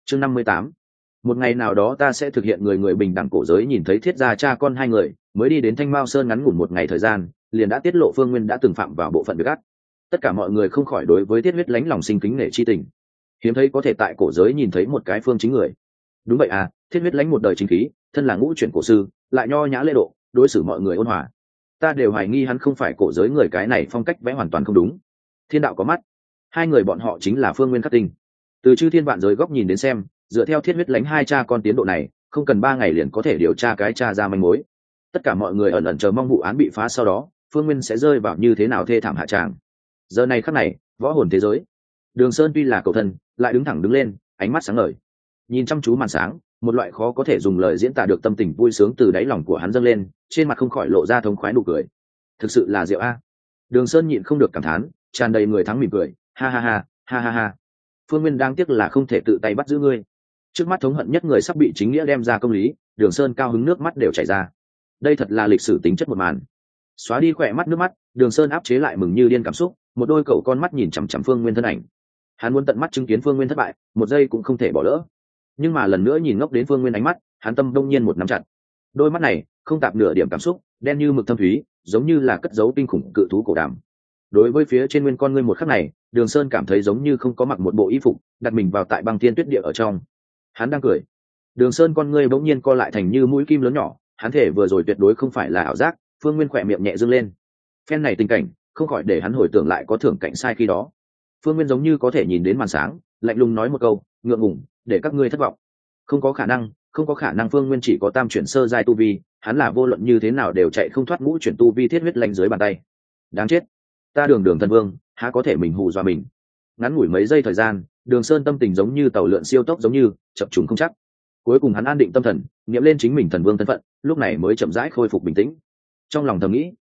Chương 58. Một ngày nào đó ta sẽ thực hiện người người bình đẳng cổ giới. Nhìn thấy Thiết gia cha con hai người mới đi đến Thanh Mao Sơn ngắn ngủn một ngày thời gian, liền đã tiết lộ Phương Nguyên đã từng phạm vào bộ phận việc ác. Tất cả mọi người không khỏi đối với Thiết Huyết lánh lòng sinh kính nể chi tình. Hiếm thấy có thể tại cổ giới nhìn thấy một cái Phương chính người. Đúng vậy à, Thiết Huyết lánh một đời chính khí, thân là ngũ chuyển cổ sư, lại nho nhã lễ độ, đối xử mọi người ôn hòa. Ta đều hoài nghi hắn không phải cổ giới người, cái này phong cách vẽ hoàn toàn không đúng. Thiên đạo có mắt, hai người bọn họ chính là Phương Nguyên khắc tinh. Từ chư thiên vạn giới góc nhìn đến xem, dựa theo Thiết Huyết lánh hai cha con tiến độ này, không cần 3 ngày liền có thể điều tra cái cha ra manh mối. Tất cả mọi người ẩn ẩn chờ mong vụ án bị phá sau đó Phương Nguyên sẽ rơi vào như thế nào thê thảm hạ tràng. Giờ này khắc này, võ hồn thế giới, Đường Sơn tuy là cầu thân, lại đứng thẳng đứng lên, ánh mắt sáng ngời, nhìn chăm chú màn sáng, một loại khó có thể dùng lời diễn tả được tâm tình vui sướng từ đáy lòng của hắn dâng lên, trên mặt không khỏi lộ ra thống khoái nụ cười. Thực sự là diệu a. Đường Sơn nhịn không được cảm thán, tràn đầy người thắng mỉm cười, ha ha ha, ha ha ha. Phương Nguyên đáng tiếc là không thể tự tay bắt giữ ngươi. Trước mắt thống hận nhất người sắp bị chính nghĩa đem ra công lý, Đường Sơn cao hứng nước mắt đều chảy ra. Đây thật là lịch sử tính chất một màn. Xóa đi khỏe mắt nước mắt, Đường Sơn áp chế lại mừng như điên cảm xúc, một đôi cậu con mắt nhìn chằm chằm Phương Nguyên thân ảnh. Hắn muốn tận mắt chứng kiến Phương Nguyên thất bại, một giây cũng không thể bỏ lỡ. Nhưng mà lần nữa nhìn ngốc đến Phương Nguyên ánh mắt, hắn tâm đông nhiên một nắm chặt. Đôi mắt này không tạp nửa điểm cảm xúc, đen như mực thâm thúy, giống như là cất giấu kinh khủng cự thú cổ đàm. Đối với phía trên nguyên con ngươi một khắc này, Đường Sơn cảm thấy giống như không có mặc một bộ y phục, đặt mình vào tại băng thiên tuyết địa ở trong. Hắn đang cười. Đường Sơn con ngươi bỗng nhiên co lại thành như mũi kim lớn nhỏ, hắn thể vừa rồi tuyệt đối không phải là ảo giác. Phương Nguyên khỏe miệng nhẹ dương lên. Phen này tình cảnh không khỏi để hắn hồi tưởng lại có thưởng cảnh sai khi đó. Phương Nguyên giống như có thể nhìn đến màn sáng, lạnh lùng nói một câu, ngượng ngùng để các ngươi thất vọng. Không có khả năng, không có khả năng. Phương Nguyên chỉ có tam chuyển sơ giai tu vi, hắn là vô luận như thế nào đều chạy không thoát ngũ chuyển tu vi Thiết Huyết lạnh dưới bàn tay. Đáng chết, ta Đường Đường thần vương há có thể mình hù dọa mình. Ngắn ngủi mấy giây thời gian, Đường Sơn tâm tình giống như tàu lượn siêu tốc, giống như chập trùng không chắc. Cuối cùng hắn an định tâm thần, nghiệm lên chính mình thần vương thân phận, lúc này mới chậm rãi khôi phục bình tĩnh. Trong lòng thầm nghĩ,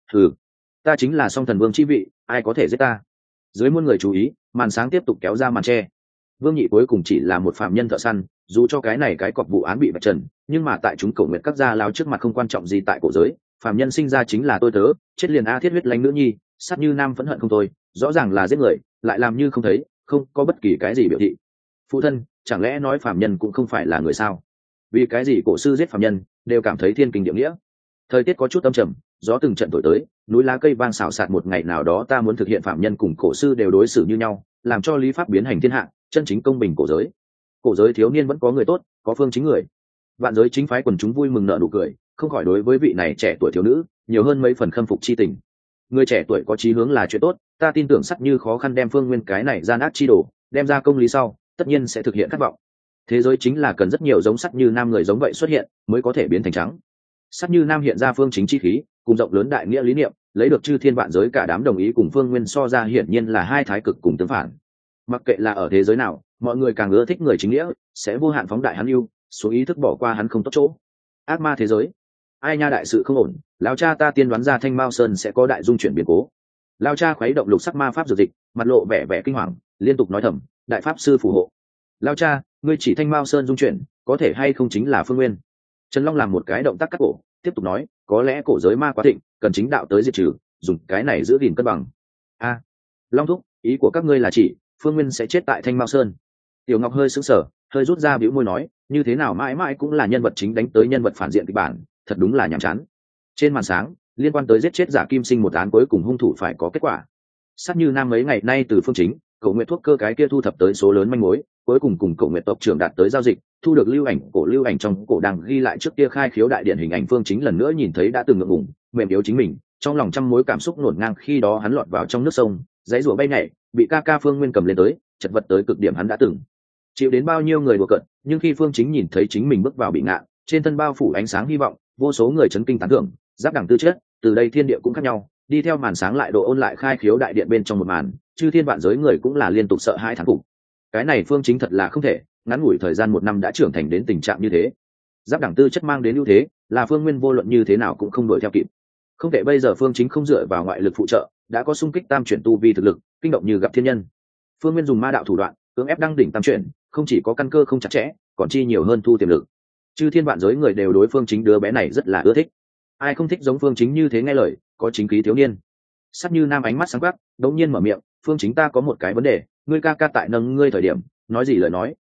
ta chính là song thần vương chi vị, ai có thể giết ta. Dưới muôn người chú ý, màn sáng tiếp tục kéo ra màn tre. Vương Nhị cuối cùng chỉ là một phạm nhân thợ săn, dù cho cái này cái cọc vụ án bị vạch trần, nhưng mà tại chúng Cổ Nguyệt các gia lao trước mặt không quan trọng gì tại cổ giới. Phạm nhân sinh ra chính là tôi tớ, chết liền a. Thiết Huyết lánh nữ nhi, sát như nam phẫn hận không thôi, rõ ràng là giết người, lại làm như không thấy, không có bất kỳ cái gì biểu thị. Phụ thân, chẳng lẽ nói phạm nhân cũng không phải là người sao? Vì cái gì cổ sư giết phạm nhân đều cảm thấy thiên kinh địa nghĩa? Thời tiết có chút âm trầm, gió từng trận thổi tới, núi lá cây vang xào xạc. Một ngày nào đó ta muốn thực hiện phạm nhân cùng cổ sư đều đối xử như nhau, làm cho lý pháp biến hành thiên hạ, chân chính công bình cổ giới. Cổ giới thiếu niên vẫn có người tốt, có phương chính người. Vạn giới chính phái quần chúng vui mừng nở nụ cười, không khỏi đối với vị này trẻ tuổi thiếu nữ nhiều hơn mấy phần khâm phục chi tình. Người trẻ tuổi có chí hướng là chuyện tốt, ta tin tưởng sắc như khó khăn đem Phương Nguyên cái này gian ác chi đồ đem ra công lý sau, tất nhiên sẽ thực hiện khát vọng. Thế giới chính là cần rất nhiều giống sắc như nam người giống vậy xuất hiện, mới có thể biến thành trắng. Sắc như nam hiện ra phương chính chi khí, cùng rộng lớn đại nghĩa lý niệm, lấy được chư thiên vạn giới cả đám đồng ý cùng Phương Nguyên so ra, hiển nhiên là hai thái cực cùng tương phản. Mặc kệ là ở thế giới nào, mọi người càng ưa thích người chính nghĩa, sẽ vô hạn phóng đại hắn ưu, xuống ý thức bỏ qua hắn không tốt chỗ. Ác ma thế giới, ai nha, đại sự không ổn, lão cha ta tiên đoán ra Thanh Mao Sơn sẽ có đại dung chuyển biến cố. Lão cha khuấy động lục sắc ma pháp dược dịch, mặt lộ vẻ vẻ kinh hoàng, liên tục nói thầm, đại pháp sư phù hộ. Lão cha, ngươi chỉ Thanh Mao Sơn dung chuyển, có thể hay không chính là Phương Nguyên? Trần Long làm một cái động tác cắt cổ, tiếp tục nói, có lẽ cổ giới ma quá thịnh, cần chính đạo tới diệt trừ, dùng cái này giữ gìn cân bằng. A, Long thúc, ý của các ngươi là chỉ Phương Nguyên sẽ chết tại Thanh Mao Sơn? Tiểu Ngọc hơi sững sờ, hơi rút ra bĩu môi nói, như thế nào mãi mãi cũng là nhân vật chính đánh tới nhân vật phản diện kịch bản, thật đúng là nhàm chán. Trên màn sáng, liên quan tới giết chết Giả Kim Sinh một án cuối cùng hung thủ phải có kết quả. Sát như nam mấy ngày nay từ phương chính, Cổ Nguyệt thuốc cơ cái kia thu thập tới số lớn manh mối, cuối cùng cùng Cổ Nguyệt tộc trưởng đạt tới giao dịch, thu được lưu ảnh trong cổ đang ghi lại trước kia khai khiếu đại điện hình ảnh phương chính, lần nữa nhìn thấy đã từng ngượng ngùng, mềm yếu chính mình, trong lòng trăm mối cảm xúc ngổn ngang. Khi đó hắn lọt vào trong nước sông, dãy rủa bay nhảy, bị ca ca Phương Nguyên cầm lên tới, chật vật tới cực điểm. Hắn đã từng chịu đến bao nhiêu người đùa cợt, nhưng khi phương chính nhìn thấy chính mình bước vào bị ngạn, trên thân bao phủ ánh sáng hy vọng, vô số người chấn kinh tán thưởng, giáp đẳng tư chất, từ đây thiên địa cũng khác nhau. Đi theo màn sáng lại độ ôn lại khai khiếu đại điện bên trong một màn, chư thiên vạn giới người cũng là liên tục sợ hãi thán phục. Cái này phương chính thật là không thể, ngắn ngủi thời gian 1 năm đã trưởng thành đến tình trạng như thế. Giáp đẳng tư chất mang đến ưu thế, là Phương Nguyên vô luận như thế nào cũng không đuổi theo kịp. Không thể bây giờ phương chính không dựa vào ngoại lực phụ trợ, đã có xung kích tam chuyển tu vi thực lực, kinh động như gặp thiên nhân. Phương Nguyên dùng ma đạo thủ đoạn, cưỡng ép đăng đỉnh tam chuyển, không chỉ có căn cơ không chặt chẽ, còn chi nhiều hơn thu tiềm lực. Chư thiên vạn giới người đều đối phương chính đứa bé này rất là ưa thích. Ai không thích giống phương chính như thế nghe lời, có chính khí thiếu niên. Sắc như nam ánh mắt sáng quắc, đống nhiên mở miệng, phương chính ta có một cái vấn đề, ngươi ca ca tại nâng ngươi thời điểm nói gì lời nói?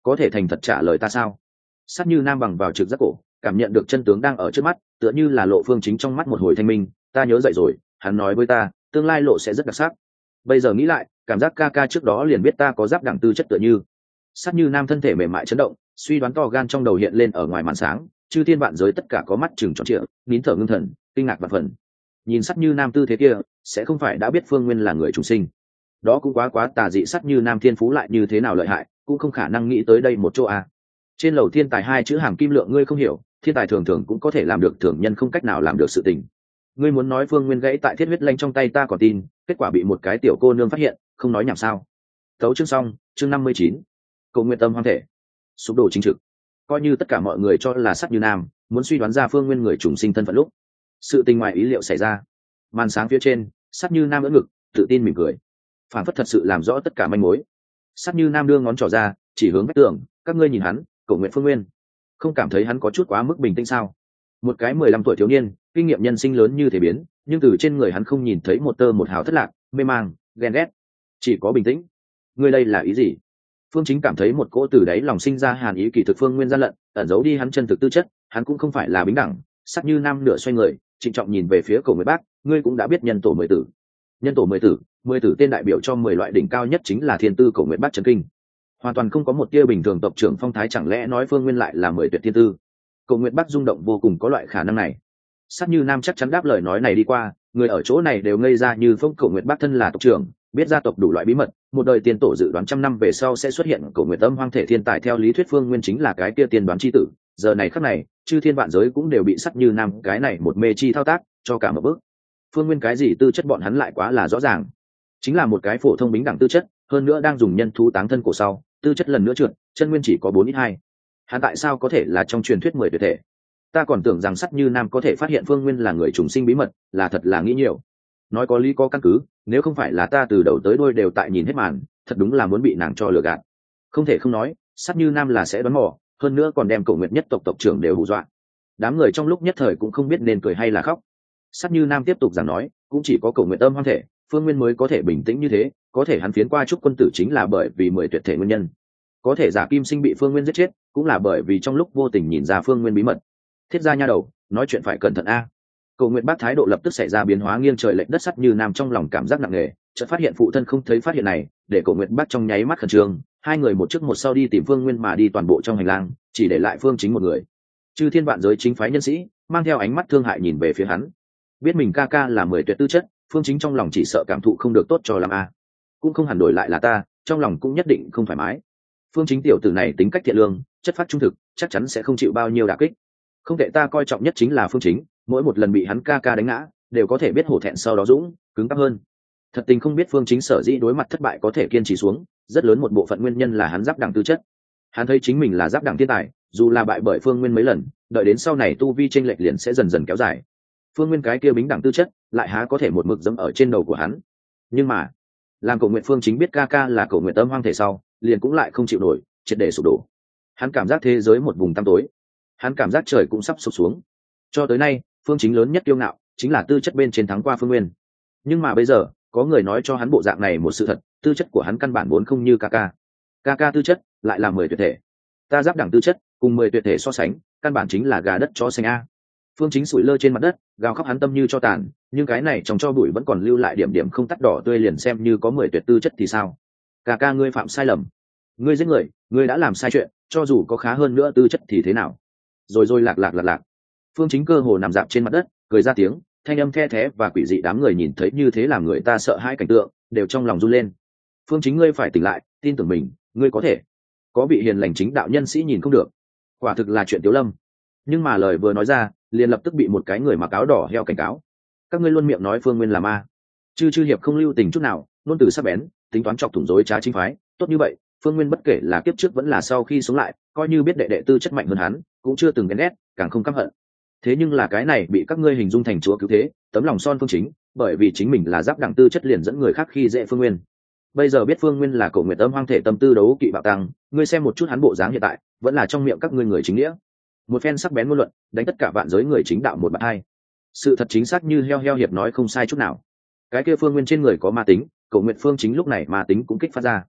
có thể thành thật trả lời ta sao? Sát Như Nam bằng vào trực giác cổ, cảm nhận được chân tướng đang ở trước mắt, tựa như là Lộ Phương Chính trong mắt một hồi thanh minh. Ta nhớ dậy rồi, hắn nói với ta, tương lai Lộ sẽ rất đặc sắc. Bây giờ nghĩ lại, cảm giác ca ca trước đó liền biết ta có giáp đẳng tư chất tựa như. Sát Như Nam thân thể mềm mại chấn động, suy đoán to gan trong đầu hiện lên ở ngoài màn sáng, chư thiên vạn giới tất cả có mắt chừng tròn trịa, nín thở ngưng thần, kinh ngạc vạn phần. Nhìn Sát Như Nam tư thế kia, sẽ không phải đã biết Phương Nguyên là người trùng sinh. Đó cũng quá tà dị. Sát Như Nam thiên phú lại như thế nào lợi hại, cũng không khả năng nghĩ tới đây một chỗ à. Trên lầu thiên tài hai chữ hàm kim lượng ngươi không hiểu, thiên tài thường thường cũng có thể làm được thường nhân không cách nào làm được sự tình. Ngươi muốn nói Phương Nguyên gãy tại thiết huyết lanh trong tay ta còn tin, kết quả bị một cái tiểu cô nương phát hiện, không nói nhảm sao? Tấu chương xong, chương 59. Cầu nguyện tâm hoang thể. Sụp đổ chính trực. Coi như tất cả mọi người cho là Sát Như Nam muốn suy đoán ra Phương Nguyên người trùng sinh thân phận lúc, sự tình ngoài ý liệu xảy ra. Màn sáng phía trên, Sát Như Nam ưỡn ngực, tự tin mỉm cười, phản phất thật sự làm rõ tất cả manh mối. Sát Như Nam đưa ngón trỏ ra, chỉ hướng vách tường, các ngươi nhìn hắn, cầu nguyện Phương Nguyên, không cảm thấy hắn có chút quá mức bình tĩnh sao? Một cái 15 tuổi thiếu niên, kinh nghiệm nhân sinh lớn như thế biến, nhưng từ trên người hắn không nhìn thấy một tơ một hào thất lạc, mê mang, ghen ghét, chỉ có bình tĩnh. Ngươi đây là ý gì? Phương Chính cảm thấy một cỗ từ đáy lòng sinh ra hàn ý. Kỳ thực Phương Nguyên gian lận, ẩn giấu đi hắn chân thực tư chất, hắn cũng không phải là bình đẳng. Sắc Như Nam nửa xoay người, trịnh trọng nhìn về phía Cổ Nguyệt Bác, ngươi cũng đã biết nhân tổ 10 tử. Nhân tổ 10 tử tên đại biểu cho 10 loại đỉnh cao nhất chính là thiên tư Cổ Nguyệt Bác chấn kinh. Hoàn toàn không có một tia bình thường tộc trưởng phong thái, chẳng lẽ nói Phương Nguyên lại là 10 tuyệt thiên tư? Cổ Nguyệt Bác rung động vô cùng, có loại khả năng này. Sắc Như Nam chắc chắn đáp lời nói này đi qua, người ở chỗ này đều ngây ra như phỗng. Cổ Nguyệt Bác thân là tộc trưởng, biết gia tộc đủ loại bí mật, một đời tiên tổ dự đoán 100 năm về sau sẽ xuất hiện Cổ Nguyệt Âm hoang thể thiên tài. Theo lý thuyết Phương Nguyên chính là cái kia tiên đoán chi tử, giờ này khắc này chư thiên vạn giới cũng đều bị Sắc Như Nam cái này một mê chi thao tác cho cả một bước. Phương Nguyên cái gì tư chất bọn hắn lại quá là rõ ràng, chính là một cái phổ thông bính đẳng tư chất, hơn nữa đang dùng nhân thú táng thân cổ sau, tư chất lần nữa trượt, chân nguyên chỉ có 4x2. Hắn tại sao có thể là trong truyền thuyết 10 tuyệt thể? Ta còn tưởng rằng Sắc Như Nam có thể phát hiện Phương Nguyên là người trùng sinh bí mật, là thật là nghĩ nhiều. Nói có lý có căn cứ, nếu không phải là ta từ đầu tới đuôi đều tại nhìn hết màn, thật đúng là muốn bị nàng cho lừa gạt. Không thể không nói, Sắc Như Nam là sẽ đoán mò, hơn nữa còn đem Cổ Nguyệt nhất tộc tộc trưởng đều hù dọa. Đám người trong lúc nhất thời cũng không biết nên cười hay là khóc. Sắc Như Nam tiếp tục giảng nói, cũng chỉ có Cổ Nguyệt Âm hoang thể, Phương Nguyên mới có thể bình tĩnh như thế, có thể hắn phiến qua Trúc Quân Tử chính là bởi vì 10 tuyệt thể nguyên nhân. Có thể giả Kim Sinh bị Phương Nguyên giết chết, cũng là bởi vì trong lúc vô tình nhìn ra Phương Nguyên bí mật. Thiết gia nha đầu, nói chuyện phải cẩn thận a. Cổ Nguyệt Bác thái độ lập tức xảy ra biến hóa nghiêng trời lệch đất. Sắc Như Nam trong lòng cảm giác nặng nề, chợt phát hiện phụ thân không thấy phát hiện này, để Cổ Nguyệt Bác trong nháy mắt khẩn trương. Hai người một trước một sau đi tìm Phương Nguyên, mà đi toàn bộ trong hành lang, chỉ để lại Phương Chính một người. Chư thiên vạn giới chính phái nhân sĩ mang theo ánh mắt thương hại nhìn về phía hắn, biết mình ca ca là 10 tuyệt tư chất, Phương Chính trong lòng chỉ sợ cảm thụ không được tốt cho lắm a. Cũng không hẳn đổi lại là ta, trong lòng cũng nhất định không thoải mái. Phương Chính tiểu tử này tính cách thiện lương, chất phát trung thực, chắc chắn sẽ không chịu bao nhiêu đả kích. Không tệ, ta coi trọng nhất chính là Phương Chính, mỗi một lần bị hắn ca ca đánh ngã đều có thể biết hổ thẹn sau đó dũng cứng cáp hơn. Thật tình không biết Phương Chính sở dĩ đối mặt thất bại có thể kiên trì xuống, rất lớn một bộ phận nguyên nhân là hắn giáp đẳng tư chất. Hắn thấy chính mình là giáp đẳng thiên tài, dù là bại bởi Phương Nguyên mấy lần, đợi đến sau này tu vi chênh lệch liền sẽ dần dần kéo dài. Phương Nguyên cái kia bính đẳng tư chất lại há có thể một mực dẫm ở trên đầu của hắn. Nhưng mà làm Cổ Nguyệt Phương Chính biết ca ca là Cổ Nguyệt Âm hoang thể sau, liền cũng lại không chịu nổi, triệt để sụp đổ. Hắn cảm giác thế giới một vùng tăm tối, hắn cảm giác trời cũng sắp sụp xuống. Cho tới nay Phương Chính lớn nhất kiêu ngạo chính là tư chất bên trên thắng qua Phương Nguyên, nhưng mà bây giờ có người nói cho hắn bộ dạng này một sự thật, tư chất của hắn căn bản vốn không như ca ca tư chất lại là 10 tuyệt thể. Ta giáp đẳng tư chất cùng 10 tuyệt thể so sánh, căn bản chính là gà đất chó xanh a. Phương Chính sủi lơ trên mặt đất, gào khóc, hắn tâm như cho tàn, nhưng cái này trong cho bụi vẫn còn lưu lại điểm điểm không tắt đỏ tươi, liền xem như có 10 tuyệt tư chất thì sao? Ca ngươi phạm sai lầm, ngươi giết người, ngươi đã làm sai chuyện, cho dù có khá hơn nữa tư chất thì thế nào? Rồi lạc. Phương Chính cơ hồ nằm dạp trên mặt đất, cười ra tiếng, thanh âm the thé và quỷ dị. Đám người nhìn thấy như thế làm người ta sợ hãi cảnh tượng, đều trong lòng run lên. Phương Chính, ngươi phải tỉnh lại, tin tưởng mình, ngươi có thể. Có vị hiền lành chính đạo nhân sĩ nhìn không được, quả thực là chuyện Tiếu Lâm. Nhưng mà lời vừa nói ra, liền lập tức bị một cái người mặc áo đỏ heo cảnh cáo. Các ngươi luôn miệng nói Phương Nguyên là ma, chư hiệp không lưu tình chút nào, luôn từ sắc bén, tính toán chọc thủng dối trá chính phái. Tốt như vậy, Phương Nguyên bất kể là kiếp trước vẫn là sau khi sống lại, coi như biết đệ đệ tư chất mạnh hơn hắn, cũng chưa từng ghen ghét, càng không căm hận. Thế nhưng là cái này bị các ngươi hình dung thành chúa cứu thế, tấm lòng son Phương Chính, bởi vì chính mình là giáp đẳng tư chất liền dẫn người khác khi dễ Phương Nguyên. Bây giờ biết Phương Nguyên là Cổ Nguyệt Âm hoang thể, tâm tư đấu kỵ bạo tăng, ngươi xem một chút hắn bộ dáng hiện tại, vẫn là trong miệng các ngươi người chính nghĩa. Một phen sắc bén ngôn luận, đánh tất cả vạn giới người chính đạo một bạt hai. Sự thật chính xác như heo hiệp nói không sai chút nào. Cái kia Phương Nguyên trên người có ma tính, Cổ Nguyệt Phương Chính lúc này ma tính cũng kích phát ra.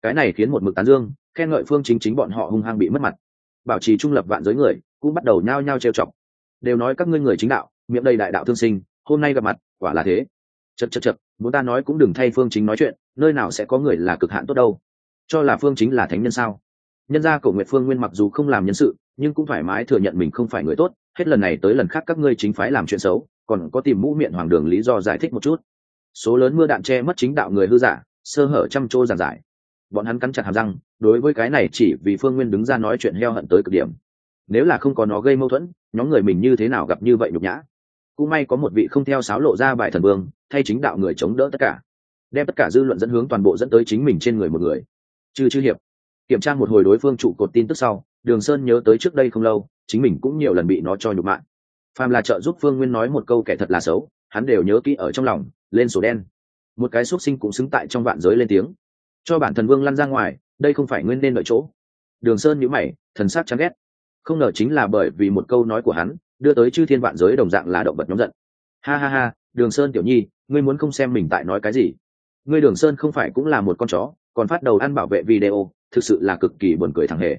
cái này khiến một mực tán dương khen ngợi phương chính chính bọn họ hung hăng bị mất mặt. Bảo trì trung lập vạn giới người cũng bắt đầu nhao nhao trêu chọc, đều nói các ngươi người chính đạo miệng đầy đại đạo thương sinh, hôm nay gặp mặt quả là thế. Chật, muốn ta nói cũng đừng thay phương chính nói chuyện, nơi nào sẽ có người là cực hạn tốt đâu, cho là phương chính là thánh nhân sao? Nhân gia Cổ Nguyệt Phương Nguyên mặc dù không làm nhân sự, nhưng cũng thoải mái thừa nhận mình không phải người tốt, hết lần này tới lần khác các ngươi chính phái làm chuyện xấu, còn có tìm mũ miệng hoàng đường lý do giải thích một chút. Số lớn mưa đạn che mất chính đạo người hư giả, sơ hở trăm trô giảng giải. Bọn hắn cắn chặt hàm răng, đối với cái này chỉ vì Phương Nguyên đứng ra nói chuyện heo hận tới cực điểm. Nếu là không có nó gây mâu thuẫn, nhóm người mình như thế nào gặp như vậy nhục nhã. Cũng may có một vị không theo sáo lộ ra bài thần vương, thay chính đạo người chống đỡ tất cả, đem tất cả dư luận dẫn hướng toàn bộ dẫn tới chính mình trên người một người. Chư hiệp kiểm tra một hồi đối phương trụ cột tin tức sau, Đường Sơn nhớ tới trước đây không lâu chính mình cũng nhiều lần bị nó cho nhục mạ. Phàm là trợ giúp Phương Nguyên nói một câu kẻ thật là xấu, hắn đều nhớ kỹ ở trong lòng, lên sổ đen. Một cái xuất sinh cũng xứng tại trong vạn giới lên tiếng, cho bản thần vương lăn ra ngoài, đây không phải nguyên nên đợi chỗ. Đường Sơn nhíu mày, thần sắc chán ghét. Không ngờ chính là bởi vì một câu nói của hắn, đưa tới chư thiên vạn giới đồng dạng là động vật nhóm giận. Ha, Đường Sơn tiểu nhi, ngươi muốn không xem mình tại nói cái gì? Ngươi Đường Sơn không phải cũng là một con chó, còn phát đầu ăn bảo vệ video, thực sự là cực kỳ buồn cười thằng hề.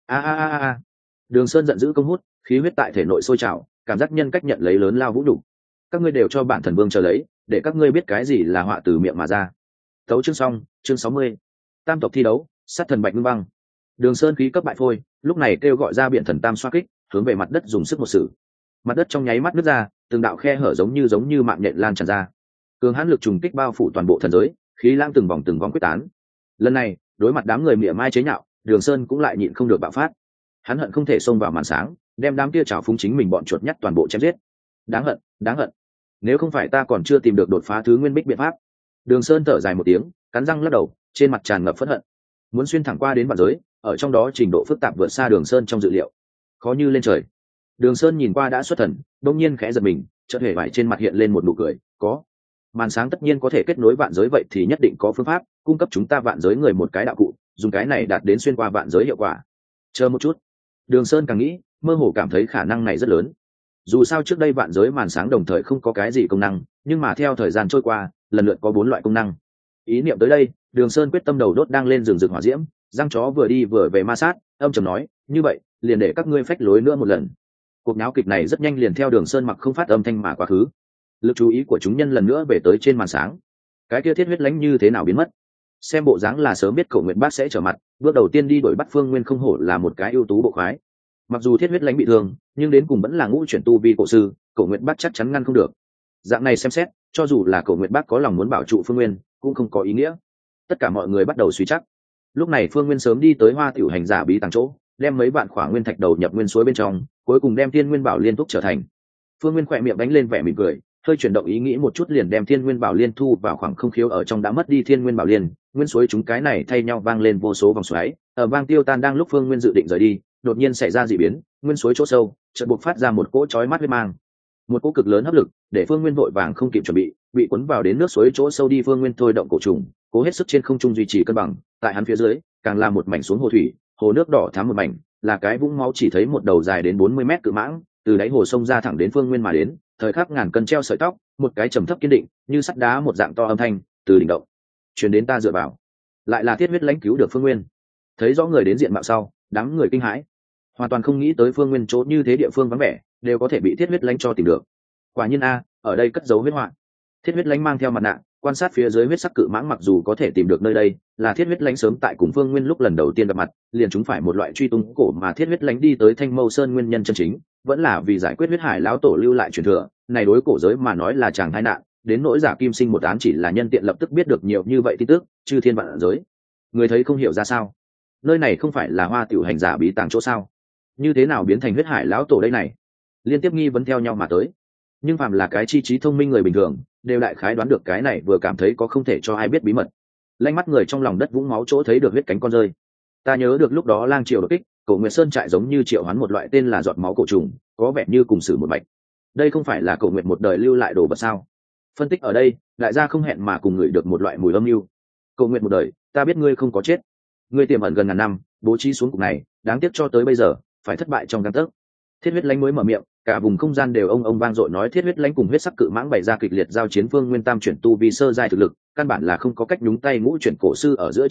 A. Đường Sơn giận dữ công hút, khí huyết tại thể nội sôi trào, cảm giác nhân cách nhận lấy lớn lao vũ đủ. Các ngươi đều cho bản thần vương chờ lấy, để các ngươi biết cái gì là họa từ miệng mà ra. Tấu chương xong, chương 60. Tam tộc thi đấu, sát thần bạch ngưng băng. Đường Sơn khí cấp bại phôi, lúc này kêu gọi ra biển thần tam xoa kích, hướng về mặt đất dùng sức một sử. Mặt đất trong nháy mắt nứt ra, từng đạo khe hở giống như mạng nhện lan tràn ra. Cường hãn lực trùng kích bao phủ toàn bộ thần giới, khí lãng từng vòng quyết tán. Lần này, đối mặt đám người mỉa mai chế nhạo, Đường Sơn cũng lại nhịn không được bạo phát. Hắn hận không thể xông vào màn sáng, đem đám kia trào phúng chính mình bọn chuột nhắt toàn bộ chém giết. Đáng hận. Nếu không phải ta còn chưa tìm được đột phá thứ nguyên bích biện pháp. Đường Sơn thở dài một tiếng, cắn răng lắc đầu, trên mặt tràn ngập phẫn hận. Muốn xuyên thẳng qua đến vạn giới, ở trong đó trình độ phức tạp vượt xa Đường Sơn trong dự liệu, khó như lên trời. Đường Sơn nhìn qua đã xuất thần, đột nhiên khẽ giật mình, chợt hề vải trên mặt hiện lên một nụ cười, có. Màn sáng tất nhiên có thể kết nối vạn giới, vậy thì nhất định có phương pháp cung cấp chúng ta vạn giới người một cái đạo cụ, dùng cái này đạt đến xuyên qua vạn giới hiệu quả. Chờ một chút. Đường Sơn càng nghĩ, mơ hồ cảm thấy khả năng này rất lớn. Dù sao trước đây vạn giới màn sáng đồng thời không có cái gì công năng, nhưng mà theo thời gian trôi qua, lần lượt có 4 loại công năng. Ý niệm tới đây, Đường Sơn quyết tâm đầu đốt đang lên rừng rực hỏa diễm, răng chó vừa đi vừa về ma sát, âm trầm nói, như vậy, liền để các ngươi phách lối nữa một lần. Cuộc náo kịch này rất nhanh liền theo Đường Sơn mặc không phát âm thanh mà quá khứ. Lực chú ý của chúng nhân lần nữa về tới trên màn sáng. Cái kia thiết huyết lãnh như thế nào biến mất? Xem bộ dáng là sớm biết Cổ Nguyệt Bác sẽ trở mặt, bước đầu tiên đi đuổi bắt Phương Nguyên không hổ là một cái ưu tú bộ khoái. Mặc dù thiết huyết lãnh bị thương, nhưng đến cùng vẫn là ngũ chuyển tu vi cổ sư, Cổ Nguyệt Bác chắc chắn ngăn không được. Dạng này xem xét, cho dù là Cổ Nguyệt Bác có lòng muốn bảo trụ Phương Nguyên, cũng không có ý nghĩa. Tất cả mọi người bắt đầu suy chắc. Lúc này Phương Nguyên sớm đi tới Hoa Tiểu Hành giả bí tàng chỗ, đem mấy vạn khỏa nguyên thạch đầu nhập nguyên suối bên trong, cuối cùng đem Thiên Nguyên Bảo Liên thúc trở thành. Phương Nguyên khỏe miệng đánh lên vẻ mỉm cười, hơi chuyển động ý nghĩ một chút liền đem Thiên Nguyên Bảo Liên thu vào khoảng không khiếu ở trong đã mất đi Thiên Nguyên Bảo Liên, nguyên suối chúng cái này thay nhau vang lên vô số vòng xoáy, ở vang tiêu tan. Đang lúc Phương Nguyên dự định rời đi, đột nhiên xảy ra dị biến, nguyên suối chỗ sâu chợt bộc phát ra một cỗ chói mắt huyết mang, một cỗ cực lớn hấp lực, để Phương Nguyên vội vàng không kịp chuẩn bị cuốn vào đến nước suối chỗ sâu đi. Phương Nguyên thôi động cổ trùng, cố hết sức trên không trung duy trì cân bằng, tại hắn phía dưới càng là một mảnh xuống hồ thủy, hồ nước đỏ thắm một mảnh, là cái vũng máu chỉ thấy một đầu dài đến 40 mét cự mãng từ đáy hồ sông ra thẳng đến Phương Nguyên mà đến. Thời khắc ngàn cân treo sợi tóc, một cái trầm thấp kiên định như sắt đá một dạng to âm thanh từ đỉnh động truyền đến. Ta dựa vào, lại là thiết huyết lãnh cứu được Phương Nguyên. Thấy rõ người đến diện mạo sau, đám người kinh hãi, hoàn toàn không nghĩ tới Phương Nguyên chỗ như thế địa phương vắng vẻ đều có thể bị thiết huyết lãnh cho tìm được. Quả nhiên a, ở đây cất giấu huyết họa. Thiết huyết lãnh mang theo mặt nạ, quan sát phía dưới huyết sắc cự mãng, mặc dù có thể tìm được nơi đây, là thiết huyết lãnh sớm tại cùng Phương Nguyên lúc lần đầu tiên gặp mặt, liền chúng phải một loại truy tung cổ mà thiết huyết lãnh đi tới Thanh Mâu Sơn nguyên nhân chân chính, vẫn là vì giải quyết huyết hải lão tổ lưu lại truyền thừa, này đối cổ giới mà nói là chàng tai nạn, đến nỗi giả kim sinh một án chỉ là nhân tiện lập tức biết được nhiều như vậy tin tức, chư thiên vạn giới. Người thấy không hiểu ra sao? Nơi này không phải là Hoa Tiểu Hành giả bí tàng chỗ sao? Như thế nào biến thành huyết hải lão tổ đây này? Liên tiếp nghi vấn theo nhau mà tới. Nhưng phàm là cái chi trí thông minh người bình thường, đều đại khái đoán được cái này, vừa cảm thấy có không thể cho ai biết bí mật. Lanh mắt người trong lòng đất vũng máu chỗ thấy được huyết cánh con rơi. Ta nhớ được lúc đó lang triều đột kích, Cổ Nguyệt Sơn trại giống như triệu hoán một loại tên là giọt máu cổ trùng, có vẻ như cùng sử một mạch. Đây không phải là Cổ Nguyệt một đời lưu lại đồ vật sao? Phân tích ở đây, đại gia không hẹn mà cùng ngửi được một loại mùi âm mưu. Cổ Nguyệt một đời, ta biết ngươi không có chết, ngươi tiềm ẩn gần ngàn năm, bố trí xuống cục này, đáng tiếc cho tới bây giờ phải thất bại trong gang tấc. Thiết huyết lãnh mới mở miệng, cả vùng không gian đều ông vang dội nói thiết huyết lãnh cùng huyết sắc cự mãng bày ra kịch liệt giao chiến. Phương Nguyên tam chuyển tu vi sơ giai thực lực, căn bản là không có cách nhúng tay ngũ chuyển cổ sư ở giữa chiến đấu,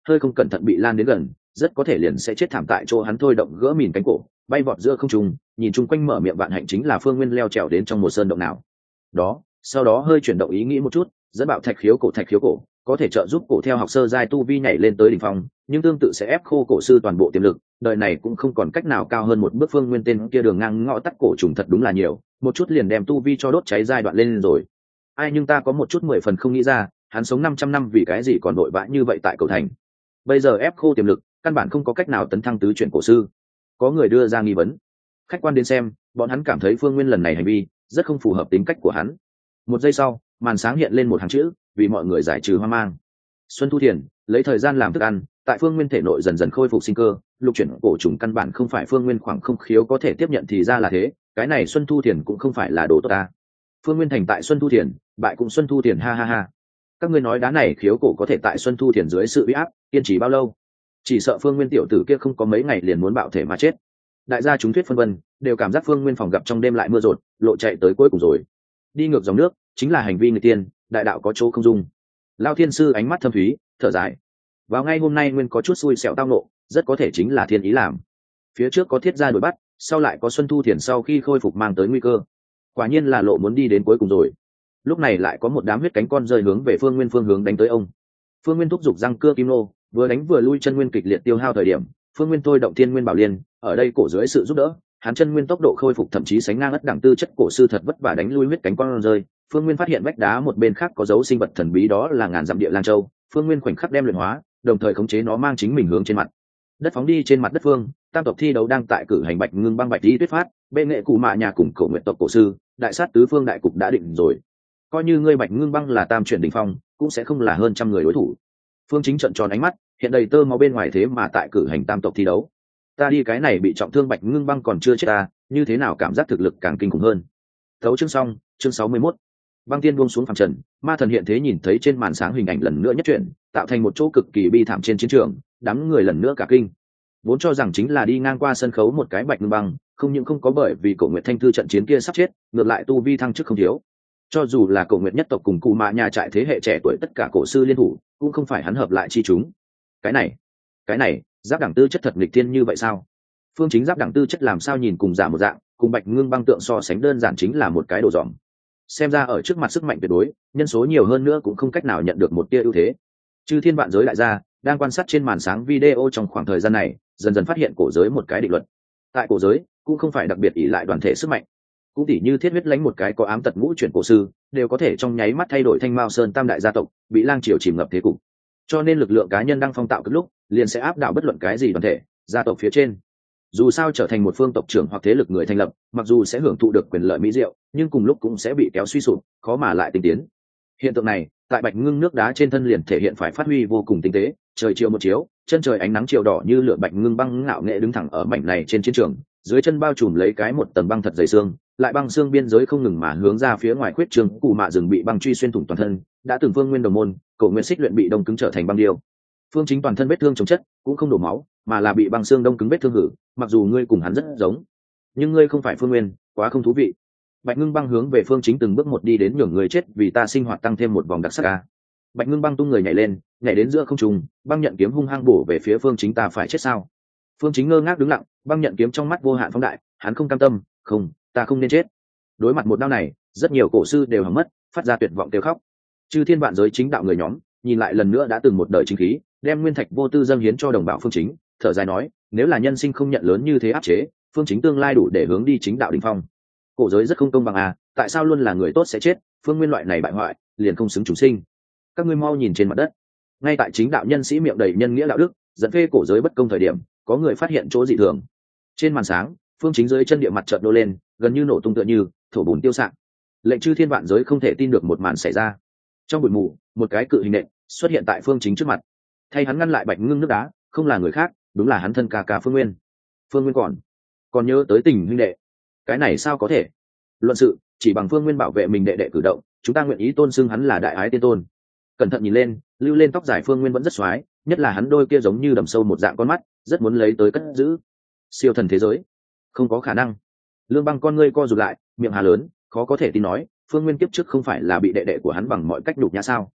hơi không cẩn thận bị lan đến gần, rất có thể liền sẽ chết thảm tại chỗ. Hắn thôi động gỡ mìn cánh cổ, bay vọt giữa không trung, nhìn chung quanh mở miệng vạn hạnh chính là Phương Nguyên leo trèo đến trong một sơn động nào đó, sau đó hơi chuyển động ý nghĩ một chút, dẫn bạo thạch khiếu cổ có thể trợ giúp cổ theo học sơ giai tu vi nhảy lên tới đỉnh phong, nhưng tương tự sẽ ép khô cổ sư toàn bộ tiềm lực, đời này cũng không còn cách nào cao hơn một bước. Phương Nguyên tên kia đường ngang ngõ tắt cổ trùng thật đúng là nhiều, một chút liền đem tu vi cho đốt cháy giai đoạn lên rồi. Ai, nhưng ta có một chút 10 phần không nghĩ ra, hắn sống 500 năm vì cái gì còn vội vã như vậy tại cầu thành. Bây giờ ép khô tiềm lực, căn bản không có cách nào tấn thăng tứ chuyển cổ sư. Có người đưa ra nghi vấn. Khách quan đến xem, bọn hắn cảm thấy Phương Nguyên lần này hành vi rất không phù hợp tính cách của hắn. Một giây sau, màn sáng hiện lên một hàng chữ, vì mọi người giải trừ hoang mang. Xuân Thu Thiền lấy thời gian làm thức ăn, tại Phương Nguyên thể nội dần dần khôi phục sinh cơ, lục chuyển cổ trùng căn bản không phải Phương Nguyên khoảng không khiếu có thể tiếp nhận, thì ra là thế, cái này Xuân Thu Thiền cũng không phải là đồ tốt ta. Phương Nguyên thành tại Xuân Thu Thiền, bại cũng Xuân Thu Thiền, ha ha ha. Các ngươi nói đá này khiếu cổ có thể tại Xuân Thu Thiền dưới sự uy áp kiên trì bao lâu? Chỉ sợ Phương Nguyên tiểu tử kia không có mấy ngày liền muốn bạo thể mà chết. Đại gia chúng thuyết phân vân, đều cảm giác Phương Nguyên phòng gặp trong đêm lại mưa rột, lộ chạy tới cuối cùng rồi. Đi ngược dòng nước chính là hành vi người tiên, đại đạo có chỗ không dung. Lao thiên sư ánh mắt thâm thúy, thở dài. Vào ngay hôm nay Nguyên có chút xui xẻo tao nộ, rất có thể chính là thiên ý làm. Phía trước có thiết gia đuổi bắt, sau lại có Xuân Thu Thiền sau khi khôi phục mang tới nguy cơ. Quả nhiên là lộ muốn đi đến cuối cùng rồi. Lúc này lại có một đám huyết cánh con rơi hướng về Phương Nguyên phương hướng đánh tới ông. Phương Nguyên thúc giục răng cưa kim nô, vừa đánh vừa lui, chân nguyên kịch liệt tiêu hao thời điểm, Phương Nguyên thôi động thiên nguyên bảo liên, ở đây cổ dưới sự giúp đỡ, hắn chân nguyên tốc độ khôi phục thậm chí sánh ngang ất đẳng tư chất cổ sư, thật vất vả đánh lui huyết cánh con rơi. Phương Nguyên phát hiện vách đá một bên khác có dấu sinh vật thần bí, đó là ngàn dặm địa lang châu. Phương Nguyên khoảnh khắc đem luyện hóa, đồng thời khống chế nó mang chính mình hướng trên mặt đất phóng đi. Trên mặt đất phương, tam tộc thi đấu đang tại cử hành. Bạch Ngưng Băng, Bạch Di Tuyết Phát, bệ nghệ cụ mạ nhà cùng cổ nguyện tộc cổ sư, đại sát tứ phương đại cục đã định rồi. Coi như ngươi Bạch Ngưng Băng là tam chuyển đỉnh phong, cũng sẽ không là hơn trăm người đối thủ. Phương Chính trợn tròn ánh mắt, hiện đầy tơ máu bên ngoài, thế mà tại cử hành tam tộc thi đấu. Ta đi, cái này bị trọng thương Bạch Ngưng Băng còn chưa chết ta, như thế nào cảm giác thực lực càng kinh khủng hơn. Thấu chương xong, chương 61. Băng tiên buông xuống phàm trần, ma thần hiện thế, nhìn thấy trên màn sáng hình ảnh lần nữa nhất chuyển, tạo thành một chỗ cực kỳ bi thảm trên chiến trường, đám người lần nữa cả kinh. Vốn cho rằng chính là đi ngang qua sân khấu một cái Bạch Ngưng Băng, không những không có bởi vì Cổ Nguyệt Thanh Thư trận chiến kia sắp chết, ngược lại tu vi thăng chức không thiếu. Cho dù là Cổ Nguyệt nhất tộc cùng Cụ Mạ nhà trại thế hệ trẻ tuổi tất cả cổ sư liên thủ, cũng không phải hắn hợp lại chi chúng. Cái này, giáp đẳng tư chất thật nghịch thiên như vậy sao? Phương Chính giáp đẳng tư chất làm sao nhìn cùng giả một dạng, cùng Bạch Ngưng Băng tượng so sánh đơn giản chính là một cái đồ dòm. Xem ra ở trước mặt sức mạnh tuyệt đối, nhân số nhiều hơn nữa cũng không cách nào nhận được một tia ưu thế. Chư thiên vạn giới đại gia đang quan sát trên màn sáng video trong khoảng thời gian này, dần dần phát hiện cổ giới một cái định luật. Tại cổ giới cũng không phải đặc biệt ỷ lại đoàn thể sức mạnh, cũng tỉ như Thiết Huyết Lãnh một cái có ám tật ngũ chuyển cổ sư, đều có thể trong nháy mắt thay đổi Thanh Mao Sơn tam đại gia tộc, bị lang triều chìm ngập thế cục. Cho nên lực lượng cá nhân đang phong tạo cực lúc, liền sẽ áp đảo bất luận cái gì đoàn thể, gia tộc phía trên. Dù sao trở thành một phương tộc trưởng hoặc thế lực người thành lập, mặc dù sẽ hưởng thụ được quyền lợi mỹ diệu, nhưng cùng lúc cũng sẽ bị kéo suy sụp, khó mà lại tinh tiến. Hiện tượng này tại Bạch Ngưng nước đá trên thân liền thể hiện phải phát huy vô cùng tinh tế. Trời chiều một chiếu, chân trời ánh nắng chiều đỏ như lửa, Bạch Ngưng Băng ngạo nghệ đứng thẳng ở mảnh này trên chiến trường, dưới chân bao trùm lấy cái một tầng băng thật dày xương, lại băng xương biên giới không ngừng mà hướng ra phía ngoài khuyết trường. Cù Mạ rừng bị băng truy xuyên thủng toàn thân, đã từng Phương Nguyên đồng môn, Cổ Nguyên Xích luyện bị đông cứng trở thành băng điêu. Phương Chính toàn thân vết thương chống chất, cũng không đổ máu, mà là bị băng xương đông cứng vết thương hử. Mặc dù ngươi cùng hắn rất giống, nhưng ngươi không phải Phương Nguyên, quá không thú vị. Bạch Ngưng Băng hướng về Phương Chính từng bước một đi đến, nhường người chết vì ta sinh hoạt tăng thêm một vòng đặc sắc a. Bạch Ngưng Băng tung người nhảy lên, nhảy đến giữa không trung, băng nhận kiếm hung hăng bổ về phía Phương Chính. Ta phải chết sao? Phương Chính ngơ ngác đứng lặng, băng nhận kiếm trong mắt vô hạn phóng đại, hắn không cam tâm, không, ta không nên chết. Đối mặt một đao này, rất nhiều cổ sư đều hằng mất, phát ra tuyệt vọng kêu khóc. Chư thiên vạn giới chính đạo người nhóm nhìn lại lần nữa đã từng một đời chính khí, đem nguyên thạch vô tư dâng hiến cho đồng bào Phương Chính, thở dài nói, nếu là nhân sinh không nhận lớn như thế áp chế, Phương Chính tương lai đủ để hướng đi chính đạo đỉnh phong. Cổ giới rất không công bằng à, tại sao luôn là người tốt sẽ chết, Phương Nguyên loại này bại hoại liền không xứng chủ sinh. Các ngươi mau nhìn trên mặt đất, ngay tại chính đạo nhân sĩ miệng đầy nhân nghĩa đạo đức dẫn phê cổ giới bất công thời điểm, có người phát hiện chỗ dị thường. Trên màn sáng, Phương Chính dưới chân địa mặt chợt đô lên, gần như nổ tung, tựa như thổ bùn tiêu sạng. Lệnh chư thiên vạn giới không thể tin được một màn xảy ra. Trong bụi mù, một cái cự hình nện xuất hiện tại Phương Chính trước mặt, thay hắn ngăn lại Bạch Ngưng nước đá, không là người khác, đúng là hắn thân ca ca Phương Nguyên. Phương Nguyên còn nhớ tới tình huynh đệ, cái này sao có thể? Luận sự chỉ bằng Phương Nguyên bảo vệ mình đệ đệ cử động, chúng ta nguyện ý tôn xưng hắn là đại ái tiên tôn. Cẩn thận nhìn lên, lưu lên tóc dài Phương Nguyên vẫn rất xoái, nhất là hắn đôi kia giống như đầm sâu một dạng con mắt, rất muốn lấy tới cất giữ. Siêu thần thế giới, không có khả năng. Lương Băng con ngươi co rụt lại, miệng hà lớn, khó có thể tin nói, Phương Nguyên kiếp trước không phải là bị đệ đệ của hắn bằng mọi cách nhục nhã sao?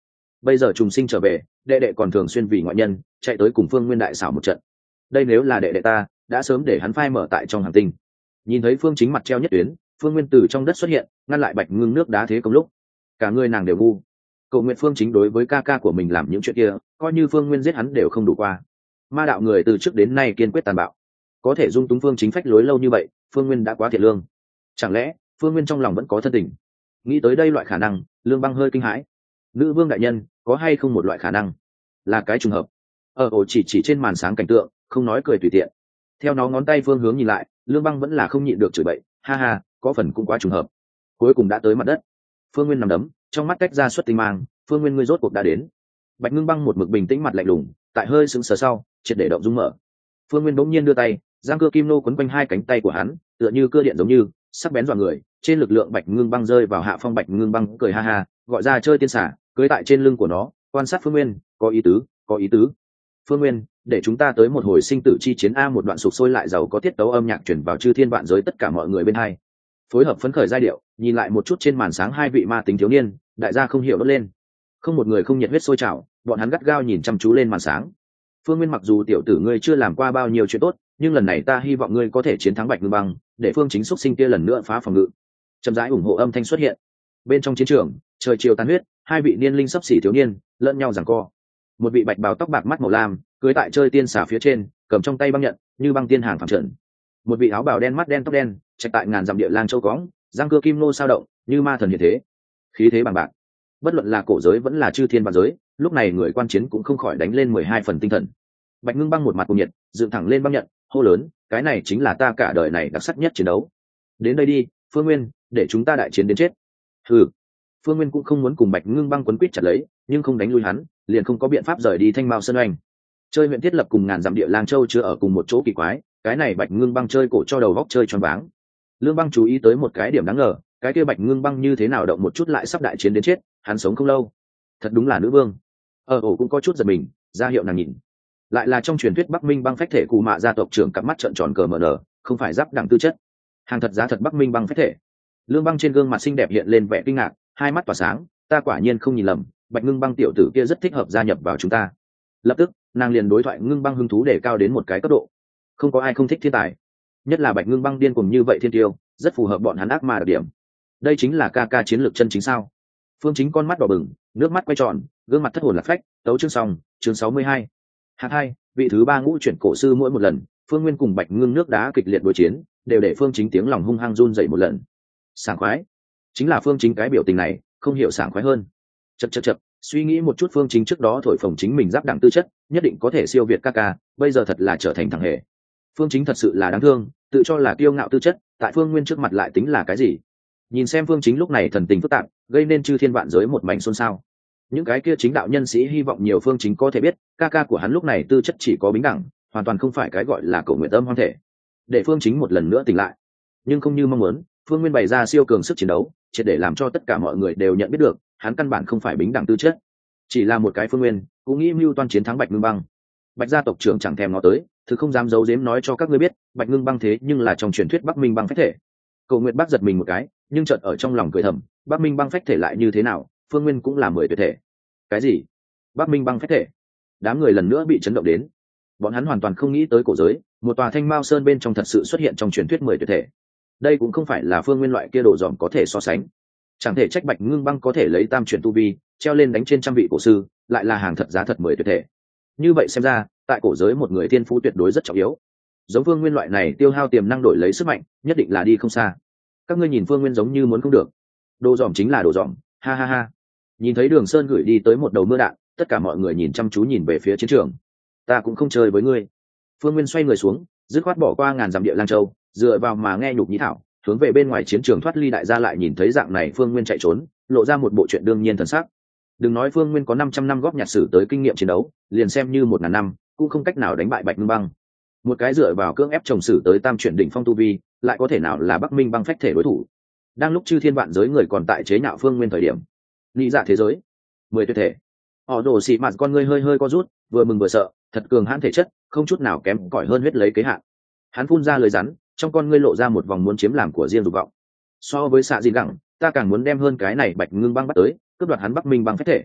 bây giờ trùng sinh trở về, đệ đệ còn thường xuyên vì ngoại nhân chạy tới cùng Phương Nguyên đại xảo một trận. Đây nếu là đệ đệ ta, đã sớm để hắn phai mở tại trong hành tinh. Nhìn thấy Phương Chính mặt treo nhất tuyến, Phương Nguyên từ trong đất xuất hiện, ngăn lại Bạch Ngưng nước đá thế công lúc, cả người nàng đều ngu. Cậu nguyện Phương Chính đối với ca ca của mình làm những chuyện kia, coi như Phương Nguyên giết hắn đều không đủ qua. Ma đạo người từ trước đến nay kiên quyết tàn bạo, có thể dung túng Phương Chính phách lối lâu như vậy, Phương Nguyên đã quá thiệt lương. Chẳng lẽ Phương Nguyên trong lòng vẫn có thân tình? Nghĩ tới đây loại khả năng, Lương Băng hơi kinh hãi. Nữ vương đại nhân, có hay không một loại khả năng là cái trùng hợp? Ổ chỉ trên màn sáng cảnh tượng, không nói cười tùy tiện. Theo nó ngón tay phương hướng nhìn lại, Lương Băng vẫn là không nhịn được chửi bậy, ha ha, có phần cũng quá trùng hợp. Cuối cùng đã tới mặt đất. Phương Nguyên nằm đấm, trong mắt tách ra xuất tinh mang, Phương Nguyên ngươi rốt cuộc đã đến. Bạch Ngưng Băng một mực bình tĩnh mặt lạnh lùng, tại hơi sững sờ sau, triệt để động dung mở. Phương Nguyên bỗng nhiên đưa tay, giang cưa kim nô quấn quanh hai cánh tay của hắn, tựa như cưa điện giống như sắc bén dọa người. Trên lực lượng Bạch Ngưng Băng rơi vào hạ phong. Bạch Ngưng Băng cười ha ha, gọi ra chơi tiên xả, cưỡi tại trên lưng của nó, quan sát Phương Nguyên, có ý tứ, có ý tứ. Phương Nguyên, để chúng ta tới một hồi sinh tử chi chiến a. Một đoạn sục sôi lại giàu có tiết tấu âm nhạc truyền vào chư thiên vạn giới tất cả mọi người bên hai, phối hợp phấn khởi giai điệu, nhìn lại một chút trên màn sáng hai vị ma tính thiếu niên, đại gia không hiểu đốt lên, không một người không nhiệt huyết sôi trào, bọn hắn gắt gao nhìn chăm chú lên màn sáng. Phương Nguyên, mặc dù tiểu tử ngươi chưa làm qua bao nhiêu chuyện tốt, nhưng lần này ta hy vọng ngươi có thể chiến thắng Bạch Ngưng Băng, để Phương Chính xúc sinh kia lần nữa phá phòng ngự. Chậm rãi ủng hộ âm thanh xuất hiện. Bên trong chiến trường, trời chiều tàn huyết, hai vị niên linh sắp xỉ thiếu niên lẫn nhau giằng co. Một vị bạch bào tóc bạc mắt màu lam, cưới tại chơi tiên xà phía trên, cầm trong tay băng nhận như băng tiên hàng phẳng trận. Một vị áo bào đen mắt đen tóc đen, chạy tại ngàn dặm địa lang châu cõng, răng cưa kim nô sao động như ma thần hiện thế, khí thế bằng bạc. Bất luận là cổ giới vẫn là chư thiên vạn giới, lúc này người quan chiến cũng không khỏi đánh lên 12 phần tinh thần. Bạch Ngưng Băng một mặt cùng nhiệt, dựng thẳng lên băng nhận, hô lớn, cái này chính là ta cả đời này đặc sắc nhất chiến đấu. Đến đây đi, Phương Nguyên, để chúng ta đại chiến đến chết. Hừ. Phương Nguyên cũng không muốn cùng Bạch Ngưng Băng quấn quýt chặt lấy, nhưng không đánh lui hắn, liền không có biện pháp rời đi Thanh Mao Sơn Oanh. Chơi huyện thiết lập cùng ngàn dặm địa lang châu chưa ở cùng một chỗ kỳ quái, cái này Bạch Ngưng Băng chơi cổ cho đầu góc chơi choáng váng. Lương Băng chú ý tới một cái điểm đáng ngờ, cái kia Bạch Ngưng Băng như thế nào động một chút lại sắp đại chiến đến chết, hắn sống không lâu. Thật đúng là nữ vương. Ổ cũng có chút giật mình, ra hiệu nàng nhìn. Lại là trong truyền thuyết Bắc Minh Băng phách thể Cù Mạ gia tộc trưởng cặp mắt trợn tròn cờ mờ nở, không phải giáp đẳng tư chất. Hàng thật giá thật Bắc Minh Băng phách thể. Lương Băng trên gương mặt xinh đẹp hiện lên vẻ kinh ngạc, hai mắt tỏa sáng, ta quả nhiên không nhìn lầm, Bạch Ngưng Băng tiểu tử kia rất thích hợp gia nhập vào chúng ta. Lập tức, nàng liền đối thoại Ngưng Băng hứng thú để cao đến một cái cấp độ. Không có ai không thích thiên tài, nhất là Bạch Ngưng Băng điên cuồng như vậy thiên tiêu, rất phù hợp bọn hắn ác ma đặc điểm. Đây chính là ca ca chiến lược chân chính sao? Phương Chính con mắt đỏ bừng, nước mắt quay tròn, gương mặt thất hồn lạc phách. Tấu chương xong, chương 62. Hạng 2, vị thứ 3 ngũ chuyển cổ sư mỗi một lần, Phương Nguyên cùng Bạch Ngưng nước đá kịch liệt đối chiến, đều để Phương Chính tiếng lòng hung hăng run dậy một lần. Sảng khoái, chính là Phương Chính cái biểu tình này, không hiểu sảng khoái hơn. Chậc, suy nghĩ một chút, Phương Chính trước đó thổi phồng chính mình giáp đẳng tư chất, nhất định có thể siêu việt ca ca, bây giờ thật là trở thành thằng hề. Phương Chính thật sự là đáng thương, tự cho là kiêu ngạo tư chất, tại Phương Nguyên trước mặt lại tính là cái gì? Nhìn xem Phương Chính lúc này thần tình phức tạp, gây nên chư thiên vạn giới một mảnh xôn xao. Những cái kia chính đạo nhân sĩ hy vọng nhiều Phương Chính có thể biết, ca ca của hắn lúc này tư chất chỉ có bính đẳng, hoàn toàn không phải cái gọi là cầu nguyện tâm hoang thể. Để Phương Chính một lần nữa tỉnh lại, nhưng không như mong muốn, Phương Nguyên bày ra siêu cường sức chiến đấu, triệt để làm cho tất cả mọi người đều nhận biết được, hắn căn bản không phải bính đẳng tư chất, chỉ là một cái Phương Nguyên, cũng nghĩ mưu toan chiến thắng Bạch Ngưng Băng. Bạch gia tộc trưởng chẳng thèm ngó tới, thứ không dám giấu giếm nói cho các ngươi biết, Bạch Ngưng Băng thế nhưng là trong truyền thuyết Bắc Minh Băng phách thể. Cầu Nguyệt Bác giật mình một cái, nhưng chợt ở trong lòng cười thầm, Bắc Minh Băng phách thể lại như thế nào, Phương Nguyên cũng là 10 tuyệt thể. Cái gì? Bắc Minh Băng phách thể? Đám người lần nữa bị chấn động đến. Bọn hắn hoàn toàn không nghĩ tới cổ giới, một tòa Thanh Mao Sơn bên trong thật sự xuất hiện trong truyền thuyết 10 tuyệt thể. Đây cũng không phải là Phương Nguyên loại kia đồ dòm có thể so sánh. Chẳng thể trách Bạch Ngưng Băng có thể lấy tam chuyển tu vi, treo lên đánh trên trăm vị cổ sư, lại là hàng thật giá thật 10 tuyệt thể. Như vậy xem ra, tại cổ giới một người thiên phú tuyệt đối rất trọng yếu. Giống Phương Nguyên loại này tiêu hao tiềm năng đổi lấy sức mạnh, nhất định là đi không xa. Các ngươi nhìn Phương Nguyên giống như muốn không được. Đồ dòm chính là đồ dòm, ha ha ha. Nhìn thấy Đường Sơn gửi đi tới một đầu mưa đạn, tất cả mọi người nhìn chăm chú nhìn về phía chiến trường. Ta cũng không chơi với ngươi. Phương Nguyên xoay người xuống, dứt khoát bỏ qua ngàn dặm địa lang châu, dựa vào mà nghe nhục nhĩ thảo, hướng về bên ngoài chiến trường thoát ly. Đại gia lại nhìn thấy dạng này Phương Nguyên chạy trốn, lộ ra một bộ chuyện đương nhiên thần sắc. Đừng nói Phương Nguyên có 500 năm góp nhặt sử tới kinh nghiệm chiến đấu, liền xem như 1000 năm, cũng không cách nào đánh bại Bạch Ngưng Băng. Một cái dựa vào cưỡng ép trồng sử tới tam chuyển đỉnh phong tu vi, lại có thể nào là Bắc Minh Băng phách thể đối thủ? Đang lúc chư thiên vạn giới người còn tại chế nhạo Phương Nguyên thời điểm, nghĩ dạ thế giới 10 tuyệt thể, họ đổ xị mạt con ngươi hơi co rút, vừa mừng vừa sợ, thật cường hãn thể chất, không chút nào kém cỏi hơn huyết lấy kế hạn. Hắn phun ra lời rắn, trong con ngươi lộ ra một vòng muốn chiếm làm của riêng dục vọng. So với xạ gì gẳng, ta càng muốn đem hơn cái này Bạch Ngưng Băng bắt tới, cướp đoạt hắn Bắc Minh Băng phách thể.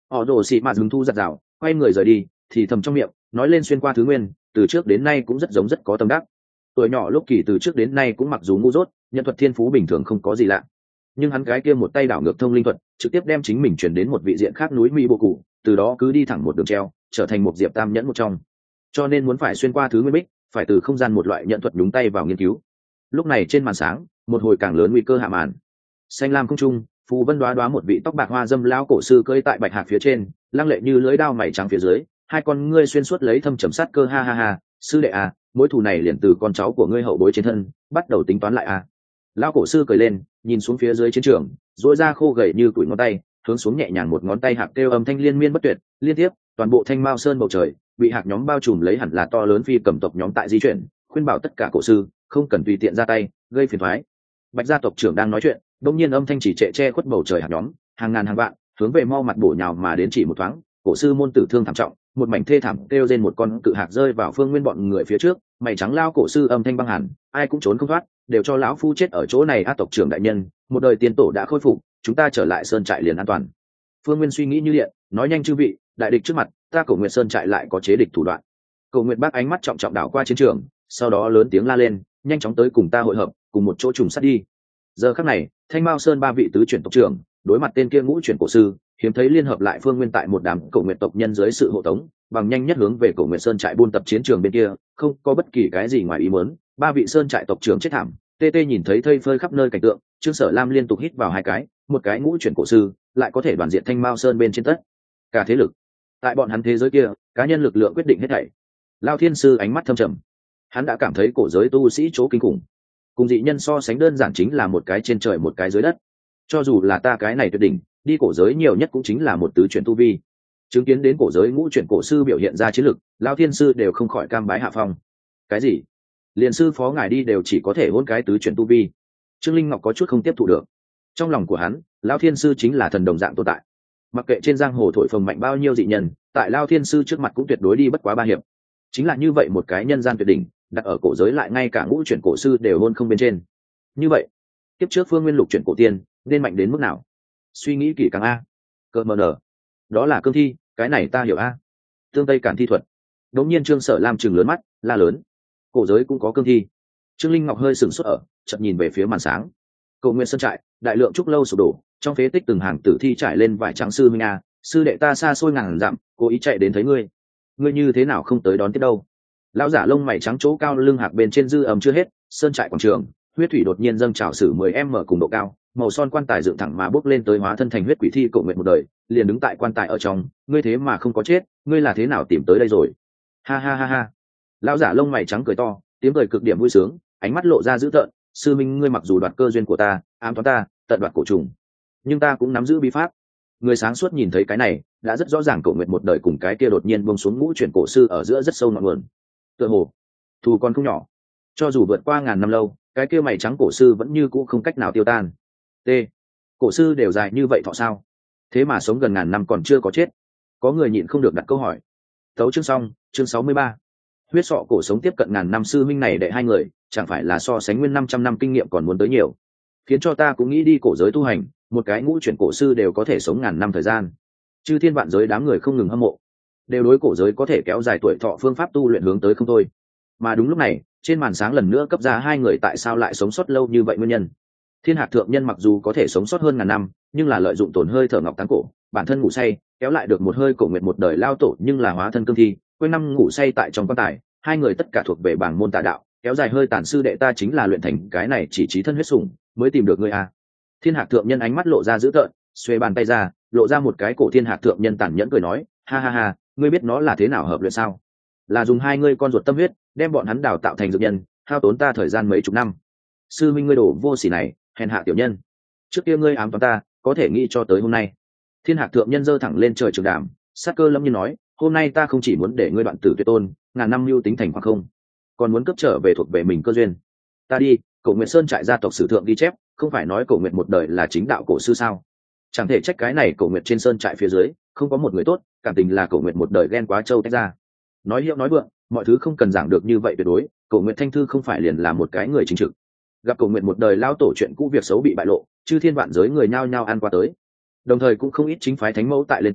Họ đổ xị mạt hứng thu giặt rào, quay người rời đi, thì thầm trong miệng nói lên xuyên qua thứ nguyên, từ trước đến nay cũng rất giống rất có tâm đắc. Tuổi nhỏ lúc kỳ từ trước đến nay cũng mặc dù ngu dốt, nhân thuật thiên phú bình thường không có gì lạ, nhưng hắn cái kia một tay đảo ngược thông linh thuật trực tiếp đem chính mình chuyển đến một vị diện khác núi mỹ bộ cụ, từ đó cứ đi thẳng một đường treo, trở thành một diệp tam nhẫn một trong. Cho nên muốn phải xuyên qua thứ nguyên bích, phải từ không gian một loại nhận thuật nhúng tay vào nghiên cứu. Lúc này trên màn sáng một hồi càng lớn nguy cơ hạ màn. Xanh lam không trung, phù vân đoá đoá một vị tóc bạc hoa dâm lão cổ sư cưỡi tại bạch hạc phía trên, lăng lệ như lưỡi đao mày trắng phía dưới, hai con ngươi xuyên suốt lấy thâm trầm sát cơ. Ha ha ha, sư đệ à, mối thù này liền từ con cháu của ngươi hậu bối trên thân bắt đầu tính toán lại à. Lão cổ sư cười lên, nhìn xuống phía dưới chiến trường, duỗi ra khô gầy như củi ngón tay, hướng xuống nhẹ nhàng một ngón tay hạc kêu âm thanh liên miên bất tuyệt, liên tiếp toàn bộ Thanh Mao Sơn bầu trời bị hạc nhóm bao trùm lấy, hẳn là to lớn phi cầm tộc nhóm tại di chuyển, khuyên bảo tất cả cổ sư không cần tùy tiện ra tay gây phiền toái. Bạch gia tộc trưởng đang nói chuyện, đột nhiên âm thanh chỉ trệ che khuất bầu trời hạc nhóm, hàng ngàn hàng vạn hướng về mau mặt bổ nhào mà đến. Chỉ một thoáng, cổ sư môn tử thương thảm trọng, một mảnh thê thảm kêu trên một con cự hạc rơi vào Phương Nguyên bọn người phía trước, mày trắng lao cổ sư âm thanh băng hẳn, ai cũng trốn không thoát, đều cho lão phu chết ở chỗ này. A tộc trưởng đại nhân, một đời tiên tổ đã khôi phục, chúng ta trở lại sơn trại liền an toàn. Phương Nguyên suy nghĩ như điện, nói nhanh chư vị, đại địch trước mặt, ta Cổ Nguyệt Sơn trại lại có chế địch thủ đoạn. Cổ Nguyệt bác ánh mắt trọng trọng đảo qua chiến trường, sau đó lớn tiếng la lên, nhanh chóng tới cùng ta hội hợp, cùng một chỗ trùng sát đi. Giờ khắc này, Thanh Mao Sơn ba vị tứ chuyển tộc trưởng đối mặt tên kia ngũ chuyển cổ sư, hiếm thấy liên hợp lại Phương Nguyên tại một đám Cổ Nguyệt tộc nhân dưới sự hộ tống, bằng nhanh nhất hướng về Cổ Nguyệt Sơn trại buôn tập chiến trường bên kia, không có bất kỳ cái gì ngoài ý muốn. Ba vị sơn trại tộc trưởng chết thảm, TT nhìn thấy thây phơi khắp nơi cảnh tượng, Trương Sở Lam liên tục hít vào hai cái, một cái ngũ chuyển cổ sư lại có thể đoàn diện Thanh Mao Sơn bên trên tất cả thế lực. Tại bọn hắn thế giới kia, cá nhân lực lượng quyết định hết thảy. Lao Thiên sư ánh mắt thâm trầm, hắn đã cảm thấy cổ giới tu sĩ chỗ kinh khủng, cùng dị nhân so sánh đơn giản chính là một cái trên trời một cái dưới đất. Cho dù là ta cái này tuyệt đỉnh, đi cổ giới nhiều nhất cũng chính là một tứ chuyển tu vi. Chứng kiến đến cổ giới ngũ chuyển cổ sư biểu hiện ra chiến lực, Lao Thiên sư đều không khỏi cam bái hạ phong. Cái gì? Liền sư phó ngài đi đều chỉ có thể hôn cái tứ chuyển tu vi? Trương Linh Ngọc có chút không tiếp thụ được. Trong lòng của hắn, Lao Thiên sư chính là thần đồng dạng tồn tại. Mặc kệ trên giang hồ thổi phồng mạnh bao nhiêu dị nhân, tại Lao Thiên sư trước mặt cũng tuyệt đối đi bất quá ba hiệp. Chính là như vậy một cái nhân gian tuyệt đỉnh, đặt ở cổ giới lại ngay cả ngũ chuyển cổ sư đều hôn không bên trên. Như vậy, tiếp trước Phương Nguyên lục chuyển cổ tiên nên mạnh đến mức nào? Suy nghĩ kỹ càng a. Cợt mờ nở, đó là cương thi, cái này ta hiểu a. Tương Tây Cản thi thuật. Đống nhiên Trương Sở Lam trừng lớn mắt, la lớn, cổ giới cũng có cương thi? Trương Linh Ngọc hơi sửng sốt ở, chợt nhìn về phía màn sáng. Cổ Nguyên Sơn trại, đại lượng trúc lâu sụp đổ, trong phế tích từng hàng tử thi trải lên vải trắng. Sư minh a, sư đệ ta xa xôi ngàn dặm, cố ý chạy đến thấy ngươi, ngươi như thế nào không tới đón tiếp đâu? Lão giả lông mày trắng chỗ cao lưng hạc bên trên dư ẩm chưa hết, sơn trại quảng trường, huyết thủy đột nhiên dâng trào sử 10m cùng độ cao, màu son quan tài dựng thẳng mà bước lên tới hóa thân thành huyết quỷ thi Cổ Nguyệt một đời, liền đứng tại quan tài ở trong, ngươi thế mà không có chết, ngươi là thế nào tìm tới đây rồi? Ha ha ha ha. Lão giả lông mày trắng cười to, tiếng cười cực điểm vui sướng, ánh mắt lộ ra dữ tợn, sư minh ngươi mặc dù đoạt cơ duyên của ta, ám toán ta, tận đoạt cổ trùng, nhưng ta cũng nắm giữ bí pháp. Người sáng suốt nhìn thấy cái này, đã rất rõ ràng Cổ Nguyệt một đời cùng cái kia đột nhiên buông xuống ngũ chuyển cổ sư ở giữa rất sâu ngọn nguồn. Tựa hồ thù còn không nhỏ, cho dù vượt qua ngàn năm lâu, cái kia mày trắng cổ sư vẫn như cũ không cách nào tiêu tan. T. Cổ sư đều dài như vậy thọ sao? Thế mà sống gần ngàn năm còn chưa có chết. Có người nhịn không được đặt câu hỏi. Tấu chương xong, chương 63. Huyết sọ cổ sống tiếp cận ngàn năm sư minh này đệ hai người, chẳng phải là so sánh nguyên 500 năm kinh nghiệm còn muốn tới nhiều. Khiến cho ta cũng nghĩ đi cổ giới tu hành, một cái ngũ chuyển cổ sư đều có thể sống ngàn năm thời gian. Chư thiên vạn giới đám người không ngừng hâm mộ, đều đối cổ giới có thể kéo dài tuổi thọ phương pháp tu luyện hướng tới không thôi. Mà đúng lúc này, trên màn sáng lần nữa cấp ra hai người tại sao lại sống sót lâu như vậy nguyên nhân. Thiên Hạc thượng nhân mặc dù có thể sống sót hơn ngàn năm, nhưng là lợi dụng tổn hơi thở ngọc táng cổ, bản thân ngủ say, kéo lại được một hơi Cổ Nguyệt một đời lao tổ, nhưng là hóa thân cương thi, quanh năm ngủ say tại trong quan tài. Hai người tất cả thuộc về bảng môn tà đạo, kéo dài hơi tàn sư đệ ta chính là luyện thành cái này chỉ trí thân huyết sủng mới tìm được ngươi a. Thiên Hạc thượng nhân ánh mắt lộ ra dữ tợn, xuê bàn tay ra, lộ ra một cái cổ. Thiên Hạc thượng nhân tàn nhẫn cười nói, ha ha ha, ngươi biết nó là thế nào hợp luyện sao? Là dùng hai ngươi con ruột tâm huyết, đem bọn hắn đào tạo thành dược nhân, hao tốn ta thời gian mấy chục năm. Sư minh ngươi đổ vô sỉ này, hèn hạ tiểu nhân. Trước kia ngươi ám toán ta, có thể nghĩ cho tới hôm nay. Thiên Hạc thượng nhân giơ thẳng lên trời trường đàm, sát cơ lâm nhiên nói, hôm nay ta không chỉ muốn để ngươi đoạn tử tuyệt tôn, ngàn năm lưu tính thành khoảng không, còn muốn cấp trở về thuộc về mình cơ duyên. Ta đi, Cổ Nguyệt Sơn trại gia tộc sử thượng ghi chép, không phải nói Cổ Nguyệt một đời là chính đạo cổ sư sao? Chẳng thể trách cái này Cổ Nguyệt trên sơn trại phía dưới không có một người tốt, cảm tình là Cổ Nguyệt một đời ghen quá trâu tách ra. Nói hiệu nói vượng, mọi thứ không cần giảng được như vậy tuyệt đối. Cổ Nguyệt thanh thư không phải liền là một cái người chính trực. Gặp Cổ Nguyệt một đời lao tổ chuyện cũ việc xấu bị bại lộ, chư thiên vạn giới người nhao nhao ăn qua tới. Đồng thời cũng không ít chính phái thánh mẫu tại lên tiếng,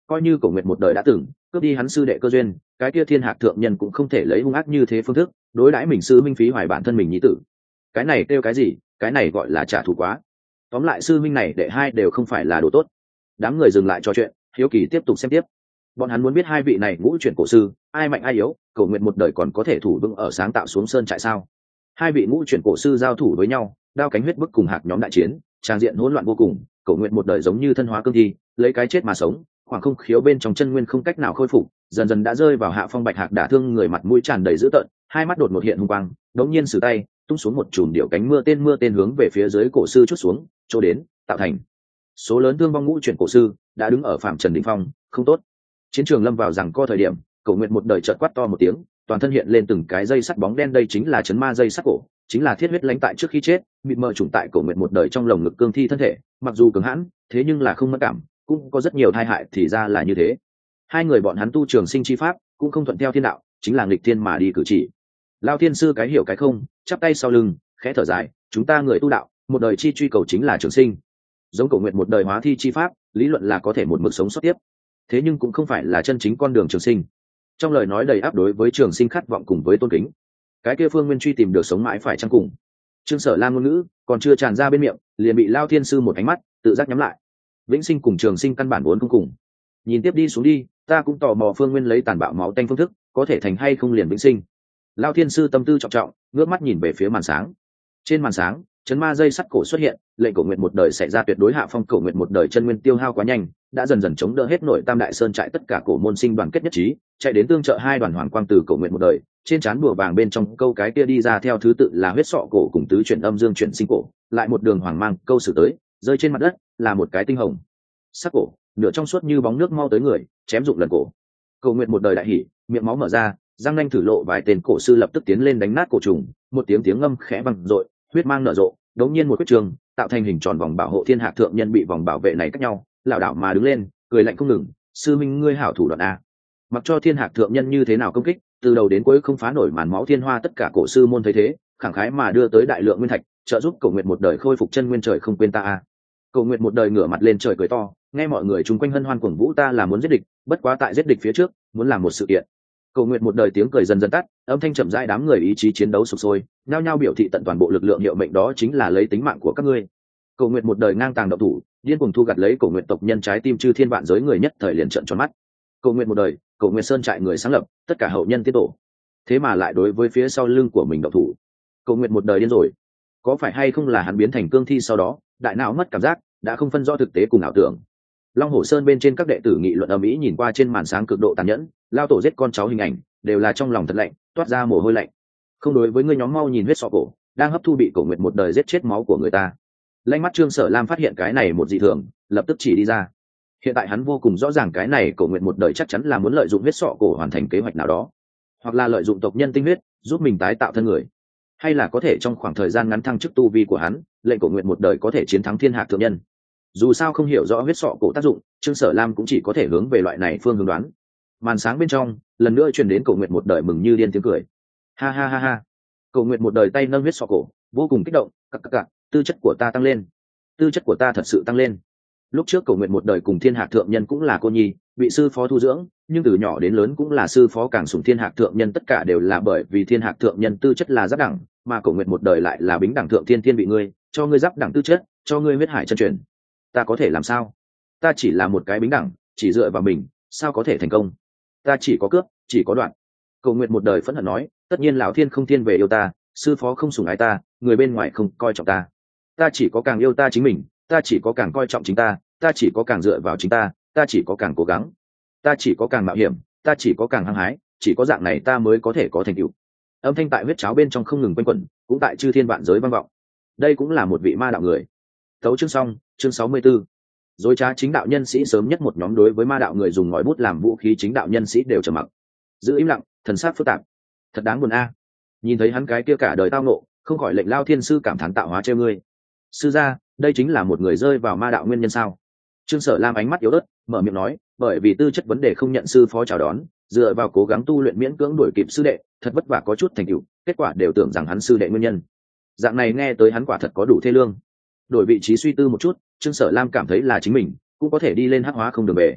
coi như Cổ Nguyệt một đời đã từng cướp đi hắn sư đệ cơ duyên, cái kia Thiên Hạc thượng nhân cũng không thể lấy hung ác như thế phương thức đối đãi mình sư minh phí hoài bản thân mình nhi tử. Cái này kêu cái gì? Cái này gọi là trả thù quá. Tóm lại sư minh này đệ hai đều không phải là đồ tốt. Đám người dừng lại trò chuyện, hiếu kỳ tiếp tục xem tiếp. Bọn hắn muốn biết hai vị này ngũ chuyển cổ sư ai mạnh ai yếu, Cổ Nguyệt một đời còn có thể thủ vững ở sáng tạo xuống sơn trại sao? Hai vị ngũ chuyển cổ sư giao thủ với nhau, đao cánh huyết bức cùng Hạc nhóm đại chiến, trang diện hỗn loạn vô cùng. Cổ Nguyệt một đời giống như thân hóa cương thi, lấy cái chết mà sống, khoảng không khiếu bên trong chân nguyên không cách nào khôi phục, dần dần đã rơi vào hạ phong. Bạch Hạc đả thương người, mặt mũi tràn đầy dữ tợn, hai mắt đột ngột hiện hung quang, đống nhiên sử tay tung xuống một chùm điệu cánh mưa tên hướng về phía dưới cổ sư chút xuống, chỗ đến tạo thành số lớn thương vong. Ngũ chuyển cổ sư đã đứng ở phạm trần đỉnh phong, không tốt. Chiến trường lâm vào rằng co thời điểm, Cổ Nguyệt một đời chợt quát to một tiếng, toàn thân hiện lên từng cái dây sắt bóng đen, đây chính là chấn ma dây sắt cổ, chính là thiết huyết lãnh tại trước khi chết bị mờ trùng tại Cổ Nguyệt một đời trong lồng ngực cương thi thân thể. Mặc dù cường hãn, thế nhưng là không mất cảm, cũng có rất nhiều tai hại, thì ra là như thế. Hai người bọn hắn tu trường sinh chi pháp, cũng không thuận theo thiên đạo, chính là nghịch thiên mà đi cử chỉ. Lao thiên sư cái hiểu cái không, chắp tay sau lưng, khẽ thở dài, chúng ta người tu đạo, một đời chi truy cầu chính là trường sinh. Giống Cổ Nguyệt một đời hóa thi chi pháp, lý luận là có thể một mực sống sót tiếp, thế nhưng cũng không phải là chân chính con đường trường sinh. Trong lời nói đầy áp đối với trường sinh khát vọng cùng với tôn kính, cái kia Phương Nguyên truy tìm được sống mãi phải chăng cùng. Trương Sở Lam ngôn ngữ còn chưa tràn ra bên miệng, liền bị Lao thiên sư một ánh mắt tự giác nhắm lại. Vĩnh sinh cùng trường sinh căn bản vốn không cùng. Nhìn tiếp đi xuống đi, ta cũng tò mò Phương Nguyên lấy tàn bạo máu tanh phương thức có thể thành hay không liền vĩnh sinh. Lao thiên sư tâm tư trọng trọng, ngước mắt nhìn về phía màn sáng. Trên màn sáng, chấn ma dây sắt cổ xuất hiện, lệnh Cổ Nguyệt một đời xảy ra tuyệt đối hạ phong. Cổ Nguyệt một đời chân nguyên tiêu hao quá nhanh, đã dần dần chống đỡ hết nội Tam Đại Sơn trại. Tất cả cổ môn sinh đoàn kết nhất trí, chạy đến tương trợ hai đoàn hoàng quang từ Cổ Nguyệt một đời trên trán bùa vàng bên trong câu cái kia đi ra, theo thứ tự là huyết sọ cổ cùng tứ chuyển âm dương chuyển sinh cổ, lại một đường hoàng mang câu sử tới, rơi trên mặt đất là một cái tinh hồng sắc cổ, nửa trong suốt như bóng nước mau tới người, chém dụng lần cổ. Cổ Nguyệt một đời đại hỉ, miệng máu mở ra, răng nanh thử lộ, vài tên cổ sư lập tức tiến lên đánh nát cổ trùng. Một tiếng ngâm khẽ vang dội, huyết mang nở rộ, đống nhiên một quyết trường tạo thành hình tròn vòng bảo hộ. Thiên Hạc thượng nhân bị vòng bảo vệ này cách nhau, lảo đảo mà đứng lên, cười lạnh không ngừng, sư minh ngươi hảo thủ đoạn a. Mặc cho Thiên Hạc thượng nhân như thế nào công kích, từ đầu đến cuối không phá nổi màn máu thiên hoa. Tất cả cổ sư môn thấy thế, khẳng khái mà đưa tới đại lượng nguyên thạch, trợ giúp Cổ Nguyệt một đời khôi phục chân nguyên. Trời không quên ta a. Cổ Nguyệt một đời ngửa mặt lên trời cười to, nghe mọi người chung quanh hân hoan cuồng vũ, ta là muốn giết địch, bất quá tại giết địch phía trước muốn làm một sự kiện. Cổ Nguyệt một đời tiếng cười dần dần tắt, âm thanh chậm rãi, đám người ý chí chiến đấu sục sôi, nhao nhao biểu thị tận toàn bộ lực lượng, hiệu mệnh đó chính là lấy tính mạng của các ngươi. Cổ Nguyệt một đời ngang tàng động thủ, điên cuồng thu gặt lấy Cổ Nguyệt tộc nhân trái tim. Chư thiên vạn giới người nhất thời liền trợn tròn mắt. Cổ Nguyệt một đời, Cổ Nguyệt sơn trại người sáng lập, tất cả hậu nhân tiết tổ, thế mà lại đối với phía sau lưng của mình động thủ. Cổ Nguyệt một đời điên rồi, có phải hay không là hắn biến thành cương thi sau đó đại não mất cảm giác, đã không phân rõ thực tế cùng ảo tưởng. Long Hổ Sơn bên trên các đệ tử nghị luận ầm ĩ, nhìn qua trên màn sáng cực độ tàn nhẫn, lao tổ giết con cháu hình ảnh, đều là trong lòng thật lạnh, toát ra mồ hôi lạnh. Không đối với ngươi nhóm, mau nhìn huyết sọ cổ đang hấp thu bị Cổ Nguyệt một đời giết chết máu của người ta. Lanh mắt Trương Sở Lam phát hiện cái này một dị thường, lập tức chỉ đi ra. Hiện tại hắn vô cùng rõ ràng, cái này Cổ Nguyệt một đời chắc chắn là muốn lợi dụng huyết sọ cổ hoàn thành kế hoạch nào đó, hoặc là lợi dụng tộc nhân tinh huyết giúp mình tái tạo thân người, hay là có thể trong khoảng thời gian ngắn thăng chức tu vi của hắn, lệnh Cổ Nguyệt một đời có thể chiến thắng Thiên Hạc thượng nhân. Dù sao không hiểu rõ huyết sọ cổ tác dụng, Trương Sở Lam cũng chỉ có thể hướng về loại này phương hướng đoán. Màn sáng bên trong lần nữa truyền đến Cổ Nguyệt một đời mừng như điên tiếng cười, ha ha ha ha. Cổ Nguyệt một đời tay nâng huyết sọ cổ, vô cùng kích động, cặc, tư chất của ta tăng lên, tư chất của ta thật sự tăng lên. Lúc trước Cổ Nguyệt một đời cùng Thiên Hạc thượng nhân cũng là cô nhi, bị sư phó thu dưỡng, nhưng từ nhỏ đến lớn cũng là sư phó càng sủng Thiên Hạc thượng nhân, tất cả đều là bởi vì Thiên Hạc thượng nhân tư chất là giáp đẳng, mà Cổ Nguyệt một đời lại là bính đẳng thượng thiên. Thiên bị ngươi cho ngươi giáp đẳng tư chất, cho ngươi huyết hải chân truyền, ta có thể làm sao? Ta chỉ là một cái bính đẳng, chỉ dựa vào mình sao có thể thành công? Ta chỉ có cướp, chỉ có đoạn. Cổ Nguyệt một đời phẫn hận nói, tất nhiên lão thiên không thiên về yêu ta, sư phó không sủng ái ta, người bên ngoài không coi trọng ta, ta chỉ có càng yêu ta chính mình, ta chỉ có càng coi trọng chính ta, ta chỉ có càng dựa vào chính ta, ta chỉ có càng cố gắng, ta chỉ có càng mạo hiểm, ta chỉ có càng hăng hái, chỉ có dạng này ta mới có thể có thành tựu. Âm thanh tại huyết cháo bên trong không ngừng quanh quẩn, cũng tại chư thiên vạn giới vang vọng. Đây cũng là một vị ma đạo người. Tấu chương xong, chương 64. Dối trá chính đạo nhân sĩ sớm nhất một nhóm đối với ma đạo người dùng ngòi bút làm vũ khí, chính đạo nhân sĩ đều trầm mặc, giữ im lặng, thần sắc phức tạp. Thật đáng buồn a. Nhìn thấy hắn cái kia cả đời tao nộ, không khỏi lệnh Lao thiên sư cảm thán, tạo hóa trêu ngươi. Sư gia, đây chính là một người rơi vào ma đạo nguyên nhân sao? Trương Sở Lam ánh mắt yếu ớt, mở miệng nói, bởi vì tư chất vấn đề không nhận sư phó chào đón, dựa vào cố gắng tu luyện miễn cưỡng đuổi kịp sư đệ, thật vất vả có chút thành tựu, kết quả đều tưởng rằng hắn sư đệ nguyên nhân. Dạng này nghe tới hắn quả thật có đủ thê lương. Đổi vị trí suy tư một chút, Trương Sở Lam cảm thấy là chính mình cũng có thể đi lên hắc hóa không đường về.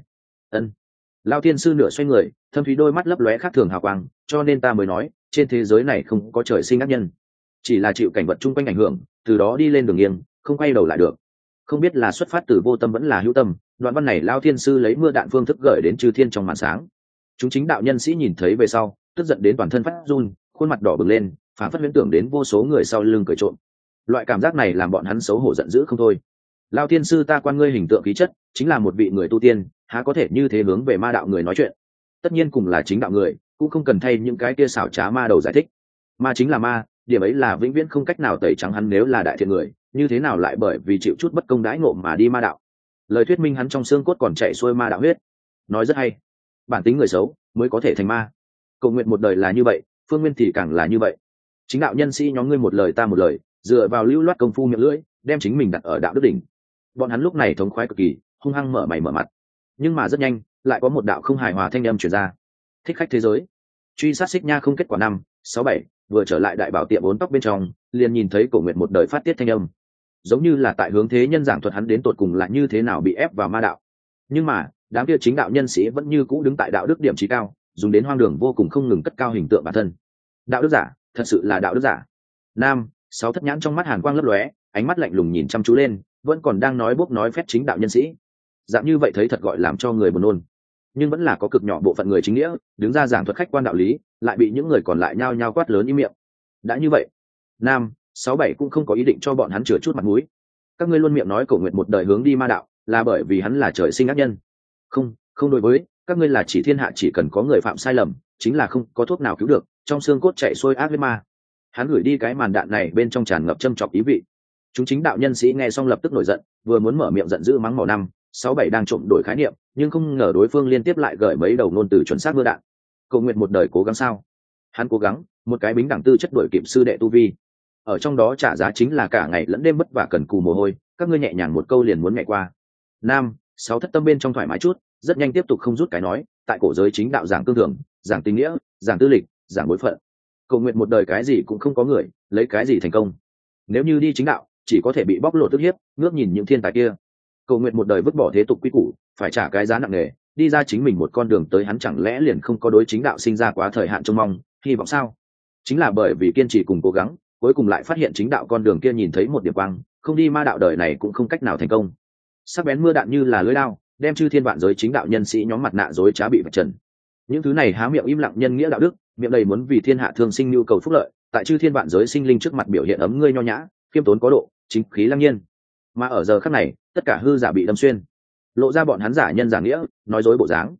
Ân. Lao thiên sư nửa xoay người, thâm thúy đôi mắt lấp lóe khác thường hào quang, cho nên ta mới nói trên thế giới này không có trời sinh ác nhân, chỉ là chịu cảnh vật chung quanh ảnh hưởng, từ đó đi lên đường nghiêng, không quay đầu lại được. Không biết là xuất phát từ vô tâm vẫn là hữu tâm, đoạn văn này Lao thiên sư lấy mưa đạn phương thức gửi đến chư thiên trong màn sáng. Chúng chính đạo nhân sĩ nhìn thấy về sau, tức giận đến toàn thân phát run, khuôn mặt đỏ bừng lên, phản phất huyễn tưởng đến vô số người sau lưng cười trộm. Loại cảm giác này làm bọn hắn xấu hổ giận dữ không thôi. Lao thiên sư ta quan ngươi hình tượng khí chất, chính là một vị người tu tiên, há có thể như thế hướng về ma đạo người nói chuyện. Tất nhiên cùng là chính đạo người, cũng không cần thay những cái kia xảo trá ma đầu giải thích. Ma chính là ma, điểm ấy là vĩnh viễn không cách nào tẩy trắng hắn. Nếu là đại thiện người, như thế nào lại bởi vì chịu chút bất công đãi ngộ mà đi ma đạo? Lời thuyết minh hắn trong xương cốt còn chạy xuôi ma đạo huyết. Nói rất hay. Bản tính người xấu mới có thể thành ma. Cầu nguyện một đời là như vậy, phương nguyên thì càng là như vậy. Chính đạo nhân sĩ nhóm ngươi một lời ta một lời, dựa vào lưu loát công phu miệng lưỡi, đem chính mình đặt ở đạo đức đỉnh. Bọn hắn lúc này thống khoái cực kỳ, hung hăng mở mày mở mặt. Nhưng mà rất nhanh, lại có một đạo không hài hòa thanh âm truyền ra. Thích khách thế giới, truy sát xích nha không kết quả 5, 6, 7, vừa trở lại đại bảo tiệm bốn tóc bên trong, liền nhìn thấy Cổ Nguyệt một đời phát tiết thanh âm, giống như là tại hướng thế nhân giảng thuật hắn đến tột cùng là như thế nào bị ép vào ma đạo. Nhưng mà đám kia chính đạo nhân sĩ vẫn như cũ đứng tại đạo đức điểm trí cao, dùng đến hoang đường vô cùng không ngừng cất cao hình tượng bản thân. Đạo đức giả, thật sự là đạo đức giả. 5, 6 thất nhãn trong mắt hàn quang lấp lóe, ánh mắt lạnh lùng nhìn chăm chú lên, vẫn còn đang nói bốc nói phép chính đạo nhân sĩ. Dạng như vậy thấy thật gọi làm cho người buồn nôn. Nhưng vẫn là có cực nhỏ bộ phận người chính nghĩa đứng ra giảng thuật khách quan đạo lý, lại bị những người còn lại nhao nhao quát lớn im miệng. Đã như vậy, 5, 6, 7 cũng không có ý định cho bọn hắn chừa chút mặt mũi. Các ngươi luôn miệng nói Cổ Nguyệt một đời hướng đi ma đạo, là bởi vì hắn là trời sinh ác nhân. Không đối với, các ngươi là chỉ thiên hạ chỉ cần có người phạm sai lầm, chính là không có thuốc nào cứu được, trong xương cốt chạy xuôi ác huyết ma. Hắn gửi đi cái màn đạn này bên trong tràn ngập châm chọc ý vị. Chúng chính đạo nhân sĩ nghe xong lập tức nổi giận, vừa muốn mở miệng giận dữ mắng mỏ 5, 6, 7 đang trộm đổi khái niệm, nhưng không ngờ đối phương liên tiếp lại gửi mấy đầu ngôn từ chuẩn xác mưa đạn. Cầu nguyện một đời cố gắng sao? Hắn cố gắng, một cái bính đẳng tư chất đổi kịp sư đệ tu vi, ở trong đó trả giá chính là cả ngày lẫn đêm vất vả cần cù mồ hôi. Các ngươi nhẹ nhàng một câu liền muốn nhảy qua. 5, 6 thất tâm bên trong thoải mái chút, rất nhanh tiếp tục không rút cái nói, tại cổ giới chính đạo giảng cương thường, giảng tình nghĩa, giảng tư lịch, giảng bối phận. Cầu nguyện một đời cái gì cũng không có người, lấy cái gì thành công? Nếu như đi chính đạo, chỉ có thể bị bóc lột tức hiếp, ngước nhìn những thiên tài kia. Cầu nguyện một đời vứt bỏ thế tục quy củ, phải trả cái giá nặng nề, đi ra chính mình một con đường tới. Hắn chẳng lẽ liền không có đối chính đạo sinh ra quá thời hạn trông mong, hy vọng sao? Chính là bởi vì kiên trì cùng cố gắng, cuối cùng lại phát hiện chính đạo con đường kia nhìn thấy một điểm quang, không đi ma đạo đời này cũng không cách nào thành công. Sắc bén mưa đạn như là lưỡi đao, đem chư thiên vạn giới chính đạo nhân sĩ nhóm mặt nạ dối trá bị vạch trần. Những thứ này há miệng im lặng nhân nghĩa đạo đức, miệng đầy muốn vì thiên hạ thương sinh nhu cầu phúc lợi, tại chư thiên vạn giới sinh linh trước mặt biểu hiện ấm ngươi nho nhã, khiêm tốn có độ, chính khí lăng nhiên. Mà ở giờ khắc này, tất cả hư giả bị đâm xuyên, lộ ra bọn hắn giả nhân giả nghĩa, nói dối bộ dáng.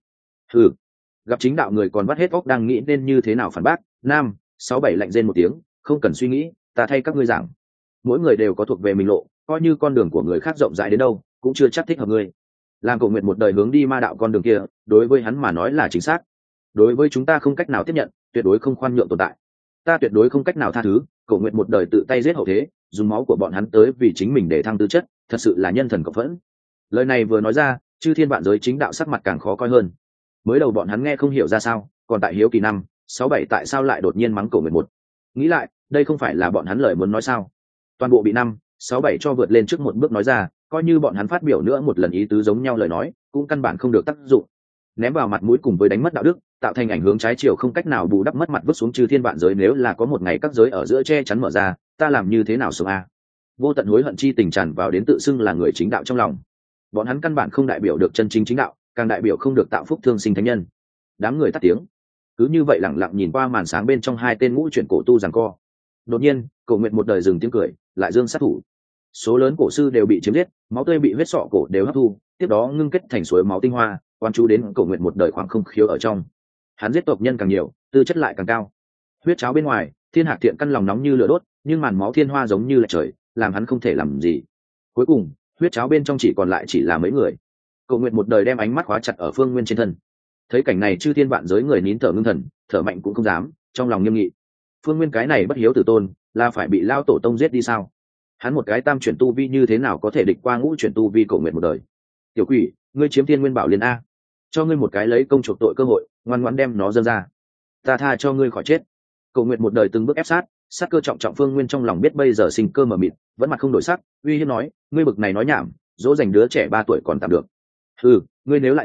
Gặp chính đạo người còn vắt hết óc đang nghĩ nên như thế nào phản bác. 5, 6, 7 lạnh rên một tiếng, không cần suy nghĩ, ta thay các ngươi giảng. Mỗi người đều có thuộc về mình lộ, coi như con đường của người khác rộng rãi đến đâu, cũng chưa chắc thích hợp ngươi. Làm Cổ Nguyệt một đời hướng đi ma đạo con đường kia, đối với hắn mà nói là chính xác. Đối với chúng ta không cách nào tiếp nhận, tuyệt đối không khoan nhượng tồn tại. Ta tuyệt đối không cách nào tha thứ. Cổ Nguyệt một đời tự tay giết hậu thế, dùng máu của bọn hắn tới vì chính mình để thăng tư chất, thật sự là nhân thần cộng phẫn. Lời này vừa nói ra, chư thiên vạn giới chính đạo sắc mặt càng khó coi hơn. Mới đầu bọn hắn nghe không hiểu ra sao, còn tại hiếu kỳ 5, 6, 7 tại sao lại đột nhiên mắng Cổ Nguyệt một. Nghĩ lại, đây không phải là bọn hắn lời muốn nói sao? Toàn bộ bị 5, 6, 7 cho vượt lên trước một bước nói ra, coi như bọn hắn phát biểu nữa một lần ý tứ giống nhau lời nói, cũng căn bản không được tác dụng. Ném vào mặt mũi cùng với đánh mất đạo đức, tạo thành ảnh hướng trái chiều không cách nào bù đắp mất mặt vứt xuống chư thiên vạn giới. Nếu là có một ngày các giới ở giữa che chắn mở ra, ta làm như thế nào sống a? Vô tận hối hận chi tình tràn vào đến tự xưng là người chính đạo trong lòng. Bọn hắn căn bản không đại biểu được chân chính chính đạo, càng đại biểu không được tạo phúc thương sinh thánh nhân. Đám người tắt tiếng, cứ như vậy lẳng lặng nhìn qua màn sáng bên trong hai tên ngũ chuyển cổ tu giằng co. Đột nhiên, Cổ Nguyệt một đời dừng tiếng cười, lại dương sát thủ. Số lớn cổ sư đều bị chiếm giết, máu tươi bị huyết sọ cổ đều hấp thu, tiếp đó ngưng kết thành suối máu tinh hoa, quan chú đến Cổ Nguyệt một đời khoảng không khiếu ở trong. Hắn giết tộc nhân càng nhiều, tư chất lại càng cao. Huyết cháo bên ngoài, thiên hạc thiện căn lòng nóng như lửa đốt, nhưng màn máu thiên hoa giống như là trời, làm hắn không thể làm gì. Cuối cùng, huyết cháo bên trong chỉ còn lại chỉ là mấy người. Cổ Nguyệt một đời đem ánh mắt khóa chặt ở Phương Nguyên trên thân. Thấy cảnh này, chư thiên vạn giới người nín thở ngưng thần, thở mạnh cũng không dám, trong lòng nghiêm nghị. Phương Nguyên cái này bất hiếu tử tôn, là phải bị lao tổ tông giết đi sao? Hắn một cái tam chuyển tu vi như thế nào có thể địch qua ngũ chuyển tu vi Cổ Nguyệt một đời? Tiểu quỷ, ngươi chiếm thiên nguyên bảo liên a, cho ngươi một cái lấy công chuộc tội cơ hội, ngoan ngoãn đem nó dâng ra, ta tha cho ngươi khỏi chết. Cổ Nguyệt một đời từng bước ép sát, sát cơ trọng trọng. Phương Nguyên trong lòng biết bây giờ sinh cơ mờ mịt, vẫn mặt không đổi sắc, uy hiếp nói, ngươi bực này nói nhảm, dỗ dành đứa trẻ 3 tuổi còn tạm được. Ngươi nếu lại tới,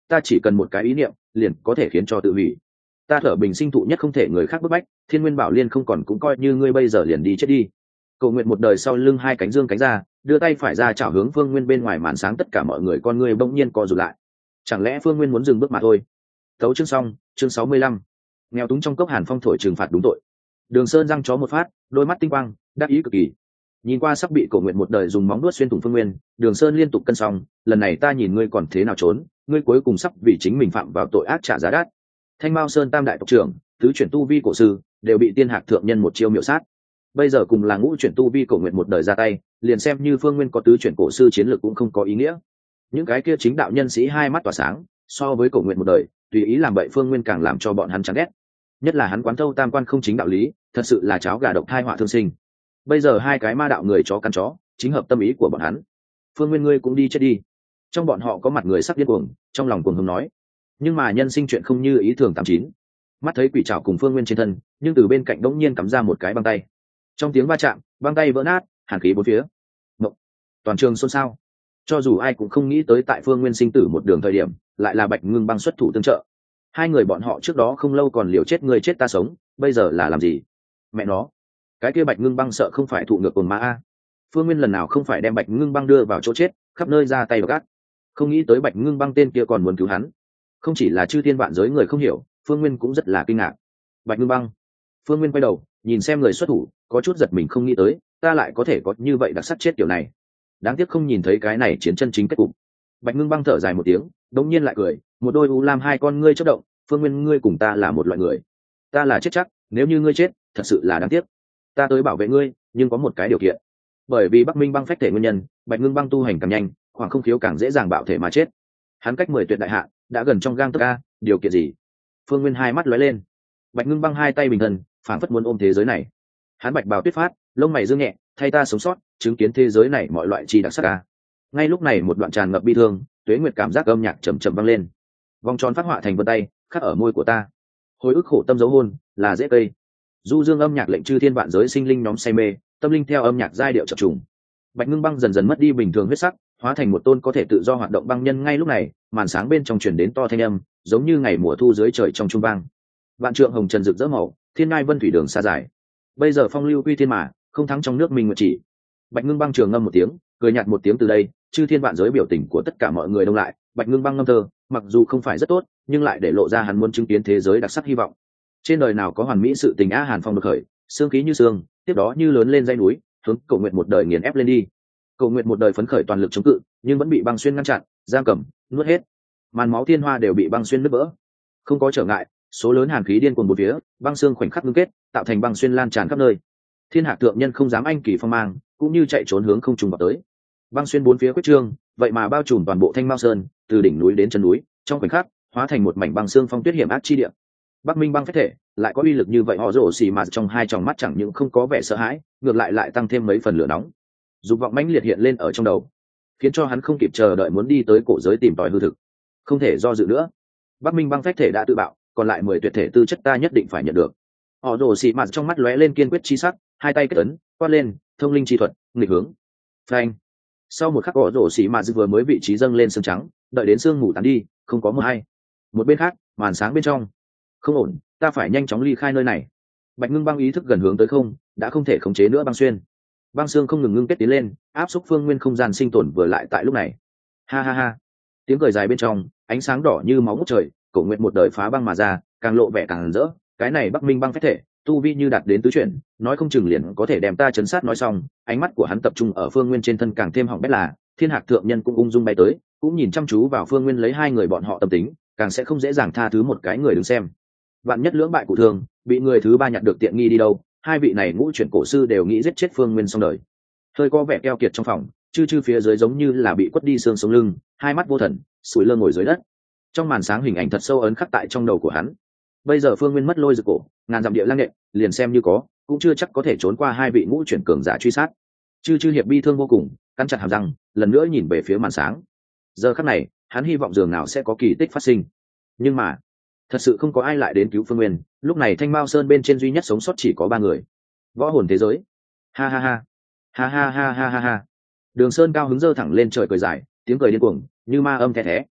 ta chỉ cần một cái ý niệm liền có thể khiến cho tự hủy. Ta Thở Bình sinh thụ nhất không thể người khác bức bách, Thiên Nguyên Bảo Liên không còn cũng coi như ngươi bây giờ liền đi chết đi. Cầu nguyện một đời sau lưng hai cánh dương cánh ra, đưa tay phải ra chảo hướng Phương Nguyên bên ngoài màn sáng, tất cả mọi người con ngươi bỗng nhiên co rụt lại. Chẳng lẽ Phương Nguyên muốn dừng bước mà thôi? Tấu chương xong, chương 65. Nghèo túng trong cốc Hàn Phong thổi trừng phạt đúng tội. Đường Sơn răng chó một phát, đôi mắt tinh quang, đắc ý cực kỳ. Nhìn qua sắp bị Cổ Nguyện một đời dùng móng vuốt xuyên thủng Phương Nguyên, Đường Sơn liên tục cân xong, lần này ta nhìn ngươi còn thế nào trốn, ngươi cuối cùng sắp vì chính mình phạm vào tội ác trả giá đắt. Thanh Mao Sơn tam đại tộc trưởng, tứ chuyển tu vi cổ sư, đều bị Tiên Hạc thượng nhân một chiêu miểu sát. Bây giờ cùng là ngũ chuyển tu vi Cổ Nguyện một đời ra tay, liền xem như Phương Nguyên có tứ chuyển cổ sư chiến lược cũng không có ý nghĩa. Những cái kia chính đạo nhân sĩ hai mắt tỏa sáng, so với Cổ Nguyện một đời, tùy ý làm bậy Phương Nguyên càng làm cho bọn hắn chán ghét. Nhất là hắn quán thâu tam quan không chính đạo lý, thật sự là cháo gà độc thai họa thương sinh. Bây giờ hai cái ma đạo người chó căn chó, chính hợp tâm ý của bọn hắn. Phương Nguyên ngươi cũng đi chết đi. Trong bọn họ có mặt người sắc điên cuồng, trong lòng cuồng hùng nói. Nhưng mà nhân sinh chuyện không như ý thường 89. Mắt thấy quỷ trảo cùng Phương Nguyên trên thân, nhưng từ bên cạnh đống nhiên cắm ra một cái băng tay. Trong tiếng va chạm, băng tay vỡ nát, hàn khí bốn phía. Mộng. Toàn trường xôn xao. Cho dù ai cũng không nghĩ tới tại Phương Nguyên sinh tử một đường thời điểm, lại là Bạch Ngưng Băng xuất thủ tương trợ. Hai người bọn họ trước đó không lâu còn liều chết người chết ta sống, bây giờ là làm gì? Mẹ nó, cái kia Bạch Ngưng Băng sợ không phải thụ ngược cồn ma a. Phương Nguyên lần nào không phải đem Bạch Ngưng Băng đưa vào chỗ chết, khắp nơi ra tay gắt. Không nghĩ tới Bạch Ngưng Băng tên kia còn muốn cứu hắn. Không chỉ là chư thiên vạn giới người không hiểu, Phương Nguyên cũng rất là kinh ngạc. Bạch Ngưng Băng. Phương Nguyên quay đầu, nhìn xem người xuất thủ, có chút giật mình không nghĩ tới, ta lại có thể có như vậy đặc sắc chết kiểu này. Đáng tiếc không nhìn thấy cái này chiến chân chính kết cục. Bạch Ngưng Băng thở dài một tiếng, đống nhiên lại cười, một đôi u lam hai con ngươi chớp động, Phương Nguyên ngươi cùng ta là một loại người. Ta là chết chắc, nếu như ngươi chết, thật sự là đáng tiếc. Ta tới bảo vệ ngươi, nhưng có một cái điều kiện. Bởi vì Bắc Minh Băng phách thể nguyên nhân, Bạch Ngưng Băng tu hành càng nhanh, khoảng không khiếu càng dễ dàng bạo thể mà chết. Hắn cách 10 tuyệt đại hạn, đã gần trong gang tấc a, điều kiện gì? Phương Nguyên hai mắt lóe lên. Bạch Ngưng Băng hai tay bình thần, phảng phất muốn ôm thế giới này. Hắn bạch bào tuyết phát, lông mày dương nhẹ, thay ta sống sót, chứng kiến thế giới này mọi loại chi đặc sắc a. Ngay lúc này một đoạn tràn ngập bi thương, tuế nguyệt cảm giác âm nhạc trầm trầm vang lên. Vòng tròn phát họa thành vân tay, khắc ở môi của ta. Hồi ức khổ tâm dấu hôn, là dễ cây. Du dương âm nhạc lệnh chư thiên vạn giới sinh linh nhóm say mê, tâm linh theo âm nhạc giai điệu chập trùng. Bạch Ngưng Băng dần dần mất đi bình thường huyết sắc, hóa thành một tôn có thể tự do hoạt động băng nhân. Ngay lúc này, màn sáng bên trong truyền đến to thanh âm, giống như ngày mùa thu dưới trời trong trung vang. Vạn trượng hồng trần rực rỡ màu, thiên ngai vân thủy đường xa dài. Bây giờ phong lưu quy thiên mà, không thắng trong nước mình nguyện chỉ. Bạch Ngưng Băng trường ngâm một tiếng, cười nhạt một tiếng, từ đây, chư thiên vạn giới biểu tình của tất cả mọi người đông lại. Bạch Ngưng Băng ngâm thơ, mặc dù không phải rất tốt, nhưng lại để lộ ra hắn muốn chứng kiến thế giới đặc sắc hy vọng. Trên đời nào có hoàn mỹ sự tình á. Hàn Phong được khởi, xương khí như xương, tiếp đó như lớn lên dãy núi, hướng Cầu Nguyện một đời nghiền ép lên đi. Cầu Nguyện một đời phấn khởi toàn lực chống cự, nhưng vẫn bị băng xuyên ngăn chặn, giam cầm, nuốt hết. Màn máu thiên hoa đều bị băng xuyên nứt vỡ. Không có trở ngại, số lớn hàn khí điên cuồng bốn phía, băng xương khoảnh khắc ngưng kết, tạo thành băng xuyên lan tràn khắp nơi. Thiên Hạc thượng nhân không dám anh kỳ phong mang, cũng như chạy trốn hướng không trùng vào tới. Băng xuyên bốn phía quyết trương, vậy mà bao trùm toàn bộ Thanh Mao Sơn, từ đỉnh núi đến chân núi, trong khoảnh khắc hóa thành một mảnh băng xương phong tuyết hiểm ác chi địa. Bắc Minh Băng phách thể lại có uy lực như vậy, họ rồ xì mà trong hai tròng mắt chẳng những không có vẻ sợ hãi, ngược lại tăng thêm mấy phần lửa nóng. Dục vọng mãnh liệt hiện lên ở trong đầu, khiến cho hắn không kịp chờ đợi muốn đi tới cổ giới tìm tòi hư thực. Không thể do dự nữa, Bắc Minh Băng phách thể đã tự bạo, còn lại 10 tuyệt thể tư chất ta nhất định phải nhận được. Họ rồ xì mà trong mắt lóe lên kiên quyết chi sắc, hai tay kết ấn, quát lên, thông linh chi thuật, nghịch hướng. Phanh. Sau một khắc, họ rồ xì mà vừa mới vị trí dâng lên sương trắng, đợi đến sương mù tán đi, không có một hay. Một bên khác, màn sáng bên trong, không ổn, ta phải nhanh chóng ly khai nơi này. Bạch Ngưng Băng ý thức gần hướng tới không, đã không thể khống chế nữa băng xuyên. Băng xương không ngừng ngưng kết tiến lên, áp xúc phương nguyên không gian sinh tồn vừa lại tại lúc này. Ha ha ha. Tiếng cười dài bên trong, ánh sáng đỏ như máu ngút trời, Cổ Nguyện một đời phá băng mà ra, càng lộ vẻ càng rỡ. Cái này Bắc Minh Băng phách thể, tu vi như đạt đến tứ chuyển, nói không chừng liền có thể đem ta chấn sát. Nói xong, ánh mắt của hắn tập trung ở phương nguyên trên thân càng thêm hỏng bét là, Thiên Hạc thượng nhân cũng ung dung bay tới, cũng nhìn chăm chú vào phương nguyên, lấy hai người bọn họ tâm tính, càng sẽ không dễ dàng tha thứ một cái người đứng xem. Vạn nhất lưỡng bại cụ thường, bị người thứ ba nhặt được tiện nghi đi đâu, hai vị này ngũ chuyển cổ sư đều nghĩ giết chết phương nguyên xong đời. Hơi có vẻ keo kiệt trong phòng, chư phía dưới giống như là bị quất đi xương sống lưng, hai mắt vô thần, sủi lơ ngồi dưới đất. Trong màn sáng hình ảnh thật sâu ấn khắc tại trong đầu của hắn. Bây giờ phương nguyên mất lôi rực cổ, ngàn dặm địa lang nện, liền xem như có, cũng chưa chắc có thể trốn qua hai vị ngũ chuyển cường giả truy sát. Chư hiệp bi thương vô cùng, cắn chặt hàm răng, lần nữa nhìn về phía màn sáng. Giờ khắc này, hắn hy vọng dường nào sẽ có kỳ tích phát sinh. Nhưng mà, thật sự không có ai lại đến cứu phương nguyên. Lúc này Thanh Mao Sơn bên trên duy nhất sống sót chỉ có 3 người. Võ hồn thế giới. Ha ha ha. Ha ha ha ha ha ha. Đường Sơn cao hứng dơ thẳng lên trời cười dài, tiếng cười điên cuồng như ma âm the thé.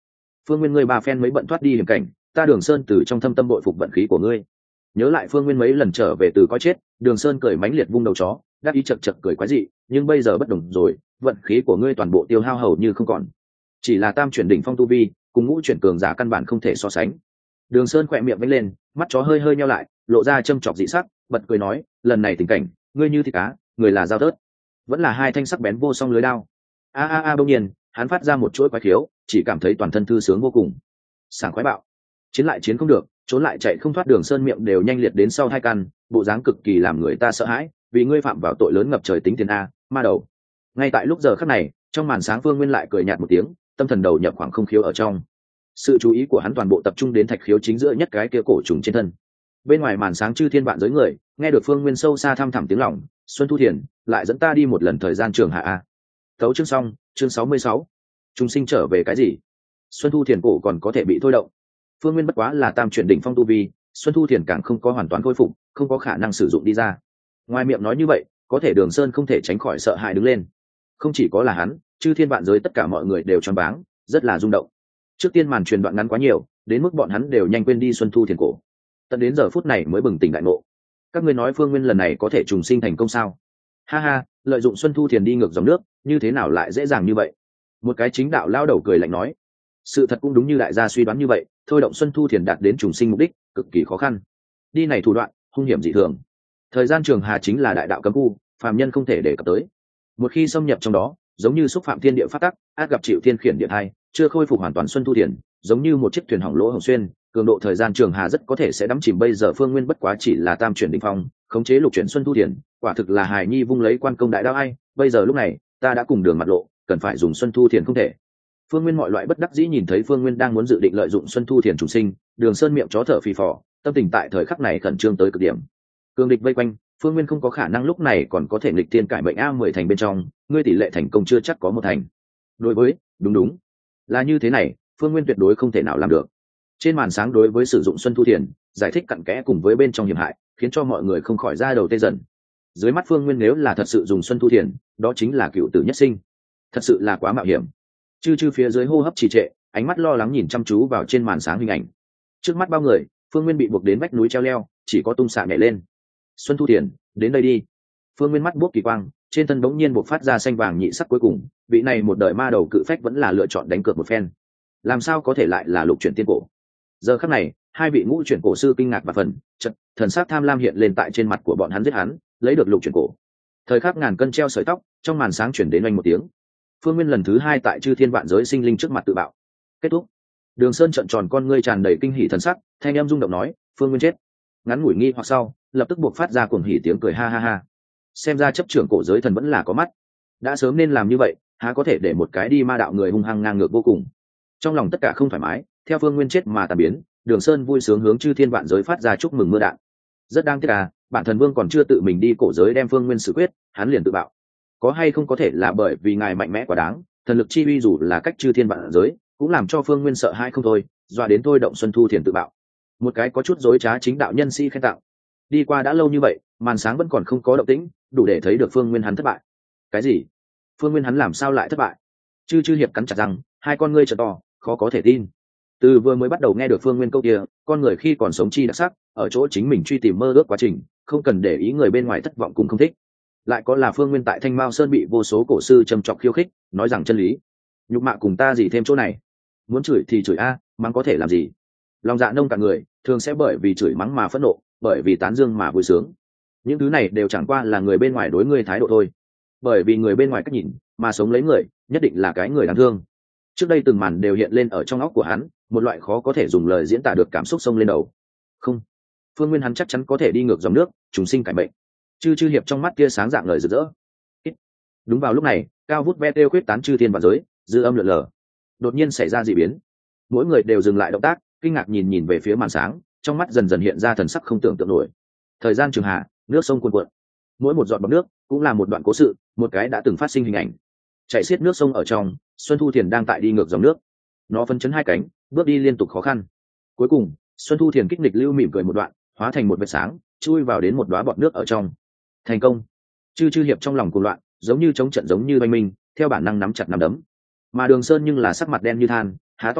Phương Nguyên ngươi ba phen mấy bận thoát đi hiểm cảnh, ta Đường Sơn từ trong thâm tâm bội phục vận khí của ngươi. Nhớ lại Phương Nguyên mấy lần trở về từ coi chết, Đường Sơn cười mãnh liệt vung đầu chó, đáp ý chật chật cười quái dị, nhưng bây giờ bất đồng rồi, vận khí của ngươi toàn bộ tiêu hao hầu như không còn. Chỉ là tam chuyển đỉnh phong tu vi, cùng ngũ chuyển cường giả căn bản không thể so sánh. Đường Sơn khỏe miệng vẫy lên, mắt chó hơi hơi nheo lại, lộ ra châm chọc dị sắc, bật cười nói, lần này tình cảnh, ngươi như thịt cá, người là dao tớt, vẫn là hai thanh sắc bén vô song lưới đao. Bỗng nhiên, hắn phát ra một chuỗi quái khiếu, chỉ cảm thấy toàn thân thư sướng vô cùng, sảng khoái bạo. Chiến lại chiến không được, trốn lại chạy không thoát, Đường Sơn miệng đều nhanh liệt đến sau hai căn, bộ dáng cực kỳ làm người ta sợ hãi, vì ngươi phạm vào tội lớn ngập trời tính tiền a, ma đầu. Ngay tại lúc giờ khắc này, trong màn sáng Phương Nguyên lại cười nhạt một tiếng, tâm thần đầu nhập khoảng không khiếu ở trong. Sự chú ý của hắn toàn bộ tập trung đến thạch khiếu chính giữa nhất cái kia cổ trùng trên thân. Bên ngoài màn sáng chư thiên vạn giới người, nghe được Phương Nguyên sâu xa thăm thẳm tiếng lòng, Xuân Thu Thiền, lại dẫn ta đi một lần thời gian trường hạ a. Tấu chương xong, chương 66. Chúng sinh trở về cái gì? Xuân Thu Thiền cổ còn có thể bị thôi động. Phương Nguyên bất quá là tam chuyển đỉnh phong tu vi, Xuân Thu Thiền càng không có hoàn toàn khôi phục, không có khả năng sử dụng đi ra. Ngoài miệng nói như vậy, có thể Đường Sơn không thể tránh khỏi sợ hãi đứng lên. Không chỉ có là hắn, chư thiên vạn giới tất cả mọi người đều choáng váng, rất là rung động. Trước tiên màn truyền đoạn ngắn quá nhiều, đến mức bọn hắn đều nhanh quên đi Xuân Thu Thiền cổ. Tận đến giờ phút này mới bừng tỉnh đại ngộ. Các ngươi nói Phương Nguyên lần này có thể trùng sinh thành công sao? Ha ha, lợi dụng Xuân Thu Thiền đi ngược dòng nước, như thế nào lại dễ dàng như vậy? Một cái chính đạo lao đầu cười lạnh nói. Sự thật cũng đúng như đại gia suy đoán như vậy, thôi động Xuân Thu Thiền đạt đến trùng sinh mục đích cực kỳ khó khăn. Đi này thủ đoạn hung hiểm dị thường. Thời gian trường hà chính là đại đạo cấm khu, phàm nhân không thể đề cập tới. Một khi xâm nhập trong đó, giống như xúc phạm thiên địa pháp tắc, át gặp chịu thiên khiển địa thai, chưa khôi phục hoàn toàn Xuân Thu Thiền, giống như một chiếc thuyền hỏng lỗ hồng xuyên, cường độ thời gian trường hà rất có thể sẽ đắm chìm. Bây giờ Phương Nguyên bất quá chỉ là tam chuyển đỉnh phong, khống chế lục chuyển Xuân Thu Thiền, quả thực là hài nhi vung lấy quan công đại đao ai. Bây giờ lúc này, ta đã cùng đường mặt lộ, cần phải dùng Xuân Thu Thiền không thể. Phương Nguyên mọi loại bất đắc dĩ nhìn thấy Phương Nguyên đang muốn dự định lợi dụng Xuân Thu Thiền trùng sinh, Đường Sơn miệng chó thở phì phò, tâm tình tại thời khắc này khẩn trương tới cực điểm. Cương địch vây quanh, Phương Nguyên không có khả năng lúc này còn có thể nghịch thiên cải mệnh A10 thành bên trong, ngươi tỷ lệ thành công chưa chắc có một thành. Đối với, đúng, là như thế này, Phương Nguyên tuyệt đối không thể nào làm được. Trên màn sáng đối với sử dụng Xuân Thu Thiền, giải thích cặn kẽ cùng với bên trong hiểm hại, khiến cho mọi người không khỏi ra đầu tê dần. Dưới mắt Phương Nguyên nếu là thật sự dùng Xuân Thu Thiền, đó chính là cựu tử nhất sinh. Thật sự là quá mạo hiểm. Chư phía dưới hô hấp trì trệ, ánh mắt lo lắng nhìn chăm chú vào trên màn sáng hình ảnh. Trước mắt bao người, Phương Nguyên bị buộc đến vách núi treo leo, chỉ có tung xạ nhảy lên. Xuân Thu Thiền, đến đây đi. Phương Nguyên mắt buốc kỳ quang, trên thân bỗng nhiên bộc phát ra xanh vàng nhị sắc, cuối cùng vị này một đời ma đầu cự phách vẫn là lựa chọn đánh cược một phen. Làm sao có thể lại là lục chuyển tiên cổ? Giờ khắc này, hai vị ngũ chuyển cổ sư kinh ngạc và thần sắc tham lam hiện lên tại trên mặt của bọn hắn. Giết hắn, lấy được lục chuyển cổ. Thời khắc ngàn cân treo sợi tóc, trong màn sáng chuyển đến oanh một tiếng. Phương Nguyên lần thứ hai tại chư thiên vạn giới sinh linh trước mặt tự bạo. Kết thúc. Đường Sơn trợn tròn con ngươi tràn đầy kinh hỉ thần sắc, thanh em rung động nói, Phương Nguyên chết. Ngắn ngủi nghi hoặc sau, lập tức buộc phát ra cuồng hỉ tiếng cười ha ha ha. Xem ra chấp trưởng cổ giới thần vẫn là có mắt, đã sớm nên làm như vậy, há có thể để một cái đi ma đạo người hung hăng ngang ngược vô cùng. Trong lòng tất cả không thoải mái, theo Phương Nguyên chết mà tàn biến, Đường Sơn vui sướng hướng chư thiên vạn giới phát ra chúc mừng mưa đạn. Rất đáng tiếc bản thần vương còn chưa tự mình đi cổ giới đem Phương Nguyên xử quyết, hắn liền tự bạo. Có hay không có thể là bởi vì ngài mạnh mẽ quá đáng, thần lực chi uy dù là cách chư thiên vạn giới, cũng làm cho Phương Nguyên sợ hãi không thôi, dọa đến thôi động Xuân Thu Thiền tự bạo. Một cái có chút dối trá chính đạo nhân sĩ khen tặng. Đi qua đã lâu như vậy, màn sáng vẫn còn không có động tĩnh, đủ để thấy được Phương Nguyên hắn thất bại. Cái gì? Phương Nguyên hắn làm sao lại thất bại? Chư hiệp cắn chặt răng, hai con ngươi trợ to, khó có thể tin. Từ vừa mới bắt đầu nghe được Phương Nguyên câu kia, con người khi còn sống chi đặc sắc, ở chỗ chính mình truy tìm mơ ước quá trình, không cần để ý người bên ngoài thất vọng cùng không thích. Lại có là Phương Nguyên tại Thanh Mao Sơn bị vô số cổ sư trầm trọng khiêu khích, nói rằng chân lý. Nhục mạ cùng ta gì thêm chỗ này? Muốn chửi thì chửi mắng có thể làm gì? Lòng dạ nông cạn người, thường sẽ bởi vì chửi mắng mà phẫn nộ, bởi vì tán dương mà vui sướng. Những thứ này đều chẳng qua là người bên ngoài đối ngươi thái độ thôi. Bởi vì người bên ngoài cách nhìn, mà sống lấy người, nhất định là cái người đáng thương. Trước đây từng màn đều hiện lên ở trong óc của hắn, một loại khó có thể dùng lời diễn tả được cảm xúc xông lên đầu. Không, Phương Nguyên hắn chắc chắn có thể đi ngược dòng nước, trùng sinh cải mệnh. Chư hiệp trong mắt kia sáng dạng lời rực rỡ. Đúng vào lúc này, cao vút ve tiêu khuyết tán chư thiên vạn giới, dư âm lượn lờ. Đột nhiên xảy ra dị biến, mỗi người đều dừng lại động tác, kinh ngạc nhìn về phía màn sáng, trong mắt dần dần hiện ra thần sắc không tưởng tượng nổi. Thời gian trường hạ, nước sông cuồn cuộn, mỗi một giọt bọt nước cũng là một đoạn cố sự, một cái đã từng phát sinh hình ảnh. Chạy xiết nước sông ở trong, Xuân Thu Thiền đang tại đi ngược dòng nước, nó phấn chấn hai cánh, bước đi liên tục khó khăn. Cuối cùng, Xuân Thu Thiền kích nghịch lưu mỉm cười một đoạn, hóa thành một vệt sáng, chui vào đến một đóa bọt nước ở trong. Thành công. Chư hiệp trong lòng cuồng loạn, giống như chống trận giống như oanh minh, theo bản năng nắm chặt nắm đấm. Mà Đường Sơn nhưng là sắc mặt đen như than, há to miệng,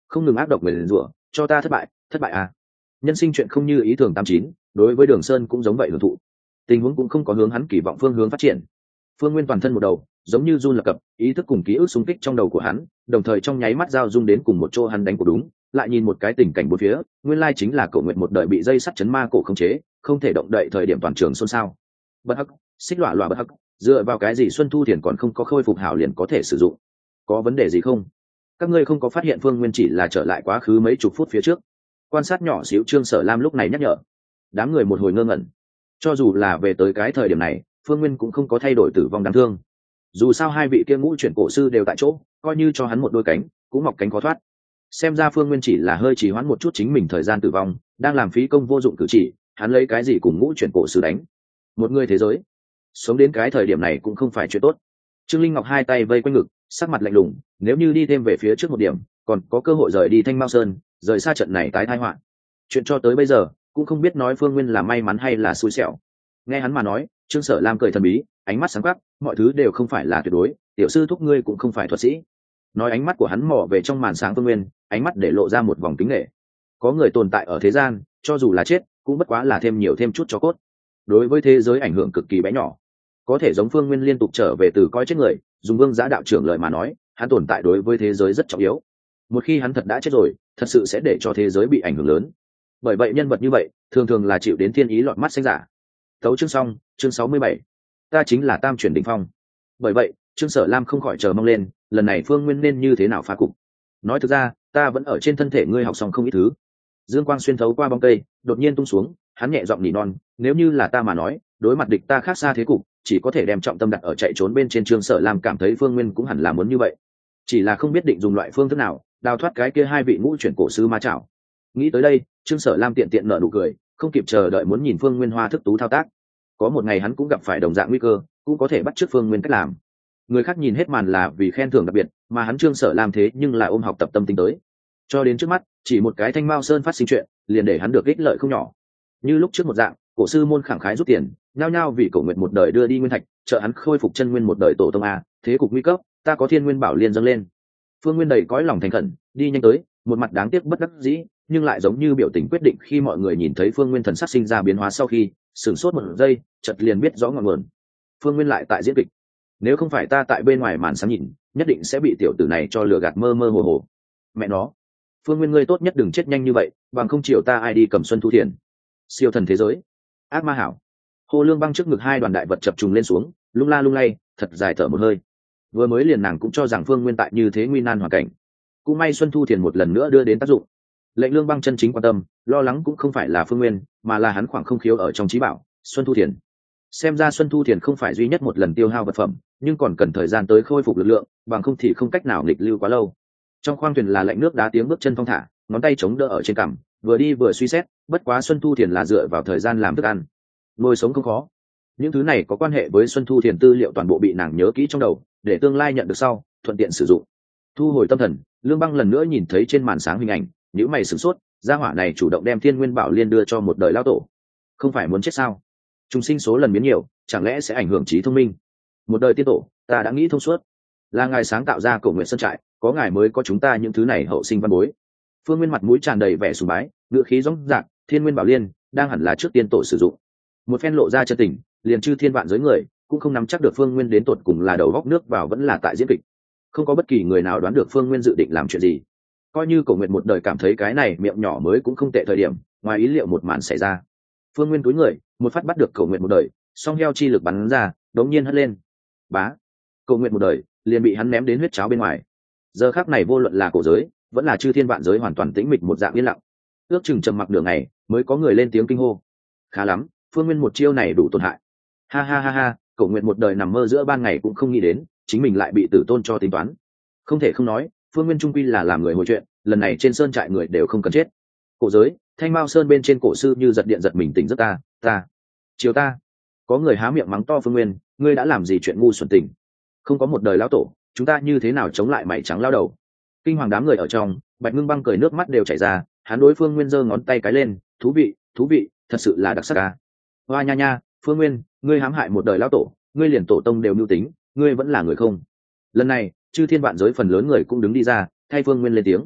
không ngừng ác độc người liền rủa, cho ta thất bại à. Nhân sinh chuyện không như ý thường 89, đối với Đường Sơn cũng giống vậy hưởng thụ. Tình huống cũng không có hướng hắn kỳ vọng phương hướng phát triển. Phương Nguyên toàn thân một đầu, giống như run lập cập, ý thức cùng ký ức xung kích trong đầu của hắn, đồng thời trong nháy mắt giao dung đến cùng một chỗ hắn đánh của đúng, lại nhìn một cái tình cảnh bốn phía, nguyên lai chính là Cổ Nguyệt một đời bị dây sắt chấn ma cổ khống chế, không thể động đậy thời điểm toàn trường xôn xao. Bất hắc, xích lọa lọa bất hắc, dựa vào cái gì Xuân Thu Thiền còn không có khôi phục hảo liền có thể sử dụng? Có vấn đề gì không? Các ngươi không có phát hiện Phương Nguyên chỉ là trở lại quá khứ mấy chục phút phía trước. Quan sát nhỏ xíu Trương Sở Lam lúc này nhắc nhở. Đám người một hồi ngơ ngẩn. Cho dù là về tới cái thời điểm này, Phương Nguyên cũng không có thay đổi tử vong đáng thương. Dù sao hai vị kia ngũ chuyển cổ sư đều tại chỗ, coi như cho hắn một đôi cánh, cũng mọc cánh khó thoát. Xem ra Phương Nguyên chỉ là hơi trì hoãn một chút chính mình thời gian tử vong, đang làm phí công vô dụng cử chỉ, hắn lấy cái gì cùng ngũ chuyển cổ sư đánh? Một người thế giới, sống đến cái thời điểm này cũng không phải chuyện tốt. Trương Linh Ngọc hai tay vây quanh ngực, sắc mặt lạnh lùng, nếu như đi thêm về phía trước một điểm, còn có cơ hội rời đi Thanh Mao Sơn, rời xa trận này tái tai họa. Chuyện cho tới bây giờ, cũng không biết nói Phương Nguyên là may mắn hay là xui xẻo. Nghe hắn mà nói, Trương Sở Lam cười thần bí, ánh mắt sáng quắc, mọi thứ đều không phải là tuyệt đối, tiểu sư thúc ngươi cũng không phải thuật sĩ. Nói ánh mắt của hắn mò về trong màn sáng Phương Nguyên, ánh mắt để lộ ra một vòng kính nể. Có người tồn tại ở thế gian, cho dù là chết, cũng bất quá là thêm nhiều thêm chút cho cốt. Đối với thế giới ảnh hưởng cực kỳ bé nhỏ. Có thể giống Phương Nguyên liên tục trở về từ coi chết người, dùng Vương Giá đạo trưởng lời mà nói, hắn tồn tại đối với thế giới rất trọng yếu. Một khi hắn thật đã chết rồi, thật sự sẽ để cho thế giới bị ảnh hưởng lớn. Bởi vậy nhân vật như vậy, thường thường là chịu đến thiên ý lọt mắt xanh giả. Tấu chương xong, chương 67. Ta chính là tam chuyển đỉnh phong. Bởi vậy, Trương Sở Lam không khỏi chờ mong lên, lần này Phương Nguyên nên như thế nào phá cục. Nói thực ra, ta vẫn ở trên thân thể ngươi học xong không ít thứ. Dương quang xuyên thấu qua bóng cây, đột nhiên tung xuống, hắn nhẹ giọng nỉ non, nếu như là ta mà nói, đối mặt địch ta khác xa thế cục, chỉ có thể đem trọng tâm đặt ở chạy trốn bên trên. Trương Sở Lam cảm thấy Phương Nguyên cũng hẳn là muốn như vậy, chỉ là không biết định dùng loại phương thức nào đào thoát cái kia hai vị ngũ chuyển cổ sư ma chảo. Nghĩ tới đây, Trương Sở Lam tiện tiện nở nụ cười, không kịp chờ đợi muốn nhìn Phương Nguyên hoa thức tú thao tác. Có một ngày hắn cũng gặp phải đồng dạng nguy cơ, cũng có thể bắt chước Phương Nguyên cách làm. Người khác nhìn hết màn là vì khen thưởng đặc biệt, mà hắn Trương Sở Lam thế nhưng lại ôm học tập tâm tính tới. Cho đến trước mắt, chỉ một cái Thanh Mao Sơn phát sinh chuyện, liền để hắn được ích lợi không nhỏ. Như lúc trước một dạng, cổ sư môn khẳng khái rút tiền, nhao nhao vì Cổ Nguyệt một đời đưa đi nguyên thạch, trợ hắn khôi phục chân nguyên một đời tổ tông a, thế cục nguy cấp, ta có Thiên Nguyên Bảo Liên dâng lên. Phương Nguyên đầy cõi lòng thành khẩn, đi nhanh tới, một mặt đáng tiếc bất đắc dĩ, nhưng lại giống như biểu tình quyết định. Khi mọi người nhìn thấy Phương Nguyên thần sắc sinh ra biến hóa sau khi, sửng sốt một giây, chợt liền biết rõ ngọn nguồn. Phương Nguyên lại tại diễn kịch. Nếu không phải ta tại bên ngoài màn sáng nhìn, nhất định sẽ bị tiểu tử này cho lừa gạt mơ mơ hồ hồ. Mẹ nó, Phương Nguyên ngươi tốt nhất đừng chết nhanh như vậy, bằng không chiều ta ai đi cầm Xuân Thu Thiền. Siêu thần thế giới, ác ma hảo. Hồ Lương Băng trước ngực hai đoàn đại vật chập trùng lên xuống, lung la lung lay, thật dài thở một hơi. Vừa mới liền nàng cũng cho rằng Phương Nguyên tại như thế nguy nan hoàn cảnh, cũng may Xuân Thu Thiền một lần nữa đưa đến tác dụng. Lệnh Lương Băng chân chính quan tâm, lo lắng cũng không phải là Phương Nguyên, mà là hắn khoảng không khiếu ở trong trí bảo Xuân Thu Thiền. Xem ra Xuân Thu Thiền không phải duy nhất một lần tiêu hao vật phẩm, nhưng còn cần thời gian tới khôi phục lực lượng, bằng không thì không cách nào nghịch lưu quá lâu. Trong khoang thuyền là lạnh nước đá tiếng bước chân thong thả, ngón tay chống đỡ ở trên cằm, vừa đi vừa suy xét. Bất quá Xuân Thu Thiền là dựa vào thời gian làm thức ăn, nuôi sống không khó. Những thứ này có quan hệ với Xuân Thu Thiền tư liệu toàn bộ bị nàng nhớ kỹ trong đầu, để tương lai nhận được sau thuận tiện sử dụng. Thu hồi tâm thần, Lương Băng lần nữa nhìn thấy trên màn sáng hình ảnh, nhíu mày sửng sốt. Gia hỏa này chủ động đem Thiên Nguyên Bảo Liên đưa cho một đời lao tổ, không phải muốn chết sao? Trùng sinh số lần biến nhiều, chẳng lẽ sẽ ảnh hưởng trí thông minh? Một đời tiên tổ, ta đã nghĩ thông suốt, là ngài sáng tạo ra Cổ Nguyện Sơn trại, có ngài mới có chúng ta những thứ này hậu sinh văn bối. Phương Nguyên mặt mũi tràn đầy vẻ sùng bái, ngựa khí rõ ràng, Thiên Nguyên Bảo Liên đang hẳn là trước tiên tổ sử dụng. Một phen lộ ra chân tình, liền chư thiên vạn giới người cũng không nắm chắc được Phương Nguyên đến tột cùng là đầu góc nước vào vẫn là tại diễn kịch. Không có bất kỳ người nào đoán được Phương Nguyên dự định làm chuyện gì. Coi như Cổ Nguyện một đời cảm thấy cái này miệng nhỏ mới cũng không tệ thời điểm, ngoài ý liệu một màn xảy ra. Phương Nguyên túi người, một phát bắt được Cổ Nguyện một đời, song heo chi lực bắn ra, đống nhiên hất lên. Bá, Cổ Nguyện một đời liền bị hắn ném đến huyết cháo bên ngoài. Giờ khắc này vô luận là cổ giới, vẫn là chư thiên vạn giới hoàn toàn tĩnh mịch một dạng yên lặng. Ước chừng trầm mặc nửa ngày, mới có người lên tiếng kinh hô. Khá lắm, Phương Nguyên một chiêu này đủ tổn hại. Ha ha ha ha, Cổ Nguyện một đời nằm mơ giữa ban ngày cũng không nghĩ đến, chính mình lại bị tử tôn cho tính toán. Không thể không nói, Phương Nguyên trung quy là làm người hồi chuyện, lần này trên sơn trại người đều không cần chết. Cổ giới, Thanh Mao Sơn bên trên cổ sư như giật điện giật mình tỉnh giấc ta. Chiều ta. Có người há miệng mắng to Phương Nguyên, ngươi đã làm gì chuyện ngu xuẩn tình? Không có một đời lão tổ, chúng ta như thế nào chống lại mày trắng lao đầu? Kinh hoàng đám người ở trong, Bạch Ngưng Băng cười nước mắt đều chảy ra, hắn đối Phương Nguyên giơ ngón tay cái lên, thú vị, thật sự là đặc sắc a. Hoa nha nha, Phương Nguyên, ngươi hãm hại một đời lão tổ, ngươi liền tổ tông đều mưu tính, ngươi vẫn là người không? Lần này, chư thiên vạn giới phần lớn người cũng đứng đi ra, thay Phương Nguyên lên tiếng.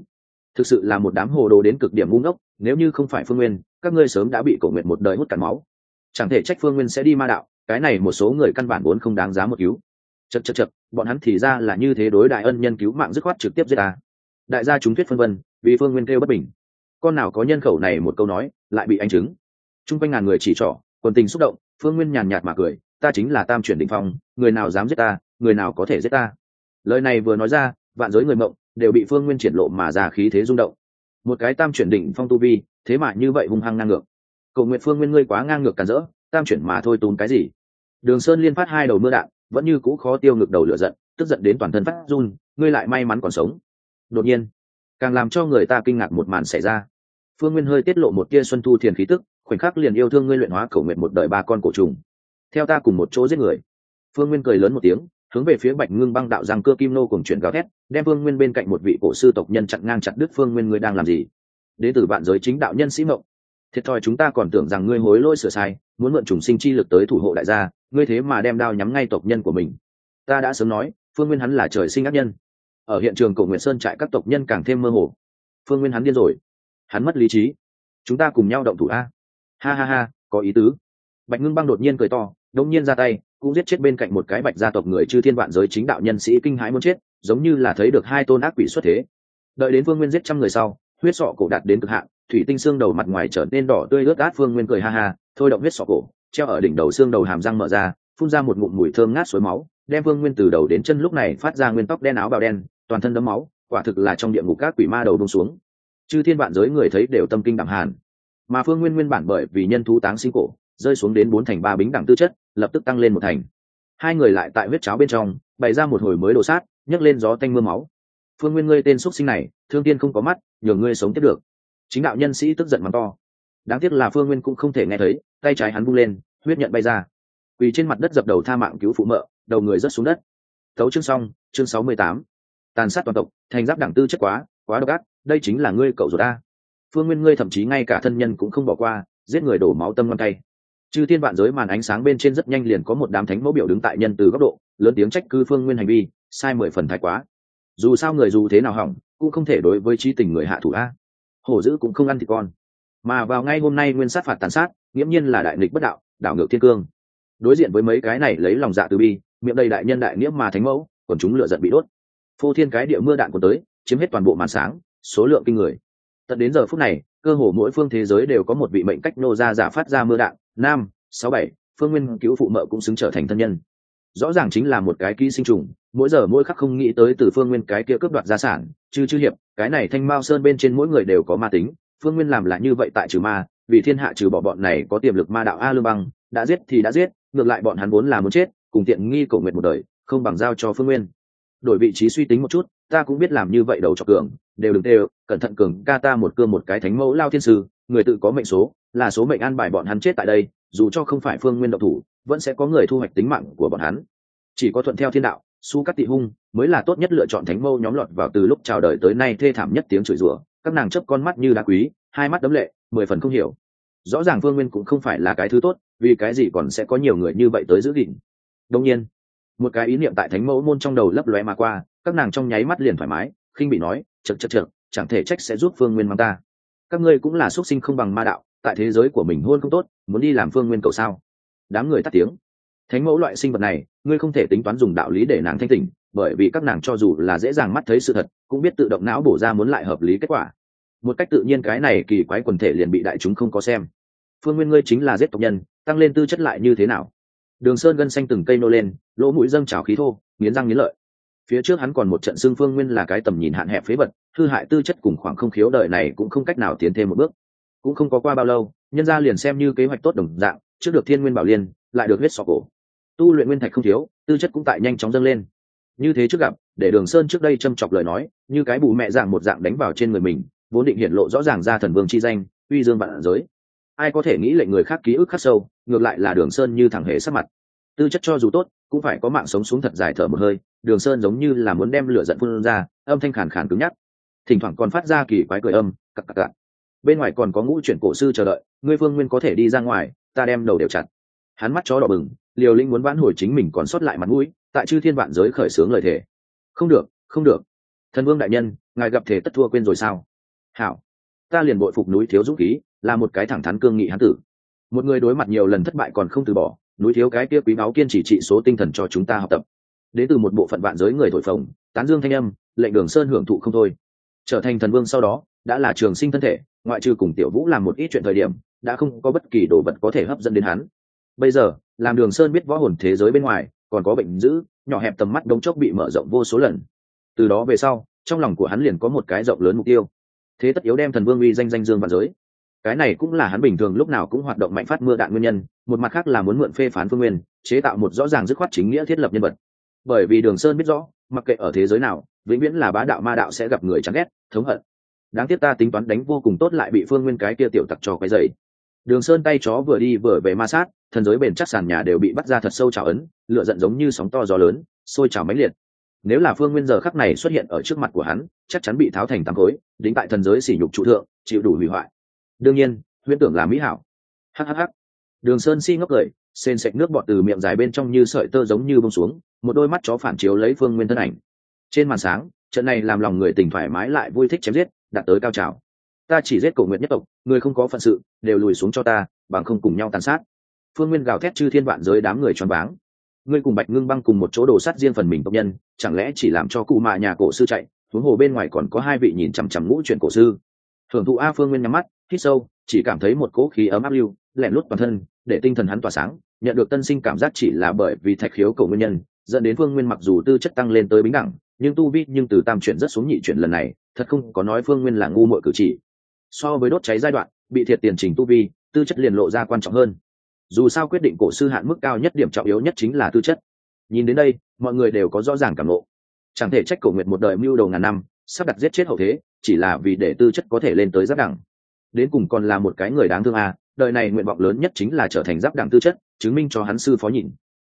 thực sự là một đám hồ đồ đến cực điểm ngu ngốc, nếu như không phải Phương Nguyên, các ngươi sớm đã bị Cổ Nguyệt một đời hút cạn máu. Chẳng thể trách Phương Nguyên sẽ đi ma đạo, cái này một số người căn bản vốn không đáng giá một cứu. Chậc, bọn hắn thì ra là như thế đối đại ân nhân cứu mạng dứt khoát trực tiếp giết ta. Đại gia chúng thuyết phân vân, vì Phương Nguyên kêu bất bình. Con nào có nhân khẩu này một câu nói, lại bị anh chứng. Trung quanh ngàn người chỉ trỏ, quần tình xúc động, Phương Nguyên nhàn nhạt mà cười, ta chính là Tam chuyển đỉnh phong, người nào dám giết ta, người nào có thể giết ta. Lời này vừa nói ra, vạn giới người mộng đều bị Phương Nguyên triển lộ mà ra khí thế rung động. Một cái Tam chuyển đỉnh phong tu vi, thế mà như vậy hung hăng ngang ngược. Cầu nguyện Phương Nguyên ngươi quá ngang ngược cản rỡ, Tam chuyển mà thôi tốn cái gì? Đường Sơn liên phát hai đầu mưa đạn, vẫn như cũ khó tiêu ngực đầu lửa giận, tức giận đến toàn thân phát run, ngươi lại may mắn còn sống. Đột nhiên, càng làm cho người ta kinh ngạc một màn xảy ra. Phương Nguyên hơi tiết lộ một tia xuân thu thiền khí tức, khoảnh khắc liền yêu thương ngươi luyện hóa Cầu nguyện một đời ba con cổ trùng. Theo ta cùng một chỗ giết người. Phương Nguyên cười lớn một tiếng, hướng về phía Bạch Ngưng Băng đạo rằng cơ kim nô cùng chuyển gào thét, đem Phương Nguyên bên cạnh một vị cổ sư tộc nhân chặn ngang chặt đứt. Phương Nguyên ngươi đang làm gì? Đến từ bạn giới chính đạo nhân sĩ mộng. Thiệt thòi chúng ta còn tưởng rằng ngươi hối lỗi sửa sai, muốn mượn trùng sinh chi lực tới thủ hộ đại gia, ngươi thế mà đem đao nhắm ngay tộc nhân của mình. Ta đã sớm nói, Phương Nguyên hắn là trời sinh ác nhân. Ở hiện trường Cổ Nguyện Sơn trại các tộc nhân càng thêm mơ hồ. Phương Nguyên hắn điên rồi, hắn mất lý trí. Chúng ta cùng nhau động thủ a. Ha ha ha, có ý tứ. Bạch Ngưng Băng đột nhiên cười to, đột nhiên ra tay, cũng giết chết bên cạnh một cái Bạch gia tộc người chư thiên vạn giới chính đạo nhân sĩ kinh hãi muốn chết, giống như là thấy được hai tôn ác quỷ xuất thế. Đợi đến Phương Nguyên giết trăm người sau, huyết sọ cổ đạt đến cực hạn, thủy tinh xương đầu mặt ngoài trở nên đỏ tươi ướt át. Phương Nguyên cười ha ha, thôi động huyết sọ cổ, treo ở đỉnh đầu xương đầu hàm răng mở ra, phun ra một ngụm mùi thơm ngát suối máu, đem Phương Nguyên từ đầu đến chân lúc này phát ra nguyên tóc đen áo bào đen, toàn thân đẫm máu, quả thực là trong địa ngục các quỷ ma đầu buông xuống. Chư thiên vạn giới người thấy đều tâm kinh đạm hàn. Mà Phương Nguyên nguyên bản bởi vì nhân thú táng sinh cổ, rơi xuống đến 4 thành 3 bính đẳng tư chất, lập tức tăng lên 1 thành. Hai người lại tại huyết cháo bên trong bày ra một hồi mới đồ sát, nhấc lên gió tanh mưa máu. Phương Nguyên ngươi tên xuất sinh này, thương tiên không có mắt, nhường ngươi sống tiếp được. Chính đạo nhân sĩ tức giận mắng to. Đáng tiếc là Phương Nguyên cũng không thể nghe thấy, tay trái hắn vung lên, huyết nhận bay ra. Quỳ trên mặt đất dập đầu tha mạng cứu phụ mợ, đầu người rớt xuống đất. Tấu chương xong, chương 68. Tàn sát toàn tộc, thành giáp đẳng tư chất quá độc ác, đây chính là ngươi cậu ruột a. Phương Nguyên ngươi thậm chí ngay cả thân nhân cũng không bỏ qua, giết người đổ máu tâm ngon tay. Chư thiên vạn giới màn ánh sáng bên trên rất nhanh liền có một đám thánh mẫu biểu đứng tại nhân từ góc độ, lớn tiếng trách cứ Phương Nguyên hành vi sai 10 phần thái quá. Dù sao người dù thế nào hỏng, cũng không thể đối với trí tình người hạ thủ a. Hổ dữ cũng không ăn thịt con. Mà vào ngay hôm nay nguyên sát phạt tàn sát, nghiễm nhiên là đại nghịch bất đạo, đảo ngược thiên cương. Đối diện với mấy cái này lấy lòng dạ từ bi, miệng đầy đại nhân đại nghĩa mà thánh mẫu, còn chúng lửa giận bị đốt. Phô thiên cái địa mưa đạn cuốn tới, chiếm hết toàn bộ màn sáng, số lượng kinh người. Tận đến giờ phút này, cơ hồ mỗi phương thế giới đều có một vị mệnh cách nô ra giả phát ra mưa đạn. 5, 6, 7, Phương Nguyên cứu phụ mợ cũng xứng trở thành thân nhân. Rõ ràng chính là một cái ký sinh trùng, mỗi giờ mỗi khắc không nghĩ tới từ Phương Nguyên cái kia cướp đoạt gia sản, chư hiệp, cái này Thanh Mao Sơn bên trên mỗi người đều có ma tính, Phương Nguyên làm là như vậy tại trừ ma, vì thiên hạ trừ bỏ bọn này có tiềm lực ma đạo a Lương Băng, đã giết thì đã giết, ngược lại bọn hắn vốn là muốn chết, cùng tiện nghi Cổ Nguyệt một đời, không bằng giao cho Phương Nguyên. Đổi vị trí suy tính một chút, ta cũng biết làm như vậy đầu cho cường, đều đừng đều, cẩn thận cường ca ta một cương một cái thánh mẫu lao thiên sư, người tự có mệnh số, là số mệnh an bài bọn hắn chết tại đây, dù cho không phải Phương Nguyên động thủ, vẫn sẽ có người thu hoạch tính mạng của bọn hắn. Chỉ có thuận theo thiên đạo, su cắt tị hung mới là tốt nhất lựa chọn. Thánh mâu nhóm lọt vào từ lúc chào đời tới nay thê thảm nhất tiếng chửi rủa, các nàng chớp con mắt như đá quý, hai mắt đấm lệ, 10 phần không hiểu. Rõ ràng Phương Nguyên cũng không phải là cái thứ tốt, vì cái gì còn sẽ có nhiều người như vậy tới giữ gìn. Đương nhiên, một cái ý niệm tại thánh mẫu môn trong đầu lấp lóe mà qua, các nàng trong nháy mắt liền thoải mái, khinh bị nói, chậc, chẳng thể trách sẽ giúp Phương Nguyên mang ta. Các ngươi cũng là xuất sinh không bằng ma đạo, tại thế giới của mình hôn không tốt, muốn đi làm Phương Nguyên cầu sao? Đám người tắt tiếng. Thánh mẫu loại sinh vật này, ngươi không thể tính toán dùng đạo lý để nàng thanh tỉnh, bởi vì các nàng cho dù là dễ dàng mắt thấy sự thật, cũng biết tự động não bổ ra muốn lại hợp lý kết quả. Một cách tự nhiên cái này kỳ quái quần thể liền bị đại chúng không có xem. Phương Nguyên ngươi chính là giết tộc nhân, tăng lên tư chất lại như thế nào? Đường Sơn gân xanh từng cây nô lên, lỗ mũi dâng trào khí thô, nghiến răng nghiến lợi. Phía trước hắn còn một trận xưng Phương Nguyên là cái tầm nhìn hạn hẹp phế vật, hư hại tư chất cùng khoảng không khiếu đời này cũng không cách nào tiến thêm một bước. Cũng không có qua bao lâu, nhân gia liền xem như kế hoạch tốt đồng dạng, trước được Thiên Nguyên Bảo Liên, lại được huyết sọ cổ. Tu luyện nguyên thạch không thiếu, tư chất cũng tại nhanh chóng dâng lên. Như thế trước gặp, để Đường Sơn trước đây châm chọc lời nói, như cái bù mẹ dạng một dạng đánh vào trên người mình, vốn định hiển lộ rõ ràng ra thần vương chi danh, uy dương vạn giới. Ai có thể nghĩ lệnh người khác ký ức khắc sâu, ngược lại là Đường Sơn như thẳng hề sắc mặt. Tư chất cho dù tốt, cũng phải có mạng sống xuống thật dài thở một hơi. Đường Sơn giống như là muốn đem lửa giận phun ra, âm thanh khàn khàn cứng nhắc, thỉnh thoảng còn phát ra kỳ quái cười âm, cặc cặc cặc. Bên ngoài còn có ngũ chuyển cổ sư chờ đợi, ngươi Phương Nguyên có thể đi ra ngoài, ta đem đầu đều chặt. Hắn mắt chó đỏ bừng, liều lĩnh muốn vãn hồi chính mình còn sót lại mặt mũi, tại chư thiên vạn giới khởi sướng lời thề. Không được, không được, thần vương đại nhân, ngài gặp thể tất thua quên rồi sao? hảo, ta liền bội phục núi thiếu dũng khí, là một cái thẳng thắn cương nghị hán tử. Một người đối mặt nhiều lần thất bại còn không từ bỏ, núi thiếu cái kia quý báu kiên trì trị số tinh thần cho chúng ta học tập. Đến từ một bộ phận vạn giới người thổi phồng tán dương thanh âm, lệnh Đường Sơn hưởng thụ không thôi. Trở thành thần vương sau đó đã là trường sinh thân thể, ngoại trừ cùng Tiểu Vũ làm một ít chuyện thời điểm, đã không có bất kỳ đồ vật có thể hấp dẫn đến hắn. Bây giờ làm Đường Sơn biết võ hồn thế giới bên ngoài còn có bệnh dữ, nhỏ hẹp tầm mắt đống chốc bị mở rộng vô số lần. Từ đó về sau, trong lòng của hắn liền có một cái rộng lớn mục tiêu, thế tất yếu đem thần vương uy danh danh dương vạn giới. Cái này cũng là hắn bình thường lúc nào cũng hoạt động mạnh phát mưa đạn nguyên nhân. Một mặt khác là muốn mượn phê phán phương nguyên, chế tạo một rõ ràng dứt khoát chính nghĩa thiết lập nhân vật. Bởi vì Đường Sơn biết rõ, mặc kệ ở thế giới nào, vĩnh viễn là bá đạo ma đạo sẽ gặp người chán ghét thống hận. Đáng tiếc ta tính toán đánh vô cùng tốt lại bị phương nguyên cái kia tiểu tặc cho quấy dày. Đường Sơn tay chó vừa đi vừa về ma sát, thần giới bền chắc sàn nhà đều bị bắt ra thật sâu trào ấn, lửa giận giống như sóng to gió lớn, sôi trào mãnh liệt. Nếu là phương nguyên giờ khắc này xuất hiện ở trước mặt của hắn, chắc chắn bị tháo thành tám khối, đính tại thần giới sỉ nhục trụ thượng, chịu đủ hủy hoại. Đương nhiên, huyễn tưởng là mỹ hảo. Hắc. Đường Sơn si ngốc cười, sền sệt nước bọt từ miệng dài bên trong như sợi tơ giống như bông xuống, một đôi mắt chó phản chiếu lấy phương nguyên thân ảnh. Trên màn sáng, trận này làm lòng người tình thoải mái lại vui thích chém giết, đạt tới cao trào. Ta chỉ giết cổ nguyện nhất tộc, người không có phận sự đều lùi xuống cho ta, bằng không cùng nhau tàn sát. Phương nguyên gào thét chư thiên vạn giới, đám người choáng váng. Ngươi cùng Bạch Ngưng Băng cùng một chỗ đổ sát riêng phần mình tộc nhân, chẳng lẽ chỉ làm cho cụ mạ nhà cổ sư chạy? Huống hồ bên ngoài còn có hai vị nhìn chằm chằm ngũ chuyện cổ sư. Thưởng thụ a. Phương nguyên nhắm mắt hít sâu, chỉ cảm thấy một cỗ khí ấm áp lưu lẻn lút toàn thân, để tinh thần hắn tỏa sáng, nhận được tân sinh cảm giác chỉ là bởi vì thạch khiếu cầu nguyên nhân, dẫn đến Phương nguyên mặc dù tư chất tăng lên tới bính đẳng, nhưng tu vi nhưng từ tam chuyển rất xuống nhị chuyển lần này, thật không có nói Phương nguyên là ngu muội cử chỉ. So với đốt cháy giai đoạn, bị thiệt tiền trình tu vi, tư chất liền lộ ra quan trọng hơn. Dù sao quyết định cổ sư hạn mức cao nhất, điểm trọng yếu nhất chính là tư chất. Nhìn đến đây, mọi người đều có rõ ràng cảm ngộ. Chẳng thể trách Cổ Nguyệt một đời mưu đầu ngàn năm, sắp đặt giết chết hậu thế, chỉ là vì để tư chất có thể lên tới giáp đẳng. Đến cùng còn là một cái người đáng thương à, đời này nguyện vọng lớn nhất chính là trở thành giáp đẳng tư chất, chứng minh cho hắn sư phó nhìn.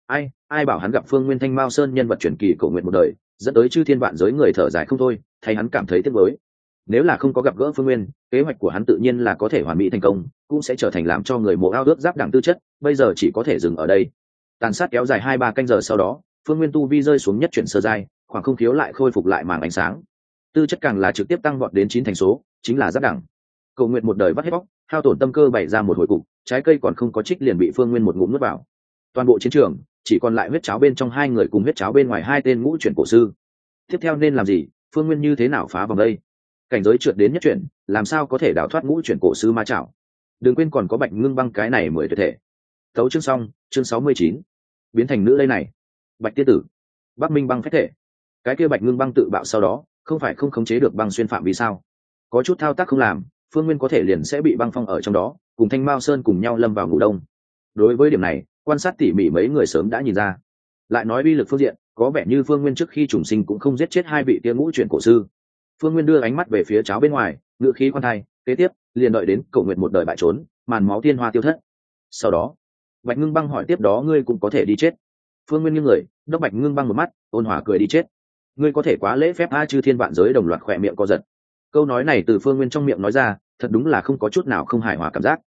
Ai bảo hắn gặp Phương Nguyên Thanh Mao Sơn nhân vật truyền kỳ Cổ Nguyệt một đời, dẫn tới chư thiên vạn giới người thở dài không thôi, thay hắn cảm thấy tiếc nuối. Nếu là không có gặp gỡ Phương Nguyên, kế hoạch của hắn tự nhiên là có thể hoàn mỹ thành công, cũng sẽ trở thành làm cho người mộ ao ước giáp đẳng tư chất, bây giờ chỉ có thể dừng ở đây. Tàn sát kéo dài 2-3 canh giờ sau đó, Phương Nguyên tu vi rơi xuống nhất chuyển sơ giai, khoảng không khiếu lại khôi phục lại màn ánh sáng. Tư chất càng là trực tiếp tăng vọt đến 9 thành số, chính là giáp đẳng. Cầu nguyện một đời vắt hết bóc, hao tổn tâm cơ bày ra một hồi cục, trái cây còn không có trích liền bị Phương Nguyên một ngụm nuốt vào. Toàn bộ chiến trường chỉ còn lại huyết cháo bên trong hai người cùng huyết cháo bên ngoài hai tên ngũ chuyển cổ sư. Tiếp theo nên làm gì? Phương Nguyên như thế nào phá vòng đây? Cảnh giới trượt đến nhất chuyển, làm sao có thể đào thoát ngũ chuyển cổ sư ma chảo? Đừng quên còn có Bạch Ngưng Băng cái này 10 tuyệt thể. Tấu chương xong, chương 69. Biến thành nữ đây này. Bạch tiên tử, Bắc Minh Băng phách thể. Cái kia Bạch Ngưng Băng tự bạo sau đó, không phải không khống chế được băng xuyên phạm vì sao? Có chút thao tác không làm, Phương Nguyên có thể liền sẽ bị băng phong ở trong đó, cùng Thanh Mao Sơn cùng nhau lâm vào ngủ đông. Đối với điểm này, quan sát tỉ mỉ mấy người sớm đã nhìn ra. Lại nói uy lực phương diện, có vẻ như Phương Nguyên trước khi trùng sinh cũng không giết chết hai vị kia ngũ chuyển cổ sư. Phương Nguyên đưa ánh mắt về phía cháo bên ngoài, ngự khí khoan thai, kế tiếp liền đợi đến Cổ Nguyệt một đời bại trốn, màn máu tiên hoa tiêu thất. Sau đó, Bạch Ngưng Băng hỏi tiếp đó ngươi cũng có thể đi chết. Phương Nguyên nghiêng người, đốc Bạch Ngưng Băng một mắt, ôn hòa cười đi chết. Ngươi có thể quá lễ phép a. Chư thiên vạn giới đồng loạt khỏe miệng co giật. Câu nói này từ Phương Nguyên trong miệng nói ra, thật đúng là không có chút nào không hài hòa cảm giác.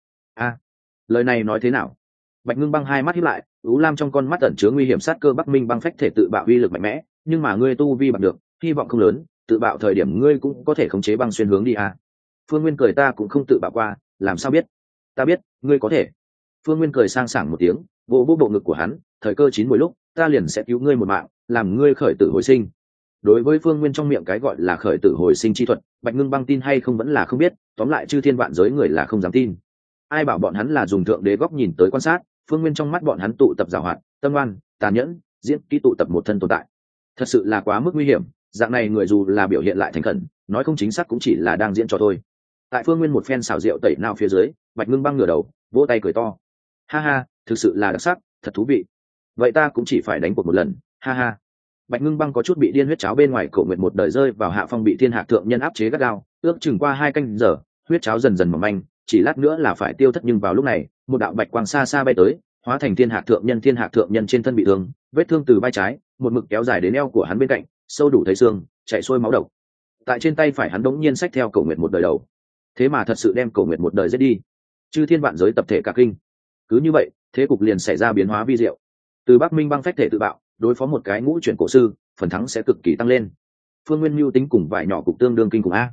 Lời này nói thế nào? Bạch Ngưng Băng hai mắt híp lại, ú lam trong con mắt ẩn chứa nguy hiểm sát cơ. Bắc Minh Băng phách thể tự bạo uy lực mạnh mẽ, nhưng mà ngươi tu vi bằng được, hy vọng không lớn, tự bạo thời điểm ngươi cũng có thể khống chế băng xuyên hướng đi à. Phương Nguyên cười ta cũng không tự bạo qua, làm sao biết? Ta biết, ngươi có thể. Phương Nguyên cười sang sảng một tiếng, vỗ vỗ bộ ngực của hắn, thời cơ chín muồi lúc, ta liền sẽ cứu ngươi một mạng, làm ngươi khởi tử hồi sinh. Đối với Phương Nguyên trong miệng cái gọi là khởi tử hồi sinh chi thuật, Bạch Ngưng Băng tin hay không vẫn là không biết, tóm lại chư thiên vạn giới người là không dám tin. Ai bảo bọn hắn là dùng thượng đế góc nhìn tới quan sát, Phương Nguyên trong mắt bọn hắn tụ tập giàu hoạt, tâm oan, tàn nhẫn, diễn kỹ tụ tập một thân tồn tại. Thật sự là quá mức nguy hiểm, dạng này người dù là biểu hiện lại thành khẩn, nói không chính xác cũng chỉ là đang diễn trò thôi. Tại Phương Nguyên một phen xào rượu tẩy não phía dưới, Bạch Ngưng Băng ngửa đầu, vỗ tay cười to. Ha ha, thực sự là đặc sắc, thật thú vị. Vậy ta cũng chỉ phải đánh cuộc một lần, ha ha. Bạch Ngưng Băng có chút bị điên, huyết cháo bên ngoài Cổ Nguyệt một đời rơi vào hạ phong, bị Thiên Hạc thượng nhân áp chế gắt gao, ước chừng qua 2 canh giờ, huyết cháo dần dần mỏng manh, chỉ lát nữa là phải tiêu thất. Nhưng vào lúc này, một đạo bạch quang xa xa bay tới, hóa thành Thiên Hạc thượng nhân. Thiên Hạc thượng nhân trên thân bị thương, vết thương từ vai trái một mực kéo dài đến eo của hắn bên cạnh, sâu đủ thấy xương, chảy xuôi máu độc. Tại trên tay phải hắn đống nhiên xách theo Cổ Nguyệt một đời đầu, thế mà thật sự đem Cổ Nguyệt một đời giết đi. Chư thiên vạn giới tập thể cả kinh. Cứ như vậy, thế cục liền xảy ra biến hóa vi diệu. Từ Bắc Minh Băng phách thể tự bạo, đối phó một cái ngũ chuyển cổ sư, phần thắng sẽ cực kỳ tăng lên. Phương Nguyên mưu tính cùng vài nhỏ cục tương đương kinh cùng a.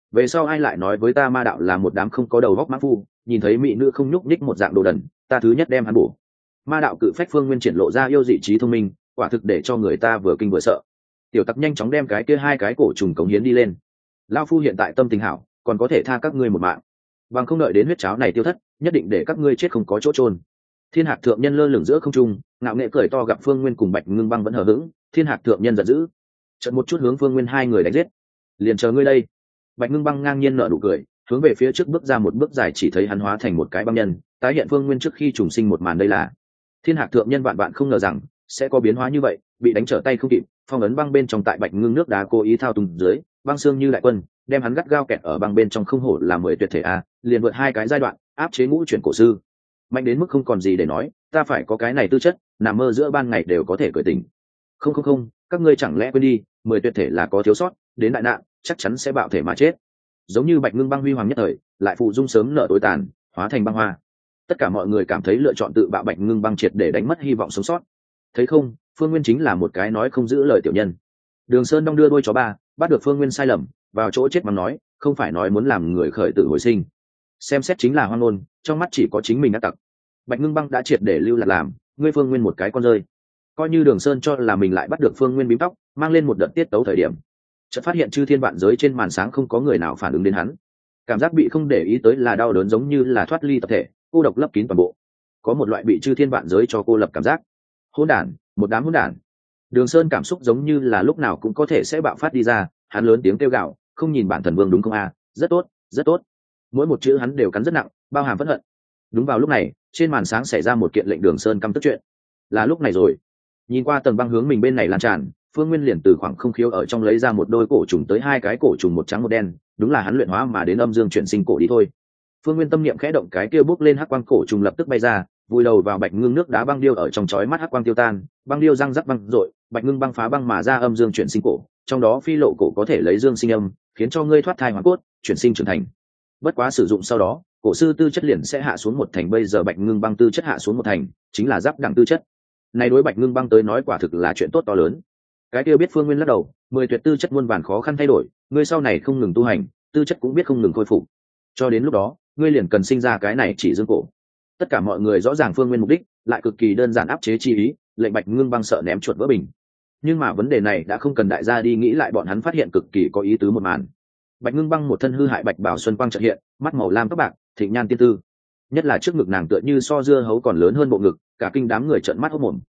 về sau ai lại nói với ta ma đạo là một đám không có đầu góc mã phu, nhìn thấy mỹ nữ không nhúc nhích một dạng đồ đần, ta thứ nhất đem hắn bổ. Ma đạo cự phách Phương Nguyên triển lộ ra yêu dị trí thông minh, quả thực để cho người ta vừa kinh vừa sợ. Tiểu tặc nhanh chóng đem cái kia hai cái cổ trùng cống hiến đi lên. Lão phu hiện tại tâm tình hảo, còn có thể tha các ngươi một mạng, bằng không đợi đến huyết cháo này tiêu thất, nhất định để các ngươi chết không có chỗ trôn. Thiên Hạc thượng nhân lơ lửng giữa không trung, ngạo nghễ cười to gặp Phương Nguyên cùng Bạch Ngưng Băng vẫn hờ hững, Thiên Hạc thượng nhân giận dữ, chợt một chút hướng Phương Nguyên hai người đánh giết. Liền chờ ngươi đây. Bạch Ngưng Băng ngang nhiên nở nụ cười, hướng về phía trước bước ra một bước dài, chỉ thấy hắn hóa thành một cái băng nhân, tái hiện Phương Nguyên trước khi trùng sinh một màn. Đây là Thiên Hạc thượng nhân vạn vạn không ngờ rằng sẽ có biến hóa như vậy, bị đánh trở tay không kịp, phong ấn băng bên trong tại Bạch Ngưng nước đá cố ý thao túng dưới, băng xương như đại quân, đem hắn gắt gao kẹt ở băng bên trong. Không hổ là 10 tuyệt thể a, liền vượt hai cái giai đoạn, áp chế ngũ chuyển cổ sư, mạnh đến mức không còn gì để nói. Ta phải có cái này tư chất, nằm mơ giữa ban ngày đều có thể cởi tỉnh. Không, các ngươi chẳng lẽ quên đi, 10 tuyệt thể là có thiếu sót, đến đại nạn chắc chắn sẽ bạo thể mà chết. Giống như Bạch Ngưng Băng huy hoàng nhất thời, lại phụ dung sớm nở tối tàn, hóa thành băng hoa. Tất cả mọi người cảm thấy lựa chọn tự bạo Bạch Ngưng Băng triệt để đánh mất hy vọng sống sót. Thấy không, Phương Nguyên chính là một cái nói không giữ lời tiểu nhân. Đường Sơn đong đưa đuôi chó ba, bắt được Phương Nguyên sai lầm, vào chỗ chết mà nói, không phải nói muốn làm người khởi tử hồi sinh. Xem xét chính là hoang ngôn, trong mắt chỉ có chính mình đã tặc. Bạch Ngưng Băng đã triệt để lưu lạc làm, ngươi Phương Nguyên một cái con rơi. Coi như Đường Sơn cho là mình lại bắt được Phương Nguyên bím tóc, mang lên một đợt tiết tấu thời điểm, chợt phát hiện chư thiên vạn giới trên màn sáng không có người nào phản ứng đến hắn. Cảm giác bị không để ý tới là đau đớn, giống như là thoát ly tập thể, cô độc lấp kín toàn bộ, có một loại bị chư thiên vạn giới cho cô lập cảm giác. Hỗn đản, một đám hỗn đản. Đường Sơn cảm xúc giống như là lúc nào cũng có thể sẽ bạo phát đi ra, hắn lớn tiếng kêu gào, không nhìn bản thần vương đúng không a? Rất tốt, rất tốt. Mỗi một chữ hắn đều cắn rất nặng, bao hàm phẫn hận. Đúng vào lúc này, trên màn sáng xảy ra một kiện lệnh Đường Sơn căm tức chuyện. Là lúc này rồi. Nhìn qua tầng băng hướng mình bên này lan tràn, Phương Nguyên liền từ khoảng không khiếu ở trong lấy ra một đôi cổ trùng tới hai cái cổ trùng một trắng một đen, đúng là hắn luyện hóa mà đến âm dương chuyển sinh cổ đi thôi. Phương Nguyên tâm niệm khẽ động, cái kia bốc lên hắc quang cổ trùng lập tức bay ra, vùi đầu vào Bạch Ngưng nước đá băng điêu ở trong chói mắt hắc quang tiêu tan, băng điêu răng rắc băng rội, Bạch Ngưng băng phá băng mà ra âm dương chuyển sinh cổ, trong đó phi lộ cổ có thể lấy dương sinh âm, khiến cho ngươi thoát thai hóa cốt, chuyển sinh trưởng thành. Bất quá sử dụng sau đó, cổ sư tư chất liền sẽ hạ xuống một thành, bây giờ Bạch Ngưng băng tư chất hạ xuống một thành, chính là giáp đẳng tư chất. Này đối Bạch Ngưng băng tới nói quả thực là chuyện tốt to lớn. Cái kia biết Phương Nguyên lắc đầu, 10 tuyệt tư chất muôn vàn khó khăn thay đổi, ngươi sau này không ngừng tu hành, tư chất cũng biết không ngừng khôi phục. Cho đến lúc đó, ngươi liền cần sinh ra cái này chỉ dương cổ. Tất cả mọi người rõ ràng Phương Nguyên mục đích, lại cực kỳ đơn giản áp chế chi ý, lệnh Bạch Ngưng băng sợ ném chuột vỡ bình. Nhưng mà vấn đề này đã không cần đại gia đi nghĩ lại, bọn hắn phát hiện cực kỳ có ý tứ một màn. Bạch Ngưng băng một thân hư hại bạch bảo xuân quang chợt hiện, mắt màu lam tóc bạc, thịnh nhan tiên tư. Nhất là trước ngực nàng tựa như so dưa hấu còn lớn hơn bộ ngực, cả kinh đám người trợn mắt hốt mồm.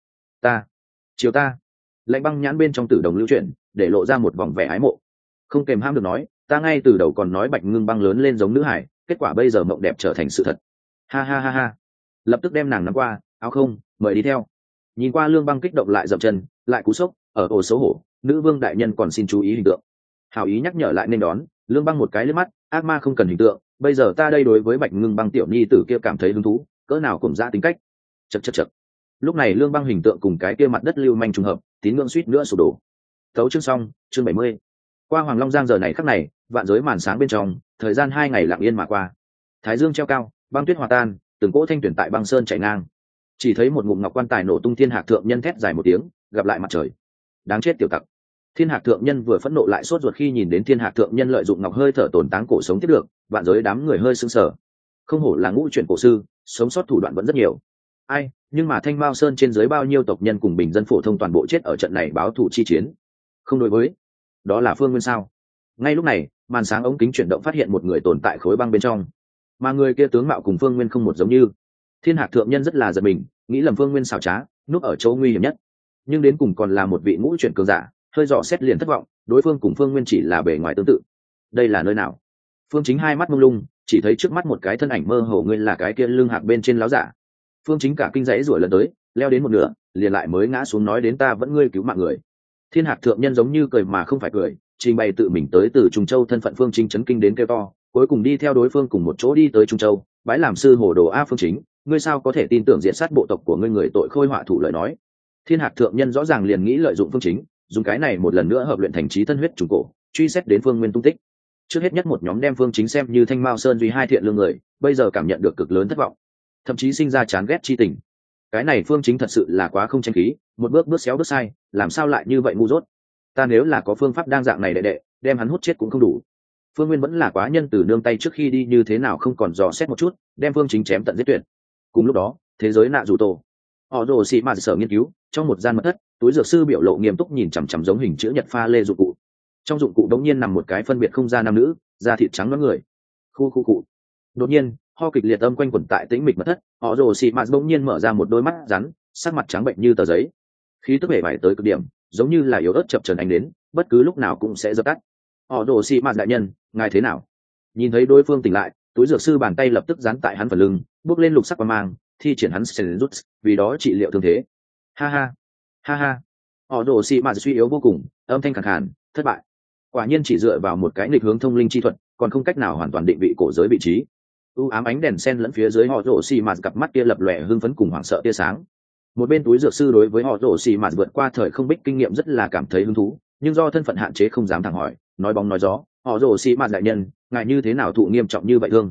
Chiều ta. Lạnh băng nhãn bên trong tử đồng lưu chuyển, để lộ ra một vòng vẻ ái mộ. Không kèm ham được nói, ta ngay từ đầu còn nói Bạch Ngưng băng lớn lên giống nữ hải, kết quả bây giờ mộng đẹp trở thành sự thật. Ha. Lập tức đem nàng nắm qua, áo không, mời đi theo. Nhìn qua Lương Băng kích động lại dậm chân, lại cú sốc, ở ồ xấu hổ, nữ vương đại nhân còn xin chú ý hình tượng. Hảo ý nhắc nhở lại nên đón, Lương Băng một cái liếc mắt, ác ma không cần hình tượng, bây giờ ta đây đối với Bạch Ngưng băng tiểu nhi tử kia cảm thấy hứng thú, cỡ nào cùng dã tính cách. Chậc. Lúc này Lương Băng hình tượng cùng cái kia mặt đất lưu manh trùng hợp, tín ngưỡng suýt nữa sụp đổ. Tấu chương xong, chương 70. Qua Hoàng Long Giang giờ này khắc này, vạn giới màn sáng bên trong, thời gian 2 ngày lặng yên mà qua. Thái dương treo cao, băng tuyết hòa tan, từng cỗ thanh tuyển tại băng sơn chảy ngang. Chỉ thấy một ngụm ngọc quan tài nổ tung, Thiên Hạc thượng nhân thét dài một tiếng, gặp lại mặt trời. Đáng chết tiểu tặc. Thiên Hạc thượng nhân vừa phẫn nộ lại sốt ruột khi nhìn đến Thiên Hạc thượng nhân lợi dụng ngọc hơi thở tổn táng cổ sống tiếp được, vạn giới đám người hơi sững sờ. Không hổ là ngũ chuyển cổ sư, sống sót thủ đoạn vẫn rất nhiều. Ai, nhưng mà Thanh Mao Sơn trên dưới bao nhiêu tộc nhân cùng bình dân phổ thông toàn bộ chết ở trận này báo thù chi chiến. Không đối với, đó là Phương Nguyên sao? Ngay lúc này, màn sáng ống kính chuyển động phát hiện một người tồn tại khối băng bên trong, mà người kia tướng mạo cùng Phương Nguyên không một giống như. Thiên Hạc thượng nhân rất là giật mình, nghĩ lầm Phương Nguyên xảo trá, núp ở chỗ nguy hiểm nhất, nhưng đến cùng còn là một vị ngũ chuyển cường giả, hơi dò xét liền thất vọng, đối phương cùng Phương Nguyên chỉ là bề ngoài tương tự. Đây là nơi nào? Phương Chính hai mắt mông lung, chỉ thấy trước mắt một cái thân ảnh mơ hồ, ngươi là cái kia lưng hạc bên trên láo giả. Phương Chính cả kinh dãy rủa lần tới, leo đến một nửa, liền lại mới ngã xuống, nói đến ta vẫn ngươi cứu mạng người. Thiên Hạc thượng nhân giống như cười mà không phải cười, trình bày tự mình tới từ Trung Châu thân phận. Phương Chính chấn kinh đến kêu to, cuối cùng đi theo đối phương cùng một chỗ đi tới Trung Châu, bái làm sư hồ đồ. A Phương Chính, ngươi sao có thể tin tưởng diện sát bộ tộc của ngươi người tội khôi họa thủ lời nói. Thiên Hạc thượng nhân rõ ràng liền nghĩ lợi dụng Phương Chính, dùng cái này một lần nữa hợp luyện thành trí thân huyết trùng cổ, truy xét đến Phương Nguyên tung tích. Trước hết nhất một nhóm đem Phương Chính xem như Thanh Mao Sơn duy hai thiện lương người, bây giờ cảm nhận được cực lớn thất vọng, thậm chí sinh ra chán ghét chi tình. Cái này Phương Chính thật sự là quá không tranh khí, một bước bước xéo bước sai, làm sao lại như vậy ngu dốt. Ta nếu là có phương pháp đang dạng này đệ đệ, đem hắn hút chết cũng không đủ. Phương Nguyên vẫn là quá nhân từ nương tay, trước khi đi như thế nào không còn dò xét một chút, đem Phương Chính chém tận giết tuyệt. Cùng lúc đó, thế giới nạ dù tổ, họ rồ xị mạt sở nghiên cứu trong một gian mật thất, túi dược sư biểu lộ nghiêm túc nhìn chằm chằm giống hình chữ nhật pha lê dụng cụ. Trong dụng cụ đống nhiên nằm một cái phân biệt không ra nam nữ, da thịt trắng loáng người. Khu cụ. Đột nhiên, ho kịch liệt âm quanh quẩn tại tĩnh mịch mật thất, họ rồ xị mạt bỗng nhiên mở ra một đôi mắt rắn, sắc mặt trắng bệnh như tờ giấy, khí tức bể bại tới cực điểm, giống như là yếu ớt chập chờn ánh đến, bất cứ lúc nào cũng sẽ dập tắt. Họ rồ xị mạt đại nhân, ngài thế nào? Nhìn thấy đối phương tỉnh lại, túi dược sư bàn tay lập tức dán tại hắn phần lưng, bước lên lục sắc quang mang, thi triển hắn rút, vì đó trị liệu thương thế. Ha ha. Họ rồ xị mạt suy yếu vô cùng, âm thanh khàn khàn, thất bại. Quả nhiên chỉ dựa vào một cái nghịch hướng thông linh chi thuật, còn không cách nào hoàn toàn định vị cổ giới vị trí. U ám ánh đèn sen lẫn phía dưới họ rồ xị mạt, cặp mắt kia lập lòe hưng phấn cùng hoảng sợ tia sáng. Một bên túi dược sư đối với họ rồ xị mạt vượt qua thời không bích kinh nghiệm rất là cảm thấy hứng thú, nhưng do thân phận hạn chế không dám thẳng hỏi, nói bóng nói gió. Họ rồ xị mạt đại nhân, ngài như thế nào thụ nghiêm trọng như vậy thương?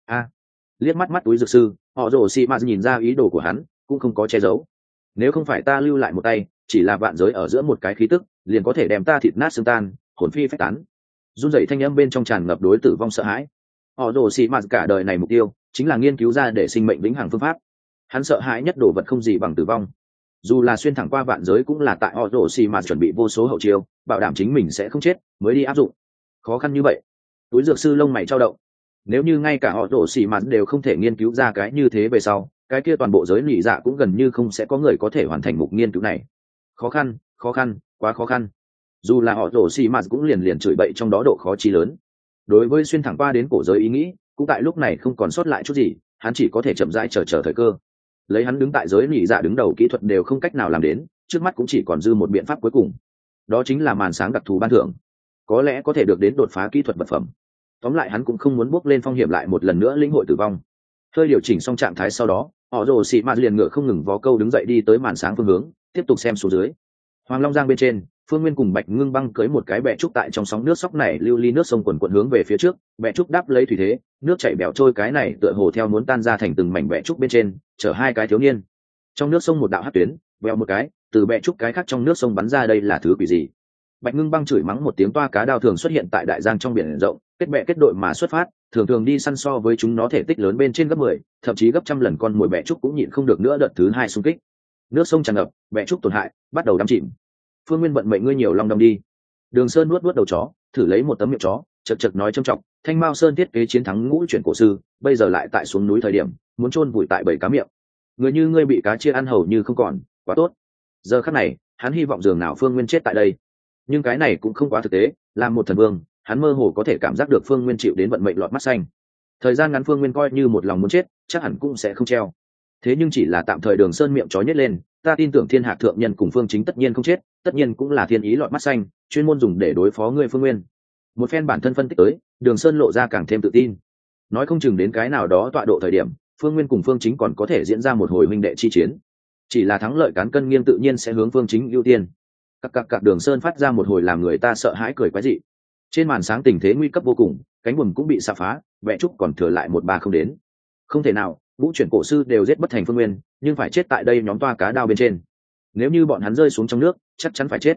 Liếc mắt túi dược sư, họ rồ xị mạt nhìn ra ý đồ của hắn, cũng không có che giấu. Nếu không phải ta lưu lại một tay, chỉ là vạn giới ở giữa một cái khí tức, liền có thể đem ta thịt nát xương tan, hồn phi phách tán. Run rẩy thanh âm bên trong tràn ngập đối tử vong sợ hãi. Họ rồ xị mạt cả đời này mục tiêu chính là nghiên cứu ra để sinh mệnh vĩnh hằng phương pháp. Hắn sợ hãi nhất đồ vật không gì bằng tử vong. Dù là xuyên thẳng qua vạn giới cũng là tại họ rồ xị mạt chuẩn bị vô số hậu chiêu, bảo đảm chính mình sẽ không chết mới đi áp dụng. Khó khăn như vậy. Túi dược sư lông mày trao động. Nếu như ngay cả họ rồ xị mạt đều không thể nghiên cứu ra cái như thế về sau, cái kia toàn bộ giới lì dạ cũng gần như không sẽ có người có thể hoàn thành mục nghiên cứu này. Khó khăn, quá khó khăn. Dù là họ rồ xị mạt cũng liền chửi bậy trong đó độ khó chi lớn. Đối với xuyên thẳng qua đến cổ giới ý nghĩ, cũng tại lúc này không còn sót lại chút gì, hắn chỉ có thể chậm rãi chờ thời cơ. Lấy hắn đứng tại giới lì dạ đứng đầu, kỹ thuật đều không cách nào làm đến, trước mắt cũng chỉ còn dư một biện pháp cuối cùng. Đó chính là màn sáng đặc thù ban thưởng, có lẽ có thể được đến đột phá kỹ thuật vật phẩm. Tóm lại hắn cũng không muốn bước lên phong hiểm lại một lần nữa lĩnh hội tử vong. Hơi điều chỉnh xong trạng thái sau đó, họ rồ xị mạt liền ngựa không ngừng vó câu đứng dậy đi tới màn sáng phương hướng, tiếp tục xem xuống dưới. Hoàng Long Giang bên trên, Phương Nguyên cùng Bạch Ngưng Băng cưới một cái bẹ trúc tại trong sóng nước sóc này lưu ly nước sông quần quần hướng về phía trước, bẹ trúc đáp lấy thủy thế, nước chảy bèo trôi, cái này tựa hồ theo muốn tan ra thành từng mảnh bẹ trúc bên trên, chở hai cái thiếu niên. Trong nước sông một đạo hắc tuyến, vèo một cái, từ bẹ trúc cái khác trong nước sông bắn ra, đây là thứ quỷ gì? Bạch Ngưng Băng chửi mắng một tiếng, toa cá đao thường xuất hiện tại đại giang trong biển rộng, kết bè kết đội mà xuất phát, thường đi săn, so với chúng nó thể tích lớn bên trên gấp 10, thậm chí gấp trăm lần, con mồi bẹ trúc cũng nhịn không được nữa đợt thứ hai xung kích. Nước sông tràn ngập, bẹ trúc tổn hại, bắt đầu đắm chìm. Phương Nguyên vận mệnh ngươi nhiều long đong đi. Đường Sơn nuốt đầu chó, thử lấy một tấm miệng chó, chật nói trầm trọng, Thanh Mao Sơn thiết kế chiến thắng ngũ chuyển cổ sư, bây giờ lại tại xuống núi thời điểm, muốn chôn vùi tại bầy cá miệng. Người như ngươi bị cá chia ăn hầu như không còn, quá tốt. Giờ khắc này, hắn hy vọng dường nào Phương Nguyên chết tại đây. Nhưng cái này cũng không quá thực tế, làm một thần vương, hắn mơ hồ có thể cảm giác được Phương Nguyên chịu đến vận mệnh lọt mắt xanh. Thời gian ngắn Phương Nguyên coi như một lòng muốn chết, chắc hẳn cũng sẽ không treo. Thế nhưng chỉ là tạm thời, Đường Sơn miệng chó nhét lên, ta tin tưởng Thiên Hạc thượng nhân cùng Phương Chính tất nhiên không chết, tất nhiên cũng là thiên ý lọt mắt xanh, chuyên môn dùng để đối phó ngươi Phương Nguyên. Một phen bản thân phân tích tới, Đường Sơn lộ ra càng thêm tự tin. Nói không chừng đến cái nào đó tọa độ thời điểm, Phương Nguyên cùng Phương Chính còn có thể diễn ra một hồi huynh đệ chi chiến. Chỉ là thắng lợi cán cân nghiêng tự nhiên sẽ hướng Phương Chính ưu tiên. Các Đường Sơn phát ra một hồi làm người ta sợ hãi cười quái dị. Trên màn sáng tình thế nguy cấp vô cùng, cánh buồm cũng bị xạ phá, vẽ trúc còn thừa lại một ba không đến. Không thể nào, vũ chuyển cổ sư đều giết bất thành Phương Nguyên, nhưng phải chết tại đây nhóm toa cá đao bên trên. Nếu như bọn hắn rơi xuống trong nước, chắc chắn phải chết.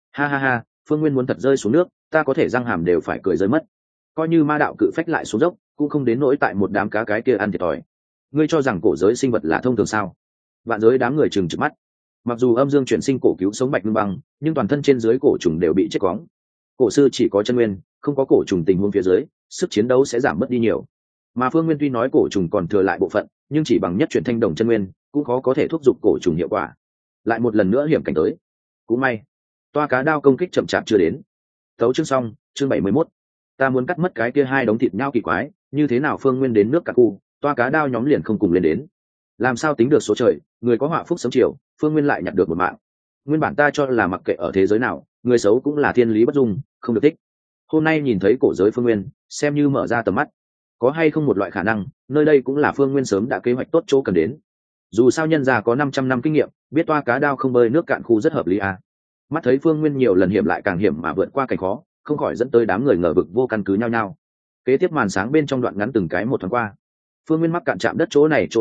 Ha, Phương Nguyên muốn thật rơi xuống nước, ta có thể răng hàm đều phải cười rơi mất. Coi như ma đạo cự phách lại xuống dốc, cũng không đến nỗi tại một đám cá cái kia ăn thiệt thòi. Ngươi cho rằng cổ giới sinh vật là thông thường sao? Vạn giới đám người trừng trừng mắt. Mặc dù âm dương chuyển sinh cổ cứu sống Bạch Ngưng Băng, nhưng toàn thân trên dưới cổ trùng đều bị chết quóng. Cổ sư chỉ có chân nguyên, không có cổ trùng tình huống phía dưới, sức chiến đấu sẽ giảm mất đi nhiều. Mà Phương Nguyên tuy nói cổ trùng còn thừa lại bộ phận, nhưng chỉ bằng nhất chuyển thanh đồng chân nguyên, cũng khó có thể thúc giục cổ trùng hiệu quả. Lại một lần nữa hiểm cảnh tới. Cũng may, toa cá đao công kích chậm chạp chưa đến. Tấu chương xong, chương 71. Ta muốn cắt mất cái kia hai đống thịt nhau kỳ quái, như thế nào Phương Nguyên đến nước cả khu, toa cá đao nhóm liền không cùng lên đến. Làm sao tính được số trời, người có họa phúc sớm chiều, Phương Nguyên lại nhặt được một mạng. Nguyên bản ta cho là mặc kệ ở thế giới nào, người xấu cũng là thiên lý bất dung, không được thích. Hôm nay nhìn thấy cổ giới Phương Nguyên, xem như mở ra tầm mắt. Có hay không một loại khả năng, nơi đây cũng là Phương Nguyên sớm đã kế hoạch tốt chỗ cần đến. Dù sao nhân gia có 500 năm kinh nghiệm, biết toa cá đao không bơi nước cạn khu rất hợp lý à. Mắt thấy Phương Nguyên nhiều lần hiểm lại càng hiểm mà vượt qua cảnh khó, không khỏi dẫn tới đám người ngờ vực vô căn cứ nhau nhau. Kế tiếp màn sáng bên trong đoạn ngắn từng cái một thoáng qua. Phương Nguyên mắc cạn chạm đất chỗ này chỗ nước cạn,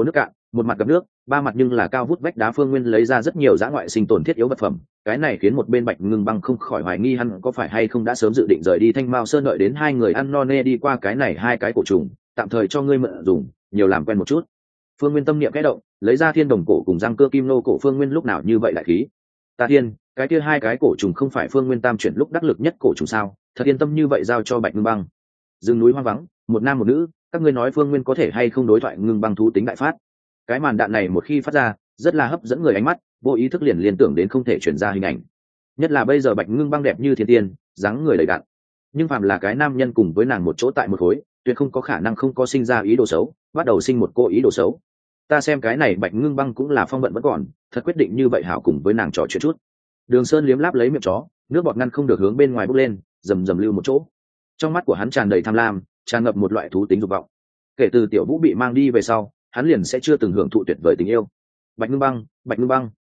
một mặt gặp nước, ba mặt nhưng là cao vút vách đá. Phương Nguyên lấy ra rất nhiều dã ngoại sinh tồn thiết yếu vật phẩm, cái này khiến một bên Bạch Ngưng Băng không khỏi hoài nghi hắn có phải hay không đã sớm dự định rời đi Thanh Mao Sơn, đợi đến hai người ăn no nê đi qua cái này hai cái cổ trùng, tạm thời cho ngươi mượn dùng, nhiều làm quen một chút. Phương Nguyên tâm niệm khẽ động, lấy ra thiên đồng cổ cùng răng cưa kim nô cổ. Phương Nguyên lúc nào như vậy đại khí? Ta thiên, cái kia hai cái cổ trùng không phải Phương Nguyên tam chuyển lúc đắc lực nhất cổ trùng sao? Thật yên tâm như vậy giao cho Bạch Ngưng Băng. Rừng núi hoang vắng, một nam một nữ, các ngươi nói Phương Nguyên có thể hay không đối thoại Ngưng Băng thú tính đại phát? Cái màn đạn này một khi phát ra, rất là hấp dẫn người ánh mắt, vô ý thức liền liên tưởng đến không thể chuyển ra hình ảnh. Nhất là bây giờ Bạch Ngưng Băng đẹp như thiên tiên, dáng người đầy đặn, nhưng phàm là cái nam nhân cùng với nàng một chỗ tại một khối, tuyệt không có khả năng không có sinh ra ý đồ xấu, bắt đầu sinh một cô ý đồ xấu. Ta xem cái này Bạch Ngưng Băng cũng là phong vận vẫn còn, thật quyết định như vậy hảo cùng với nàng trò chuyện chút. Đường Sơn liếm láp lấy miệng chó, nước bọt ngăn không được hướng bên ngoài bốc lên, rầm rầm lưu một chỗ. Trong mắt của hắn tràn đầy tham lam, tràn ngập một loại thú tính dục vọng. Kể từ Tiểu Vũ bị mang đi về sau, hắn liền sẽ chưa từng hưởng thụ tuyệt vời tình yêu. Bạch Ngưng Băng, Bạch Ngưng Băng.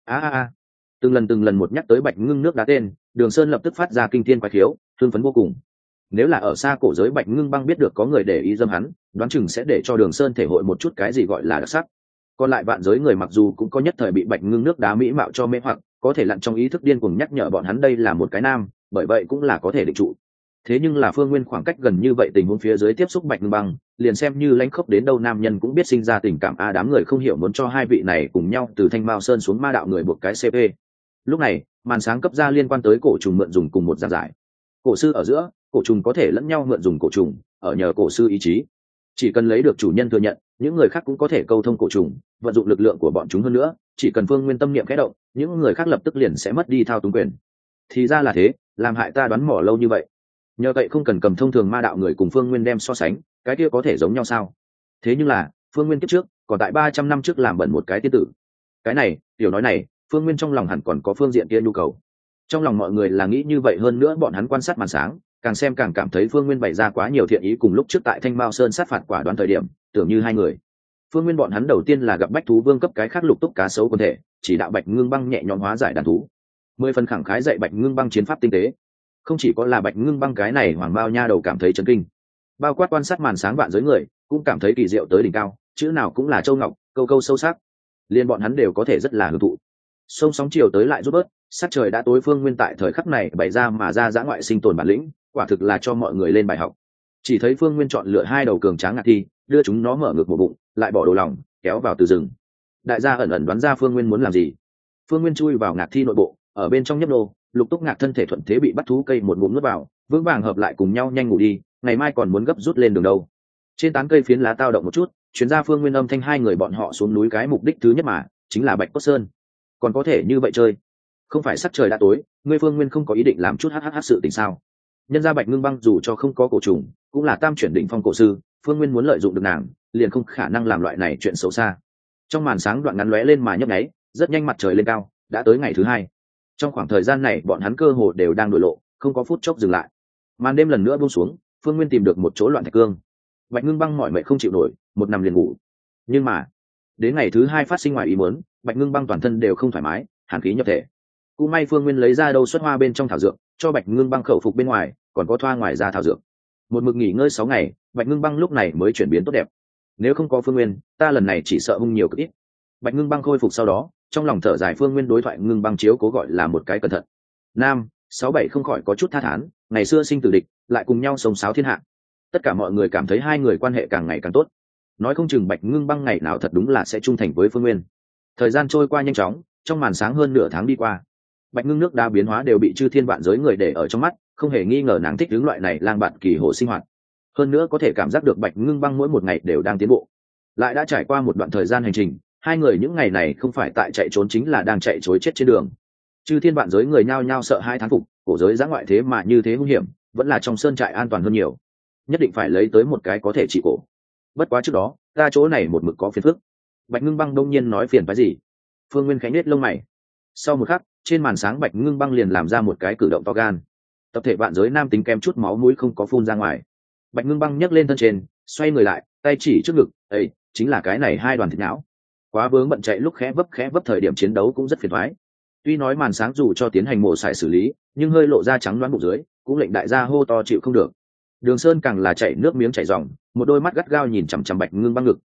Từng lần một nhắc tới Bạch Ngưng nước đá tên, Đường Sơn lập tức phát ra kinh thiên quái khiếu, thương phấn vô cùng. Nếu là ở xa cổ giới, Bạch Ngưng Băng biết được có người để ý dâm hắn, đoán chừng sẽ để cho Đường Sơn thể hội một chút cái gì gọi là đặc sắc. Còn lại vạn giới người mặc dù cũng có nhất thời bị Bạch Ngưng nước đá mỹ mạo cho mê hoặc, có thể lặn trong ý thức điên cuồng nhắc nhở bọn hắn đây là một cái nam, bởi vậy cũng là có thể định trụ. Thế nhưng là Phương Nguyên khoảng cách gần như vậy tình huống phía dưới tiếp xúc Bạch Ngưng Băng, liền xem như lãnh khốc đến đâu nam nhân cũng biết sinh ra tình cảm. Đám người không hiểu muốn cho hai vị này cùng nhau từ Thanh Mao Sơn xuống ma đạo người buộc cái CP. Lúc này, màn sáng cấp ra liên quan tới cổ trùng mượn dùng cùng một giảng giải. Cổ sư ở giữa, cổ trùng có thể lẫn nhau mượn dùng cổ trùng, ở nhờ cổ sư ý chí. Chỉ cần lấy được chủ nhân thừa nhận, những người khác cũng có thể câu thông cổ trùng, vận dụng lực lượng của bọn chúng. hơn nữa, chỉ cần Phương Nguyên tâm niệm khẽ động, những người khác lập tức liền sẽ mất đi thao túng quyền. Thì ra là thế, làm hại ta đoán mò lâu như vậy. Nhờ vậy không cần cầm thông thường ma đạo người cùng Phương Nguyên đem so sánh, cái kia có thể giống nhau sao? Thế nhưng là, Phương Nguyên kiếp trước, còn tại 300 năm trước làm bẩn một cái tiên tử. Cái này, tiểu nói này, Phương Nguyên trong lòng hẳn còn có phương diện kia nhu cầu. Trong lòng mọi người là nghĩ như vậy, hơn nữa bọn hắn quan sát màn sáng, càng xem càng cảm thấy Phương Nguyên bày ra quá nhiều thiện ý. Cùng lúc trước tại Thanh Mao Sơn sát phạt quả đoán thời điểm, tưởng như hai người. Phương Nguyên bọn hắn đầu tiên là gặp bách thú vương cấp cái khác lục túc cá sấu quân thể, chỉ đạo Bạch Ngưng Băng nhẹ nhõm hóa giải đàn thú. 10 phần khẳng khái dạy Bạch Ngưng Băng chiến pháp tinh tế. Không chỉ có là Bạch Ngưng Băng cái này hoàng bao nha đầu cảm thấy chấn kinh, bao quát quan sát màn sáng vạn giới người cũng cảm thấy kỳ diệu tới đỉnh cao, chữ nào cũng là châu ngọc, câu câu sâu sắc, liên bọn hắn đều có thể rất là hưởng thụ. Sông sóng chiều tới lại rút bớt, sắc trời đã tối. Phương Nguyên tại thời khắc này bày ra mà ra dã ngoại sinh tồn bản lĩnh, quả thực là cho mọi người lên bài học. Chỉ thấy Phương Nguyên chọn lựa hai đầu cường tráng ngạc thi, đưa chúng nó mở ngược một bụng, lại bỏ đồ lòng kéo vào từ rừng. Đại gia ẩn ẩn đoán ra Phương Nguyên muốn làm gì. Phương Nguyên chui vào ngạc thi nội bộ, ở bên trong nhấp nô, lục túc ngạc thân thể thuận thế bị bắt thú cây một ngụm nuốt vào, vững vàng hợp lại cùng nhau nhanh ngủ đi, ngày mai còn muốn gấp rút lên đường đâu. Trên tán cây phiến lá tao động một chút, chuyến ra Phương Nguyên âm thanh hai người bọn họ xuống núi cái mục đích thứ nhất mà chính là Bạch Cốt Sơn. Còn có thể như vậy chơi? Không phải sắc trời đã tối, ngươi Phương Nguyên không có ý định làm chút hh sự tình sao? Nhân ra Bạch Ngưng Băng dù cho không có cổ trùng, cũng là tam chuyển đỉnh phong cổ sư, Phương Nguyên muốn lợi dụng được nàng, liền không khả năng làm loại này chuyện xấu xa. Trong màn sáng đoạn ngắn lóe lên mà nhấp nháy, rất nhanh mặt trời lên cao, đã tới ngày thứ hai. Trong khoảng thời gian này bọn hắn cơ hồ đều đang đổi lộ, không có phút chốc dừng lại. Màn đêm lần nữa buông xuống, Phương Nguyên tìm được một chỗ loạn thạch cương. Bạch Ngưng Băng mỏi mệt không chịu nổi, một nằm liền ngủ. Nhưng mà đến ngày thứ hai phát sinh ngoài ý muốn, Bạch Ngưng Băng toàn thân đều không thoải mái, hàn khí nhập thể. Cũng may Phương Nguyên lấy ra đâu xuất hoa bên trong thảo dược, cho Bạch Ngưng Băng khẩu phục bên ngoài, còn có thoa ngoài ra thảo dược. Một mực nghỉ ngơi 6 ngày, Bạch Ngưng Băng lúc này mới chuyển biến tốt đẹp. Nếu không có Phương Nguyên, ta lần này chỉ sợ hung nhiều cực ít. Bạch Ngưng Băng khôi phục sau đó, trong lòng thở dài. Phương Nguyên đối thoại Ngưng Băng chiếu cố gọi là một cái cẩn thận. Nam 6-7 không khỏi có chút tha thán, ngày xưa sinh tử địch, lại cùng nhau sống sáo thiên hạ. Tất cả mọi người cảm thấy hai người quan hệ càng ngày càng tốt. Nói không chừng Bạch Ngưng Băng ngày nào thật đúng là sẽ trung thành với Phương Nguyên. Thời gian trôi qua nhanh chóng, trong màn sáng hơn nửa tháng đi qua. Bạch Ngưng nước đa biến hóa đều bị chư thiên vạn giới người để ở trong mắt, không hề nghi ngờ nàng thích hướng loại này lang bạn kỳ hồ sinh hoạt. Hơn nữa có thể cảm giác được Bạch Ngưng Băng mỗi một ngày đều đang tiến bộ. Lại đã trải qua một đoạn thời gian hành trình, hai người những ngày này không phải tại chạy trốn chính là đang chạy trối chết trên đường. Chư thiên vạn giới người nhao nhao sợ hai thán phục, cổ giới giã ngoại thế mà như thế hung hiểm, vẫn là trong sơn trại an toàn hơn nhiều. Nhất định phải lấy tới một cái có thể trị cổ. Bất quá trước đó, ra chỗ này một mực có phiền phức. Bạch Ngưng Băng đông nhiên nói phiền cái gì? Phương Nguyên khẽ nhếch lông mày. Sau một khắc, trên màn sáng Bạch Ngưng Băng liền làm ra một cái cử động to gan. Tập thể vạn giới nam tính kém chút máu mũi không có phun ra ngoài. Bạch Ngưng Băng nhấc lên thân trên, xoay người lại, tay chỉ trước ngực, "Ê, chính là cái này hai đoàn thịt não." Quá vướng bận chạy lúc khẽ vấp thời điểm chiến đấu cũng rất phiền toái. Tuy nói màn sáng dù cho tiến hành mổ xài xử lý, nhưng hơi lộ ra trắng đoán bụng dưới, cũng lệnh đại gia hô to chịu không được. Đường Sơn càng là chảy nước miếng chảy ròng, một đôi mắt gắt gao nhìn chằm chằm Bạch Ngưng Băng ngực,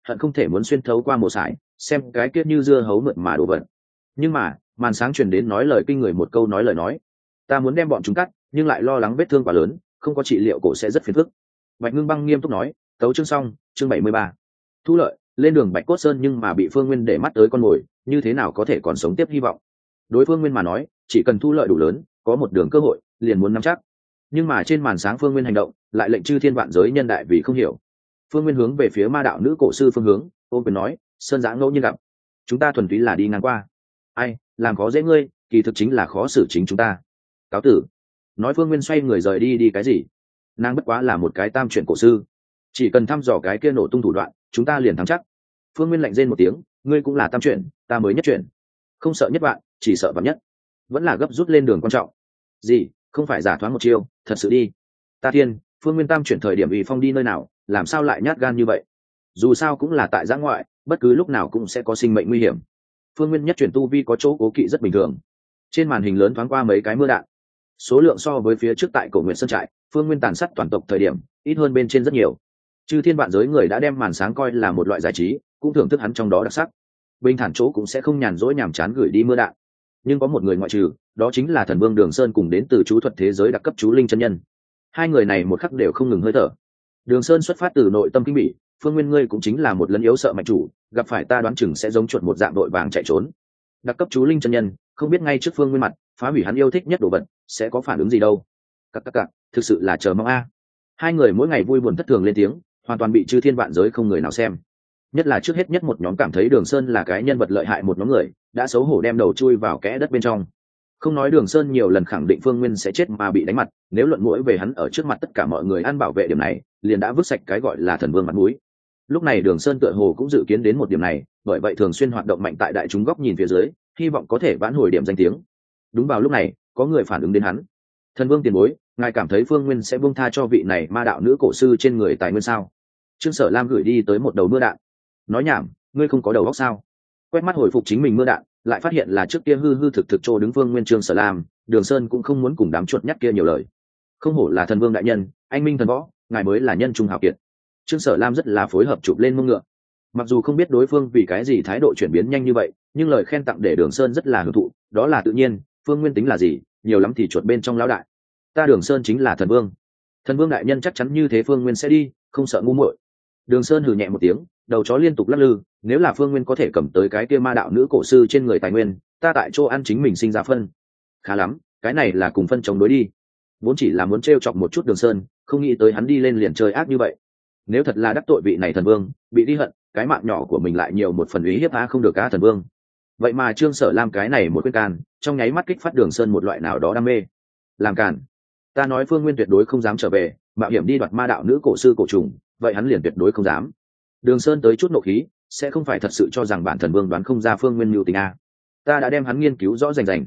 hận không thể muốn xuyên thấu qua một sải xem cái kia như dưa hấu mượt mà đổ vật. Nhưng mà màn sáng truyền đến nói lời kinh người một câu nói lời nói: ta muốn đem bọn chúng cắt, nhưng lại lo lắng vết thương quá lớn, không có trị liệu cổ sẽ rất phiền phức. Bạch Ngưng Băng nghiêm túc nói. Tấu chương xong, chương 73. Thu lợi lên đường Bạch Cốt Sơn, nhưng mà bị Phương Nguyên để mắt tới con mồi, như thế nào có thể còn sống tiếp hy vọng. Đối Phương Nguyên mà nói, chỉ cần thu lợi đủ lớn, có một đường cơ hội liền muốn nắm chắc. Nhưng mà trên màn sáng Phương Nguyên hành động lại lệnh chư thiên vạn giới nhân đại vì không hiểu. Phương Nguyên hướng về phía ma đạo nữ cổ sư phương hướng ôm quyền nói: sơn giã ngẫu nhiên gặp, chúng ta thuần túy là đi ngang qua. Ai làm khó dễ ngươi, kỳ thực chính là khó xử chính chúng ta. Cáo tử. Nói Phương Nguyên xoay người rời đi cái gì? Nàng bất quá là một cái tam chuyển cổ sư, chỉ cần thăm dò cái kia nổ tung thủ đoạn, chúng ta liền thắng chắc. Phương Nguyên lạnh rên một tiếng: ngươi cũng là tam chuyển, ta mới nhất chuyển, không sợ nhất vạn, chỉ sợ vạn nhất. Vẫn là gấp rút lên đường quan trọng. Gì? Không phải giả thoáng một chiêu, thật sự đi. Ta thiên, Phương Nguyên tam chuyển thời điểm ủy phong đi nơi nào, làm sao lại nhát gan như vậy? Dù sao cũng là tại giã ngoại, bất cứ lúc nào cũng sẽ có sinh mệnh nguy hiểm. Phương Nguyên nhất chuyển tu vi có chỗ cố kỵ rất bình thường. Trên màn hình lớn thoáng qua mấy cái mưa đạn, số lượng so với phía trước tại Cổ Nguyện Sơn trại Phương Nguyên tàn sát toàn tộc thời điểm ít hơn bên trên rất nhiều. Chư thiên vạn giới người đã đem màn sáng coi là một loại giải trí, cũng thưởng thức hắn trong đó đặc sắc. Bình thản chỗ cũng sẽ không nhàn rỗi nhàm chán gửi đi mưa đạn. Nhưng có một người ngoại trừ, đó chính là thần vương Đường Sơn cùng đến từ chú thuật thế giới đặc cấp chú linh chân nhân. Hai người này một khắc đều không ngừng hơi thở. Đường Sơn xuất phát từ nội tâm kinh bỉ: Phương Nguyên ngươi cũng chính là một lấn yếu sợ mạnh chủ, gặp phải ta đoán chừng sẽ giống chuột một dạng đội vàng chạy trốn. Đặc cấp chú linh chân nhân không biết ngay trước Phương Nguyên mặt phá hủy hắn yêu thích nhất đồ vật sẽ có phản ứng gì đâu. Cặc, thực sự là chờ mong a. Hai người mỗi ngày vui buồn thất thường lên tiếng, hoàn toàn bị chư thiên vạn giới không người nào xem. Nhất là trước hết nhất một nhóm cảm thấy Đường Sơn là cái nhân vật lợi hại một nhóm người, đã xấu hổ đem đầu chui vào kẽ đất bên trong. Không nói Đường Sơn nhiều lần khẳng định Phương Nguyên sẽ chết mà bị đánh mặt, nếu luận mũi về hắn ở trước mặt tất cả mọi người ăn bảo vệ điểm này, liền đã vứt sạch cái gọi là thần vương mặt mũi. Lúc này Đường Sơn tựa hồ cũng dự kiến đến một điểm này, bởi vậy thường xuyên hoạt động mạnh tại đại chúng góc nhìn phía dưới, hy vọng có thể vãn hồi điểm danh tiếng. Đúng vào lúc này, có người phản ứng đến hắn: thần vương tiền bối, ngài cảm thấy Phương Nguyên sẽ buông tha cho vị này ma đạo nữ cổ sư trên người tài nguyên sao? Trương Sở Lam gửi đi tới một đầu mưa đạn. Nói nhảm, ngươi không có đầu óc sao? Quét mắt hồi phục chính mình mưa đạn, lại phát hiện là trước kia hư hư thực thực trô đứng Phương Nguyên. Trương Sở Lam, Đường Sơn cũng không muốn cùng đám chuột nhắt kia nhiều lời. Không hổ là thần vương đại nhân, anh minh thần võ, ngài mới là nhân trung hào kiệt. Trương Sở Lam rất là phối hợp chụp lên mông ngựa. Mặc dù không biết đối phương vì cái gì thái độ chuyển biến nhanh như vậy, nhưng lời khen tặng để Đường Sơn rất là hưởng thụ, đó là tự nhiên. Phương Nguyên tính là gì, nhiều lắm thì chuột bên trong lão đại. Ta Đường Sơn chính là thần vương. Thần vương đại nhân chắc chắn như thế Phương Nguyên sẽ đi, không sợ ngu muội. Đường Sơn hừ nhẹ một tiếng, đầu chó liên tục lắc lư: nếu là Phương Nguyên có thể cầm tới cái kia ma đạo nữ cổ sư trên người tài nguyên, ta tại chỗ ăn chính mình sinh ra phân. Khá lắm, cái này là cùng phân chống đối đi. Vốn chỉ là muốn trêu chọc một chút Đường Sơn, không nghĩ tới hắn đi lên liền chơi ác như vậy. Nếu thật là đắc tội vị này thần vương, bị đi hận, cái mạng nhỏ của mình lại nhiều một phần ý hiếp không được cá thần vương. Vậy mà Trương Sở Lam cái này một quyết can, trong nháy mắt kích phát Đường Sơn một loại nào đó đam mê. Làm cản. Ta nói Phương Nguyên tuyệt đối không dám trở về, mạo hiểm đi đoạt ma đạo nữ cổ sư cổ trùng, vậy hắn liền tuyệt đối không dám. Đường Sơn tới chút nộ khí, sẽ không phải thật sự cho rằng bản thần vương đoán không ra Phương Nguyên mưu tình a. Ta đã đem hắn nghiên cứu rõ rành rành.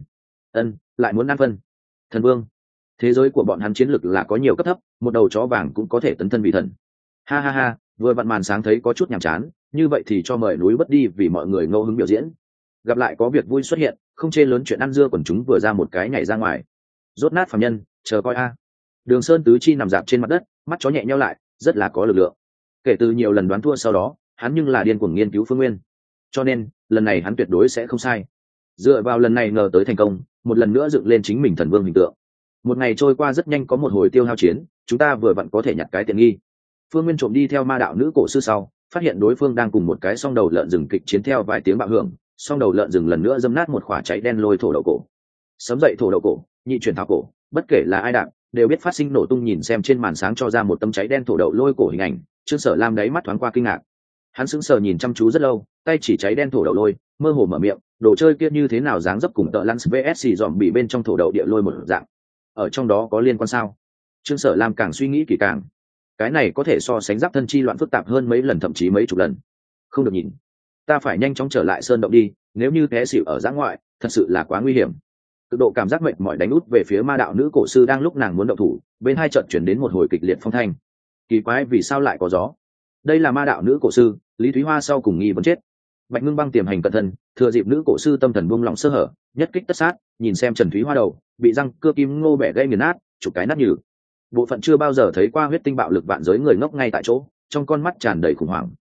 Lại muốn ăn phân. Thần vương. Thế giới của bọn hắn chiến lực là có nhiều cấp thấp, một đầu chó vàng cũng có thể tấn thân vị thần. Ha, vừa vặn màn sáng thấy có chút nhàm chán, như vậy thì cho mời núi bất đi vì mọi người ngẫu hứng biểu diễn. Gặp lại có việc vui xuất hiện, không chê lớn chuyện ăn dưa quần chúng vừa ra một cái nhảy ra ngoài. Rốt nát phàm nhân, chờ coi a. Đường Sơn tứ chi nằm dạp trên mặt đất, mắt chó nhẹ nheo lại, rất là có lực lượng. Kể từ nhiều lần đoán thua sau đó, hắn nhưng là điên cuồng nghiên cứu Phương Nguyên, cho nên lần này hắn tuyệt đối sẽ không sai. Dựa vào lần này ngờ tới thành công, một lần nữa dựng lên chính mình thần vương hình tượng. Một ngày trôi qua rất nhanh, có một hồi tiêu hao chiến, chúng ta vừa vặn có thể nhặt cái tiện nghi. Phương Nguyên trộm đi theo ma đạo nữ cổ sư sau, phát hiện đối phương đang cùng một cái song đầu lợn rừng kịch chiến. Theo vài tiếng bạo hưởng, song đầu lợn rừng lần nữa dâm nát một khỏa cháy đen lôi thổ đậu cổ. Sấm dậy thổ đậu cổ, nhị chuyển thảo cổ, bất kể là ai đạp đều biết phát sinh nổ tung. Nhìn xem trên màn sáng cho ra một tấm cháy đen thổ đậu lôi cổ hình ảnh, Trương Sở Lam đáy mắt thoáng qua kinh ngạc. Hắn sững sờ nhìn chăm chú rất lâu, tay chỉ cháy đen thổ đậu lôi, mơ hồ mở miệng: đồ chơi kia như thế nào dáng dấp cùng tợ Lance VS dòm bị bên trong thổ đậu địa lôi một dạng, ở trong đó có liên quan sao? Trương Sở Lam càng suy nghĩ kỳ càng, cái này có thể so sánh giáp thân chi loạn phức tạp hơn mấy lần, thậm chí mấy chục lần. Không được nhìn, ta phải nhanh chóng trở lại sơn động đi, nếu như té xỉu ở giã ngoại thật sự là quá nguy hiểm. Cực độ cảm giác mệt mỏi đánh út về phía ma đạo nữ cổ sư. Đang lúc nàng muốn động thủ, bên hai trận chuyển đến một hồi kịch liệt phong thanh. Kỳ quái, vì sao lại có gió? Đây là ma đạo nữ cổ sư Lý Thúy Hoa sau cùng nghi vấn chết. Bạch Ngưng Băng tiềm hành cẩn thân, thừa dịp nữ cổ sư tâm thần buông lỏng sơ hở, nhất kích tất sát. Nhìn xem Trần Thúy Hoa đầu bị răng cưa kim ngô bẻ gây nghiền nát, chụp cái nát nhừ. Bộ phận chưa bao giờ thấy qua huyết tinh bạo lực vạn giới người ngốc ngay tại chỗ, trong con mắt tràn đầy khủng hoảng,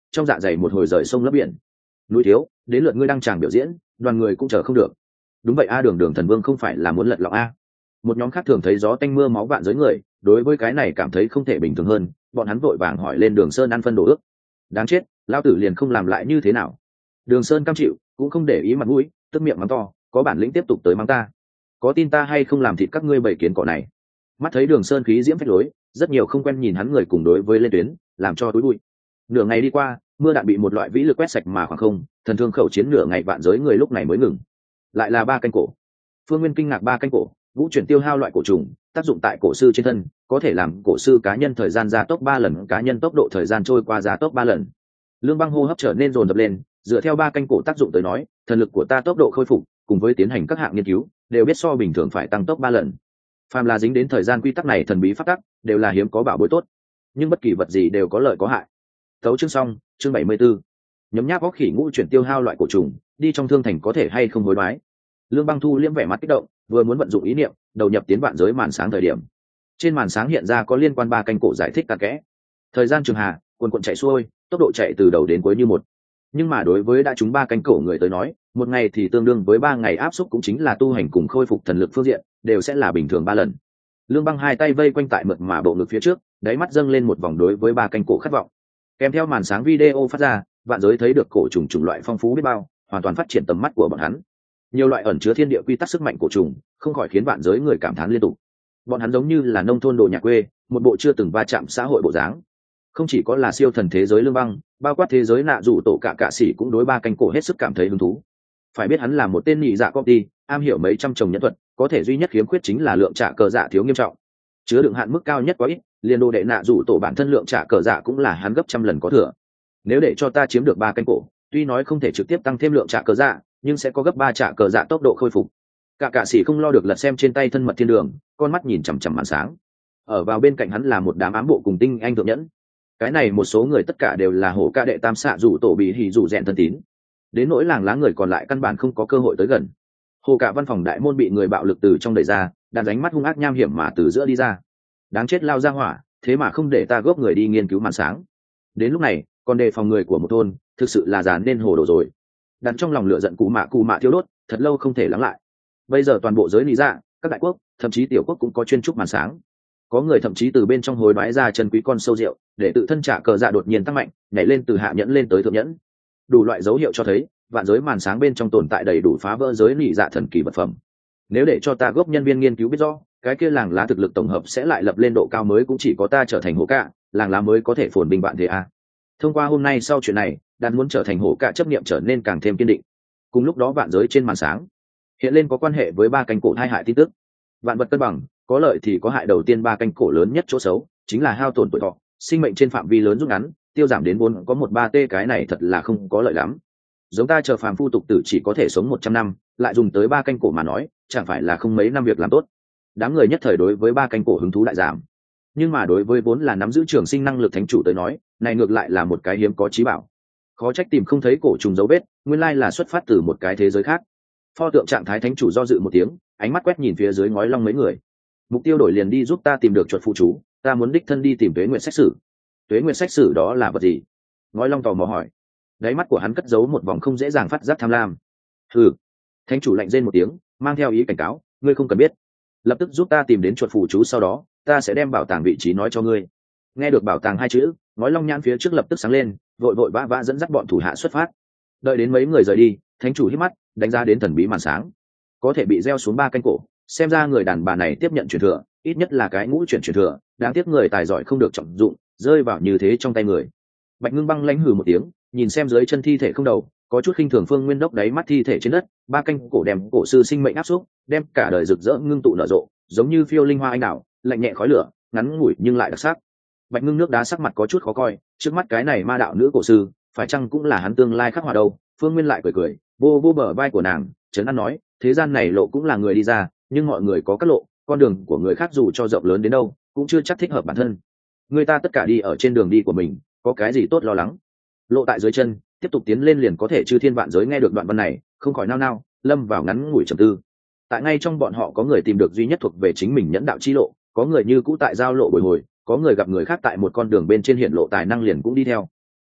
trong dạ dày một hồi rời sông lấp biển. Núi thiếu, đến lượt ngươi đăng tràng biểu diễn, đoàn người cũng chờ không được. Đúng vậy a, đường đường thần vương không phải là muốn lật lọng a. Một nhóm khác thường thấy gió tanh mưa máu vạn giới người, đối với cái này cảm thấy không thể bình thường hơn, bọn hắn vội vàng hỏi lên Đường Sơn ăn phân đồ ước. Đáng chết, lão tử liền không làm lại như thế nào. Đường Sơn cam chịu, cũng không để ý mặt mũi, tức miệng mắng to, có bản lĩnh tiếp tục tới mắng ta, có tin ta hay không làm thịt các ngươi bầy kiến cỏ này. Mắt thấy Đường Sơn khí diễm phách lối, rất nhiều không quen nhìn hắn người cùng đối với lên tuyến, làm cho túi bụi. Nửa ngày đi qua, mưa đạn bị một loại vĩ lực quét sạch mà khoảng không, thần thương khẩu chiến nửa ngày vạn giới người lúc này mới ngừng. Lại là 3 canh cổ. Phương Nguyên kinh ngạc, 3 canh cổ, vũ chuyển tiêu hao loại cổ trùng, tác dụng tại cổ sư trên thân, có thể làm cổ sư cá nhân thời gian gia tốc 3 lần, cá nhân tốc độ thời gian trôi qua gia tốc 3 lần. Lương Băng hô hấp trở nên dồn dập lên, dựa theo 3 canh cổ tác dụng tới nói, thần lực của ta tốc độ khôi phục, cùng với tiến hành các hạng nghiên cứu, đều biết so bình thường phải tăng tốc 3 lần. Phàm là dính đến thời gian quy tắc này thần bí pháp tắc, đều là hiếm có bảo bối tốt, nhưng bất kỳ vật gì đều có lợi có hại. Tấu chương xong, chương 74. Nhấm nháp óc khỉ ngũ chuyển tiêu hao loại cổ trùng, đi trong thương thành có thể hay không hối đoái. Lương Băng thu liễm vẻ mặt kích động, vừa muốn vận dụng ý niệm đầu nhập tiến vạn giới màn sáng thời điểm, trên màn sáng hiện ra có liên quan 3 canh cổ giải thích cặn kẽ. Thời gian trường hà cuồn cuộn chạy xuôi, tốc độ chạy từ đầu đến cuối như một. Nhưng mà đối với đã trúng 3 canh cổ người tới nói, một ngày thì tương đương với 3 ngày áp xúc, cũng chính là tu hành cùng khôi phục thần lực phương diện đều sẽ là bình thường 3 lần. Lương Băng hai tay vây quanh tại mượt mà bộ ngực phía trước, đáy mắt dâng lên một vòng đối với 3 canh cổ khát vọng. Kèm theo màn sáng video phát ra, vạn giới thấy được cổ trùng chủng loại phong phú biết bao, hoàn toàn phát triển tầm mắt của bọn hắn. Nhiều loại ẩn chứa thiên địa quy tắc sức mạnh cổ trùng, không khỏi khiến vạn giới người cảm thán liên tục. Bọn hắn giống như là nông thôn đồ nhà quê, một bộ chưa từng va chạm xã hội bộ dáng. Không chỉ có là siêu thần thế giới Lương Băng, bao quát thế giới nạ dụ tổ cả sĩ cũng đối 3 canh cổ hết sức cảm thấy hứng thú. Phải biết hắn là một tên nhị dạ copy, am hiểu mấy trăm trồng nhẫn thuật, có thể duy nhất khiếm khuyết chính là lượng trả cờ dạ thiếu nghiêm trọng, chứa đựng hạn mức cao nhất quá ít, liền đồ đệ nạ dụ tổ bản thân lượng trả cờ dạ cũng là hắn gấp trăm lần có thừa. Nếu để cho ta chiếm được 3 canh cổ, tuy nói không thể trực tiếp tăng thêm lượng trả cờ dạ, nhưng sẽ có gấp 3 trả cờ dạ tốc độ khôi phục. Cả sĩ không lo được lật xem trên tay thân mật thiên đường, con mắt nhìn chằm chằm màn sáng. Ở vào bên cạnh hắn là một đám ám bộ cùng tinh anh thượng nhẫn. Cái này một số người tất cả đều là hổ ca đệ tam xạ rủ tổ bị hỉ rủ rèn thân tín. Đến nỗi làng lá người còn lại căn bản không có cơ hội tới gần. Hồ cả văn phòng đại môn bị người bạo lực từ trong đẩy ra, đàn đánh mắt hung ác nham hiểm mà từ giữa đi ra. Đáng chết lao ra hỏa, thế mà không để ta góp người đi nghiên cứu màn sáng. Đến lúc này, còn đề phòng người của một thôn, thực sự là già nên hồ đồ rồi. Đặt trong lòng lửa giận cù mạ thiêu đốt, thật lâu không thể lắng lại. Bây giờ toàn bộ giới lý dạ, các đại quốc, thậm chí tiểu quốc cũng có chuyên trúc màn sáng. Có người thậm chí từ bên trong hối đoái ra chân quý con sâu rượu, để tự thân trả cờ dạ đột nhiên tăng mạnh, nhảy lên từ hạ nhẫn lên tới thượng nhẫn. Đủ loại dấu hiệu cho thấy, vạn giới màn sáng bên trong tồn tại đầy đủ phá vỡ giới lý dạ thần kỳ vật phẩm. Nếu để cho ta góp nhân viên nghiên cứu biết rõ, cái kia làng lá thực lực tổng hợp sẽ lại lập lên độ cao mới, cũng chỉ có ta trở thành hổ cạ, làng lá mới có thể phồn bình vạn thế a. Thông qua hôm nay sau chuyện này, đàn muốn trở thành hổ cạ chấp niệm trở nên càng thêm kiên định. Cùng lúc đó vạn giới trên màn sáng hiện lên có quan hệ với 3 canh cổ hai hại tin tức. Vạn vật cân bằng, có lợi thì có hại. Đầu tiên 3 canh cổ lớn nhất chỗ xấu chính là hao tổn tuổi thọ, sinh mệnh trên phạm vi lớn rút ngắn, tiêu giảm đến 4 có 1/3 t, cái này thật là không có lợi lắm. Giống ta chờ phàm phu tục tử chỉ có thể sống 100 năm, lại dùng tới 3 canh cổ mà nói, chẳng phải là không mấy năm việc làm tốt. Đám người nhất thời đối với 3 canh cổ hứng thú đại giảm. Nhưng mà đối với vốn là nắm giữ trường sinh năng lực thánh chủ tới nói, này ngược lại là một cái hiếm có chí bảo. Khó trách tìm không thấy cổ trùng dấu vết, nguyên lai là xuất phát từ một cái thế giới khác. Pho tượng trạng thái thánh chủ do dự một tiếng, ánh mắt quét nhìn phía dưới ngói long mấy người. Mục tiêu đổi liền đi giúp ta tìm được chuột phụ chú, ta muốn đích thân đi tìm Tuế Nguyệt xét xử. Tuế Nguyệt xét xử đó là vật gì? Ngói long tò mò hỏi. Đáy mắt của hắn cất giấu một vòng không dễ dàng phát giác tham lam. Hừ. Thánh chủ lạnh rên một tiếng, mang theo ý cảnh cáo, ngươi không cần biết. Lập tức giúp ta tìm đến chuột phụ chú, sau đó ta sẽ đem bảo tàng vị trí nói cho ngươi. Nghe được bảo tàng hai chữ, ngói long nhãn phía trước lập tức sáng lên, vội vội vã vã dẫn dắt bọn thủ hạ xuất phát. Đợi đến mấy người rời đi, thánh chủ hít mắt, đánh giá đến thần bí màn sáng. Có thể bị gieo xuống 3 canh cổ, xem ra người đàn bà này tiếp nhận truyền thừa, ít nhất là cái ngũ chuyển truyền thừa, đáng tiếc người tài giỏi không được trọng dụng, rơi vào như thế trong tay người. Bạch Ngưng Băng lãnh hừ một tiếng, nhìn xem dưới chân thi thể không đầu, có chút khinh thường Phương Nguyên đốc đáy mắt thi thể trên đất, 3 canh cổ đem cổ sư sinh mệnh áp xúc, đem cả đời rực rỡ ngưng tụ nở rộ, giống như phiêu linh hoa anh đào, lạnh nhẹ khói lửa, ngắn ngủi nhưng lại đặc sắc. Bạch Ngưng nước đá sắc mặt có chút khó coi, trước mắt cái này ma đạo nữ cổ sư, phải chăng cũng là hắn tương lai khắc họa đâu? Phương Nguyên lại cười cười, vô vô bờ vai của nàng, trấn an nói, thế gian này lộ cũng là người đi ra, nhưng mọi người có các lộ, con đường của người khác dù cho rộng lớn đến đâu, cũng chưa chắc thích hợp bản thân. Người ta tất cả đi ở trên đường đi của mình, có cái gì tốt lo lắng? Lộ tại dưới chân, tiếp tục tiến lên liền có thể chư thiên vạn giới. Nghe được đoạn văn này, không khỏi nao nao, lâm vào ngắn ngủi trầm tư. Tại ngay trong bọn họ có người tìm được duy nhất thuộc về chính mình nhẫn đạo chi lộ, có người như cũ tại giao lộ bồi hồi, có người gặp người khác tại một con đường bên trên hiện lộ tài năng liền cũng đi theo.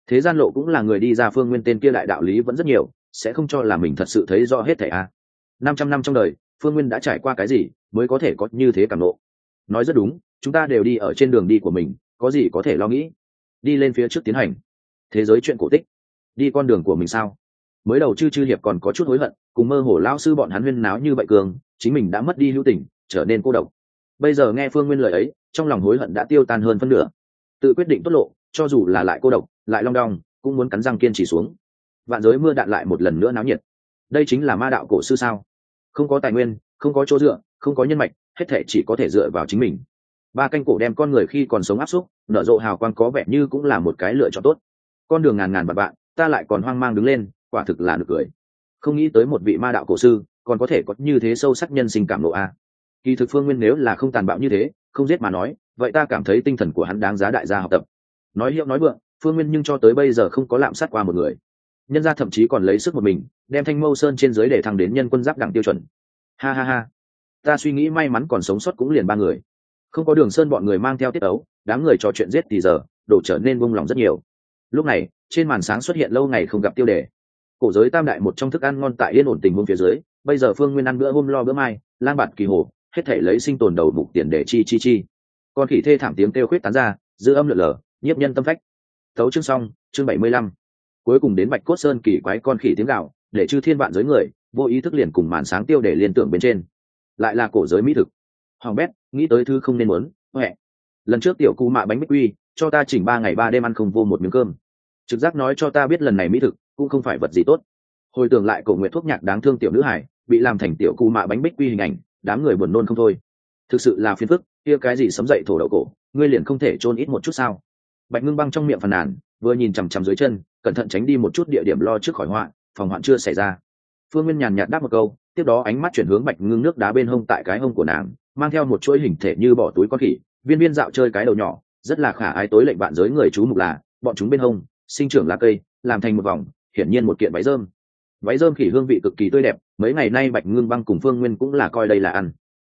thế gian lộ cũng là người đi ra phương nguyên tên kia đại đạo lý vẫn rất nhiều, sẽ không cho là mình thật sự thấy rõ hết thảy a. 500 năm trong đời, phương nguyên đã trải qua cái gì mới có thể có như thế cảm nộ. Nói rất đúng, chúng ta đều đi ở trên đường đi của mình, có gì có thể lo nghĩ. Đi lên phía trước tiến hành thế giới chuyện cổ tích, đi con đường của mình sao. Mới đầu chư hiệp còn có chút hối hận, cùng mơ hồ lão sư bọn hắn huyên náo như vậy cường, chính mình đã mất đi hữu tình, trở nên cô độc. Bây giờ nghe phương nguyên lời ấy, trong lòng hối hận đã tiêu tan hơn phân nửa. Tự quyết định tốt lộ, cho dù là lại cô độc lại long đong, cũng muốn cắn răng kiên trì xuống. Vạn giới mưa đạn lại một lần nữa náo nhiệt. Đây chính là ma đạo cổ sư sao? Không có tài nguyên, không có chỗ dựa, không có nhân mạch, hết thảy chỉ có thể dựa vào chính mình. Ba canh cổ đem con người khi còn sống áp xúc, nở rộ hào quang có vẻ như cũng là một cái lựa chọn tốt. Con đường ngàn ngàn vạn vạn, ta lại còn hoang mang đứng lên, quả thực là nực cười. Không nghĩ tới một vị ma đạo cổ sư còn có thể có như thế sâu sắc nhân sinh cảm nộ a. Kỳ thực phương nguyên nếu là không tàn bạo như thế, không giết mà nói, vậy ta cảm thấy tinh thần của hắn đáng giá đại gia học tập. Nói hiệu nói vượng, phương nguyên nhưng cho tới bây giờ không có lạm sát qua một người. Nhân gia thậm chí còn lấy sức một mình đem Thanh Mâu Sơn trên dưới để thăng đến nhân quân giáp đẳng tiêu chuẩn. Ha ha ha, ta suy nghĩ may mắn còn sống sót cũng liền ba người. Không có Đường Sơn bọn người mang theo tiết ấu, đám người trò chuyện giết thì giờ đổ trở nên buông lòng rất nhiều. Lúc này trên màn sáng xuất hiện lâu ngày không gặp tiêu đề. Cổ giới tam đại một trong thức ăn ngon tại yên ổn tình huống phía dưới, bây giờ phương nguyên ăn bữa hôm lo bữa mai, lang bạt kỳ hồ, hết thể lấy sinh tồn đầu mục tiền để chi. Con khỉ thê thảm tiếng kêu khuyết tán ra, dư âm lượn lờ, nhiếp nhân tâm phách. Tấu chương xong, chương 75. Cuối cùng đến Bạch Cốt Sơn kỳ quái con khỉ tiếng gạo, để chư thiên vạn giới người vô ý thức liền cùng màn sáng tiêu để liên tưởng bên trên. Lại là cổ giới mỹ thực. Hoàng bét, nghĩ tới thứ không nên muốn. Huệ. Lần trước tiểu cu mạ bánh bích quy, cho ta chỉnh 3 ngày 3 đêm ăn không vô một miếng cơm. Trực giác nói cho ta biết lần này mỹ thực cũng không phải vật gì tốt. Hồi tưởng lại cổ nguyện thuốc nhạc đáng thương tiểu nữ hải bị làm thành tiểu cu mạ bánh bích quy hình ảnh, đám người buồn nôn không thôi. Thực sự là phiền phức, kia cái gì sấm dậy thổ đậu cổ, ngươi liền không thể chôn ít một chút sao? Bạch Ngưng Băng trong miệng phàn nàn, vừa nhìn chằm chằm dưới chân, cẩn thận tránh đi một chút địa điểm lo trước khỏi họa, phòng hoạn chưa xảy ra. Phương Nguyên nhàn nhạt đáp một câu, tiếp đó ánh mắt chuyển hướng Bạch Ngưng nước đá bên hông tại cái hông của nàng, mang theo một chuỗi hình thể như bỏ túi con khỉ, viên viên dạo chơi cái đầu nhỏ, rất là khả ái tối lệnh bạn giới người chú mục là, bọn chúng bên hông sinh trưởng lá cây, làm thành một vòng, hiển nhiên một kiện váy rơm. Váy rơm khỉ hương vị cực kỳ tươi đẹp, mấy ngày nay Bạch Ngưng Băng cùng Phương Nguyên cũng là coi đây là ăn.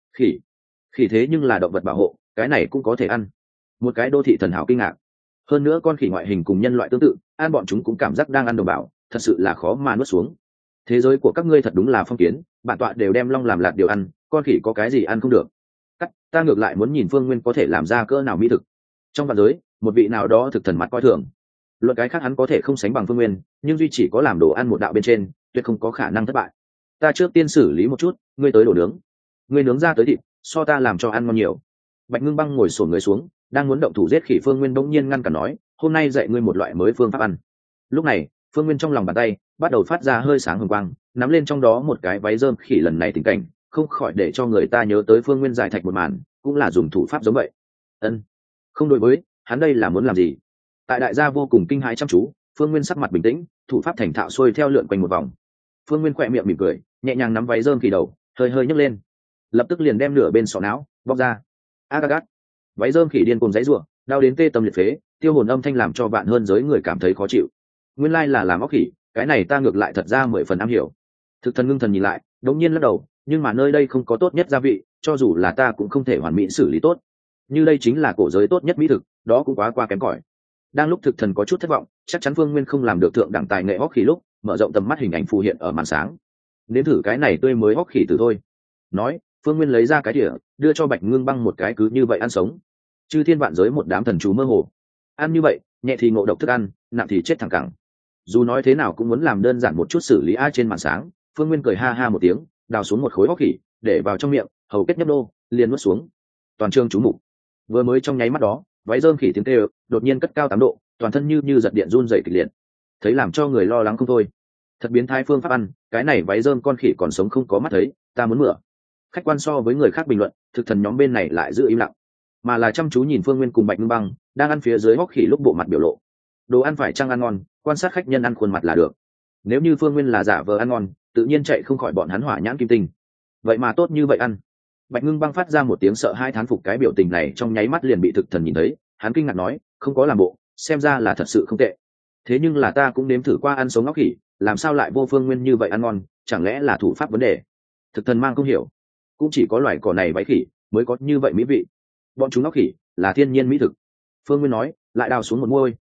Khỉ thế nhưng là động vật bảo hộ, cái này cũng có thể ăn. Một cái đô thị thần hảo kinh ngạc. Hơn nữa con khỉ ngoại hình cùng nhân loại tương tự, ăn bọn chúng cũng cảm giác đang ăn đồng bào, thật sự là khó mà nuốt xuống. Thế giới của các ngươi thật đúng là phong kiến, bản tọa đều đem long làm lạt điều ăn, con khỉ có cái gì ăn không được. Ta ngược lại muốn nhìn Phương Nguyên có thể làm ra cỡ nào mỹ thực. Trong vạn giới, một vị nào đó thực thần mặt coi thường. Luận cái khác hắn có thể không sánh bằng Phương Nguyên, nhưng duy chỉ có làm đồ ăn một đạo bên trên, tuyệt không có khả năng thất bại. Ta trước tiên xử lý một chút, ngươi tới đồ nướng. Ngươi nướng ra tới thịt, so ta làm cho ăn ngon nhiều. Bạch Ngưng Băng ngồi xổm người xuống, đang muốn động thủ giết khỉ. Phương Nguyên bỗng nhiên ngăn cản nói, hôm nay dạy ngươi một loại mới phương pháp ăn. Lúc này Phương Nguyên trong lòng bàn tay bắt đầu phát ra hơi sáng hồng quang, nắm lên trong đó một cái váy rơm khỉ. Lần này tình cảnh không khỏi để cho người ta nhớ tới Phương Nguyên giải thạch một màn, cũng là dùng thủ pháp giống vậy. Không đối với hắn đây là muốn làm gì? Tại đại gia vô cùng kinh hãi chăm chú, Phương Nguyên sắc mặt bình tĩnh, thủ pháp thành thạo xuôi theo lượn quanh một vòng. Phương Nguyên khỏe miệng mỉm cười, nhẹ nhàng nắm váy rơm khỉ đầu, hơi hơi nhấc lên, lập tức liền đem nửa bên sọ não bóc ra. Agagat, váy rơm khỉ điên cuồng giãy giụa, đau đến tê tâm liệt phế, tiêu hồn âm thanh làm cho vạn hơn giới người cảm thấy khó chịu. Nguyên lai là làm óc khỉ, cái này ta ngược lại thật ra 10 phần am hiểu. Thực thần ngưng thần nhìn lại, đống nhiên lắc đầu, nhưng mà nơi đây không có tốt nhất gia vị, cho dù là ta cũng không thể hoàn mỹ xử lý tốt. Như đây chính là cổ giới tốt nhất mỹ thực, đó cũng quá kém cỏi. Đang lúc thực thần có chút thất vọng, chắc chắn Phương Nguyên không làm được thượng đẳng tài nghệ óc khỉ lúc, mở rộng tầm mắt hình ảnh phù hiện ở màn sáng. Nếm thử cái này tươi mới óc khỉ từ thôi. Nói, Phương Nguyên lấy ra cái đĩa, đưa cho Bạch Ngưng Băng một cái cứ như vậy ăn sống. Chư thiên vạn giới một đám thần chú mơ hồ. Ăn như vậy, nhẹ thì ngộ độc thức ăn, nặng thì chết thẳng cẳng. Dù nói thế nào cũng muốn làm đơn giản một chút xử lý trên màn sáng. Phương Nguyên cười ha ha một tiếng, đào xuống một khối óc khỉ, để vào trong miệng, hầu kết nhấp đô, liền nuốt xuống. Toàn trường chú mục. Vừa mới trong nháy mắt đó, váy rơm khỉ tiếng kêu đột nhiên cất cao 8 độ, toàn thân như giật điện run rẩy kịch liệt. Thấy làm cho người lo lắng không thôi. Thật biến thái phương pháp ăn, cái này váy rơm con khỉ còn sống không có mắt thấy, ta muốn mửa. Khách quan so với người khác bình luận, thực thần nhóm bên này lại giữ im lặng, mà là chăm chú nhìn Phương Nguyên cùng Bạch Ngưng Băng đang ăn phía dưới óc khỉ lúc bộ mặt biểu lộ. Đồ ăn phải chăng ăn ngon, quan sát khách nhân ăn khuôn mặt là được. Nếu như Phương Nguyên là giả vờ ăn ngon, tự nhiên chạy không khỏi bọn hắn hỏa nhãn kim tinh. Vậy mà tốt như vậy ăn. Bạch Ngưng Băng phát ra một tiếng sợ hai thán phục, cái biểu tình này trong nháy mắt liền bị thực thần nhìn thấy, hắn kinh ngạc nói, không có làm bộ, xem ra là thật sự không tệ. Thế nhưng là ta cũng nếm thử qua ăn sống óc khỉ, làm sao lại vô Phương Nguyên như vậy ăn ngon, chẳng lẽ là thủ pháp vấn đề? Thực thần mang không hiểu, cũng chỉ có loài cỏ này váy khỉ mới có như vậy mỹ vị, bọn chúng óc khỉ là thiên nhiên mỹ thực. Phương Nguyên nói, lại đào xuống một môi,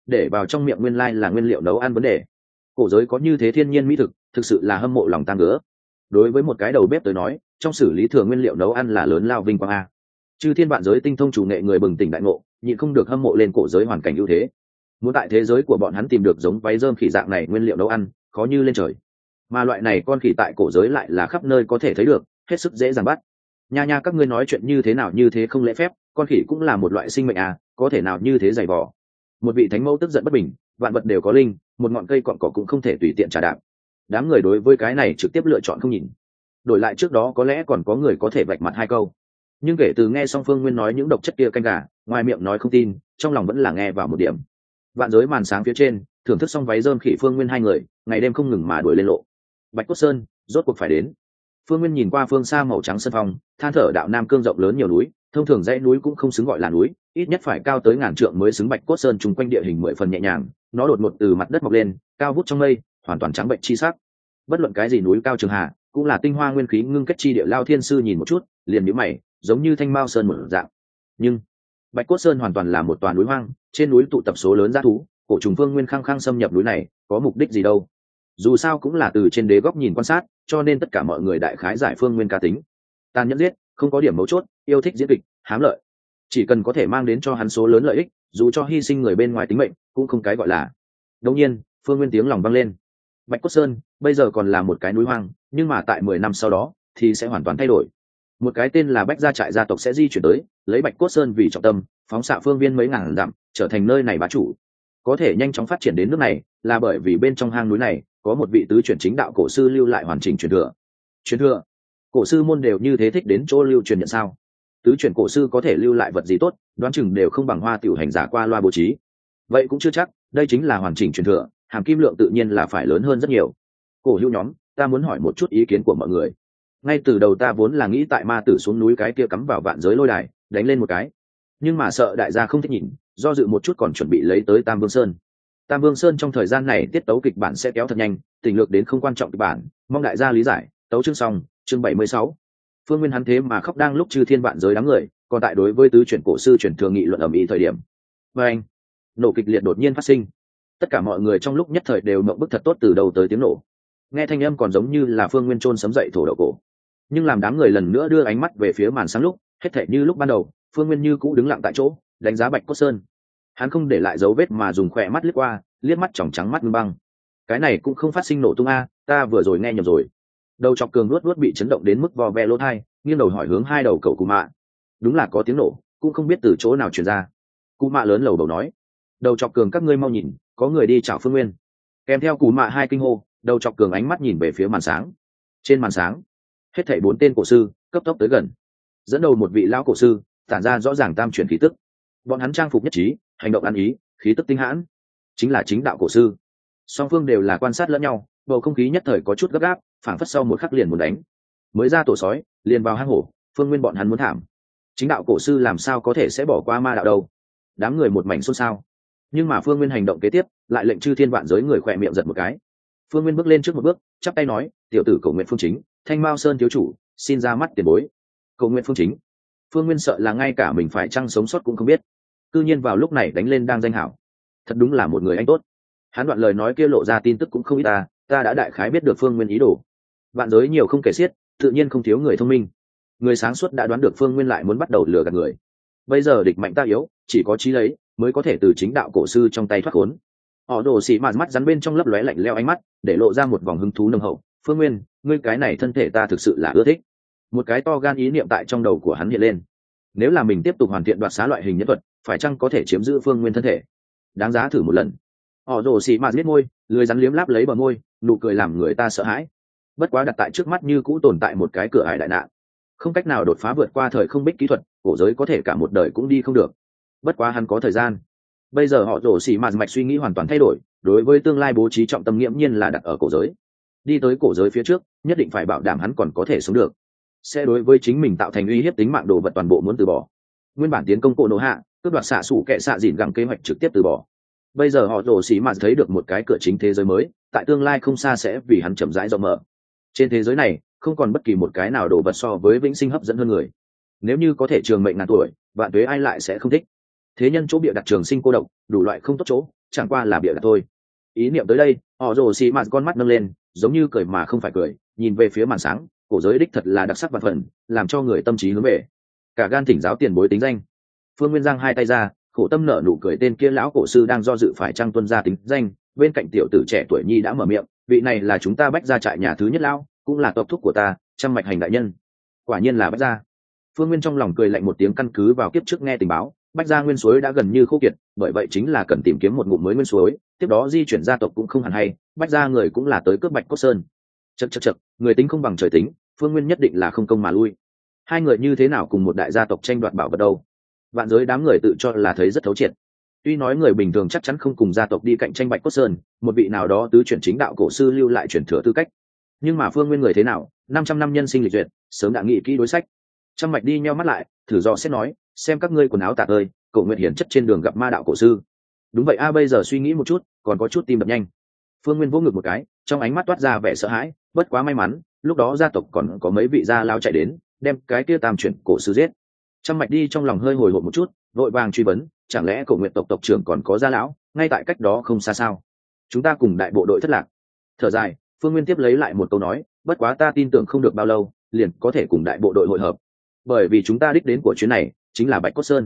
để vào trong miệng nguyên lai là nguyên liệu nấu ăn vấn đề. Cổ giới có như thế thiên nhiên mỹ thực, thực sự là hâm mộ lòng tăng ngứa. Đối với một cái đầu bếp tới nói, trong xử lý thừa nguyên liệu nấu ăn là lớn lao vinh quang a. Chư thiên vạn giới tinh thông chủ nghệ người bừng tỉnh đại ngộ, nhịn không được hâm mộ lên cổ giới hoàn cảnh ưu thế. Muốn tại thế giới của bọn hắn tìm được giống váy rơm khỉ dạng này nguyên liệu nấu ăn, khó như lên trời. Mà loại này con khỉ tại cổ giới lại là khắp nơi có thể thấy được, hết sức dễ dàng bắt. Nha các ngươi nói chuyện như thế nào như thế không lễ phép, con khỉ cũng là một loại sinh mệnh à, có thể nào như thế dày vò. Một vị thánh mẫu tức giận bất bình, vạn vật đều có linh, một ngọn cây cọn cỏ cũng không thể tùy tiện trả đạp. Đám người đối với cái này trực tiếp lựa chọn không nhìn. Đổi lại trước đó có lẽ còn có người có thể vạch mặt hai câu, nhưng kể từ nghe xong Phương Nguyên nói những độc chất kia canh gà, ngoài miệng nói không tin, trong lòng vẫn là nghe vào một điểm. Vạn giới màn sáng phía trên, thưởng thức xong váy rơm khỉ Phương Nguyên hai người, ngày đêm không ngừng mà đuổi lên lộ. Bạch Cốt Sơn rốt cuộc phải đến. Phương Nguyên nhìn qua phương xa màu trắng sân phong, than thở đạo Nam Cương rộng lớn nhiều núi, thông thường dãy núi cũng không xứng gọi là núi, ít nhất phải cao tới ngàn trượng mới xứng. Bạch Cốt Sơn chung quanh địa hình mười phần nhẹ nhàng, nó đột ngột từ mặt đất mọc lên, cao vút trong mây, hoàn toàn trắng bệnh chi sắc. Bất luận cái gì núi cao trường hạ, cũng là tinh hoa nguyên khí ngưng kết chi địa. Lao Thiên Sư nhìn một chút, liền nhíu mày, giống như Thanh Mao Sơn một dạng. Nhưng Bạch Cốt Sơn hoàn toàn là một tòa núi hoang, trên núi tụ tập số lớn dã thú, cổ trùng Phương Nguyên khăng khăng xâm nhập núi này, có mục đích gì đâu? Dù sao cũng là từ trên đế góc nhìn quan sát, cho nên tất cả mọi người đại khái giải Phương Nguyên cá tính. Tàn nhẫn giết, không có điểm mấu chốt, yêu thích diễn kịch, hám lợi. Chỉ cần có thể mang đến cho hắn số lớn lợi ích, dù cho hy sinh người bên ngoài tính mệnh, cũng không cái gọi là. Đương nhiên, Phương Nguyên tiếng lòng vang lên. Bạch Cốt Sơn bây giờ còn là một cái núi hoang, nhưng mà tại 10 năm sau đó thì sẽ hoàn toàn thay đổi. Một cái tên là Bách Gia trại gia tộc sẽ di chuyển tới, lấy Bạch Cốt Sơn vì trọng tâm, phóng xạ phương viên mấy ngàn dặm, trở thành nơi này bá chủ. Có thể nhanh chóng phát triển đến nước này, là bởi vì bên trong hang núi này có một vị tứ chuyển chính đạo cổ sư lưu lại hoàn chỉnh truyền thừa. Truyền thừa? Cổ sư môn đều như thế thích đến chỗ lưu truyền nhận sao? Tứ chuyển cổ sư có thể lưu lại vật gì tốt, đoán chừng đều không bằng Hoa tiểu hành giả qua loa bố trí. Vậy cũng chưa chắc, đây chính là hoàn chỉnh truyền thừa, hàm kim lượng tự nhiên là phải lớn hơn rất nhiều. Cổ hữu nhóm, ta muốn hỏi một chút ý kiến của mọi người. Ngay từ đầu ta vốn là nghĩ tại ma tử xuống núi cái kia cắm vào vạn giới lôi đài, đánh lên một cái, nhưng mà sợ đại gia không thích nhìn, do dự một chút còn chuẩn bị lấy tới Tam Vương Sơn. Tam Vương Sơn trong thời gian này tiết tấu kịch bản sẽ kéo thật nhanh, tình lược đến không quan trọng kịch bản, mong đại gia lý giải. Tấu chương xong, chương 76. Phương Nguyên hắn thế mà khóc đang lúc chư thiên vạn giới đám người, còn tại đối với tứ chuyển cổ sư chuyển thường nghị luận ầm ĩ thời điểm. Và anh, nổ kịch liệt đột nhiên phát sinh. Tất cả mọi người trong lúc nhất thời đều mộng bức thật tốt từ đầu tới tiếng nổ. Nghe thanh âm còn giống như là Phương Nguyên chôn sấm dậy thổ đậu cổ. Nhưng làm đám người lần nữa đưa ánh mắt về phía màn sáng lúc, hết thảy như lúc ban đầu, Phương Nguyên như cũ đứng lặng tại chỗ, đánh giá Bạch Cốt Sơn. Hắn không để lại dấu vết mà dùng khỏe mắt liếc qua, liếc mắt tròng trắng mắt ngưng băng. Cái này cũng không phát sinh nổ tung a, ta vừa rồi nghe nhầm rồi. Đầu chọc cường luốt bị chấn động đến mức vò ve lỗ tai, nghiêng đầu hỏi hướng hai đầu cậu Cù Mạ. Đúng là có tiếng nổ, cũng không biết từ chỗ nào truyền ra. Cù Mạ lớn lầu đầu nói, đầu chọc cường các ngươi mau nhìn, có người đi chào Phương Nguyên. Kèm theo Cù Mạ hai kinh hô, đầu chọc cường ánh mắt nhìn về phía màn sáng. Trên màn sáng, hết thảy 4 tên cổ sư cấp tốc tới gần, dẫn đầu một vị lão cổ sư tản ra rõ ràng tam chuyển khí tức. Bọn hắn trang phục nhất trí, hành động ăn ý, khí tức tinh hãn, chính là chính đạo cổ sư. Song phương đều là quan sát lẫn nhau, bầu không khí nhất thời có chút gấp gáp, phảng phất sau một khắc liền muốn đánh. Mới ra tổ sói, liền vào hang hổ, Phương Nguyên bọn hắn muốn thảm. Chính đạo cổ sư làm sao có thể sẽ bỏ qua ma đạo đâu? Đám người một mảnh xôn xao. Nhưng mà Phương Nguyên hành động kế tiếp, lại lệnh chư thiên vạn giới người khỏe miệng giật một cái. Phương Nguyên bước lên trước một bước, chắp tay nói, tiểu tử Cầu Nguyện Phương Chính, Thanh Mao Sơn thiếu chủ, xin ra mắt tiền bối. Cầu Nguyện Phương Chính. Phương Nguyên sợ là ngay cả mình phải chăng sống sót cũng không biết. Cư nhiên vào lúc này đánh lên đang danh hảo, thật đúng là một người anh tốt. Hắn đoạn lời nói kia lộ ra tin tức cũng không ít ta đã đại khái biết được Phương Nguyên ý đồ. Vạn giới nhiều không kể xiết, tự nhiên không thiếu người thông minh. Người sáng suốt đã đoán được Phương Nguyên lại muốn bắt đầu lừa gạt người. Bây giờ địch mạnh ta yếu, chỉ có chí lấy mới có thể từ chính đạo cổ sư trong tay thoát khốn. Họ Đồ Sĩ mạt mắt rắn bên trong lấp lóe lạnh lẽo ánh mắt, để lộ ra một vòng hứng thú nồng hậu. Phương Nguyên, ngươi cái này thân thể ta thực sự là ưa thích. Một cái to gan ý niệm tại trong đầu của hắn hiện lên. Nếu là mình tiếp tục hoàn thiện đoạt xá loại hình nhân thuật, phải chăng có thể chiếm giữ Phương Nguyên thân thể? Đáng giá thử một lần. Họ Đồ Sĩ mạt liếc môi, lười rắn liếm láp lấy bờ môi, nụ cười làm người ta sợ hãi. Bất quá đặt tại trước mắt như cũ tồn tại một cái cửa ải đại nạn, không cách nào đột phá vượt qua thời không bích kỹ thuật, cổ giới có thể cả một đời cũng đi không được. Bất quá hắn có thời gian. Bây giờ Họ Đồ Sĩ mạt mạch suy nghĩ hoàn toàn thay đổi, đối với tương lai bố trí trọng tâm nghiễm nhiên là đặt ở cổ giới. Đi tới cổ giới phía trước, nhất định phải bảo đảm hắn còn có thể sống được. Sẽ đối với chính mình tạo thành uy hiếp tính mạng đồ vật toàn bộ muốn từ bỏ. Nguyên bản tiến công cổ nổ hạ, cướp đoạt xạ sủ kệ xạ dịn gẳng kế hoạch trực tiếp từ bỏ. Bây giờ Họ Đồ Sĩ mạt thấy được một cái cửa chính thế giới mới, tại tương lai không xa sẽ vì hắn chậm rãi rộng mở. Trên thế giới này, không còn bất kỳ một cái nào đồ vật so với vĩnh sinh hấp dẫn hơn người. Nếu như có thể trường mệnh ngàn tuổi, vạn tuế ai lại sẽ không thích. Thế nhân chỗ bịa đặt trường sinh cô độc, đủ loại không tốt chỗ, chẳng qua là bịa đặt thôi. Ý niệm tới đây, họ rồ xì mạt con mắt nâng lên, giống như cười mà không phải cười, nhìn về phía màn sáng, cổ giới đích thật là đặc sắc và phần, làm cho người tâm trí hướng về. Cả gan thỉnh giáo tiền bối tính danh. Phương Nguyên giang hai tay ra, khổ tâm nở nụ cười, tên kia lão cổ sư đang do dự phải trang tuân ra tính danh. Bên cạnh tiểu tử trẻ tuổi nhi đã mở miệng, vị này là chúng ta Bách gia trại nhà thứ nhất lão, cũng là tộc thúc của ta, Trăm Mạch Hành đại nhân. Quả nhiên là Bách gia. Phương Nguyên trong lòng cười lạnh một tiếng, căn cứ vào kiếp trước nghe tình báo, Bách gia nguyên suối đã gần như khô kiệt, bởi vậy chính là cần tìm kiếm một ngụm mới nguyên suối, tiếp đó di chuyển gia tộc cũng không hẳn hay, Bách gia người cũng là tới cướp Bạch Cốt Sơn. Chậc, người tính không bằng trời tính, Phương Nguyên nhất định là không công mà lui. Hai người như thế nào cùng một đại gia tộc tranh đoạt bảo vật đâu? Vạn giới đám người tự cho là thấy rất thấu triệt. Tuy nói người bình thường chắc chắn không cùng gia tộc đi cạnh tranh Bạch Cốt Sơn, một vị nào đó tứ chuyển chính đạo cổ sư lưu lại truyền thừa tư cách. Nhưng mà Phương Nguyên người thế nào, 500 năm nhân sinh lịch duyệt, sớm đã nghĩ kỹ đối sách. Trăm Mạch đi nheo mắt lại, thử dò xét nói, xem các ngươi quần áo tả tơi, Cổ Nguyệt hiển chất trên đường gặp ma đạo cổ sư. Đúng vậy a, bây giờ suy nghĩ một chút, còn có chút tim đập nhanh. Phương Nguyên vỗ ngực một cái, trong ánh mắt toát ra vẻ sợ hãi, bất quá may mắn, lúc đó gia tộc còn có mấy vị gia lao chạy đến, đem cái kia tam chuyển cổ sư giết. Trăm Mạch đi trong lòng hơi hồi hộp một chút, vội vàng truy vấn, chẳng lẽ Cổ Nguyệt tộc tộc trưởng còn có gia lão, ngay tại cách đó không xa sao? Chúng ta cùng đại bộ đội thất lạc. Thở dài, Phương Nguyên tiếp lấy lại một câu nói, bất quá ta tin tưởng không được bao lâu, liền có thể cùng đại bộ đội hội hợp. Bởi vì chúng ta đích đến của chuyến này chính là Bạch Cốt Sơn.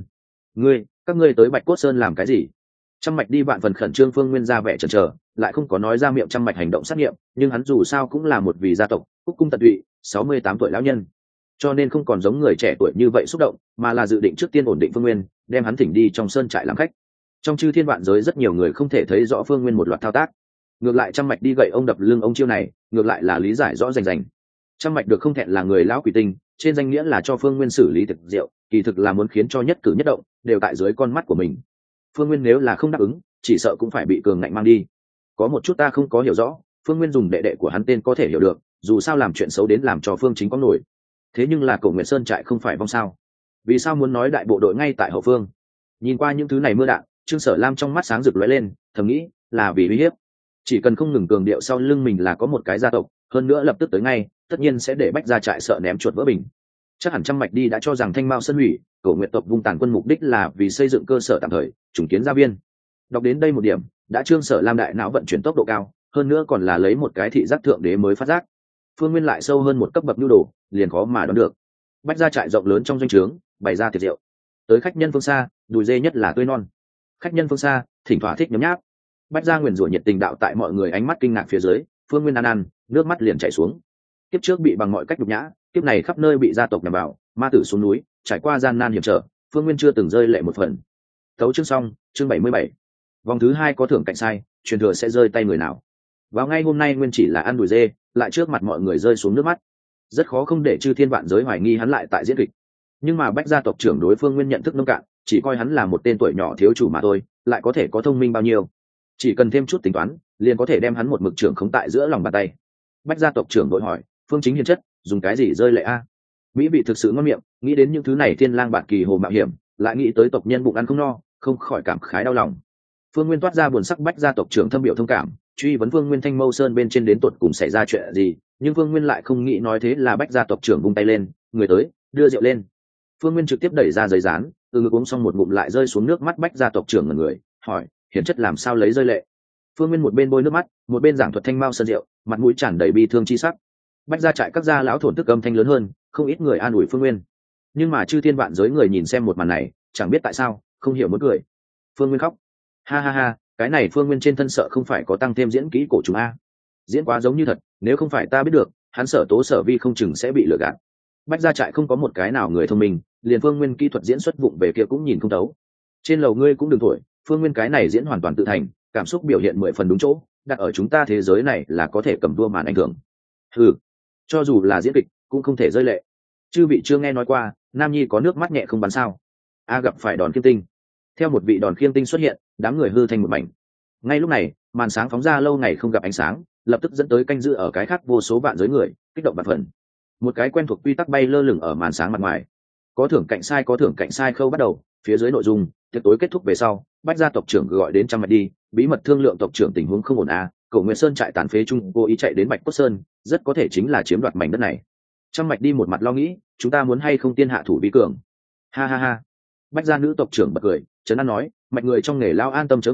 Các ngươi tới Bạch Cốt Sơn làm cái gì? Trăm Mạch đi vạn phần khẩn trương, Phương Nguyên ra vẻ chần chờ, lại không có nói ra miệng Trăm Mạch hành động xét nghiệm, nhưng hắn dù sao cũng là một vị gia tộc, cúc cung tận tụy, 68 tuổi lão nhân, cho nên không còn giống người trẻ tuổi như vậy xúc động, mà là dự định trước tiên ổn định Phương Nguyên, đem hắn thỉnh đi trong sơn trại làm khách. Trong chư thiên vạn giới rất nhiều người không thể thấy rõ Phương Nguyên một loạt thao tác, ngược lại Trăm Mạch đi gậy ông đập lưng ông chiêu này, ngược lại là lý giải rõ rành rành. Trăm Mạch được không thẹn là người lão quỷ tinh, trên danh nghĩa là cho Phương Nguyên xử lý thực rượu, kỳ thực là muốn khiến cho nhất cử nhất động đều tại dưới con mắt của mình. Phương Nguyên nếu là không đáp ứng, chỉ sợ cũng phải bị cường ngạnh mang đi. Có một chút ta không có hiểu rõ, Phương Nguyên dùng đệ đệ của hắn tên có thể hiểu được, dù sao làm chuyện xấu đến làm cho Phương Chính có nổi. Thế nhưng là Cổ Nguyệt Sơn trại không phải vong sao? Vì sao muốn nói đại bộ đội ngay tại hậu phương? Nhìn qua những thứ này mưa đạn, Trương Sở Lam trong mắt sáng rực lóe lên, thầm nghĩ, là vì uy hiếp. Chỉ cần không ngừng cường điệu sau lưng mình là có một cái gia tộc, hơn nữa lập tức tới ngay, tất nhiên sẽ để Bách gia trại sợ ném chuột vỡ bình. Chắc hẳn Trăm Mạch đi đã cho rằng Thanh Mao Sơn hủy, Cổ Nguyệt tộc vung tàn quân mục đích là vì xây dựng cơ sở tạm thời, trùng kiến gia viên. Đọc đến đây một điểm, đã Trương Sở Lam đại não vận chuyển tốc độ cao, hơn nữa còn là lấy một cái thị giác thượng đế mới phát giác. Phương Nguyên lại sâu hơn một cấp bậc nhu đồ, liền khó mà đoán được. Bách gia trại rộng lớn trong doanh trướng, bày ra tiệc rượu. Tới khách nhân phương xa, đùi dê nhất là tươi non. Khách nhân phương xa, thỉnh thoảng thích nhấm nháp. Bách gia nguyền rủa nhiệt tình đạo tại mọi người ánh mắt kinh ngạc phía dưới, Phương Nguyên ăn, nước mắt liền chảy xuống. Kiếp trước bị bằng mọi cách nhục nhã, kiếp này khắp nơi bị gia tộc nhằm vào, ma tử xuống núi, trải qua gian nan hiểm trở, Phương Nguyên chưa từng rơi lệ một phần. Tấu chương xong, chương 77. Vòng thứ 2 có thưởng cạnh sai, truyền thừa sẽ rơi tay người nào? Vào ngay hôm nay Nguyên chỉ là ăn đùi dê, lại trước mặt mọi người rơi xuống nước mắt. Rất khó không để chư thiên vạn giới hoài nghi hắn lại tại diễn kịch. Nhưng mà Bách gia tộc trưởng đối Phương Nguyên nhận thức nông cạn, chỉ coi hắn là một tên tuổi nhỏ thiếu chủ mà thôi, lại có thể có thông minh bao nhiêu? Chỉ cần thêm chút tính toán, liền có thể đem hắn một mực trưởng khống tại giữa lòng bàn tay. Bách gia tộc trưởng đội hỏi, Phương Chính hiền chất, dùng cái gì rơi lệ a? Mỹ vị thực sự ngon miệng, nghĩ đến những thứ này thiên lang bạt kỳ hồ mạo hiểm, lại nghĩ tới tộc nhân bụng ăn không no, không khỏi cảm khái đau lòng. Phương Nguyên toát ra buồn sắc, Bách gia tộc trưởng thâm biểu thông cảm, truy vấn Phương Nguyên Thanh Mâu Sơn bên trên đến tuột cùng xảy ra chuyện gì, nhưng Phương Nguyên lại không nghĩ nói, thế là Bách gia tộc trưởng vung tay lên, người tới, đưa rượu lên. Phương Nguyên trực tiếp đẩy ra giấy dán, từ ngực uống xong một ngụm lại rơi xuống nước mắt. Bách gia tộc trưởng ngẩn người, hỏi, hiển chất làm sao lấy rơi lệ? Phương Nguyên một bên bôi nước mắt, một bên giảng thuật Thanh Mao Sơn rượu, mặt mũi tràn đầy bi thương chi sắc. Bách gia trại các gia lão thổn thức âm thanh lớn hơn, không ít người an ủi Phương Nguyên, nhưng mà chư thiên vạn giới người nhìn xem một màn này, chẳng biết tại sao không hiểu muốn cười. Phương Nguyên khóc, ha ha ha, cái này Phương Nguyên trên thân sợ không phải có tăng thêm diễn kỹ cổ trùng a, diễn quá giống như thật, nếu không phải ta biết được, hắn Sở Tố Sở Vi không chừng sẽ bị lừa gạt. Bách gia trại không có một cái nào người thông minh, liền Phương Nguyên kỹ thuật diễn xuất vụng về kia cũng nhìn không thấu. Trên lầu ngươi cũng đừng thổi, Phương Nguyên cái này diễn hoàn toàn tự thành, cảm xúc biểu hiện 10 phần đúng chỗ, đặt ở chúng ta thế giới này là có thể cầm đua màn ảnh hưởng. Cho dù là diễn kịch cũng không thể rơi lệ. Chư vị chưa nghe nói qua Nam Nhi có nước mắt nhẹ không bắn sao? A gặp phải đòn khiêm tinh. Theo một vị đòn khiêm tinh xuất hiện, đám người hư thành một mảnh. Ngay lúc này, màn sáng phóng ra lâu ngày không gặp ánh sáng, lập tức dẫn tới canh giữ ở cái khác vô số vạn giới người kích động bạt phần. Một cái quen thuộc quy tắc bay lơ lửng ở màn sáng mặt ngoài. Có thưởng cạnh sai khâu bắt đầu. Phía dưới nội dung, tiệc tối kết thúc về sau, Bách gia tộc trưởng gọi đến Trăm Mạch đi, bí mật thương lượng tộc trưởng tình huống không ổn a. Cổ Nguyệt Sơn trại tàn phế chung cố ý chạy đến Bạch Cốt Sơn, rất có thể chính là chiếm đoạt mảnh đất này. Trăm Mạch đi một mặt lo nghĩ, chúng ta muốn hay không tiên hạ thủ vi cường? Ha ha ha. Bách gia nữ tộc trưởng bật cười, trấn an nói, Mạch người trong nghề lao an tâm chớ vội,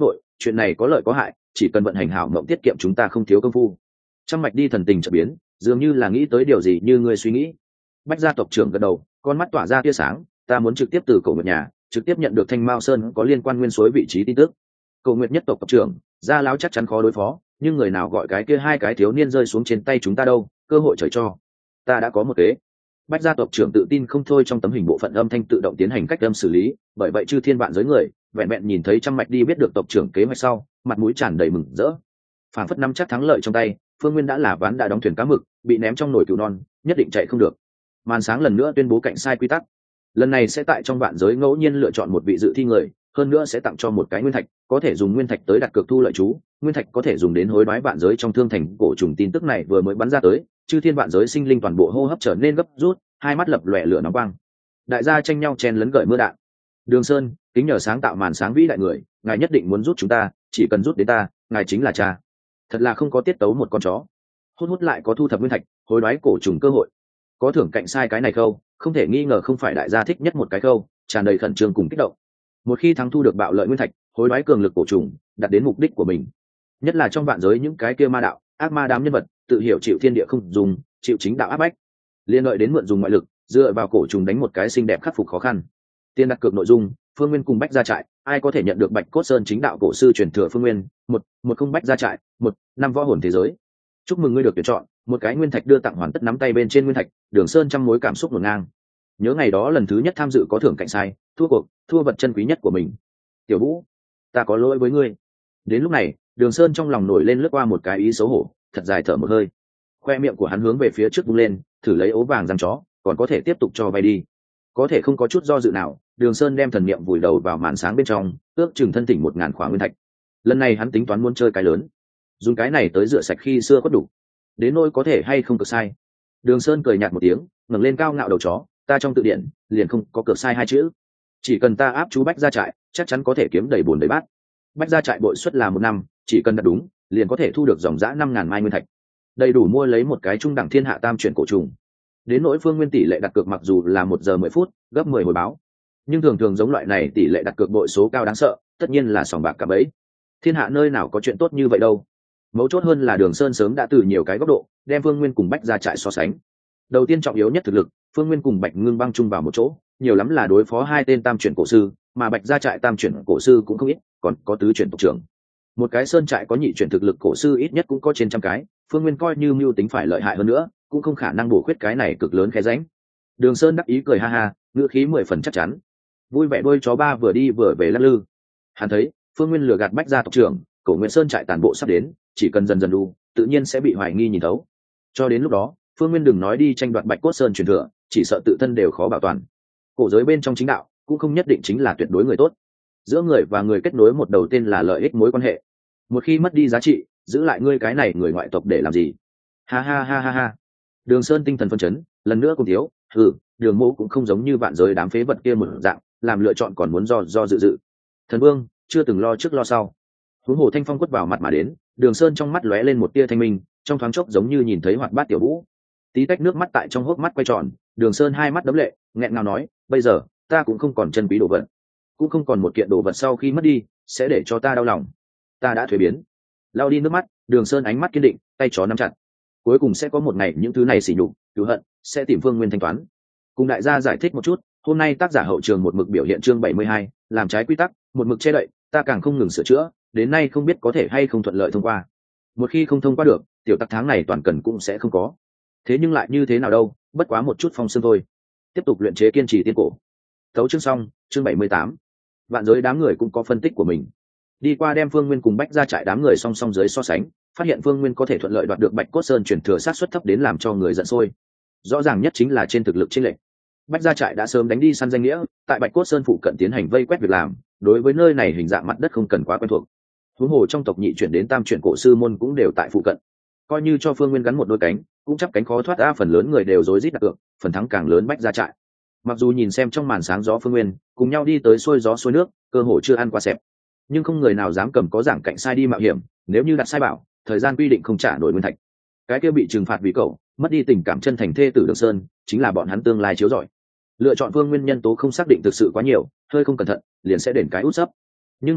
chuyện này có lợi có hại, chỉ cần vận hành hảo mộng tiết kiệm chúng ta không thiếu công phu. Trăm mạch đi thần tình chợt biến, dường như là nghĩ tới điều gì như ngươi suy nghĩ. Bách gia tộc trưởng gật đầu, con mắt tỏa ra tia sáng, ta muốn trực tiếp từ Cổ Nguyệt nhà trực tiếp nhận được Thanh Mao Sơn có liên quan nguyên suối vị trí tin tức. Cổ Nguyệt nhất tộc tộc trưởng, gia lão chắc chắn khó đối phó, nhưng người nào gọi cái kia hai cái thiếu niên rơi xuống trên tay chúng ta đâu, cơ hội trời cho. Ta đã có một kế. Bách gia tộc trưởng tự tin không thôi, trong tấm hình bộ phận âm thanh tự động tiến hành cách âm xử lý, bởi vậy chư thiên vạn giới người vẹn vẹn nhìn thấy Trăm Mạch đi biết được tộc trưởng kế hoạch sau, mặt mũi tràn đầy mừng rỡ. Phảng phất nắm chắc thắng lợi trong tay, Phương Nguyên đã là ván đã đóng thuyền cá mực, bị ném trong nồi cừu non, nhất định chạy không được. Màn sáng lần nữa tuyên bố cạnh sai quy tắc. Lần này sẽ tại trong vạn giới ngẫu nhiên lựa chọn một vị dự thi người, hơn nữa sẽ tặng cho một cái nguyên thạch, có thể dùng nguyên thạch tới đặt cược thu lợi chú, nguyên thạch có thể dùng đến hối đoái vạn giới trong thương thành cổ trùng. Tin tức này vừa mới bắn ra tới, chư thiên vạn giới sinh linh toàn bộ hô hấp trở nên gấp rút, hai mắt lập lòe lửa nóng quang. Đại gia tranh nhau chen lấn gợi mưa đạn. Đường Sơn, kính nhờ sáng tạo màn sáng vĩ đại người, ngài nhất định muốn rút chúng ta, chỉ cần rút đến ta, ngài chính là cha. Thật là không có tiết tấu một con chó. Hút lại có thu thập nguyên thạch, hối đoái cổ trùng cơ hội. Có thưởng cạnh sai cái này khâu, không thể nghi ngờ không phải đại gia thích nhất một cái khâu, tràn đầy khẩn trương cùng kích động. Một khi thắng thu được bạo lợi nguyên thạch, hối đoái cường lực cổ trùng, đạt đến mục đích của mình. Nhất là trong vạn giới những cái kia ma đạo, ác ma đám nhân vật, tự hiểu chịu thiên địa không dùng, chịu chính đạo áp bách, liên lợi đến mượn dùng ngoại lực, dựa vào cổ trùng đánh một cái xinh đẹp khắc phục khó khăn. Tiên đặt cược nội dung, Phương Nguyên cùng Bách gia trại, ai có thể nhận được Bạch Cốt Sơn chính đạo cổ sư truyền thừa Phương Nguyên, một không Bách gia trại, năm võ hồn thế giới. Chúc mừng ngươi được tuyển chọn, một cái nguyên thạch đưa tặng hoàn tất, nắm tay bên trên nguyên thạch, Đường Sơn trăm mối cảm xúc ngổn ngang. Nhớ ngày đó lần thứ nhất tham dự có thưởng cạnh sai, thua cuộc, thua vật chân quý nhất của mình. Tiểu Vũ, ta có lỗi với ngươi. Đến lúc này, Đường Sơn trong lòng nổi lên lướt qua một cái ý xấu hổ, thật dài thở một hơi. Khoe miệng của hắn hướng về phía trước vung lên, thử lấy ố vàng răng chó, còn có thể tiếp tục cho vay đi. Có thể không có chút do dự nào, Đường Sơn đem thần niệm vùi đầu vào màn sáng bên trong, ước chừng thân tỉnh 1000 khỏa nguyên thạch. Lần này hắn tính toán muốn chơi cái lớn, dùng cái này tới rửa sạch khi xưa khuất đủ. Đến nỗi có thể hay không cực sai. Đường Sơn cười nhạt một tiếng, ngẩng lên cao ngạo đầu chó, ta trong tự điển liền không có cực sai hai chữ. Chỉ cần ta áp chú Bách gia trại, chắc chắn có thể kiếm đầy bùn đầy bát. Bách gia trại bội suất là 1 năm, chỉ cần đặt đúng, liền có thể thu được dòng dã 5000 mai nguyên thạch, đầy đủ mua lấy một cái trung đẳng thiên hạ tam chuyển cổ trùng. Đến nỗi Phương Nguyên tỷ lệ đặt cược mặc dù là 1 giờ 10 phút, gấp 10 hồi báo, nhưng thường thường giống loại này tỷ lệ đặt cược bội số cao đáng sợ, tất nhiên là sòng bạc cả bấy. Thiên hạ nơi nào có chuyện tốt như vậy đâu. Mấu chốt hơn là Đường Sơn sớm đã từ nhiều cái góc độ đem Phương Nguyên cùng Bách gia trại so sánh. Đầu tiên trọng yếu nhất thực lực, Phương Nguyên cùng Bạch Ngưng băng chung vào một chỗ, nhiều lắm là đối phó 2 tên tam chuyển cổ sư, mà Bạch gia trại tam chuyển cổ sư cũng không ít, còn có tứ chuyển tộc trưởng. Một cái sơn trại có nhị chuyển thực lực cổ sư ít nhất cũng có trên 100 cái, Phương Nguyên coi như mưu tính phải lợi hại hơn nữa, cũng không khả năng bổ khuyết cái này cực lớn khe rãnh. Đường Sơn đắc ý cười ha ha, ngữ khí 10 phần chắc chắn. Vui vẻ đôi chó ba vừa đi vừa về lắc lư. Hắn thấy Phương Nguyên lừa gạt Bách gia tộc trưởng, Cổ Nguyên Sơn trại tàn bộ sắp đến, chỉ cần dần dần đu, tự nhiên sẽ bị hoài nghi nhìn thấu. Cho đến lúc đó, Phương Nguyên đừng nói đi tranh đoạt Bạch Cốt Sơn truyền thừa, chỉ sợ tự thân đều khó bảo toàn. Cổ giới bên trong chính đạo cũng không nhất định chính là tuyệt đối người tốt. Giữa người và người kết nối một đầu tên là lợi ích mối quan hệ. Một khi mất đi giá trị, giữ lại ngươi cái này người ngoại tộc để làm gì? Ha ha ha ha ha. Đường Sơn tinh thần phân chấn, lần nữa cùng thiếu, Đường Mộ cũng không giống như vạn giới đám phế vật kia một dạng, làm lựa chọn còn muốn do dự. Thần Vương chưa từng lo trước lo sau. Huống hồ thanh phong quất vào mặt mà đến, Đường Sơn trong mắt lóe lên một tia thanh minh, trong thoáng chốc giống như nhìn thấy hoạt bát tiểu Vũ. Tí tách nước mắt tại trong hốc mắt quay tròn, Đường Sơn hai mắt đẫm lệ, nghẹn ngào nói, bây giờ ta cũng không còn chân quý đồ vật, cũng không còn một kiện đồ vật sau khi mất đi sẽ để cho ta đau lòng. Ta đã thuế biến. Lau đi nước mắt, Đường Sơn ánh mắt kiên định, tay chó nắm chặt. Cuối cùng sẽ có một ngày những thứ này sỉ nhục, cứu hận sẽ tìm Phương Nguyên thanh toán. Cùng đại gia giải thích một chút, hôm nay tác giả hậu trường một mực biểu hiện chương 72, làm trái quy tắc, một mực che đậy, ta càng không ngừng sửa chữa, đến nay không biết có thể hay không thuận lợi thông qua. Một khi không thông qua được, tiểu tắc tháng này toàn cần cũng sẽ không có. Thế nhưng lại như thế nào đâu, bất quá một chút phong sương thôi. Tiếp tục luyện chế kiên trì tiên cổ. Thấu chương xong, chương 78. Vạn giới đám người cũng có phân tích của mình. Đi qua đem Phương Nguyên cùng Bách gia trại đám người song song dưới so sánh, phát hiện Phương Nguyên có thể thuận lợi đoạt được Bạch Cốt Sơn chuyển thừa sát suất thấp đến làm cho người giận sôi. Rõ ràng nhất chính là trên thực lực chênh lệch. Bách gia trại đã sớm đánh đi săn danh nghĩa, tại Bạch Cốt Sơn phụ cận tiến hành vây quét việc làm, đối với nơi này hình dạng mặt đất không cần quá quen thuộc. Huống hồ trong tộc nhị chuyển đến tam chuyển cổ sư môn cũng đều tại phụ cận. Coi như cho Phương Nguyên gắn một đôi cánh, cũng chắp cánh khó thoát ra, phần lớn người đều rối rít đặt cược, phần thắng càng lớn Bách gia trại. Mặc dù nhìn xem trong màn sáng gió Phương Nguyên cùng nhau đi tới xuôi gió xuôi nước, cơ hội chưa ăn qua xẹp, nhưng không người nào dám cầm có giảng cạnh sai đi mạo hiểm, nếu như đặt sai bảo, thời gian quy định không trả nổi nguyên thạch, cái kia bị trừng phạt vì cậu mất đi tình cảm chân thành thê tử Đường Sơn, chính là bọn hắn tương lai chiếu rọi. Lựa chọn Phương Nguyên nhân tố không xác định thực sự quá nhiều, hơi không cẩn thận liền sẽ đền cái út sấp. Nhưng mà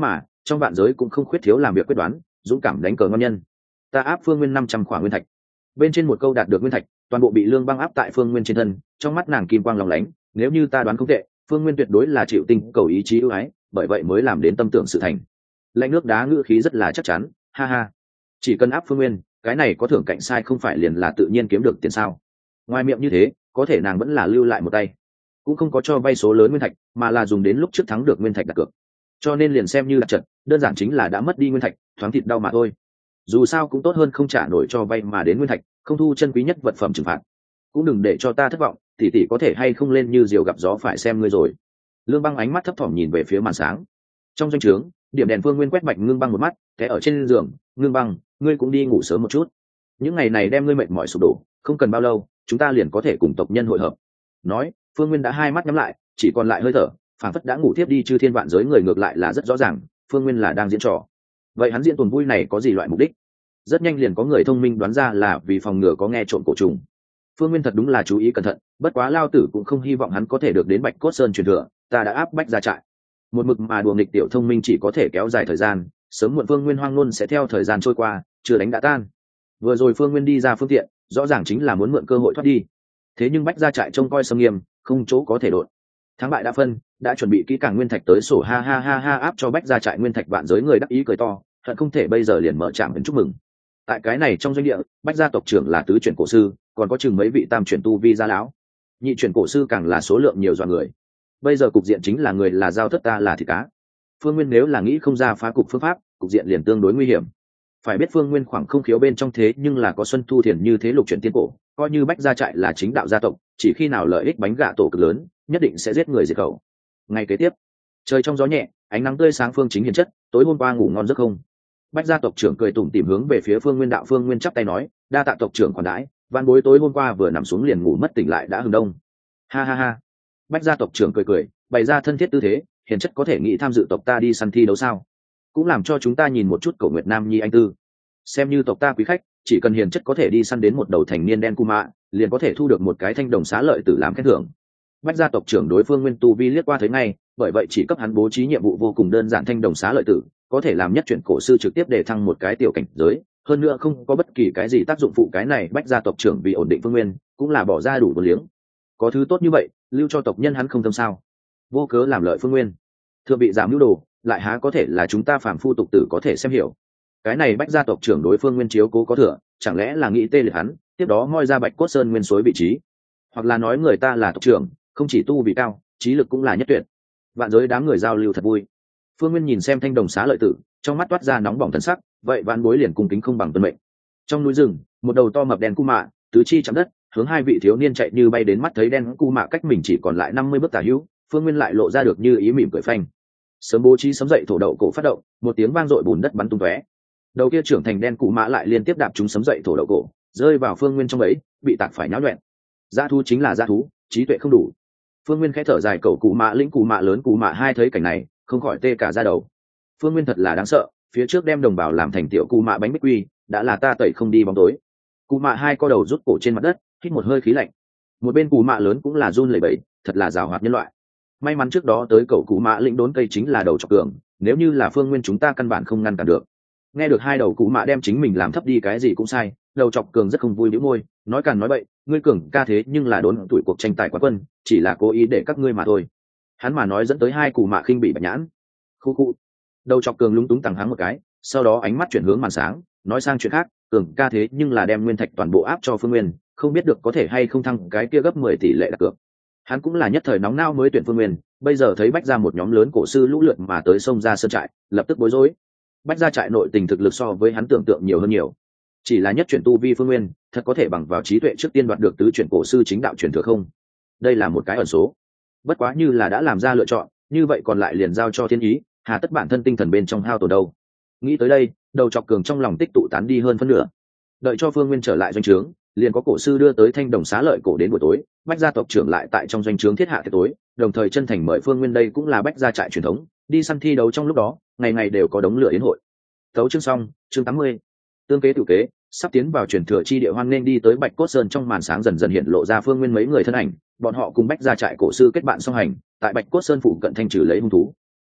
trong vạn giới cũng không khuyết thiếu làm việc quyết đoán, dũng cảm đánh cờ ngon nhân. Ta áp Phương Nguyên 500 khỏa nguyên thạch. Bên trên một câu đạt được nguyên thạch, toàn bộ bị Lương Băng áp tại Phương Nguyên trên thân, trong mắt nàng kim quang lóng lánh, nếu như ta đoán không tệ, Phương Nguyên tuyệt đối là chịu tinh cầu ý chí ưu ái, bởi vậy mới làm đến tâm tưởng sự thành. Lạnh nước đá ngữ khí rất là chắc chắn, ha ha. Chỉ cần áp Phương Nguyên, cái này có thưởng cạnh sai không phải liền là tự nhiên kiếm được tiền sao? Ngoài miệng như thế, có thể nàng vẫn là lưu lại một tay, cũng không có cho vay số lớn nguyên thạch, mà là dùng đến lúc trước thắng được nguyên thạch đặt cược. Cho nên liền xem như đặt trận, đơn giản chính là đã mất đi nguyên thạch, thoáng thịt đau mà thôi. Dù sao cũng tốt hơn không trả nổi cho vay mà đến nguyên thạch, không thu chân quý nhất vật phẩm trừng phạt. Cũng đừng để cho ta thất vọng, tỷ tỷ có thể hay không lên như diều gặp gió phải xem ngươi rồi. Lương Băng ánh mắt thấp thỏm nhìn về phía màn sáng. Trong doanh trướng, điểm đèn Phương Nguyên quét Bạch Ngưng Băng một mắt, té ở trên giường, "Ngưng Băng, ngươi cũng đi ngủ sớm một chút. Những ngày này đem ngươi mệt mỏi sụp đổ, không cần bao lâu, chúng ta liền có thể cùng tộc nhân hội hợp." Nói, Phương Nguyên đã hai mắt nhắm lại, chỉ còn lại hơi thở, phảng phất đã ngủ tiếp đi. Chư thiên vạn giới người ngược lại là rất rõ ràng, Phương Nguyên là đang diễn trò. Vậy hắn diễn tuần vui này có gì loại mục đích? Rất nhanh liền có người thông minh đoán ra là vì phòng ngừa có nghe trộm cổ trùng. Phương Nguyên thật đúng là chú ý cẩn thận, bất quá Lao Tử cũng không hy vọng hắn có thể được đến Bạch Cốt Sơn truyền thừa, ta đã áp bách ra trại. Một mực mà đùa nghịch tiểu thông minh chỉ có thể kéo dài thời gian, sớm muộn Phương Nguyên hoang luôn sẽ theo thời gian trôi qua, chưa đánh đã tan. Vừa rồi Phương Nguyên đi ra phương tiện, rõ ràng chính là muốn mượn cơ hội thoát đi. Thế nhưng bách ra trại trông coi xâm nghiêm, không chỗ có thể đột. Thắng bại đã phân, đã chuẩn bị kỹ càng nguyên thạch tới sổ, ha ha ha ha, áp cho bách ra trại nguyên thạch vạn giới người đắc ý cười to, hận không thể bây giờ liền mở trạm đến chúc mừng. Tại cái này trong doanh địa, bách gia tộc trưởng là tứ chuyển cổ sư, còn có chừng mấy vị tam chuyển tu vi gia lão, nhị chuyển cổ sư càng là số lượng nhiều dọa người. Bây giờ cục diện chính là người là dao thất, ta là thịt cá. Phương Nguyên nếu là nghĩ không ra phá cục phương pháp, cục diện liền tương đối nguy hiểm. Phải biết Phương Nguyên khoảng không khiếu bên trong thế nhưng là có Xuân Thu Thiền như thế lục chuyển tiên cổ, coi như bách gia trại là chính đạo gia tộc, chỉ khi nào lợi ích bánh gạ tổ cực lớn, nhất định sẽ giết người diệt khẩu. Ngày kế tiếp, trời trong gió nhẹ, ánh nắng tươi sáng, Phương Chính hiền chất, tối hôm qua ngủ ngon giấc không? Bách gia tộc trưởng cười tủm tỉm hướng về phía Phương Nguyên đạo. Phương Nguyên chắp tay nói, đa tạ tộc trưởng khoản đãi, van bối tối hôm qua vừa nằm xuống liền ngủ mất, tỉnh lại đã hừng đông. Ha ha ha. Bách gia tộc trưởng cười cười, bày ra thân thiết tư thế, hiền chất có thể nghĩ tham dự tộc ta đi săn thi đấu sao? Cũng làm cho chúng ta nhìn một chút Cổ Nguyệt Nam Nhi anh tư. Xem như tộc ta quý khách, chỉ cần hiền chất có thể đi săn đến một đầu thành niên đen cu mạ, liền có thể thu được một cái thanh đồng xá lợi tử làm khen thưởng. Bách gia tộc trưởng đối Phương Nguyên tu vi liếc qua thấy ngay, bởi vậy chỉ cấp hắn bố trí nhiệm vụ vô cùng đơn giản, thanh đồng xá lợi tử có thể làm nhất chuyển cổ sư trực tiếp để thăng một cái tiểu cảnh giới, hơn nữa không có bất kỳ cái gì tác dụng phụ. Cái này Bách gia tộc trưởng vì ổn định Phương Nguyên cũng là bỏ ra đủ một liếng. Có thứ tốt như vậy, lưu cho tộc nhân hắn không tâm sao? Vô cớ làm lợi Phương Nguyên, thưa bị giảm mưu đồ, lại há có thể là chúng ta phàm phu tục tử có thể xem hiểu. Cái này Bách gia tộc trưởng đối Phương Nguyên chiếu cố có thừa, chẳng lẽ là nghĩ tê liệt hắn, tiếp đó moi ra Bạch Cốt Sơn nguyên suối vị trí? Hoặc là nói người ta là tộc trưởng, không chỉ tu vì cao, trí lực cũng là nhất tuyệt. Vạn giới đám người giao lưu thật vui. Phương Nguyên nhìn xem thanh đồng xá lợi tử, trong mắt toát ra nóng bỏng thần sắc, vậy vạn bối liền cung kính không bằng tuân mệnh. Trong núi rừng, một đầu to mập đen cu mạ, tứ chi chạm đất, hướng hai vị thiếu niên chạy như bay đến. Mắt thấy đen cu mạ cách mình chỉ còn lại 50 bước tả hữu, Phương Nguyên lại lộ ra được như ý mỉm cười phanh. Sớm bố trí sấm dậy thổ đậu cổ phát động, một tiếng vang dội, bùn đất bắn tung tóe. Đầu kia trưởng thành đen cụ mã lại liên tiếp đạp chúng sấm dậy thổ đậu cổ, rơi vào Phương Nguyên trong ấy, bị tạc phải nháo nhuẹn. Dã thú chính là dã thú, trí tuệ không đủ. Phương Nguyên khẽ thở dài, cậu cụ mã lĩnh cụ mã lớn cụ mã hai thấy cảnh này, không khỏi tê cả da đầu. Phương Nguyên thật là đáng sợ, phía trước đem đồng bào làm thành tiểu cụ mã bánh bích quy, đã là ta tẩy không đi bóng tối. Cụ mã hai co đầu rút cổ trên mặt đất, hít một hơi khí lạnh. Một bên cụ mã lớn cũng là run lẩy bẩy, thật là giàu hoạt nhân loại. May mắn trước đó tới cậu cụ mã lĩnh đốn cây chính là đầu chọc cường, nếu như là Phương Nguyên chúng ta căn bản không ngăn cản được. Nghe được hai đầu cụ mã đem chính mình làm thấp đi, cái gì cũng sai, đầu chọc cường rất không vui, bĩu môi nói càn nói bậy, ngươi cường ca thế nhưng là đốn tuổi cuộc tranh tài quán quân, chỉ là cố ý để các ngươi mà thôi. Hắn mà nói dẫn tới hai cụ mã khinh bị bạch nhãn. Khu khu. Đầu chọc cường lúng túng tằng hắng một cái, sau đó ánh mắt chuyển hướng màn sáng, nói sang chuyện khác, cường ca thế nhưng là đem nguyên thạch toàn bộ áp cho Phương Nguyên, không biết được có thể hay không thăng cái kia gấp 10 tỷ lệ đặt cược. Hắn cũng là nhất thời nóng nao mới tuyển Phương Nguyên, bây giờ thấy bách ra một nhóm lớn cổ sư lũ lượt mà tới sông ra sơn trại, lập tức bối rối. Bách gia trại nội tình thực lực so với hắn tưởng tượng nhiều hơn nhiều, chỉ là nhất chuyển tu vi Phương Nguyên thật có thể bằng vào trí tuệ trước tiên đoạt được tứ chuyển cổ sư chính đạo truyền thừa không? Đây là một cái ẩn số. Bất quá như là đã làm ra lựa chọn, như vậy còn lại liền giao cho thiên ý, hà tất bản thân tinh thần bên trong hao tổn đâu. Nghĩ tới đây, đầu chọc cường trong lòng tích tụ tán đi hơn phân nửa. Đợi cho Phương Nguyên trở lại doanh trướng, liền có cổ sư đưa tới thanh đồng xá lợi cổ đến buổi tối, bách gia tộc trưởng lại tại trong doanh trướng thiết hạ tiệc tối, đồng thời chân thành mời Phương Nguyên, đây cũng là bách gia trại truyền thống, đi săn thi đấu trong lúc đó, ngày ngày đều có đống lửa yến hội. Tấu chương xong, chương 80. Tương kế tự kế, sắp tiến vào truyền thừa chi địa, hoan nên đi tới Bạch Cốt Sơn. Trong màn sáng dần dần hiện lộ ra Phương Nguyên mấy người thân ảnh, bọn họ cùng bách gia trại cổ sư kết bạn song hành, tại Bạch Cốt Sơn phụ cận thanh trừ lấy hung thú.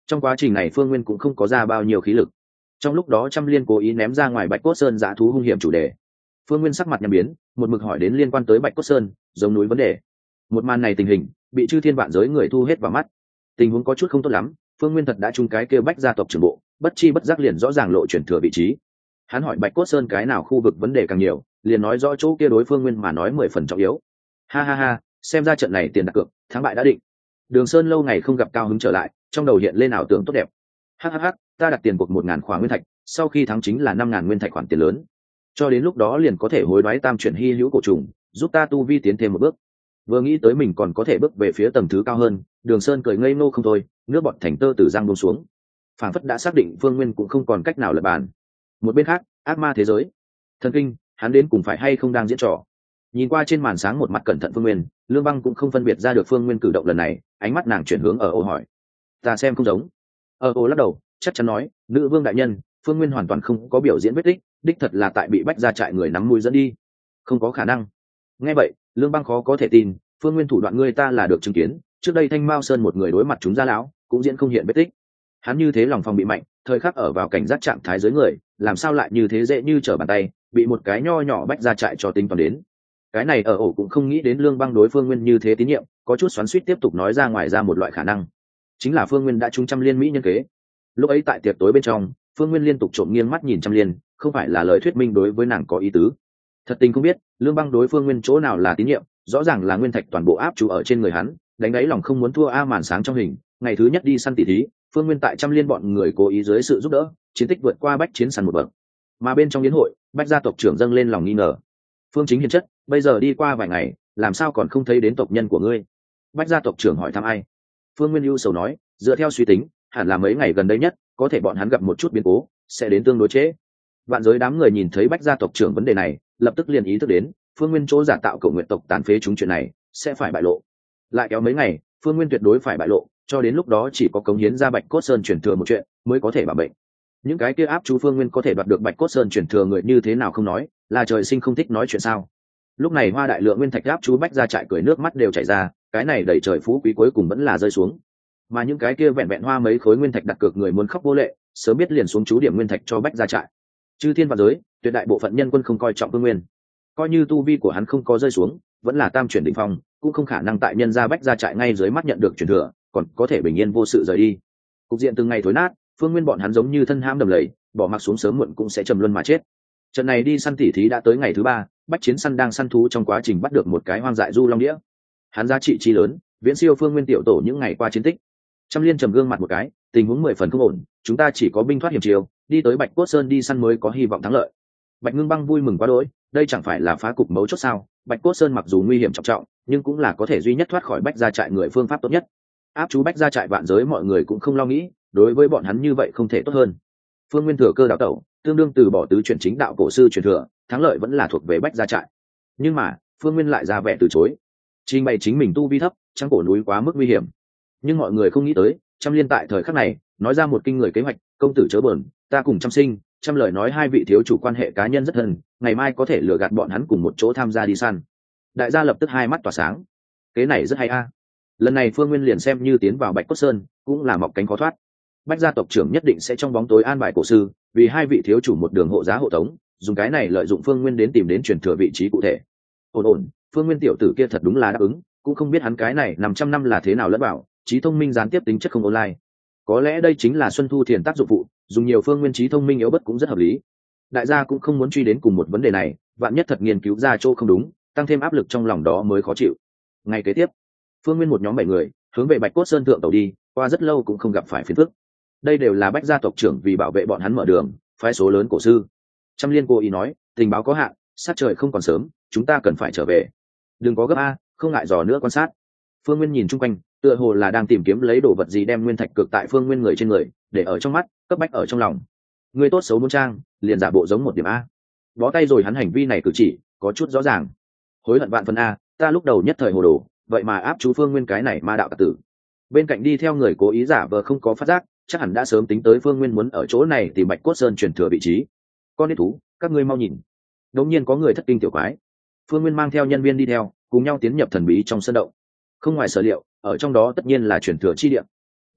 Trong quá trình này phương nguyên cũng không có ra bao nhiêu khí lực. Trong lúc đó Trăm Liên cố ý ném ra ngoài Bạch Cốt Sơn dã thú hung hiểm chủ đề. Phương Nguyên sắc mặt nhắm biến, một mực hỏi đến liên quan tới Bạch Cốt Sơn giống núi vấn đề. Một màn này tình hình bị chư thiên vạn giới người thu hết vào mắt. Tình huống có chút không tốt lắm, Phương Nguyên thật đã trúng cái kêu Bách gia tộc trưởng bộ, bất chi bất giác liền rõ ràng lộ chuyển thừa vị trí. Hắn hỏi Bạch Cốt Sơn cái nào khu vực vấn đề càng nhiều, liền nói rõ chỗ kia đối Phương Nguyên mà nói 10 phần trọng yếu. Ha ha ha, xem ra trận này tiền đặt cược, thắng bại đã định. Đường Sơn lâu ngày không gặp cao hứng trở lại, trong đầu hiện lên ảo tưởng tốt đẹp. Hắc hắc hắc, ta đặt tiền cuộc 1000 khoản nguyên thạch, sau khi thắng chính là 5000 nguyên thạch khoản tiền lớn. Cho đến lúc đó liền có thể hối đoái tam chuyển hy hữu cổ trùng, giúp ta tu vi tiến thêm một bước. Vừa nghĩ tới mình còn có thể bước về phía tầng thứ cao hơn, Đường Sơn cười ngây ngô không thôi, nước bọt thành tơ từ răng buông xuống. Phảng phất đã xác định Phương Nguyên cũng không còn cách nào lật bàn. Một bên khác, ác ma thế giới. Thần kinh, hắn đến cùng phải hay không đang diễn trò. Nhìn qua trên màn sáng một mặt cẩn thận Phương Nguyên, Lương Băng cũng không phân biệt ra được Phương Nguyên cử động lần này, ánh mắt nàng chuyển hướng ở ô hỏi. Ta xem không giống. Ở ô lắc đầu, chắc chắn nói, nữ vương đại nhân, Phương Nguyên hoàn toàn không có biểu diễn vết tích, đích thật là tại bị Bách gia trại người nắm mũi dẫn đi. Không có khả năng. Nghe vậy, Lương Băng khó có thể tin, Phương Nguyên thủ đoạn ngươi ta là được chứng kiến, trước đây Thanh Mao Sơn một người đối mặt chúng gia lão, cũng diễn không hiện vết tích. Hắn như thế lòng phòng bị mạnh, thời khắc ở vào cảnh giác trạng thái dưới người, làm sao lại như thế dễ như trở bàn tay, bị một cái nho nhỏ Bách gia trại cho tính toán đến. Cái này ở ổ cũng không nghĩ đến Lương Băng đối Phương Nguyên như thế tín nhiệm, có chút xoắn xuýt tiếp tục nói ra ngoài ra một loại khả năng, chính là Phương Nguyên đã trúng Trăm Liên mỹ nhân kế. Lúc ấy tại tiệc tối bên trong, Phương Nguyên liên tục trộm nghiêng mắt nhìn Trăm Liên, không phải là lời thuyết minh đối với nàng có ý tứ. Thật tình không biết, Lương Băng đối Phương Nguyên chỗ nào là tín nhiệm, rõ ràng là nguyên thạch toàn bộ áp chú ở trên người hắn, đánh đáy lòng không muốn thua a màn sáng trong hình. Ngày thứ nhất đi săn tỉ thí, Phương Nguyên tại Trăm Liên bọn người cố ý dưới sự giúp đỡ, chiến tích vượt qua Bách Chiến săn một bậc. Mà bên trong yến hội, Bách gia tộc trưởng dâng lên lòng nghi ngờ. Phương Chính hiền chất, bây giờ đi qua vài ngày, làm sao còn không thấy đến tộc nhân của ngươi? Bách gia tộc trưởng hỏi thăm ai? Phương Nguyên ưu sầu nói, dựa theo suy tính, hẳn là mấy ngày gần đây nhất, có thể bọn hắn gặp một chút biến cố, sẽ đến tương đối trễ. Vạn giới đám người nhìn thấy Bách gia tộc trưởng vấn đề này, lập tức liền ý thức đến, Phương Nguyên chỗ giả tạo cầu nguyện tộc tàn phế chúng chuyện này, sẽ phải bại lộ. Lại kéo mấy ngày, Phương Nguyên tuyệt đối phải bại lộ, cho đến lúc đó chỉ có cống hiến ra Bạch Cốt Sơn truyền thừa một chuyện, mới có thể bảo bệnh. Những cái kia áp chú Phương Nguyên có thể đoạt được Bạch Cốt Sơn truyền thừa người như thế nào không nói, là trời sinh không thích nói chuyện sao? Lúc này Hoa Đại Lượng nguyên thạch áp chú Bách gia trại cười nước mắt đều chảy ra, cái này đầy trời phú quý cuối cùng vẫn là rơi xuống. Mà những cái kia vẹn vẹn hoa mấy khối nguyên thạch đặt cược người muốn khóc vô lệ, sớm biết liền xuống chú điểm nguyên thạch cho Bách gia trại. Chư thiên vạn giới, tuyệt đại bộ phận nhân quân không coi trọng Phương Nguyên, coi như tu vi của hắn không có rơi xuống, vẫn là tam chuyển đỉnh phong, cũng không khả năng tại nhân gia Bách gia trại ngay dưới mắt nhận được truyền thừa, còn có thể bình yên vô sự rời đi. Cục diện từng ngày thối nát, Phương Nguyên bọn hắn giống như thân hãm đầm lầy, bỏ mặc xuống sớm muộn cũng sẽ trầm luân mà chết. Trận này đi săn tỉ thí đã tới ngày thứ 3, Bách Chiến săn đang săn thú trong quá trình bắt được một cái hoang dại du long đĩa. Hắn giá trị chi lớn, viễn siêu Phương Nguyên tiểu tổ những ngày qua chiến tích. Trăm Liên trầm gương mặt một cái, tình huống 10 phần không ổn, chúng ta chỉ có binh thoát hiểm chiều, đi tới Bạch Cốt Sơn đi săn mới có hy vọng thắng lợi. Bạch Ngưng Băng vui mừng quá đỗi, đây chẳng phải là phá cục mấu chốt sao? Bạch Cốt Sơn mặc dù nguy hiểm trọng trọng, nhưng cũng là có thể duy nhất thoát khỏi Bách gia trại người phương pháp tốt nhất. Áp chú Bách gia trại vạn giới mọi người cũng không lo nghĩ, đối với bọn hắn như vậy không thể tốt hơn. Phương Nguyên thừa cơ đạo tẩu, tương đương từ bỏ tứ chuyển chính đạo cổ sư truyền thừa, thắng lợi vẫn là thuộc về Bách gia trại. Nhưng mà Phương Nguyên lại ra vẻ từ chối, trình bày chính mình tu vi thấp, trăng cổ núi quá mức nguy hiểm. Nhưng mọi người không nghĩ tới, Trăm Liên tại thời khắc này nói ra một kinh người kế hoạch, công tử chớ bờn, ta cùng Trăm Sinh, Trăm lời nói hai vị thiếu chủ quan hệ cá nhân rất thân, ngày mai có thể lừa gạt bọn hắn cùng một chỗ tham gia đi săn. Đại gia lập tức hai mắt tỏa sáng, kế này rất hay a. Lần này Phương Nguyên liền xem như tiến vào Bạch Cốt Sơn, cũng là mọc cánh khó thoát. Bách gia tộc trưởng nhất định sẽ trong bóng tối an bài cổ sư, vì hai vị thiếu chủ một đường hộ giá hộ tống, dùng cái này lợi dụng Phương Nguyên đến tìm đến truyền thừa vị trí cụ thể. Ổn, Phương Nguyên tiểu tử kia thật đúng là đáp ứng, cũng không biết hắn cái này 500 năm là thế nào lẫn bảo, trí thông minh gián tiếp tính chất không online. Có lẽ đây chính là Xuân Thu Thiền tác dụng phụ, dùng nhiều Phương Nguyên trí thông minh yếu bất cũng rất hợp lý. Đại gia cũng không muốn truy đến cùng một vấn đề này, vạn nhất thật nghiên cứu ra chỗ không đúng, tăng thêm áp lực trong lòng đó mới khó chịu. Ngày kế tiếp, Phương Nguyên một nhóm 7 người hướng về Bạch Cốt Sơn thượng tàu đi, qua rất lâu cũng không gặp phải phiền phức. Đây đều là Bách gia tộc trưởng vì bảo vệ bọn hắn mở đường, phái số lớn cổ sư. Trăm Liên cố ý nói, tình báo có hạn, sát trời không còn sớm, chúng ta cần phải trở về. Đừng có gấp a, không ngại dò nữa quan sát. Phương Nguyên nhìn chung quanh, tựa hồ là đang tìm kiếm lấy đồ vật gì đem nguyên thạch cực tại Phương Nguyên người trên người, để ở trong mắt, cấp bách ở trong lòng. Người tốt xấu muốn trang, liền giả bộ giống một điểm a. Bó tay rồi hắn hành vi này cử chỉ, có chút rõ ràng. Hối hận vạn phần a, ta lúc đầu nhất thời hồ đồ, vậy mà áp chú Phương Nguyên cái này ma đạo tặc tử. Bên cạnh đi theo người cố ý giả vờ không có phát giác, chắc hẳn đã sớm tính tới Phương Nguyên muốn ở chỗ này tìm Bạch Cốt Sơn truyền thừa vị trí. Con đi thú, các ngươi mau nhìn. Đống nhiên có người thất kinh tiểu quái. Phương Nguyên mang theo nhân viên đi theo, cùng nhau tiến nhập thần bí trong sân động. Không ngoài sở liệu, ở trong đó tất nhiên là truyền thừa chi địa.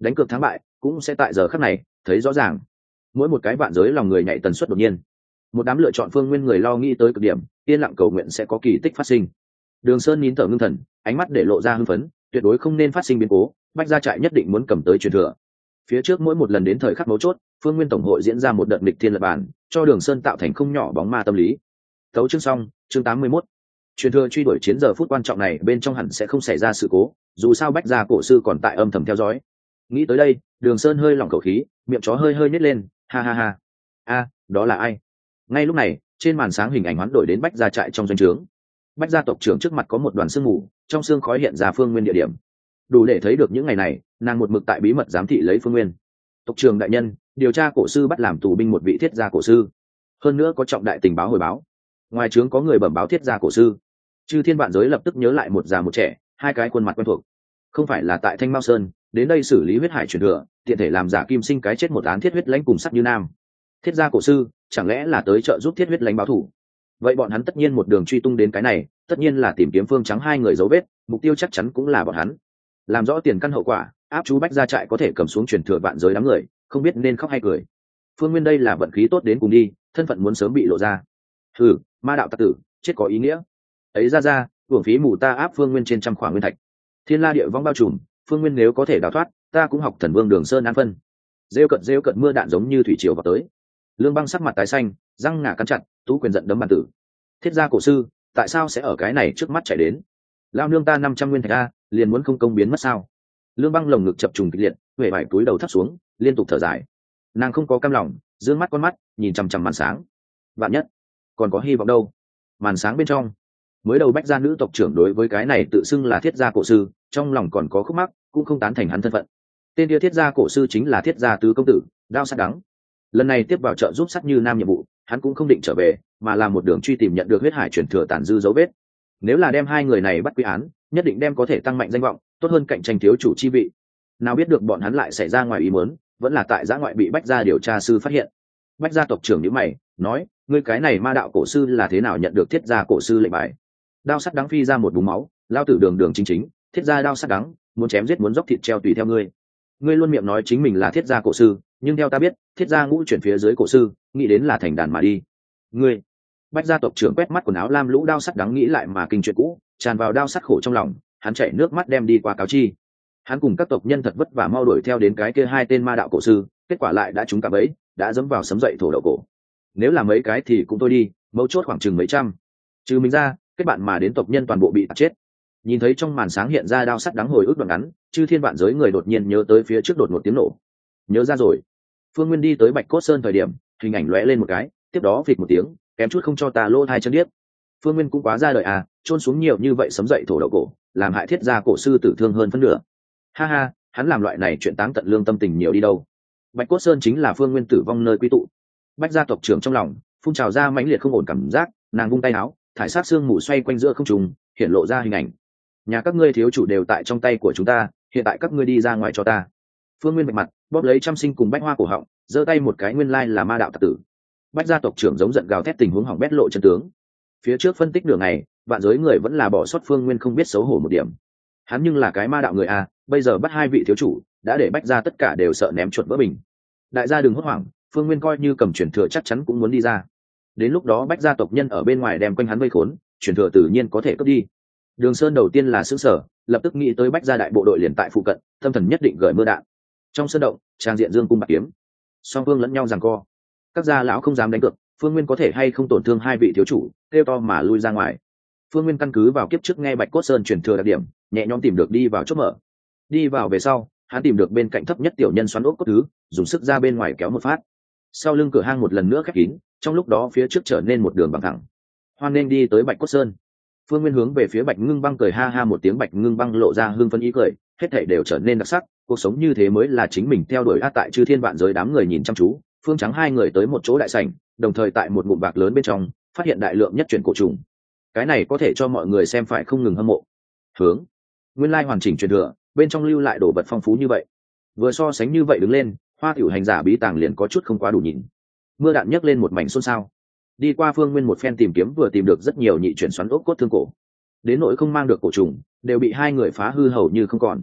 đánh cược thắng bại cũng sẽ tại giờ khắc này thấy rõ ràng. Mỗi một cái vạn giới lòng người nhảy tần suất đột nhiên, một đám lựa chọn phương nguyên người lo nghĩ tới cực điểm, yên lặng cầu nguyện sẽ có kỳ tích phát sinh. Đường Sơn nín thở ngưng thần, ánh mắt để lộ ra hưng phấn, tuyệt đối không nên phát sinh biến cố, Bách Gia trại nhất định muốn cầm tới truyền thừa. Phía trước mỗi một lần đến thời khắc mấu chốt, phương nguyên tổng hội diễn ra một đợt nghịch thiên lập bản, cho Đường Sơn tạo thành không nhỏ bóng ma tâm lý. Tấu chương xong, chương 81. Truyền thừa truy đuổi chiến giờ phút quan trọng này bên trong hẳn sẽ không xảy ra sự cố, dù sao Bách Gia cổ sư còn tại âm thầm theo dõi. Nghĩ tới đây, Đường Sơn hơi lỏng khẩu khí, miệng chó hơi hơi nhếch lên, ha ha ha. A, đó là ai? Ngay lúc này, trên màn sáng hình ảnh hoán đổi đến Bách Gia trại trong doanh trướng. Bách Gia tộc trưởng trước mặt có một đoàn sương mù, trong sương khói hiện ra phương nguyên địa điểm. Đủ để thấy được những ngày này, nàng một mực tại bí mật giám thị lấy phương nguyên. Tộc trưởng đại nhân, điều tra cổ sư bắt làm tù binh một vị thiết gia cổ sư, hơn nữa có trọng đại tình báo hồi báo. Ngoài trướng có người bẩm báo thiết gia cổ sư. Chư thiên vạn giới lập tức nhớ lại một già một trẻ, hai cái khuôn mặt quen thuộc. Không phải là tại Thanh Mao Sơn, đến đây xử lý huyết hải truyền thừa, tiện thể làm giả kim sinh cái chết một án thiết huyết lãnh cùng sắt như nam. Thiết gia cổ sư, chẳng lẽ là tới trợ giúp thiết huyết lãnh báo thủ? Vậy bọn hắn tất nhiên một đường truy tung đến cái này, tất nhiên là tìm kiếm Phương Trắng hai người dấu vết, mục tiêu chắc chắn cũng là bọn hắn. Làm rõ tiền căn hậu quả, áp chú Bách Gia trại có thể cầm xuống truyền thừa vạn giới đám người, không biết nên khóc hay cười. Phương Nguyên đây là vận khí tốt đến cùng đi, thân phận muốn sớm bị lộ ra. Hừ, ma đạo tặc tử, chết có ý nghĩa. Ấy ra, uổng phí mù ta áp Phương Nguyên trên trăm khoảng nguyên thạch. Thiên la địa vong bao trùm, Phương Nguyên nếu có thể đào thoát, ta cũng học Thần Vương Đường Sơn an phân. Rêu cận mưa đạn giống như thủy triều vào tới. Lương Băng sắc mặt tái xanh, răng ngà cắn chặt, tú quyền giận đấm bàn tử. Thiết gia cổ sư, tại sao sẽ ở cái này trước mắt chạy đến? Lao nương ta 500 nguyên thạch a, liền muốn không công biến mất sao? Lương Băng lồng ngực chập trùng kịch liệt, huệ vải túi đầu thấp xuống, liên tục thở dài. Nàng không có cam lòng, dương mắt con mắt, nhìn chằm chằm màn sáng. Vạn nhất, còn có hy vọng đâu? Màn sáng bên trong, mới đầu Bách Gia nữ tộc trưởng đối với cái này tự xưng là thiết gia cổ sư, trong lòng còn có khúc mắc, cũng không tán thành hắn thân phận. Tên kia thiết gia cổ sư chính là thiết gia tứ công tử, Đao Sắt Đắng. Lần này tiếp vào trợ giúp Sắt Như Nam nhiệm vụ, hắn cũng không định trở về, mà là một đường truy tìm nhận được huyết hải truyền thừa tàn dư dấu vết. Nếu là đem hai người này bắt quy án, nhất định đem có thể tăng mạnh danh vọng, tốt hơn cạnh tranh thiếu chủ chi vị. Nào biết được bọn hắn lại xảy ra ngoài ý muốn, vẫn là tại giã ngoại bị Bách Gia điều tra sư phát hiện. Bách Gia tộc trưởng nhíu mày, nói: "Ngươi cái này ma đạo cổ sư là thế nào nhận được thiết gia cổ sư lệnh bài?" Đao Sắt Đắng phi ra một búng máu, lao tử đường chính, thiết gia Đao Sắt Đắng, muốn chém giết muốn dốc thịt treo tùy theo ngươi. Ngươi luôn miệng nói chính mình là thiết gia cổ sư, nhưng theo ta biết, thiết gia ngũ chuyển phía dưới cổ sư, nghĩ đến là thành đàn mà đi. Ngươi, Bách Gia tộc trưởng quét mắt quần áo lam lũ Đao Sắt Đắng nghĩ lại mà kinh chuyện cũ, tràn vào đao sắt khổ trong lòng, hắn chảy nước mắt đem đi qua cáo chi. Hắn cùng các tộc nhân thật vất vả mau đuổi theo đến cái kia hai tên ma đạo cổ sư, kết quả lại đã trúng cả bẫy, đã dẫm vào sấm dậy thổ đậu cổ. Nếu là mấy cái thì cũng thôi đi, mấu chốt khoảng chừng mấy trăm. Trừ mình ra, kết bạn mà đến tộc nhân toàn bộ bị tạt chết. Nhìn thấy trong màn sáng hiện ra Đao Sắt Đắng hồi ức đoạn ngắn, chư thiên vạn giới người đột nhiên nhớ tới phía trước đột ngột tiếng nổ. Nhớ ra rồi. Phương Nguyên đi tới Bạch Cốt Sơn thời điểm, hình ảnh lóe lên một cái, tiếp đó phịch một tiếng, kém chút không cho ta lô thai chân điếc. Phương Nguyên cũng quá ra đời à, trôn xuống nhiều như vậy sấm dậy thổ đậu cổ, làm hại thiết gia cổ sư tử thương hơn phân nửa. Ha ha, hắn làm loại này chuyện táng tận lương tâm tình nhiều đi đâu. Bạch Cốt Sơn chính là Phương Nguyên tử vong nơi quy tụ. Bách Gia tộc trưởng trong lòng phun trào ra mãnh liệt không ổn cảm giác, nàng vung tay áo, thải sát xương mù xoay quanh giữa không trung, hiện lộ ra hình ảnh. Nhà các ngươi thiếu chủ đều tại trong tay của chúng ta, hiện tại các ngươi đi ra ngoài cho ta. Phương Nguyên bạch mặt, bóp lấy Trăm Sinh cùng Bách Hoa cổ họng, giơ tay một cái nguyên lai là ma đạo tặc tử. Bách Gia tộc trưởng giống giận gào thét tình huống hỏng bét lộ chân tướng. Phía trước phân tích nửa ngày, vạn giới người vẫn là bỏ sót Phương Nguyên không biết xấu hổ một điểm. Hắn nhưng là cái ma đạo người à, bây giờ bắt hai vị thiếu chủ, đã để Bách Gia tất cả đều sợ ném chuột vỡ bình. Đại gia đừng hốt hoảng, Phương Nguyên coi như cầm truyền thừa chắc chắn cũng muốn đi ra. Đến lúc đó Bách Gia tộc nhân ở bên ngoài đem quanh hắn vây khốn, truyền thừa tự nhiên có thể cướp đi. Đường Sơn đầu tiên là sững sờ, lập tức nghĩ tới Bách Gia đại bộ đội liền tại phụ cận, tâm thần nhất định gửi mưa đạn. Trong sơn động, trang diện dương cung bạc kiếm, song phương lẫn nhau giằng co. Các gia lão không dám đánh cược, Phương Nguyên có thể hay không tổn thương hai vị thiếu chủ, kêu to mà lui ra ngoài. Phương Nguyên căn cứ vào kiếp trước nghe Bạch Cốt Sơn truyền thừa đặc điểm, nhẹ nhõm tìm được đi vào chốt mở. Đi vào về sau, hắn tìm được bên cạnh thấp nhất tiểu nhân xoắn ốc cốt thứ, dùng sức ra bên ngoài kéo một phát. Sau lưng cửa hang một lần nữa khép kín, trong lúc đó phía trước trở nên một đường bằng thẳng. Hoan nên đi tới Bạch Cốt Sơn. Phương Nguyên hướng về phía Bạch Ngưng Băng cười ha ha một tiếng, Bạch Ngưng Băng lộ ra hưng phấn ý cười, hết thảy đều trở nên đặc sắc, cuộc sống như thế mới là chính mình theo đuổi a. Tại chư thiên vạn giới đám người nhìn chăm chú, Phương Trắng hai người tới một chỗ đại sảnh, đồng thời tại một ngụm bạc lớn bên trong phát hiện đại lượng nhất chuyển cổ trùng. Cái này có thể cho mọi người xem phải không ngừng hâm mộ. Hướng nguyên lai hoàn chỉnh truyền thừa, bên trong lưu lại đồ vật phong phú như vậy. Vừa so sánh như vậy đứng lên, Hoa Tiểu hành giả bí tàng liền có chút không quá đủ nhìn. Mưa đạn nhấc lên một mảnh xôn xao. Đi qua Phương Nguyên một phen tìm kiếm vừa tìm được rất nhiều nhị chuyển xoắn ốc cốt thương cổ. Đến nỗi không mang được cổ trùng, đều bị hai người phá hư hầu như không còn.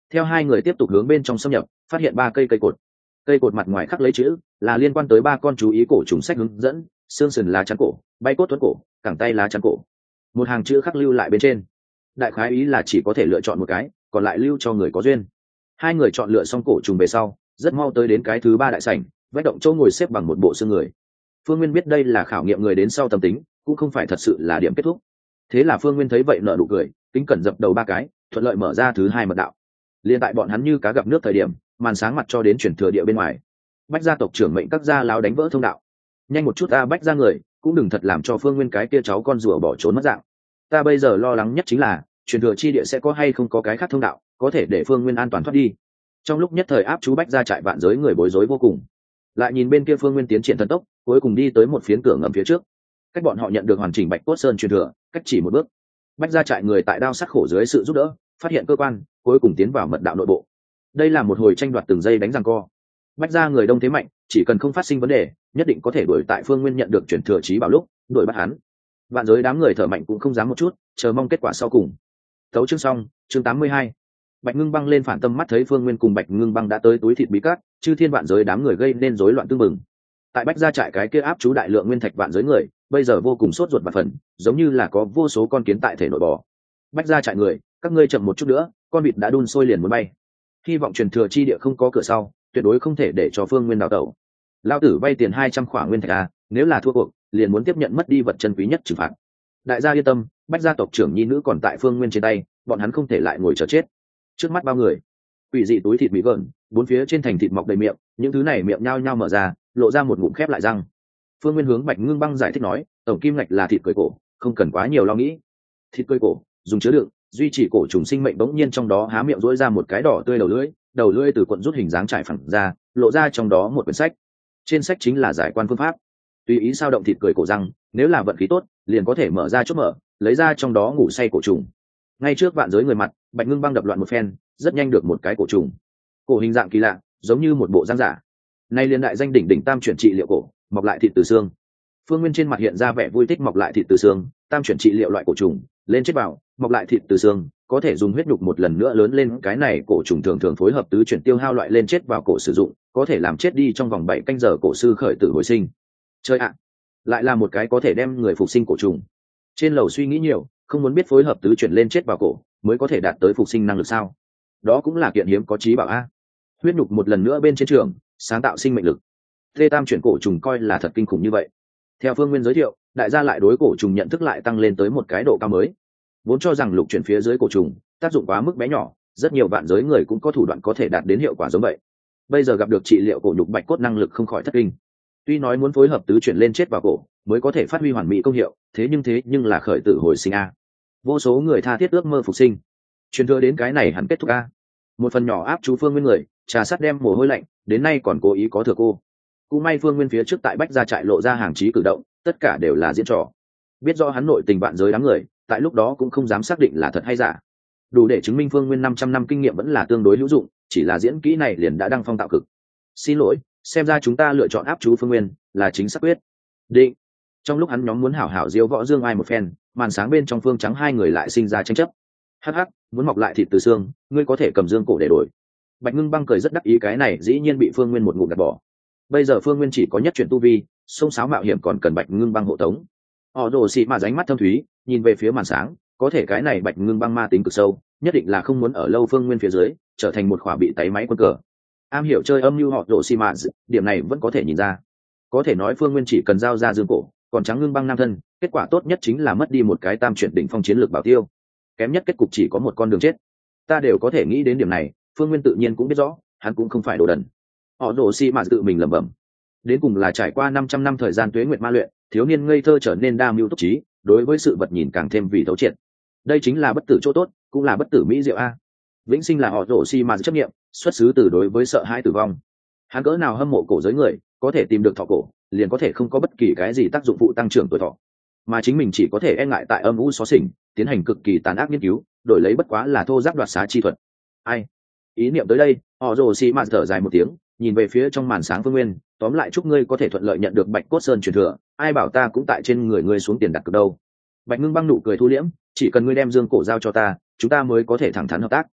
Theo hai người tiếp tục hướng bên trong xâm nhập, phát hiện 3 cây cột. Cây cột mặt ngoài khắc lấy chữ là liên quan tới 3 con chú ý cổ trùng sách hướng dẫn: xương sườn lá chắn cổ, bay cốt thuẫn cổ, cẳng tay lá chắn cổ. Một hàng chữ khắc lưu lại bên trên, đại khái ý là chỉ có thể lựa chọn một cái, còn lại lưu cho người có duyên. Hai người chọn lựa xong cổ trùng về sau, rất mau tới đến cái thứ 3 đại sảnh, vách động chỗ ngồi xếp bằng một bộ xương người. Phương Nguyên biết đây là khảo nghiệm người đến sau tâm tính, cũng không phải thật sự là điểm kết thúc. Thế là Phương Nguyên thấy vậy nở nụ cười, kính cẩn dập đầu 3 cái, thuận lợi mở ra thứ 2 mật đạo. Liên tại bọn hắn như cá gặp nước thời điểm, màn sáng mặt cho đến chuyển thừa địa bên ngoài. Bách gia tộc trưởng mệnh các gia lão đánh vỡ thông đạo. Nhanh một chút ta Bách gia người, cũng đừng thật làm cho Phương Nguyên cái kia cháu con rùa bỏ trốn mất dạng. Ta bây giờ lo lắng nhất chính là chuyển thừa chi địa sẽ có hay không có cái khác thông đạo, có thể để Phương Nguyên an toàn thoát đi. Trong lúc nhất thời áp chú Bách gia trại vạn giới người bối rối vô cùng. Lại nhìn bên kia Phương Nguyên tiến triển thần tốc, cuối cùng đi tới một phiến cửa ngầm phía trước. Cách bọn họ nhận được hoàn chỉnh Bạch Cốt Sơn truyền thừa, cách chỉ một bước. Bách gia trại người tại đao sắc khổ dưới sự giúp đỡ, phát hiện cơ quan, cuối cùng tiến vào mật đạo nội bộ. Đây là một hồi tranh đoạt từng giây đánh giằng co. Bách gia người đông thế mạnh, chỉ cần không phát sinh vấn đề, nhất định có thể đuổi tại Phương Nguyên nhận được chuyển thừa trí bảo lúc đuổi bắt hắn. Vạn giới đám người thở mạnh cũng không dám một chút, chờ mong kết quả sau cùng. Tấu chương xong, chương 82. Bạch Ngưng Băng lên phản tâm mắt thấy Phương Nguyên cùng Bạch Ngưng Băng đã tới túi thịt bí cát, chư thiên vạn giới đám người gây nên rối loạn tương mừng. Tại Bách gia trại cái kia áp chú đại lượng nguyên thạch vạn giới người, bây giờ vô cùng sốt ruột và phần, giống như là có vô số con kiến tại thể nội bò. Bách gia trại người, các ngươi chậm một chút nữa, con vịt đã đun sôi liền muốn bay. Hy vọng truyền thừa chi địa không có cửa sau, tuyệt đối không thể để cho Phương Nguyên đào tẩu. Lão tử vay tiền 200 khỏa nguyên thạch a, nếu là thua cuộc, liền muốn tiếp nhận mất đi vật chân quý nhất trừng phạt. Đại gia yên tâm, Bách gia tộc trưởng nhi nữ còn tại Phương Nguyên trên tay, bọn hắn không thể lại ngồi chờ chết. Trước mắt bao người, quỷ dị túi thịt mỹ gợn, bốn phía trên thành thịt mọc đầy miệng, những thứ này miệng nhao nhao mở ra, lộ ra một ngụm khép lại răng. Phương Nguyên hướng Bạch Ngưng Băng giải thích nói, tổng kim ngạch là thịt cưỡi cổ, không cần quá nhiều lo nghĩ. Thịt cưỡi cổ dùng chứa đựng, duy trì cổ trùng sinh mệnh. Bỗng nhiên trong đó há miệng rỗi ra một cái đỏ tươi đầu lưỡi từ cuộn rút hình dáng trải phẳng ra, lộ ra trong đó một quyển sách. Trên sách chính là giải quan phương pháp, tùy ý sao động thịt cưỡi cổ răng, nếu là vận khí tốt, liền có thể mở ra chốt mở, lấy ra trong đó ngủ say cổ trùng. Ngay trước vạn giới người mặt, Bạch Ngưng Băng đập loạn một phen, rất nhanh được một cái cổ trùng. Cổ hình dạng kỳ lạ, giống như một bộ răng giả. Nay liên đại danh đỉnh đỉnh tam chuyển trị liệu cổ, mọc lại thịt từ xương. Phương Nguyên trên mặt hiện ra vẻ vui thích, mọc lại thịt từ xương, tam chuyển trị liệu loại cổ trùng, lên chết bảo, mọc lại thịt từ xương, có thể dùng huyết nhục một lần nữa lớn lên. Cái này cổ trùng thường thường phối hợp tứ chuyển tiêu hao loại lên chết vào cổ sử dụng, có thể làm chết đi trong vòng 7 canh giờ cổ sư khởi tử hồi sinh. Chơi ạ, lại là một cái có thể đem người phục sinh cổ trùng. Trên lầu suy nghĩ nhiều, không muốn biết phối hợp tứ chuyển lên chết vào cổ mới có thể đạt tới phục sinh năng lực sao? Đó cũng là kiện hiếm có trí bảo a. Huyết nhục một lần nữa bên trên trường, sáng tạo sinh mệnh lực. Thê tam chuyển cổ trùng coi là thật kinh khủng như vậy. Theo Phương Nguyên giới thiệu, đại gia lại đối cổ trùng nhận thức lại tăng lên tới một cái độ cao mới. Vốn cho rằng lục chuyển phía dưới cổ trùng tác dụng quá mức bé nhỏ, rất nhiều vạn giới người cũng có thủ đoạn có thể đạt đến hiệu quả giống vậy. Bây giờ gặp được trị liệu cổ nhục bạch cốt năng lực không khỏi thất kinh. Tuy nói muốn phối hợp tứ chuyển lên chết vào cổ mới có thể phát huy hoàn mỹ công hiệu, thế nhưng là khởi tử hồi sinh a. Vô số người tha thiết ước mơ phục sinh, truyền thừa đến cái này hẳn kết thúc a. Một phần nhỏ áp chú Phương Nguyên người, trà sắt đem mồ hôi lạnh, đến nay còn cố ý có thừa cô. Cũng may Phương Nguyên phía trước tại Bách gia trại lộ ra hàng chí cử động, tất cả đều là diễn trò. Biết rõ hắn nội tình vạn giới đám người, tại lúc đó cũng không dám xác định là thật hay giả. Đủ để chứng minh Phương Nguyên 500 năm kinh nghiệm vẫn là tương đối hữu dụng, chỉ là diễn kỹ này liền đã đăng phong tạo cực. Xin lỗi, xem ra chúng ta lựa chọn áp chú Phương Nguyên là chính xác quyết định. Trong lúc hắn nhóm muốn hảo hảo diếu võ dương ai một phen, màn sáng bên trong phương trắng hai người lại sinh ra tranh chấp. Hắc, muốn mọc lại thịt từ xương, ngươi có thể cầm dương cổ để đổi. Bạch Ngưng Băng cười rất đắc ý, cái này dĩ nhiên bị Phương Nguyên một ngụm gạt bỏ. Bây giờ Phương Nguyên chỉ có nhất chuyển tu vi, sông sáo mạo hiểm còn cần Bạch Ngưng Băng hộ tống. Họ Đồ Xị mà ránh mắt thâm thúy, nhìn về phía màn sáng, có thể cái này Bạch Ngưng Băng ma tính cực sâu, nhất định là không muốn ở lâu Phương Nguyên phía dưới, trở thành một khỏa bị tẩy máy quân cờ. Am hiểu chơi âm mưu Họ Đồ Xị mà, điểm này vẫn có thể nhìn ra. Có thể nói Phương Nguyên chỉ cần giao ra dương cổ, còn trắng Ngưng Băng nam thân, kết quả tốt nhất chính là mất đi một cái tam chuyển đỉnh phong chiến lược bảo tiêu. Kém nhất kết cục chỉ có một con đường chết. Ta đều có thể nghĩ đến điểm này, Phương Nguyên tự nhiên cũng biết rõ, hắn cũng không phải đồ đần. Họ Đồ Xị mà tự mình lẩm bẩm. Đến cùng là trải qua 500 năm thời gian tuế nguyệt ma luyện, thiếu niên ngây thơ trở nên đa mưu túc trí, đối với sự vật nhìn càng thêm vì thấu triệt. Đây chính là bất tử chỗ tốt, cũng là bất tử mỹ diệu a. Vĩnh sinh là Họ Đồ Xị mà chấp niệm, xuất xứ từ đối với sợ hãi tử vong. Hắn cỡ nào hâm mộ cổ giới người, có thể tìm được thọ cổ, liền có thể không có bất kỳ cái gì tác dụng phụ tăng trưởng tuổi thọ, mà chính mình chỉ có thể e ngại tại âm u xó xỉnh, tiến hành cực kỳ tàn ác nghiên cứu, đổi lấy bất quá là thô giáp đoạt xá chi thuật. Ai? Ý niệm tới đây, Họ Đồ Xị mà thở dài một tiếng, nhìn về phía trong màn sáng Phương Nguyên, tóm lại chúc ngươi có thể thuận lợi nhận được Bạch Cốt Sơn truyền thừa, ai bảo ta cũng tại trên người ngươi xuống tiền đặt cược đâu. Bạch Ngưng Băng nụ cười thu liễm, chỉ cần ngươi đem dương cổ giao cho ta, chúng ta mới có thể thẳng thắn hợp tác.